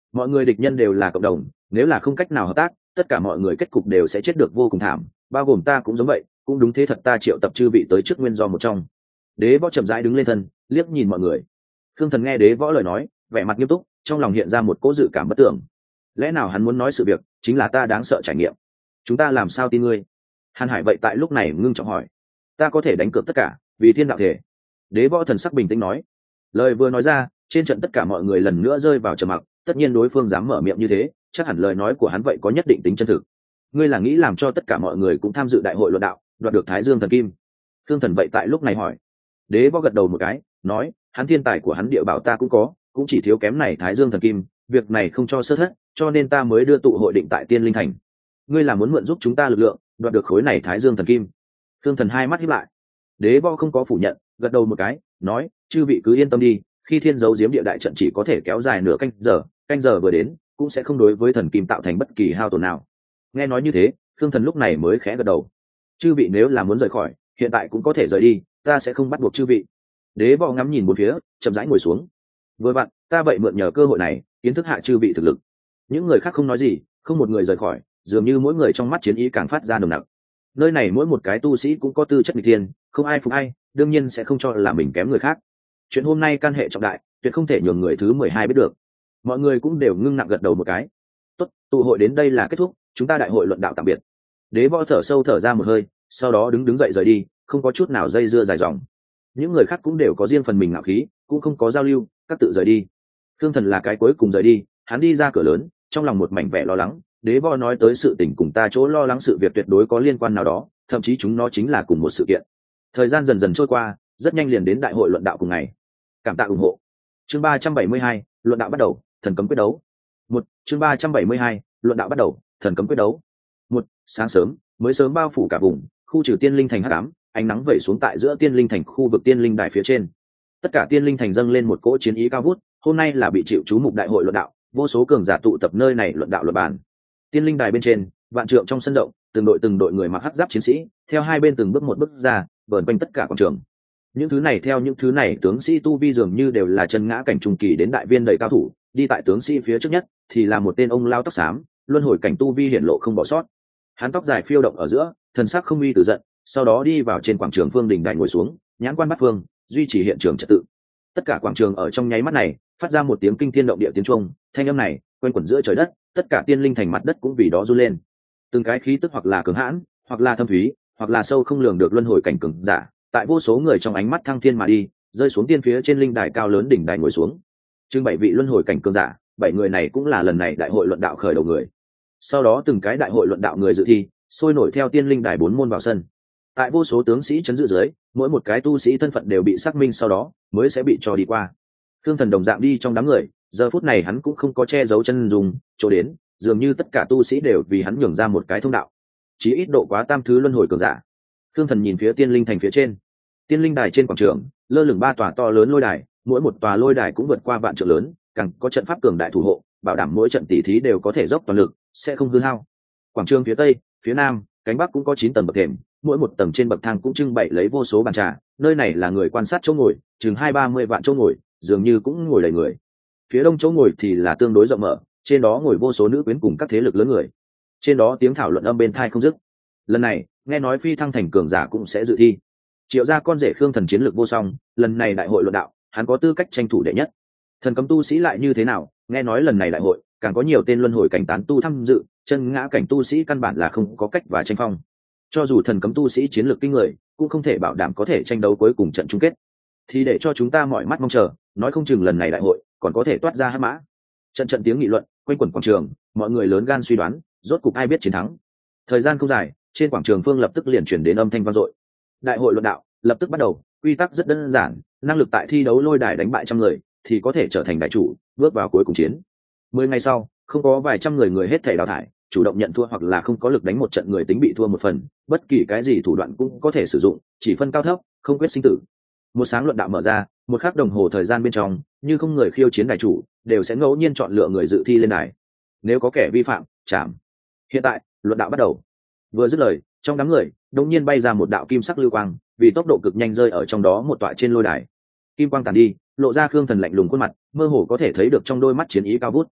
mọi người địch nhân đều là cộng đồng, nếu là không cách nào hợp tác, tất cả mọi người kết cục đều sẽ chết được vô cùng thảm, bao gồm ta cũng giống vậy. Cũng đúng thế thật, ta triệu tập chư vị tới trước nguyên do một trong. Đế võ chậm rãi đứng lên thân, liếc nhìn mọi người. Khương Thần nghe Đế võ lời nói, vẻ mặt nghiêm túc, trong lòng hiện ra một cỗ dự cảm bất tưởng. Lẽ nào hắn muốn nói sự việc chính là ta đáng sợ trải nghiệm? Chúng ta làm sao tin ngươi? Hàn Hải vậy tại lúc này ngưng trọng hỏi. Ta có thể đánh cược tất cả, vì thiên đạo thể. Đế võ thần sắc bình tĩnh nói. Lời vừa nói ra, trên trận tất cả mọi người lần nữa rơi vào trầm mặc. Tất nhiên đối phương dám mở miệng như thế, chắc hẳn lời nói của hắn vậy có nhất định tính chân thực. Ngươi là nghĩ làm cho tất cả mọi người cũng tham dự đại hội luận đạo, đoạt được Thái Dương thần kim? Khương Thần vậy tại lúc này hỏi. Đế võ gật đầu một cái, nói, hắn thiên tài của hắn địa bảo ta cũng có, cũng chỉ thiếu kém này Thái Dương thần kim, việc này không cho sơ thất, cho nên ta mới đưa tụ hội định tại Tiên Linh Thành. Ngươi là muốn mượn giúp chúng ta lực lượng, đoạt được khối này Thái Dương thần kim? Khương Thần hai mắt híp lại. Đế võ không có phủ nhận, gật đầu một cái, nói, chư vị cứ yên tâm đi, khi thiên dấu diếm địa đại trận chỉ có thể kéo dài nửa canh giờ vừa đến, cũng sẽ không đối với thần kim tạo thành bất kỳ hao tổn nào. Nghe nói như thế, Khương Thần lúc này mới khẽ gật đầu. Chư vị nếu là muốn rời khỏi, hiện tại cũng có thể rời đi, ta sẽ không bắt buộc chư vị. Đế võ ngắm nhìn bốn phía, chậm rãi ngồi xuống. Vừa vặn, ta vậy mượn nhờ cơ hội này, kiến thức hạ chư vị thực lực. Những người khác không nói gì, không một người rời khỏi, dường như mỗi người trong mắt chiến ý càng phát ra nồng nặc. Nơi này mỗi một cái tu sĩ cũng có tư chất nghịch thiên, không ai phục ai, đương nhiên sẽ không cho là mình kém người khác. Chuyện hôm nay can hệ trọng đại, tuyệt không thể nhường người thứ 12 biết được. Mọi người cũng đều ngưng nặng gật đầu một cái. Tốt, tụ hội đến đây là kết thúc, chúng ta đại hội luận đạo tạm biệt. Đế võ thở sâu thở ra một hơi, sau đó đứng dậy rời đi, không có chút nào dây dưa dài dòng. Những người khác cũng đều có riêng phần mình ngạo khí, cũng không có giao lưu, các tự rời đi. Khương Thần là cái cuối cùng rời đi, hắn đi ra cửa lớn, trong lòng một mảnh vẻ lo lắng. Đế võ nói tới sự tình cùng ta chỗ lo lắng sự việc tuyệt đối có liên quan nào đó, thậm chí chúng nó chính là cùng một sự kiện. Thời gian dần dần trôi qua, rất nhanh liền đến đại hội luận đạo cùng ngày. Cảm tạ ủng hộ. Chương 372, luận đạo bắt đầu, thần cấm quyết đấu. Chương 372, luận đạo bắt đầu, thần cấm quyết đấu. Sáng sớm, mới sớm bao phủ cả vùng, khu trừ Tiên Linh Thành hắc ám, ánh nắng vẩy xuống tại giữa Tiên Linh Thành khu vực Tiên Linh Đài phía trên. Tất cả Tiên Linh Thành dâng lên một cỗ chiến ý cao vút, hôm nay là bị chịu chú mục đại hội luận đạo, vô số cường giả tụ tập nơi này luận đạo luận bàn. Tiên Linh Đài bên trên, vạn trượng trong sân rộng, từng đội người mặc hắc giáp chiến sĩ, theo hai bên từng bước một bước ra, vờn quanh tất cả quảng trường. Những thứ này tướng sĩ tu vi dường như đều là chân ngã cảnh trung kỳ đến đại viên đầy cao thủ, đi tại tướng sĩ phía trước nhất thì là một tên ông lao tóc xám, luân hồi cảnh tu vi hiển lộ không bỏ sót. Hắn tóc dài phiêu động ở giữa, thần sắc không uy từ giận, sau đó đi vào trên quảng trường phương đình đài ngồi xuống, nhãn quan bát phương, duy trì hiện trường trật tự. Tất cả quảng trường ở trong nháy mắt này phát ra một tiếng kinh thiên động địa tiếng trung, thanh âm này quanh quẩn giữa trời đất, tất cả Tiên Linh Thành mặt đất cũng vì đó run lên. Từng cái khí tức hoặc là cường hãn, hoặc là thâm thúy, hoặc là sâu không lường được luân hồi cảnh cường giả, tại vô số người trong ánh mắt thăng thiên mà đi, rơi xuống tiên phía trên linh đài cao lớn đỉnh đài ngồi xuống. Chừng 7 vị luân hồi cảnh cường giả, 7 người này cũng là lần này đại hội luận đạo khởi đầu người. Sau đó từng cái đại hội luận đạo người dự thi, sôi nổi theo Tiên Linh Đài 4 môn vào sân. Tại vô số tướng sĩ chấn giữ dưới, mỗi một cái tu sĩ thân phận đều bị xác minh, sau đó mới sẽ bị cho đi qua. Khương Thần đồng dạng đi trong đám người, giờ phút này hắn cũng không có che giấu chân dùng, chỗ đến, dường như tất cả tu sĩ đều vì hắn nhường ra một cái thông đạo. Chí ít độ quá tam thứ luân hồi cường giả. Khương Thần nhìn phía Tiên Linh Thành phía trên. Tiên Linh Đài trên quảng trường, lơ lửng 3 tòa to lớn lôi đài, mỗi một tòa lôi đài cũng vượt qua vạn trượng lớn, càng có trận pháp cường đại thủ hộ, bảo đảm mỗi trận tỷ thí đều có thể dốc toàn lực, sẽ không hư hao. Quảng trường phía tây, phía nam, cánh bắc cũng có 9 tầng bậc thềm, mỗi một tầng trên bậc thang cũng trưng bày lấy vô số bàn trà, nơi này là người quan sát chỗ ngồi, chừng 20-30 vạn chỗ ngồi, dường như cũng ngồi đầy người. Phía đông chỗ ngồi thì là tương đối rộng mở, trên đó ngồi vô số nữ quyến cùng các thế lực lớn người. Trên đó tiếng thảo luận âm bên tai không dứt. Lần này, nghe nói phi thăng thành cường giả cũng sẽ dự thi. Triệu gia con rể Khương Thần chiến lược vô song, lần này đại hội luận đạo, hắn có tư cách tranh thủ đệ nhất. Thần cấm tu sĩ lại như thế nào, nghe nói lần này đại hội càng có nhiều tên luân hồi cảnh tán tu tham dự, chân ngã cảnh tu sĩ căn bản là không có cách và tranh phong. Cho dù thần cấm tu sĩ chiến lược kinh người, cũng không thể bảo đảm có thể tranh đấu cuối cùng trận chung kết. Thì để cho chúng ta mọi mắt mong chờ, nói không chừng lần này đại hội còn có thể toát ra hắc mã. Trận tiếng nghị luận quanh quẩn quảng trường, mọi người lớn gan suy đoán, rốt cục ai biết chiến thắng. Thời gian không dài, trên quảng trường phương lập tức liền chuyển đến âm thanh vang dội. Đại hội luận đạo lập tức bắt đầu, quy tắc rất đơn giản, năng lực tại thi đấu lôi đài đánh bại trăm người thì có thể trở thành đại chủ, bước vào cuối cùng chiến. 10 ngày sau, không có vài trăm người hết thảy đào thải, chủ động nhận thua hoặc là không có lực đánh một trận người tính bị thua một phần, bất kỳ cái gì thủ đoạn cũng có thể sử dụng, chỉ phân cao thấp, không quyết sinh tử. Một sáng luận đạo mở ra, một khắc đồng hồ thời gian bên trong, như không người khiêu chiến đại chủ, đều sẽ ngẫu nhiên chọn lựa người dự thi lên đài. Nếu có kẻ vi phạm, chạm. Hiện tại, luận đạo bắt đầu. Vừa dứt lời, trong đám người đột nhiên bay ra một đạo kim sắc lưu quang, vì tốc độ cực nhanh rơi ở trong đó một tọa trên lôi đài. Kim quang tàn đi, lộ ra Khương Thần lạnh lùng khuôn mặt, mơ hồ có thể thấy được trong đôi mắt chiến ý cao vút.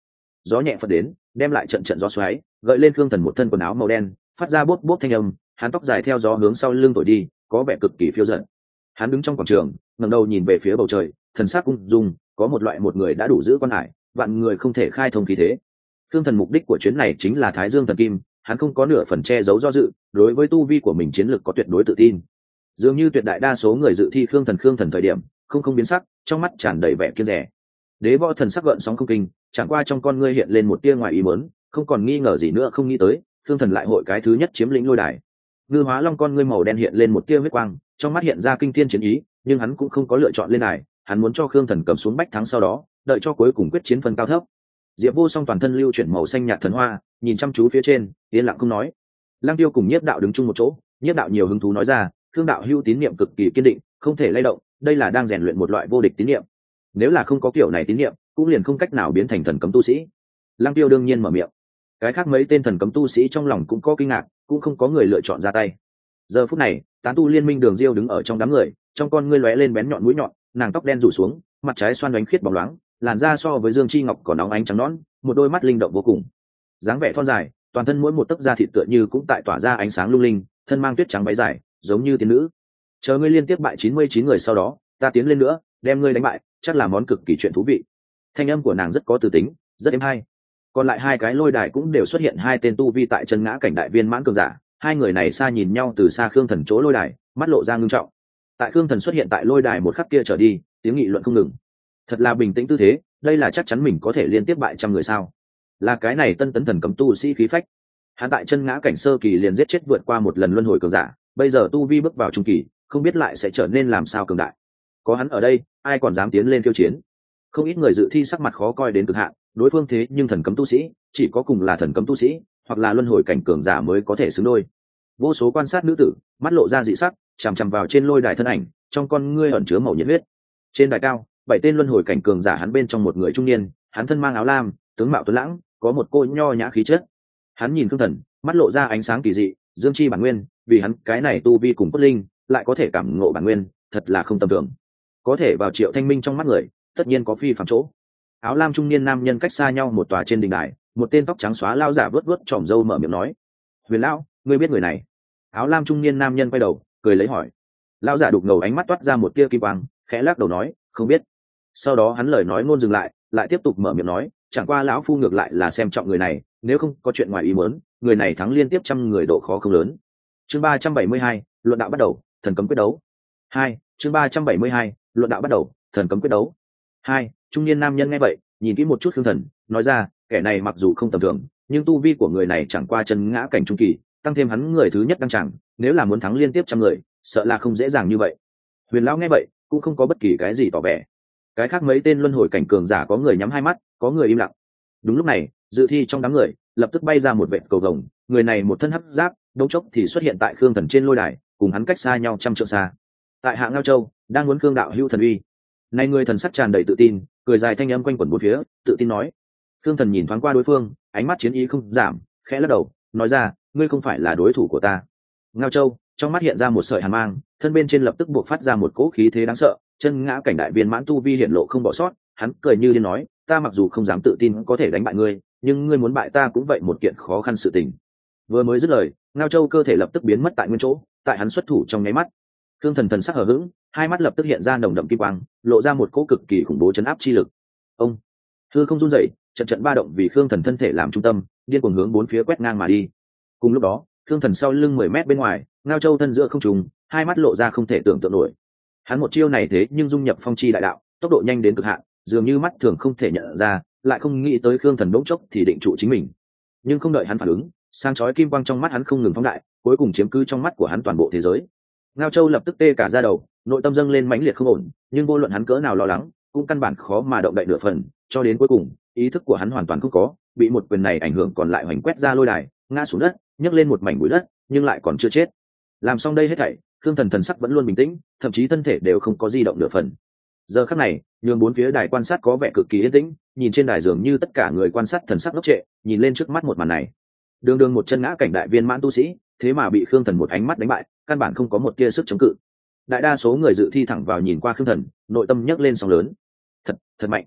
gió nhẹ phật đến đem lại trận trận gió xoáy gợi lên khương thần một thân quần áo màu đen phát ra bốp bốp thanh âm. Hắn tóc dài theo gió hướng sau lưng thổi đi, có vẻ cực kỳ phiêu dật. Hắn đứng trong quảng trường, ngẩng đầu nhìn về phía bầu trời, thần sắc ung dung, có một loại một người đã đủ giữ quan hải, vạn người không thể khai thông khí thế. Khương thần mục đích của chuyến này chính là Thái Dương thần kim, hắn không có nửa phần che giấu do dự, đối với tu vi của mình chiến lược có tuyệt đối tự tin. Dường như tuyệt đại đa số người dự thi khương thần thời điểm không biến sắc, trong mắt tràn đầy vẻ kiêng dè. Đế võ thần sắc gợn sóng không kinh, chẳng qua trong con ngươi hiện lên một tia ngoài ý muốn, không còn nghi ngờ gì nữa, không nghĩ tới khương thần lại hội cái thứ nhất chiếm lĩnh lôi đài. Ngư Hóa Long con ngươi màu đen hiện lên một tia huyết quang, trong mắt hiện ra kinh thiên chiến ý, nhưng hắn cũng không có lựa chọn lên đài, hắn muốn cho khương thần cầm xuống bách thắng, sau đó đợi cho cuối cùng quyết chiến phân cao thấp. Diệp Vô Song toàn thân lưu chuyển màu xanh nhạt thần hoa, nhìn chăm chú phía trên, yên lặng không nói. Lăng Tiêu cùng Nhiếp Đạo đứng chung một chỗ, Nhiếp Đạo nhiều hứng thú nói ra, khương đạo hưu tín niệm cực kỳ kiên định, không thể lay động, đây là đang rèn luyện một loại vô địch tín niệm. Nếu là không có kiểu này tín niệm, cũng liền không cách nào biến thành thần cấm tu sĩ. Lăng Tiêu đương nhiên mở miệng. Cái khác mấy tên thần cấm tu sĩ trong lòng cũng có kinh ngạc, cũng không có người lựa chọn ra tay. Giờ phút này, tán tu liên minh Đường Diêu đứng ở trong đám người, trong con ngươi lóe lên bén nhọn mũi nhọn, nàng tóc đen rủ xuống, mặt trái xoan đánh khiết bóng loáng, làn da so với Dương Chi Ngọc còn nóng ánh trắng nõn, một đôi mắt linh động vô cùng. Dáng vẻ thon dài, toàn thân mỗi một tấc da thịt tựa như cũng tại tỏa ra ánh sáng lung linh, thân mang tuyết trắng váy dài, giống như tiên nữ. Chờ ngươi liên tiếp bại 99 người sau đó, ta tiến lên nữa, đem ngươi đánh bại, chắc là món cực kỳ chuyện thú vị. Thanh âm của nàng rất có từ tính, rất êm hay. Còn lại hai cái lôi đài cũng đều xuất hiện hai tên tu vi tại chân ngã cảnh đại viên mãn cường giả, hai người này xa nhìn nhau từ xa. Khương Thần chỗ lôi đài, mắt lộ ra ngưng trọng. Tại Khương Thần xuất hiện tại lôi đài một khắc kia trở đi, tiếng nghị luận không ngừng. Thật là bình tĩnh tư thế, đây là chắc chắn mình có thể liên tiếp bại trăm người sao? Là cái này tân tấn thần cấm tu sĩ khí phách. Hắn tại chân ngã cảnh sơ kỳ liền giết chết vượt qua một lần luân hồi cường giả, bây giờ tu vi bước vào trung kỳ, không biết lại sẽ trở nên làm sao cường đại. Có hắn ở đây, ai còn dám tiến lên khiêu chiến? Không ít người dự thi sắc mặt khó coi đến cực hạn, đối phương thế nhưng thần cấm tu sĩ, chỉ có cùng là thần cấm tu sĩ, hoặc là luân hồi cảnh cường giả mới có thể xứng đôi. Vô số quan sát nữ tử, mắt lộ ra dị sắc, chằm chằm vào trên lôi đài thân ảnh, trong con ngươi ẩn chứa màu nhiệt huyết. Trên đài cao, 7 tên luân hồi cảnh cường giả, hắn bên trong một người trung niên, hắn thân mang áo lam, tướng mạo tuấn lãng, có một cô nho nhã khí chất. Hắn nhìn Khương Thần, mắt lộ ra ánh sáng kỳ dị, dương chi bản nguyên, vì hắn cái này tu vi cùng cốt linh, lại có thể cảm ngộ bản nguyên, thật là không tầm thường. Có thể vào Triệu Thanh Minh trong mắt người, tất nhiên có phi phàm chỗ. Áo lam trung niên nam nhân cách xa nhau một tòa trên đỉnh đài, một tên tóc trắng xóa lao giả vớt vớt tròm râu mở miệng nói: "Huyền lão, ngươi biết người này?" Áo lam trung niên nam nhân quay đầu, cười lấy hỏi. Lao giả đục ngầu ánh mắt toát ra một tia kim quang, khẽ lắc đầu nói: "Không biết." Sau đó hắn lời nói ngôn dừng lại, lại tiếp tục mở miệng nói: "Chẳng qua lão phu ngược lại là xem trọng người này, nếu không có chuyện ngoài ý muốn, người này thắng liên tiếp trăm người độ khó không lớn." Chương 372, luận đạo bắt đầu, thần cấm quyết đấu. 2, chương 372, luận đạo bắt đầu, thần cấm quyết đấu. 2, trung niên nam nhân nghe vậy, nhìn kỹ một chút Khương Thần, nói ra: "Kẻ này mặc dù không tầm thường, nhưng tu vi của người này chẳng qua chân ngã cảnh trung kỳ, tăng thêm hắn người thứ nhất đăng tràng, nếu là muốn thắng liên tiếp trăm người, sợ là không dễ dàng như vậy." Huyền lão nghe vậy, cũng không có bất kỳ cái gì tỏ vẻ. Cái khác mấy tên luân hồi cảnh cường giả có người nhắm hai mắt, có người im lặng. Đúng lúc này, dự thi trong đám người lập tức bay ra một vệt cầu vồng, người này một thân hắc giáp, đống chốc thì xuất hiện tại Khương Thần trên lôi đài, cùng hắn cách xa nhau trăm trượng xa. Tại Hạ Ngao Châu, đang muốn Khương đạo hữu thần uy. Này người thần sắc tràn đầy tự tin, cười dài thanh âm quanh quẩn bốn phía, tự tin nói. Khương Thần nhìn thoáng qua đối phương, ánh mắt chiến ý không giảm, khẽ lắc đầu, nói ra: "Ngươi không phải là đối thủ của ta." Ngao Châu trong mắt hiện ra một sợi hàn mang, thân bên trên lập tức buộc phát ra một cỗ khí thế đáng sợ, chân ngã cảnh đại viên mãn tu vi hiện lộ không bỏ sót. Hắn cười như điên nói: "Ta mặc dù không dám tự tin có thể đánh bại ngươi, nhưng ngươi muốn bại ta cũng vậy một kiện khó khăn sự tình." Vừa mới dứt lời, Ngao Châu cơ thể lập tức biến mất tại nguyên chỗ, tại hắn xuất thủ trong nháy mắt, Khương Thần thần sắc hờ hững, hai mắt lập tức hiện ra nồng đậm kim quang, lộ ra một cỗ cực kỳ khủng bố chấn áp chi lực. Ông hư không run rẩy, trận trận ba động vì Khương Thần thân thể làm trung tâm, điên cuồng hướng bốn phía quét ngang mà đi. Cùng lúc đó, Khương Thần sau lưng 10 mét bên ngoài, Ngao Châu thân giữa không trùng, hai mắt lộ ra không thể tưởng tượng nổi. Hắn một chiêu này thế nhưng dung nhập phong chi đại đạo, tốc độ nhanh đến cực hạn, dường như mắt thường không thể nhận ra, lại không nghĩ tới Khương Thần bỗng chốc thì định trụ chính mình. Nhưng không đợi hắn phản ứng, sáng chói kim quang trong mắt hắn không ngừng phóng đại, cuối cùng chiếm cứ trong mắt của hắn toàn bộ thế giới. Ngao Châu lập tức tê cả da đầu, nội tâm dâng lên mãnh liệt không ổn, nhưng vô luận hắn cỡ nào lo lắng, cũng căn bản khó mà động đậy nửa phần, cho đến cuối cùng, ý thức của hắn hoàn toàn không có, bị một quyền này ảnh hưởng còn lại hoành quét ra lôi đài, ngã xuống đất, nhấc lên một mảnh bụi đất, nhưng lại còn chưa chết. Làm xong đây hết thảy, Khương Thần thần sắc vẫn luôn bình tĩnh, thậm chí thân thể đều không có di động nửa phần. Giờ khắc này, nhường bốn phía đài quan sát có vẻ cực kỳ yên tĩnh, nhìn trên đài dường như tất cả người quan sát thần sắc ngốc trệ, nhìn lên trước mắt một màn này. Đường đường một chân ngã cảnh đại viên mãn tu sĩ, thế mà bị Khương Thần một ánh mắt đánh bại, căn bản không có một tia sức chống cự. Đại đa số người dự thi thẳng vào nhìn qua Khương Thần, nội tâm nhấc lên sóng lớn. Thật mạnh.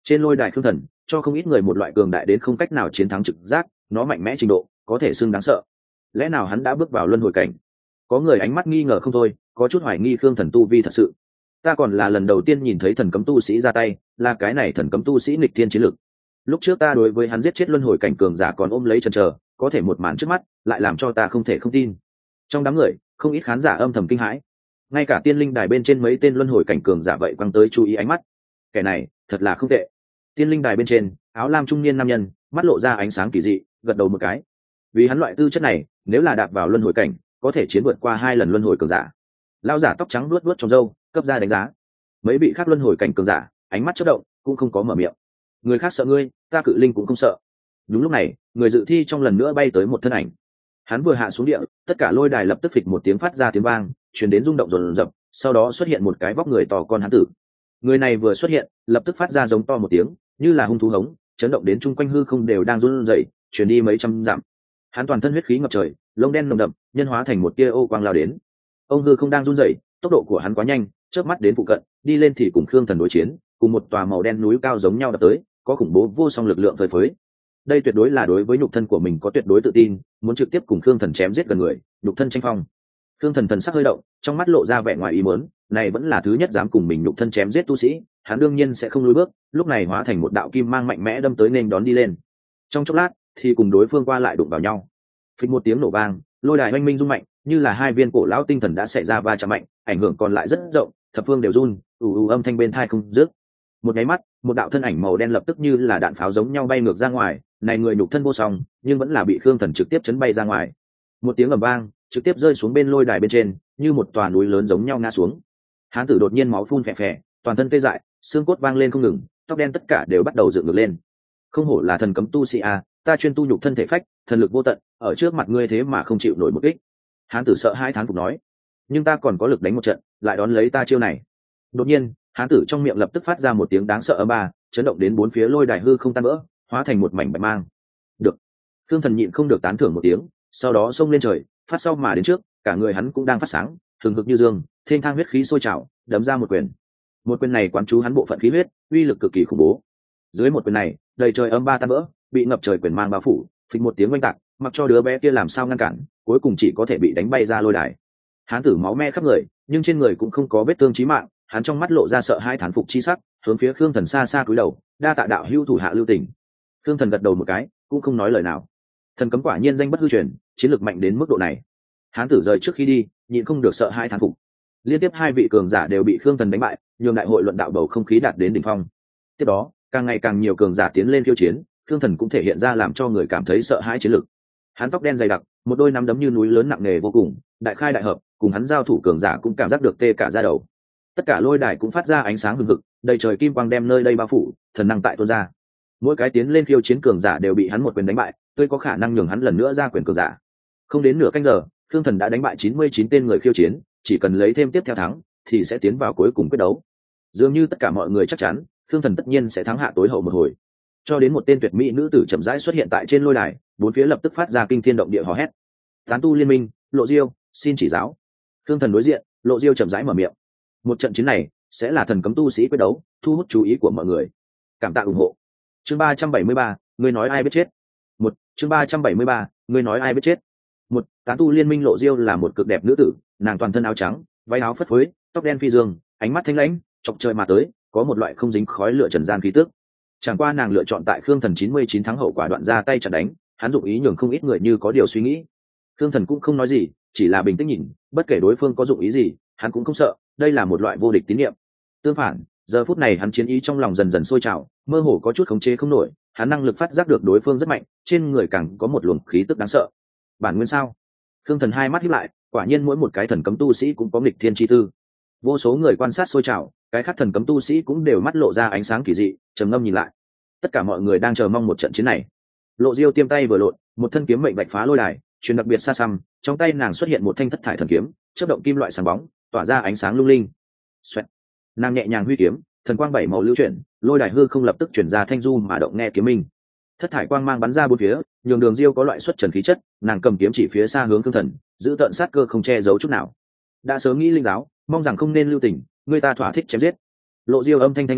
Trên lôi đài khương thần cho không ít người một loại cường đại đến không cách nào chiến thắng trực giác, nó mạnh mẽ trình độ có thể xưng đáng sợ. Lẽ nào hắn đã bước vào luân hồi cảnh? Có người ánh mắt nghi ngờ không thôi, có chút hoài nghi khương thần tu vi thật sự. Ta còn là lần đầu tiên nhìn thấy thần cấm tu sĩ ra tay, là cái này thần cấm tu sĩ nghịch thiên chiến lực. Lúc trước ta đối với hắn giết chết luân hồi cảnh cường giả còn ôm lấy chần chờ, có thể một màn trước mắt lại làm cho ta không thể không tin. Trong đám người không ít khán giả âm thầm kinh hãi, ngay cả tiên linh đài bên trên mấy tên luân hồi cảnh cường giả vậy quăng tới chú ý ánh mắt. Kẻ này thật là không tệ. Tiên linh đài bên trên áo lam trung niên nam nhân mắt lộ ra ánh sáng kỳ dị, gật đầu một cái. Vì hắn loại tư chất này nếu là đạp vào luân hồi cảnh có thể chiến vượt qua 2 lần luân hồi cường giả. Lão giả tóc trắng luốt luốt trong râu cấp ra đánh giá. Mấy vị khác luân hồi cảnh cường giả ánh mắt chớp động cũng không có mở miệng. Người khác sợ ngươi, ta cự linh cũng không sợ. Đúng lúc này người dự thi trong lần nữa bay tới một thân ảnh. Hắn vừa hạ xuống địa, tất cả lôi đài lập tức phịch một tiếng phát ra tiếng vang, truyền đến rung động rồn rập, sau đó xuất hiện một cái vóc người to con hán tử. Người này vừa xuất hiện lập tức phát ra giống to một tiếng, như là hung thú hống, chấn động đến chung quanh hư không đều đang run rẩy, truyền đi mấy trăm dặm. Hắn toàn thân huyết khí ngập trời, lông đen nồng đậm, nhân hóa thành một tia ô quang lao đến. Ông hư không đang run rẩy, tốc độ của hắn quá nhanh, chớp mắt đến phụ cận, đi lên thì cùng khương thần đối chiến, cùng một tòa màu đen núi cao giống nhau đập tới, có khủng bố vô song lực lượng phơi phới. Đây tuyệt đối là đối với nhục thân của mình có tuyệt đối tự tin, muốn trực tiếp cùng khương thần chém giết gần người, nhục thân tranh phong. Khương thần thần sắc hơi động, trong mắt lộ ra vẻ ngoài ý muốn, này vẫn là thứ nhất dám cùng mình nhục thân chém giết tu sĩ, hắn đương nhiên sẽ không lùi bước, lúc này hóa thành một đạo kim mang mạnh mẽ đâm tới nên đón đi lên. Trong chốc lát thì cùng đối phương qua lại đụng vào nhau. Phịch một tiếng nổ vang, lôi đài oanh minh rung mạnh, như là hai viên cổ lão tinh thần đã xảy ra va chạm mạnh, ảnh hưởng còn lại rất rộng, thập phương đều run, âm thanh bên tai không dứt. Một cái mắt, một đạo thân ảnh màu đen lập tức như là đạn pháo giống nhau bay ngược ra ngoài, này người nhục thân vô song, nhưng vẫn là bị khương thần trực tiếp chấn bay ra ngoài. Một tiếng ầm vang, trực tiếp rơi xuống bên lôi đài bên trên, như một tòa núi lớn giống nhau ngã xuống. Hán tử đột nhiên máu phun phè phè, toàn thân tê dại, xương cốt vang lên không ngừng, tóc đen tất cả đều bắt đầu dựng ngược lên. Không hổ là thần cấm tu sĩ a, ta chuyên tu nhục thân thể phách, thần lực vô tận, ở trước mặt ngươi thế mà không chịu nổi một kích. Hán tử sợ hai thán phục nói, nhưng ta còn có lực đánh một trận, lại đón lấy ta chiêu này. Đột nhiên hán tử trong miệng lập tức phát ra một tiếng đáng sợ âm ba, chấn động đến bốn phía lôi đài hư không tan vỡ, hóa thành một mảnh bạch mang. Được. Thương thần nhịn không được tán thưởng một tiếng, sau đó xông lên trời, phát sau mà đến trước, cả người hắn cũng đang phát sáng, thường hực như dương, thênh thang huyết khí sôi trào, đấm ra một quyền. Một quyền này quán chú hắn bộ phận khí huyết, uy lực cực kỳ khủng bố. Dưới một quyền này, đầy trời âm ba tan vỡ, bị ngập trời quyền mang bao phủ, phịch một tiếng oanh tạc, mặc cho đứa bé kia làm sao ngăn cản, cuối cùng chỉ có thể bị đánh bay ra lôi đài. Hán tử máu me khắp người, nhưng trên người cũng không có vết thương chí mạng, hắn trong mắt lộ ra sợ hãi thán phục chi sắc, hướng phía khương thần xa xa cúi đầu, đa tạ đạo hữu thủ hạ lưu tình. Khương thần gật đầu một cái, cũng không nói lời nào. Thần cấm quả nhiên danh bất hư truyền, chiến lược mạnh đến mức độ này. Hán tử rời trước khi đi, nhịn không được sợ hãi thán phục. Liên tiếp hai vị cường giả đều bị khương thần đánh bại, nhường đại hội luận đạo bầu không khí đạt đến đỉnh phong. Tiếp đó càng ngày càng nhiều cường giả tiến lên khiêu chiến, khương thần cũng thể hiện ra làm cho người cảm thấy sợ hãi chiến lược. Hắn tóc đen dày đặc, một đôi nắm đấm như núi lớn nặng nề vô cùng, đại khai đại hợp, cùng hắn giao thủ cường giả cũng cảm giác được tê cả da đầu. Tất cả lôi đài cũng phát ra ánh sáng hừng hực, đầy trời kim quang đem nơi đây bao phủ, thần năng tại tuôn ra. Mỗi cái tiến lên khiêu chiến cường giả đều bị hắn một quyền đánh bại, tôi có khả năng nhường hắn lần nữa ra quyền cường giả. Không đến nửa canh giờ, Thương Thần đã đánh bại 99 tên người khiêu chiến, chỉ cần lấy thêm tiếp theo thắng thì sẽ tiến vào cuối cùng quyết đấu. Dường như tất cả mọi người chắc chắn, Thương Thần tất nhiên sẽ thắng hạ tối hậu một hồi. Cho đến một tên tuyệt mỹ nữ tử chậm rãi xuất hiện tại trên lôi đài, bốn phía lập tức phát ra kinh thiên động địa hò hét. Tán tu liên minh, Lộ Diêu, xin chỉ giáo. Thương Thần đối diện, Lộ Diêu chậm rãi mở miệng. Một trận chiến này sẽ là thần cấm tu sĩ quyết đấu, thu hút chú ý của mọi người. Cảm tạ ủng hộ. Chương 373, ngươi nói ai biết chết. Chương 373, ngươi nói ai biết chết. Tán tu liên minh Lộ Diêu là một cực đẹp nữ tử, nàng toàn thân áo trắng, váy áo phất phới, tóc đen phi dương, ánh mắt thanh lãnh, chọc trời mà tới, có một loại không dính khói lửa trần gian khí tức. Chẳng qua nàng lựa chọn tại Khương Thần 99 tháng hậu quả đoạn ra tay chặn đánh, hắn dụng ý nhường không ít người như có điều suy nghĩ. Khương Thần cũng không nói gì, chỉ là bình tĩnh nhìn, bất kể đối phương có dụng ý gì, hắn cũng không sợ, đây là một loại vô địch tín nhiệm. Tương phản, giờ phút này hắn chiến ý trong lòng dần dần sôi trào, mơ hồ có chút khống chế không nổi, hắn năng lực phát giác được đối phương rất mạnh, trên người càng có một luồng khí tức đáng sợ. Bản nguyên sao? Khương Thần hai mắt híp lại, quả nhiên mỗi một cái thần cấm tu sĩ cũng có nghịch thiên chi tư. Vô số người quan sát sôi trào, cái khác thần cấm tu sĩ cũng đều mắt lộ ra ánh sáng kỳ dị, trầm ngâm nhìn lại. Tất cả mọi người đang chờ mong một trận chiến này. Lộ Diêu tiêm tay vừa lộn, một thân kiếm mệnh bạch phá lôi đài, truyền đặc biệt xa xăm, trong tay nàng xuất hiện một thanh thất thải thần kiếm, chớp động kim loại sáng bóng, tỏa ra ánh sáng lung linh. Xoẹt. Nàng nhẹ nhàng huy kiếm, thần quang bảy màu lưu chuyển, lôi đài hư không lập tức chuyển ra thanh du mà động nghe kiếm minh. Thất thải quang mang bắn ra bốn phía, nhường Đường Diêu có loại xuất trần khí chất, nàng cầm kiếm chỉ phía xa hướng Thương Thần, giữ tận sát cơ không che giấu chút nào. Đã sớm nghĩ linh giáo, mong rằng không nên lưu tình, người ta thỏa thích chém giết. Lộ Diêu âm thanh thanh lãnh,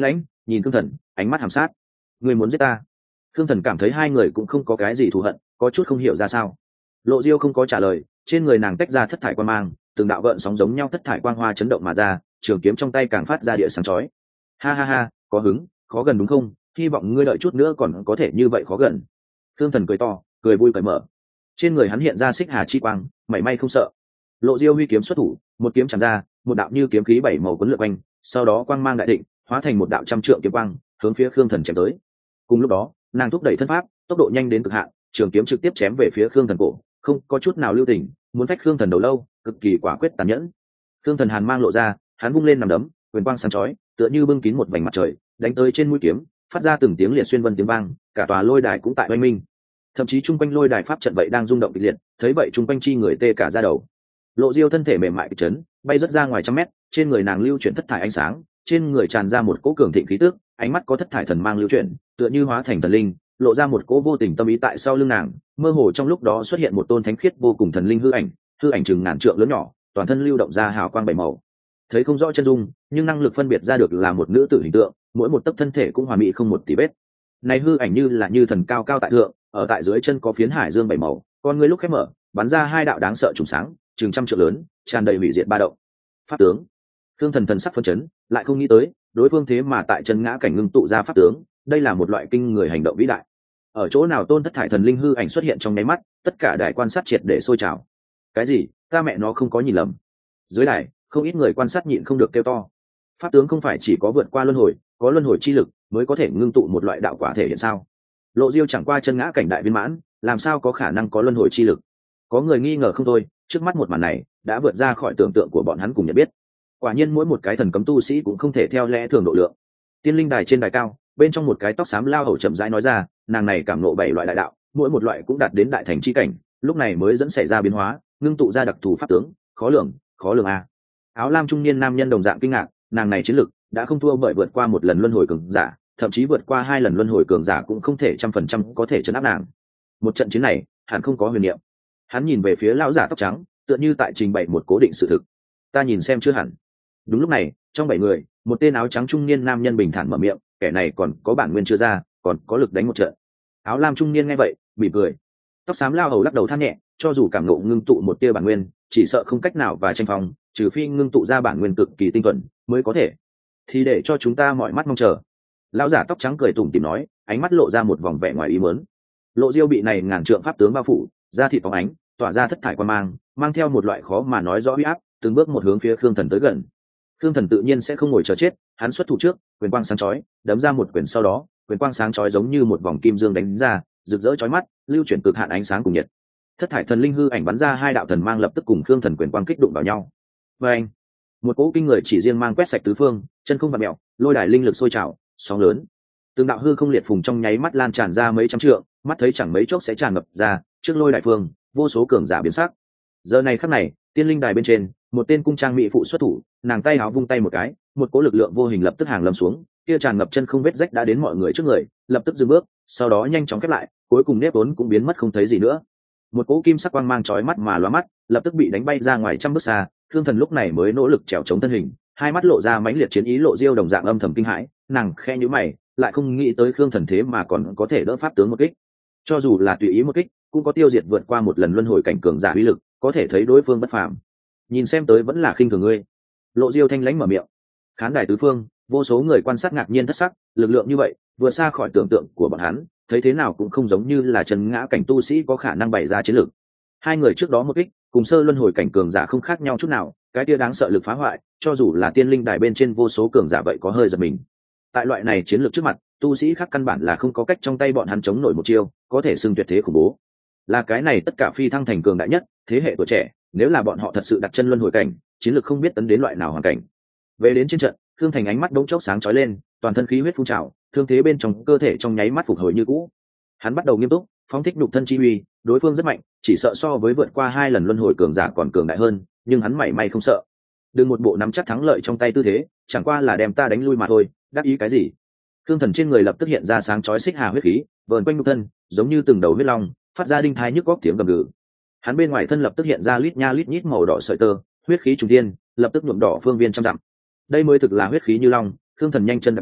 nhìn Khương Thần, ánh mắt hàm sát. Ngươi muốn giết ta? Khương Thần cảm thấy hai người cũng không có cái gì thù hận, có chút không hiểu ra sao. Lộ Diêu không có trả lời, trên người nàng tách ra thất thải quang mang, từng đạo gợn sóng giống nhau thất thải quang hoa chấn động mà ra, trường kiếm trong tay càng phát ra địa sáng chói. Ha ha ha, có hứng, khó gần đúng không? Hy vọng ngươi đợi chút nữa còn có thể như vậy khó gần. Khương Thần cười to, cười vui cởi mở. Trên người hắn hiện ra xích hà chi quang, mảy may không sợ. Lộ Diêu huy kiếm xuất thủ, một kiếm chạm ra, một đạo như kiếm khí bảy màu cuốn lượn quanh, sau đó quang mang đại định, hóa thành một đạo trăm trượng kiếm quang, hướng phía Khương Thần chém tới. Cùng lúc đó, nàng thúc đẩy thân pháp, tốc độ nhanh đến cực hạn, trường kiếm trực tiếp chém về phía Khương Thần cổ, không có chút nào lưu tình, muốn phách Khương Thần đầu lâu, cực kỳ quả quyết tàn nhẫn. Khương Thần hàn mang lộ ra, hắn vung lên nằm đấm, quyền quang sáng chói, tựa như bưng kín một vành mặt trời, đánh tới trên mũi kiếm, phát ra từng tiếng liệt xuyên vân tiếng vang, cả tòa lôi đài cũng tại oanh minh. Thậm chí trung quanh lôi đài pháp trận vậy đang rung động kịch liệt, thấy vậy trung quanh chi người tê cả da đầu. Lộ Diêu thân thể mềm mại kịch chấn, bay rất ra ngoài trăm mét, trên người nàng lưu chuyển thất thải ánh sáng, trên người tràn ra một cỗ cường thịnh khí tức, ánh mắt có thất thải thần mang lưu chuyển, tựa như hóa thành thần linh, lộ ra một cỗ vô tình tâm ý tại sau lưng nàng, mơ hồ trong lúc đó xuất hiện một tôn thánh khiết vô cùng thần linh hư ảnh chừng ngàn trượng lớn nhỏ, toàn thân lưu động ra hào quang bảy màu. Thấy không rõ chân dung, nhưng năng lực phân biệt ra được là một nữ tử hình tượng, mỗi một tấc thân thể cũng hoàn mỹ không một tì vết. Này hư ảnh như là như thần cao cao tại thượng, ở tại dưới chân có phiến hải dương bảy màu, con ngươi lúc khép mở, bắn ra hai đạo đáng sợ trùng sáng, chừng trăm trượng lớn, tràn đầy hủy diệt ba động. Pháp tướng. Khương Thần thần sắc phân chấn, lại không nghĩ tới, đối phương thế mà tại chân ngã cảnh ngưng tụ ra pháp tướng, đây là một loại kinh người hành động vĩ đại. Ở chỗ nào tôn thất thải thần linh hư ảnh xuất hiện trong nháy mắt, tất cả đài quan sát triệt để sôi trào. Cái gì? Ta mẹ nó không có nhìn lầm. Dưới đài, không ít người quan sát nhịn không được kêu to. Pháp tướng không phải chỉ có vượt qua luân hồi, có luân hồi chi lực mới có thể ngưng tụ một loại đạo quả thể hiện sao? Lộ Diêu chẳng qua chân ngã cảnh đại viên mãn, làm sao có khả năng có luân hồi chi lực? Có người nghi ngờ không thôi, trước mắt một màn này đã vượt ra khỏi tưởng tượng của bọn hắn cùng nhận biết. Quả nhiên mỗi một cái thần cấm tu sĩ cũng không thể theo lẽ thường độ lượng. Tiên linh đài trên đài cao, bên trong một cái tóc xám lao hầu chậm rãi nói ra, nàng này cảm ngộ bảy loại đại đạo, mỗi một loại cũng đạt đến đại thành chi cảnh, lúc này mới dẫn xảy ra biến hóa, ngưng tụ ra đặc thù pháp tướng, khó lường a. Áo lam trung niên nam nhân đồng dạng kinh ngạc, nàng này chiến lực đã không thua bởi vượt qua một lần luân hồi cường giả, thậm chí vượt qua hai lần luân hồi cường giả cũng không thể 100% có thể chấn áp nàng. Một trận chiến này, hẳn không có huyền niệm. Hắn nhìn về phía lão giả tóc trắng, tựa như tại trình bày một cố định sự thực. Ta nhìn xem chưa hẳn. Đúng lúc này, trong 7 người, một tên áo trắng trung niên nam nhân bình thản mở miệng, kẻ này còn có bản nguyên chưa ra, còn có lực đánh một trận. Áo lam trung niên nghe vậy, mỉm cười. Tóc xám lao hầu lắc đầu than nhẹ, cho dù cảm ngộ ngưng tụ một tia bản nguyên, chỉ sợ không cách nào và tranh phòng, trừ phi ngưng tụ ra bản nguyên cực kỳ tinh thuần mới có thể. Thì để cho chúng ta mọi mắt mong chờ. Lão giả tóc trắng cười tủm tỉm nói, ánh mắt lộ ra một vòng vẻ ngoài ý muốn. Lộ Diêu bị này ngàn trượng pháp tướng bao phủ, da thịt phóng ánh, tỏa ra thất thải quan mang, mang theo một loại khó mà nói rõ uy áp, từng bước một hướng phía Khương Thần tới gần. Khương Thần tự nhiên sẽ không ngồi chờ chết, hắn xuất thủ trước, quyền quang sáng chói, đấm ra một quyền sau đó, quyền quang sáng chói giống như một vòng kim dương đánh ra, rực rỡ chói mắt, lưu chuyển cực hạn ánh sáng cùng nhiệt. Thất thải thần linh hư ảnh bắn ra hai đạo thần mang lập tức cùng Khương Thần quyền quang kích đụng vào nhau. Và anh, một cỗ kinh người chỉ riêng mang quét sạch tứ phương, chân không vặn mèo, lôi đài linh lực sôi trào, sóng lớn. Từng đạo hư không liệt phùng trong nháy mắt lan tràn ra mấy trăm trượng, mắt thấy chẳng mấy chốc sẽ tràn ngập ra, trước lôi đại phương, vô số cường giả biến sắc. Giờ này khắc này, tiên linh đài bên trên, một tên cung trang mỹ phụ xuất thủ, nàng tay áo vung tay một cái, một cỗ lực lượng vô hình lập tức hàng lâm xuống, kia tràn ngập chân không vết rách đã đến mọi người trước người, lập tức dừng bước, sau đó nhanh chóng khép lại, cuối cùng nếp vốn cũng biến mất không thấy gì nữa. Một cỗ kim sắc quang mang chói mắt mà lóa mắt, lập tức bị đánh bay ra ngoài trăm bước xa, Thương Thần lúc này mới nỗ lực trèo chống thân hình, hai mắt lộ ra mãnh liệt chiến ý. Lộ Diêu đồng dạng âm thầm kinh hãi, nàng khẽ nhíu mày, lại không nghĩ tới Khương Thần thế mà còn có thể đỡ pháp tướng một kích. Cho dù là tùy ý một kích, cũng có tiêu diệt vượt qua một lần luân hồi cảnh cường giả uy lực, có thể thấy đối phương bất phàm. Nhìn xem tới vẫn là khinh thường ngươi. Lộ Diêu thanh lãnh mở miệng. Khán đài tứ phương, vô số người quan sát ngạc nhiên thất sắc, lực lượng như vậy, vượt xa khỏi tưởng tượng của bọn hắn, thấy thế nào cũng không giống như là chân ngã cảnh tu sĩ có khả năng bày ra chiến lược. Hai người trước đó một kích, cùng sơ luân hồi cảnh cường giả không khác nhau chút nào, cái kia đáng sợ lực phá hoại, cho dù là tiên linh đài bên trên vô số cường giả vậy có hơi giật mình. Tại loại này chiến lược trước mặt, tu sĩ khác căn bản là không có cách trong tay bọn hắn chống nổi một chiêu, có thể xưng tuyệt thế khủng bố. Là cái này tất cả phi thăng thành cường đại nhất, thế hệ tuổi trẻ, nếu là bọn họ thật sự đặt chân luân hồi cảnh, chiến lược không biết tấn đến loại nào hoàn cảnh. Về đến trên trận, Thương Thành ánh mắt đống chốc sáng chói lên, toàn thân khí huyết phun trào, thương thế bên trong cơ thể trong nháy mắt phục hồi như cũ. Hắn bắt đầu nghiêm túc, phóng thích nhục thân chi uy, đối phương rất mạnh, chỉ sợ so với vượt qua 2 lần luân hồi cường giả còn cường đại hơn, nhưng hắn mảy may không sợ. Đừng một bộ nắm chắc thắng lợi trong tay tư thế, chẳng qua là đem ta đánh lui mà thôi, đắc ý cái gì? Thương Thần trên người lập tức hiện ra sáng chói xích hà huyết khí, vờn quanh nhục thân, giống như từng đầu huyết long, phát ra đinh thai nhức góc tiếng gầm gừ. Hắn bên ngoài thân lập tức hiện ra lít nha lít nhít màu đỏ sợi tơ, huyết khí trùng thiên, lập tức nhuộm đỏ phương viên trăm dặm. Đây mới thực là huyết khí như long. Thương Thần nhanh chân đạp đến,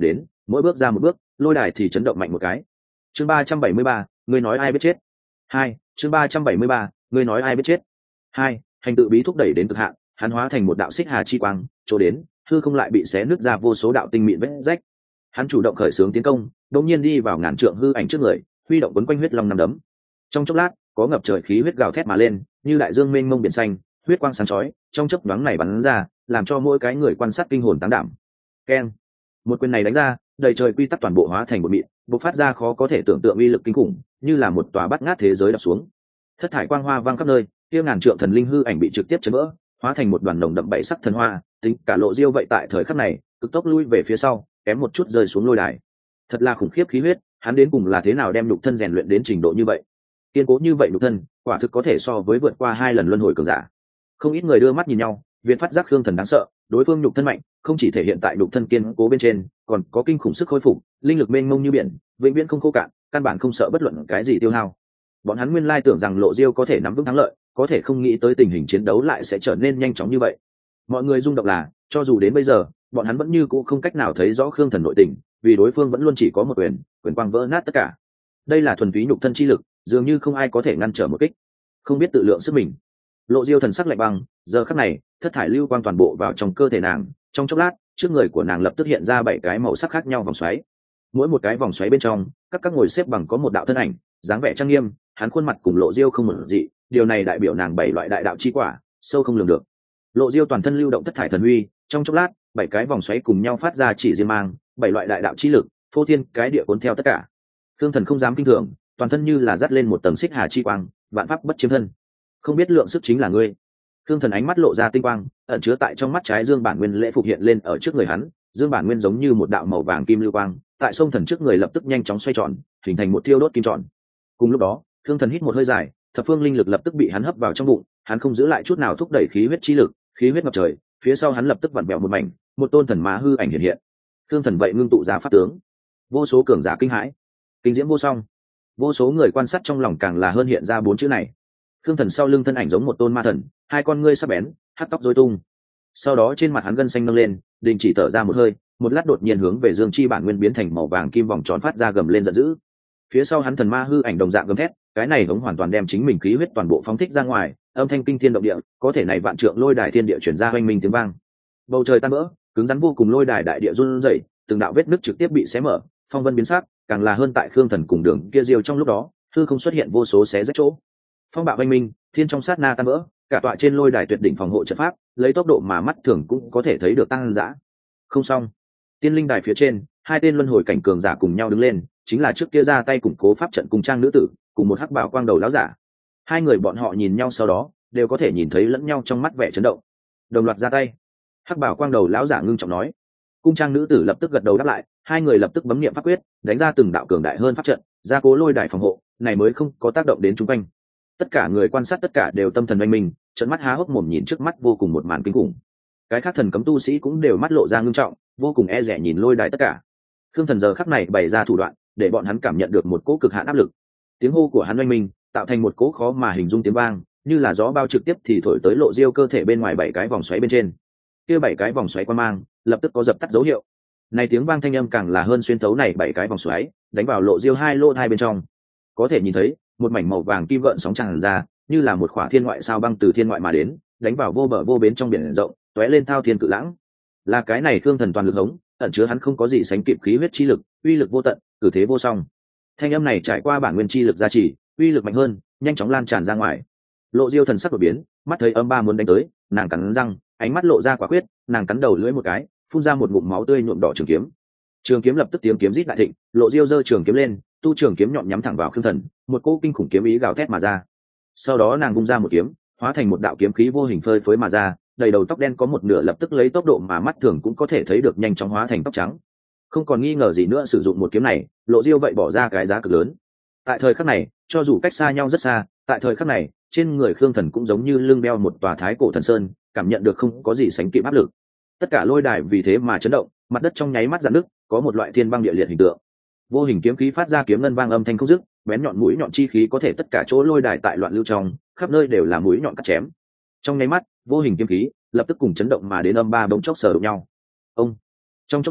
mỗi bước ra một bước, lôi đài thì chấn động mạnh một cái. Chương 373, ngươi nói ai biết chết. 2, chương 373, ngươi nói ai biết chết. 2, hành tự bí thúc đẩy đến cực hạn, hắn hóa thành một đạo xích hà chi quang, chỗ đến, hư không lại bị xé nứt ra vô số đạo tinh mịn vết rách. Hắn chủ động khởi xướng tiến công, đột nhiên đi vào ngàn trượng hư ảnh trước người, huy động quấn quanh huyết long năm đấm. Trong chốc lát, có ngập trời khí huyết gào thét mà lên, như đại dương mênh mông biển xanh, huyết quang sáng chói, trong chớp nhoáng này bắn ra, làm cho mỗi cái người quan sát kinh hồn táng đảm. Keng! Một quyền này đánh ra, đầy trời quy tắc toàn bộ hóa thành một mịn, bộc phát ra khó có thể tưởng tượng uy lực kinh khủng, như là một tòa bát ngát thế giới đập xuống. Thất thải quang hoa vang khắp nơi, kia ngàn trượng thần linh hư ảnh bị trực tiếp chấn vỡ, hóa thành một đoàn nồng đậm bảy sắc thần hoa, tính cả Lộ Diêu vậy tại thời khắc này, cực tốc lui về phía sau, kém một chút rơi xuống lôi đài. Thật là khủng khiếp khí huyết, hắn đến cùng là thế nào đem nhục thân rèn luyện đến trình độ như vậy? Kiên cố như vậy nhục thân, quả thực có thể so với vượt qua 2 lần luân hồi cường giả. Không ít người đưa mắt nhìn nhau, viện phát giác Khương Thần đáng sợ, đối phương nhục thân mạnh, không chỉ thể hiện tại nhục thân kiên cố bên trên, còn có kinh khủng sức khôi phục, linh lực mênh mông như biển, vĩnh viễn không khô cạn, căn bản không sợ bất luận cái gì tiêu hao. Bọn hắn nguyên lai tưởng rằng Lộ Diêu có thể nắm vững thắng lợi, có thể không nghĩ tới tình hình chiến đấu lại sẽ trở nên nhanh chóng như vậy. Mọi người rung động là, cho dù đến bây giờ, bọn hắn vẫn như cũ không cách nào thấy rõ Khương Thần nội tình, vì đối phương vẫn luôn chỉ có một quyền quang vỡ nát tất cả. Đây là thuần túy nhục thân chi lực, dường như không ai có thể ngăn trở một kích. Không biết tự lượng sức mình. Lộ Diêu thần sắc lạnh băng, giờ khắc này, thất thải lưu quang toàn bộ vào trong cơ thể nàng, trong chốc lát, trước người của nàng lập tức hiện ra 7 cái màu sắc khác nhau vòng xoáy. Mỗi một cái vòng xoáy bên trong, các ngồi xếp bằng có một đạo thân ảnh, dáng vẻ trang nghiêm, hắn khuôn mặt cùng Lộ Diêu không một dị, điều này đại biểu nàng 7 loại đại đạo chi quả, sâu không lường được. Lộ Diêu toàn thân lưu động thất thải thần uy, trong chốc lát, 7 cái vòng xoáy cùng nhau phát ra chỉ riêng mang, 7 loại đại đạo chi lực, phô thiên cái địa cuốn theo tất cả. Khương Thần không dám kinh thường, toàn thân như là dắt lên một tầng xích hà chi quang, vạn pháp bất chiếm thân. Không biết lượng sức chính là ngươi. Khương Thần ánh mắt lộ ra tinh quang, ẩn chứa tại trong mắt trái Dương Bản Nguyên lễ phục hiện lên ở trước người hắn, Dương Bản Nguyên giống như một đạo màu vàng kim lưu quang, tại sông thần trước người lập tức nhanh chóng xoay tròn, hình thành một thiêu đốt kim tròn. Cùng lúc đó, Khương Thần hít một hơi dài, thập phương linh lực lập tức bị hắn hấp vào trong bụng, hắn không giữ lại chút nào thúc đẩy khí huyết chi lực, khí huyết ngập trời, phía sau hắn lập tức vặn vẹo một mảnh, một tôn thần ma hư ảnh hiện hiện. Khương Thần vậy ngưng tụ ra pháp tướng, vô số cường giả kinh hãi, kinh diễm vô song. Vô số người quan sát trong lòng càng là hơn hiện ra 4 chữ này. Khương Thần sau lưng thân ảnh giống một tôn ma thần, hai con ngươi sắc bén, hắc tóc rối tung. Sau đó trên mặt hắn gân xanh nâng lên, đình chỉ thở ra một hơi, một lát đột nhiên hướng về Dương Chi Bản Nguyên biến thành màu vàng kim vòng tròn phát ra gầm lên giận dữ. Phía sau hắn thần ma hư ảnh đồng dạng gầm thét, cái này hống hoàn toàn đem chính mình khí huyết toàn bộ phóng thích ra ngoài, âm thanh kinh thiên động địa, có thể này vạn trượng lôi đài thiên địa truyền ra oanh minh tiếng vang. Bầu trời tan vỡ, cứng rắn vô cùng lôi đài đại địa run rẩy, từng đạo vết nứt trực tiếp bị xé mở, phong vân biến sắc, càng là hơn tại Khương Thần cùng Đường kia diêu trong lúc đó, hư không xuất hiện vô số xé rách chỗ. Phong bạo oanh minh, thiên trong sát na tan vỡ, cả tọa trên lôi đài tuyệt đỉnh phòng hộ trận pháp, lấy tốc độ mà mắt thường cũng có thể thấy được tăng dã. Không xong, tiên linh đài phía trên, hai tên luân hồi cảnh cường giả cùng nhau đứng lên, chính là trước kia ra tay củng cố pháp trận cùng trang nữ tử, cùng một hắc bảo quang đầu lão giả. Hai người bọn họ nhìn nhau sau đó, đều có thể nhìn thấy lẫn nhau trong mắt vẻ chấn động. Đồng loạt ra tay. Hắc bảo quang đầu lão giả ngưng trọng nói. Cung trang nữ tử lập tức gật đầu đáp lại, hai người lập tức bấm niệm pháp quyết, đánh ra từng đạo cường đại hơn pháp trận, gia cố lôi đài phòng hộ, này mới không có tác động đến chúng quanh. Tất cả người quan sát tất cả đều tâm thần oanh minh, trợn mắt há hốc mồm nhìn trước mắt vô cùng một màn kinh khủng. Cái khác thần cấm tu sĩ cũng đều mắt lộ ra ngưng trọng, vô cùng e dè nhìn lôi đài tất cả. Khương Thần giờ khắc này bày ra thủ đoạn, để bọn hắn cảm nhận được một cỗ cực hạn áp lực. Tiếng hô của hắn oanh minh, tạo thành một cỗ khó mà hình dung tiếng vang, như là gió bao trực tiếp thì thổi tới Lộ Diêu cơ thể bên ngoài 7 cái vòng xoáy bên trên. Kia 7 cái vòng xoáy quan mang, lập tức có dập tắt dấu hiệu. Này tiếng vang thanh âm càng là hơn xuyên thấu này 7 cái vòng xoáy, đánh vào Lộ Diêu hai lỗ hai bên trong. Có thể nhìn thấy, một mảnh màu vàng kim gợn sóng tràn ra, như là một khỏa thiên ngoại sao băng từ thiên ngoại mà đến, đánh vào vô bờ vô bến trong biển rộng, tóe lên thao thiên cự lãng. Là cái này Khương Thần toàn lực hống, ẩn chứa hắn không có gì sánh kịp khí huyết chi lực, uy lực vô tận, cử thế vô song. Thanh âm này trải qua bản nguyên chi lực gia trì, uy lực mạnh hơn, nhanh chóng lan tràn ra ngoài. Lộ Diêu thần sắc đột biến, mắt thấy âm ba muốn đánh tới, nàng cắn răng, ánh mắt lộ ra quả quyết, nàng cắn đầu lưỡi một cái, phun ra một ngụm máu tươi nhuộm đỏ trường kiếm. Trường kiếm lập tức tiếng kiếm rít đại thịnh, Lộ Diêu giơ trường kiếm lên, tu trường kiếm nhọn nhắm thẳng vào Khương Thần, một cỗ kinh khủng kiếm ý gào thét mà ra. Sau đó nàng vung ra một kiếm, hóa thành một đạo kiếm khí vô hình phơi phới mà ra, đầy đầu tóc đen có một nửa lập tức lấy tốc độ mà mắt thường cũng có thể thấy được nhanh chóng hóa thành tóc trắng. Không còn nghi ngờ gì nữa, sử dụng một kiếm này, Lộ Diêu vậy bỏ ra cái giá cực lớn. Tại thời khắc này, cho dù cách xa nhau rất xa, tại thời khắc này, trên người Khương Thần cũng giống như lưng đeo một tòa thái cổ thần sơn, cảm nhận được không có gì sánh kịp áp lực. Tất cả lôi đài vì thế mà chấn động, mặt đất trong nháy mắt rạn nứt, có một loại thiên băng địa liệt hình tượng. Vô hình kiếm khí phát ra kiếm ngân vang âm thanh không dứt, bén nhọn mũi nhọn chi khí có thể tất cả chỗ lôi đài tại loạn lưu trong, khắp nơi đều là mũi nhọn cắt chém. Trong nháy mắt, vô hình kiếm khí lập tức cùng chấn động mà đến âm ba bỗng chốc sờ đụng nhau. Ông, trong chốc lát,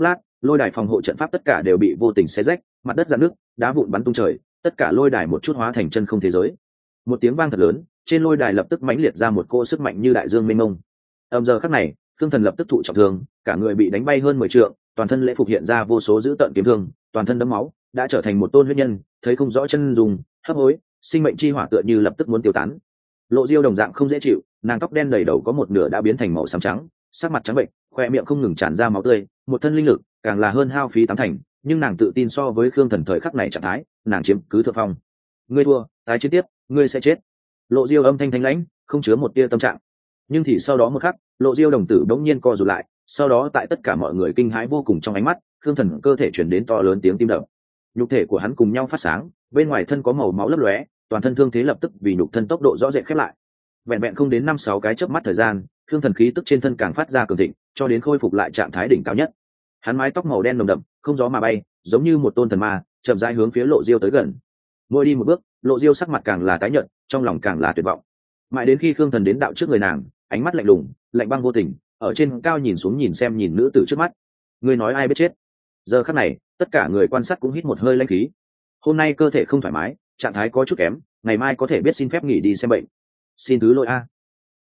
lôi đài phòng hộ trận pháp tất cả đều bị vô tình xé rách, mặt đất rạn nước, đá vụn bắn tung trời, tất cả lôi đài một chút hóa thành chân không thế giới. Một tiếng vang thật lớn, trên lôi đài lập tức mãnh liệt ra một cỗ sức mạnh như đại dương mênh mông. Giờ khắc này, Thương Thần lập tức thụ trọng thương, cả người bị đánh bay hơn 10 trượng, toàn thân lễ phục hiện ra vô số dữ tợn kiếm thương, toàn thân đẫm máu, đã trở thành một tôn huyết nhân, thấy không rõ chân dùng, hấp hối, sinh mệnh chi hỏa tựa như lập tức muốn tiêu tán. Lộ Diêu đồng dạng không dễ chịu, nàng tóc đen đầy đầu có một nửa đã biến thành màu xám trắng, sắc mặt trắng bệnh, khoe miệng không ngừng tràn ra máu tươi, một thân linh lực càng là hơn hao phí tám thành, nhưng nàng tự tin so với Khương Thần thời khắc này trạng thái, nàng chiếm cứ thượng phong. Ngươi thua, tái chiến tiếp, ngươi sẽ chết. Lộ Diêu âm thanh thanh lãnh, không chứa một tia tâm trạng. Nhưng thì sau đó một khắc, Lộ Diêu đồng tử bỗng nhiên co rụt lại, sau đó tại tất cả mọi người kinh hãi vô cùng trong ánh mắt, Khương Thần cơ thể chuyển đến to lớn tiếng tim đập. Nhục thể của hắn cùng nhau phát sáng, bên ngoài thân có màu máu lấp lóe, toàn thân thương thế lập tức vì nhục thân tốc độ rõ rệt khép lại. Vẹn vẹn không đến 5-6 cái chớp mắt thời gian, Khương Thần khí tức trên thân càng phát ra cường thịnh, cho đến khôi phục lại trạng thái đỉnh cao nhất. Hắn mái tóc màu đen nồng đậm, không gió mà bay, giống như một tôn thần ma, chậm rãi hướng phía Lộ Diêu tới gần. Mỗi đi một bước, Lộ Diêu sắc mặt càng là tái nhợt, trong lòng càng là tuyệt vọng. Mãi đến khi Khương Thần đến đạo trước người nàng, ánh mắt lạnh lùng, lạnh băng vô tình, ở trên cao nhìn xuống nhìn xem nhìn nữ tử trước mắt. Ngươi nói ai biết chết? Giờ khắc này, tất cả người quan sát cũng hít một hơi lãnh khí. Hôm nay cơ thể không thoải mái, trạng thái có chút kém, ngày mai có thể biết xin phép nghỉ đi xem bệnh. Xin thứ lỗi a.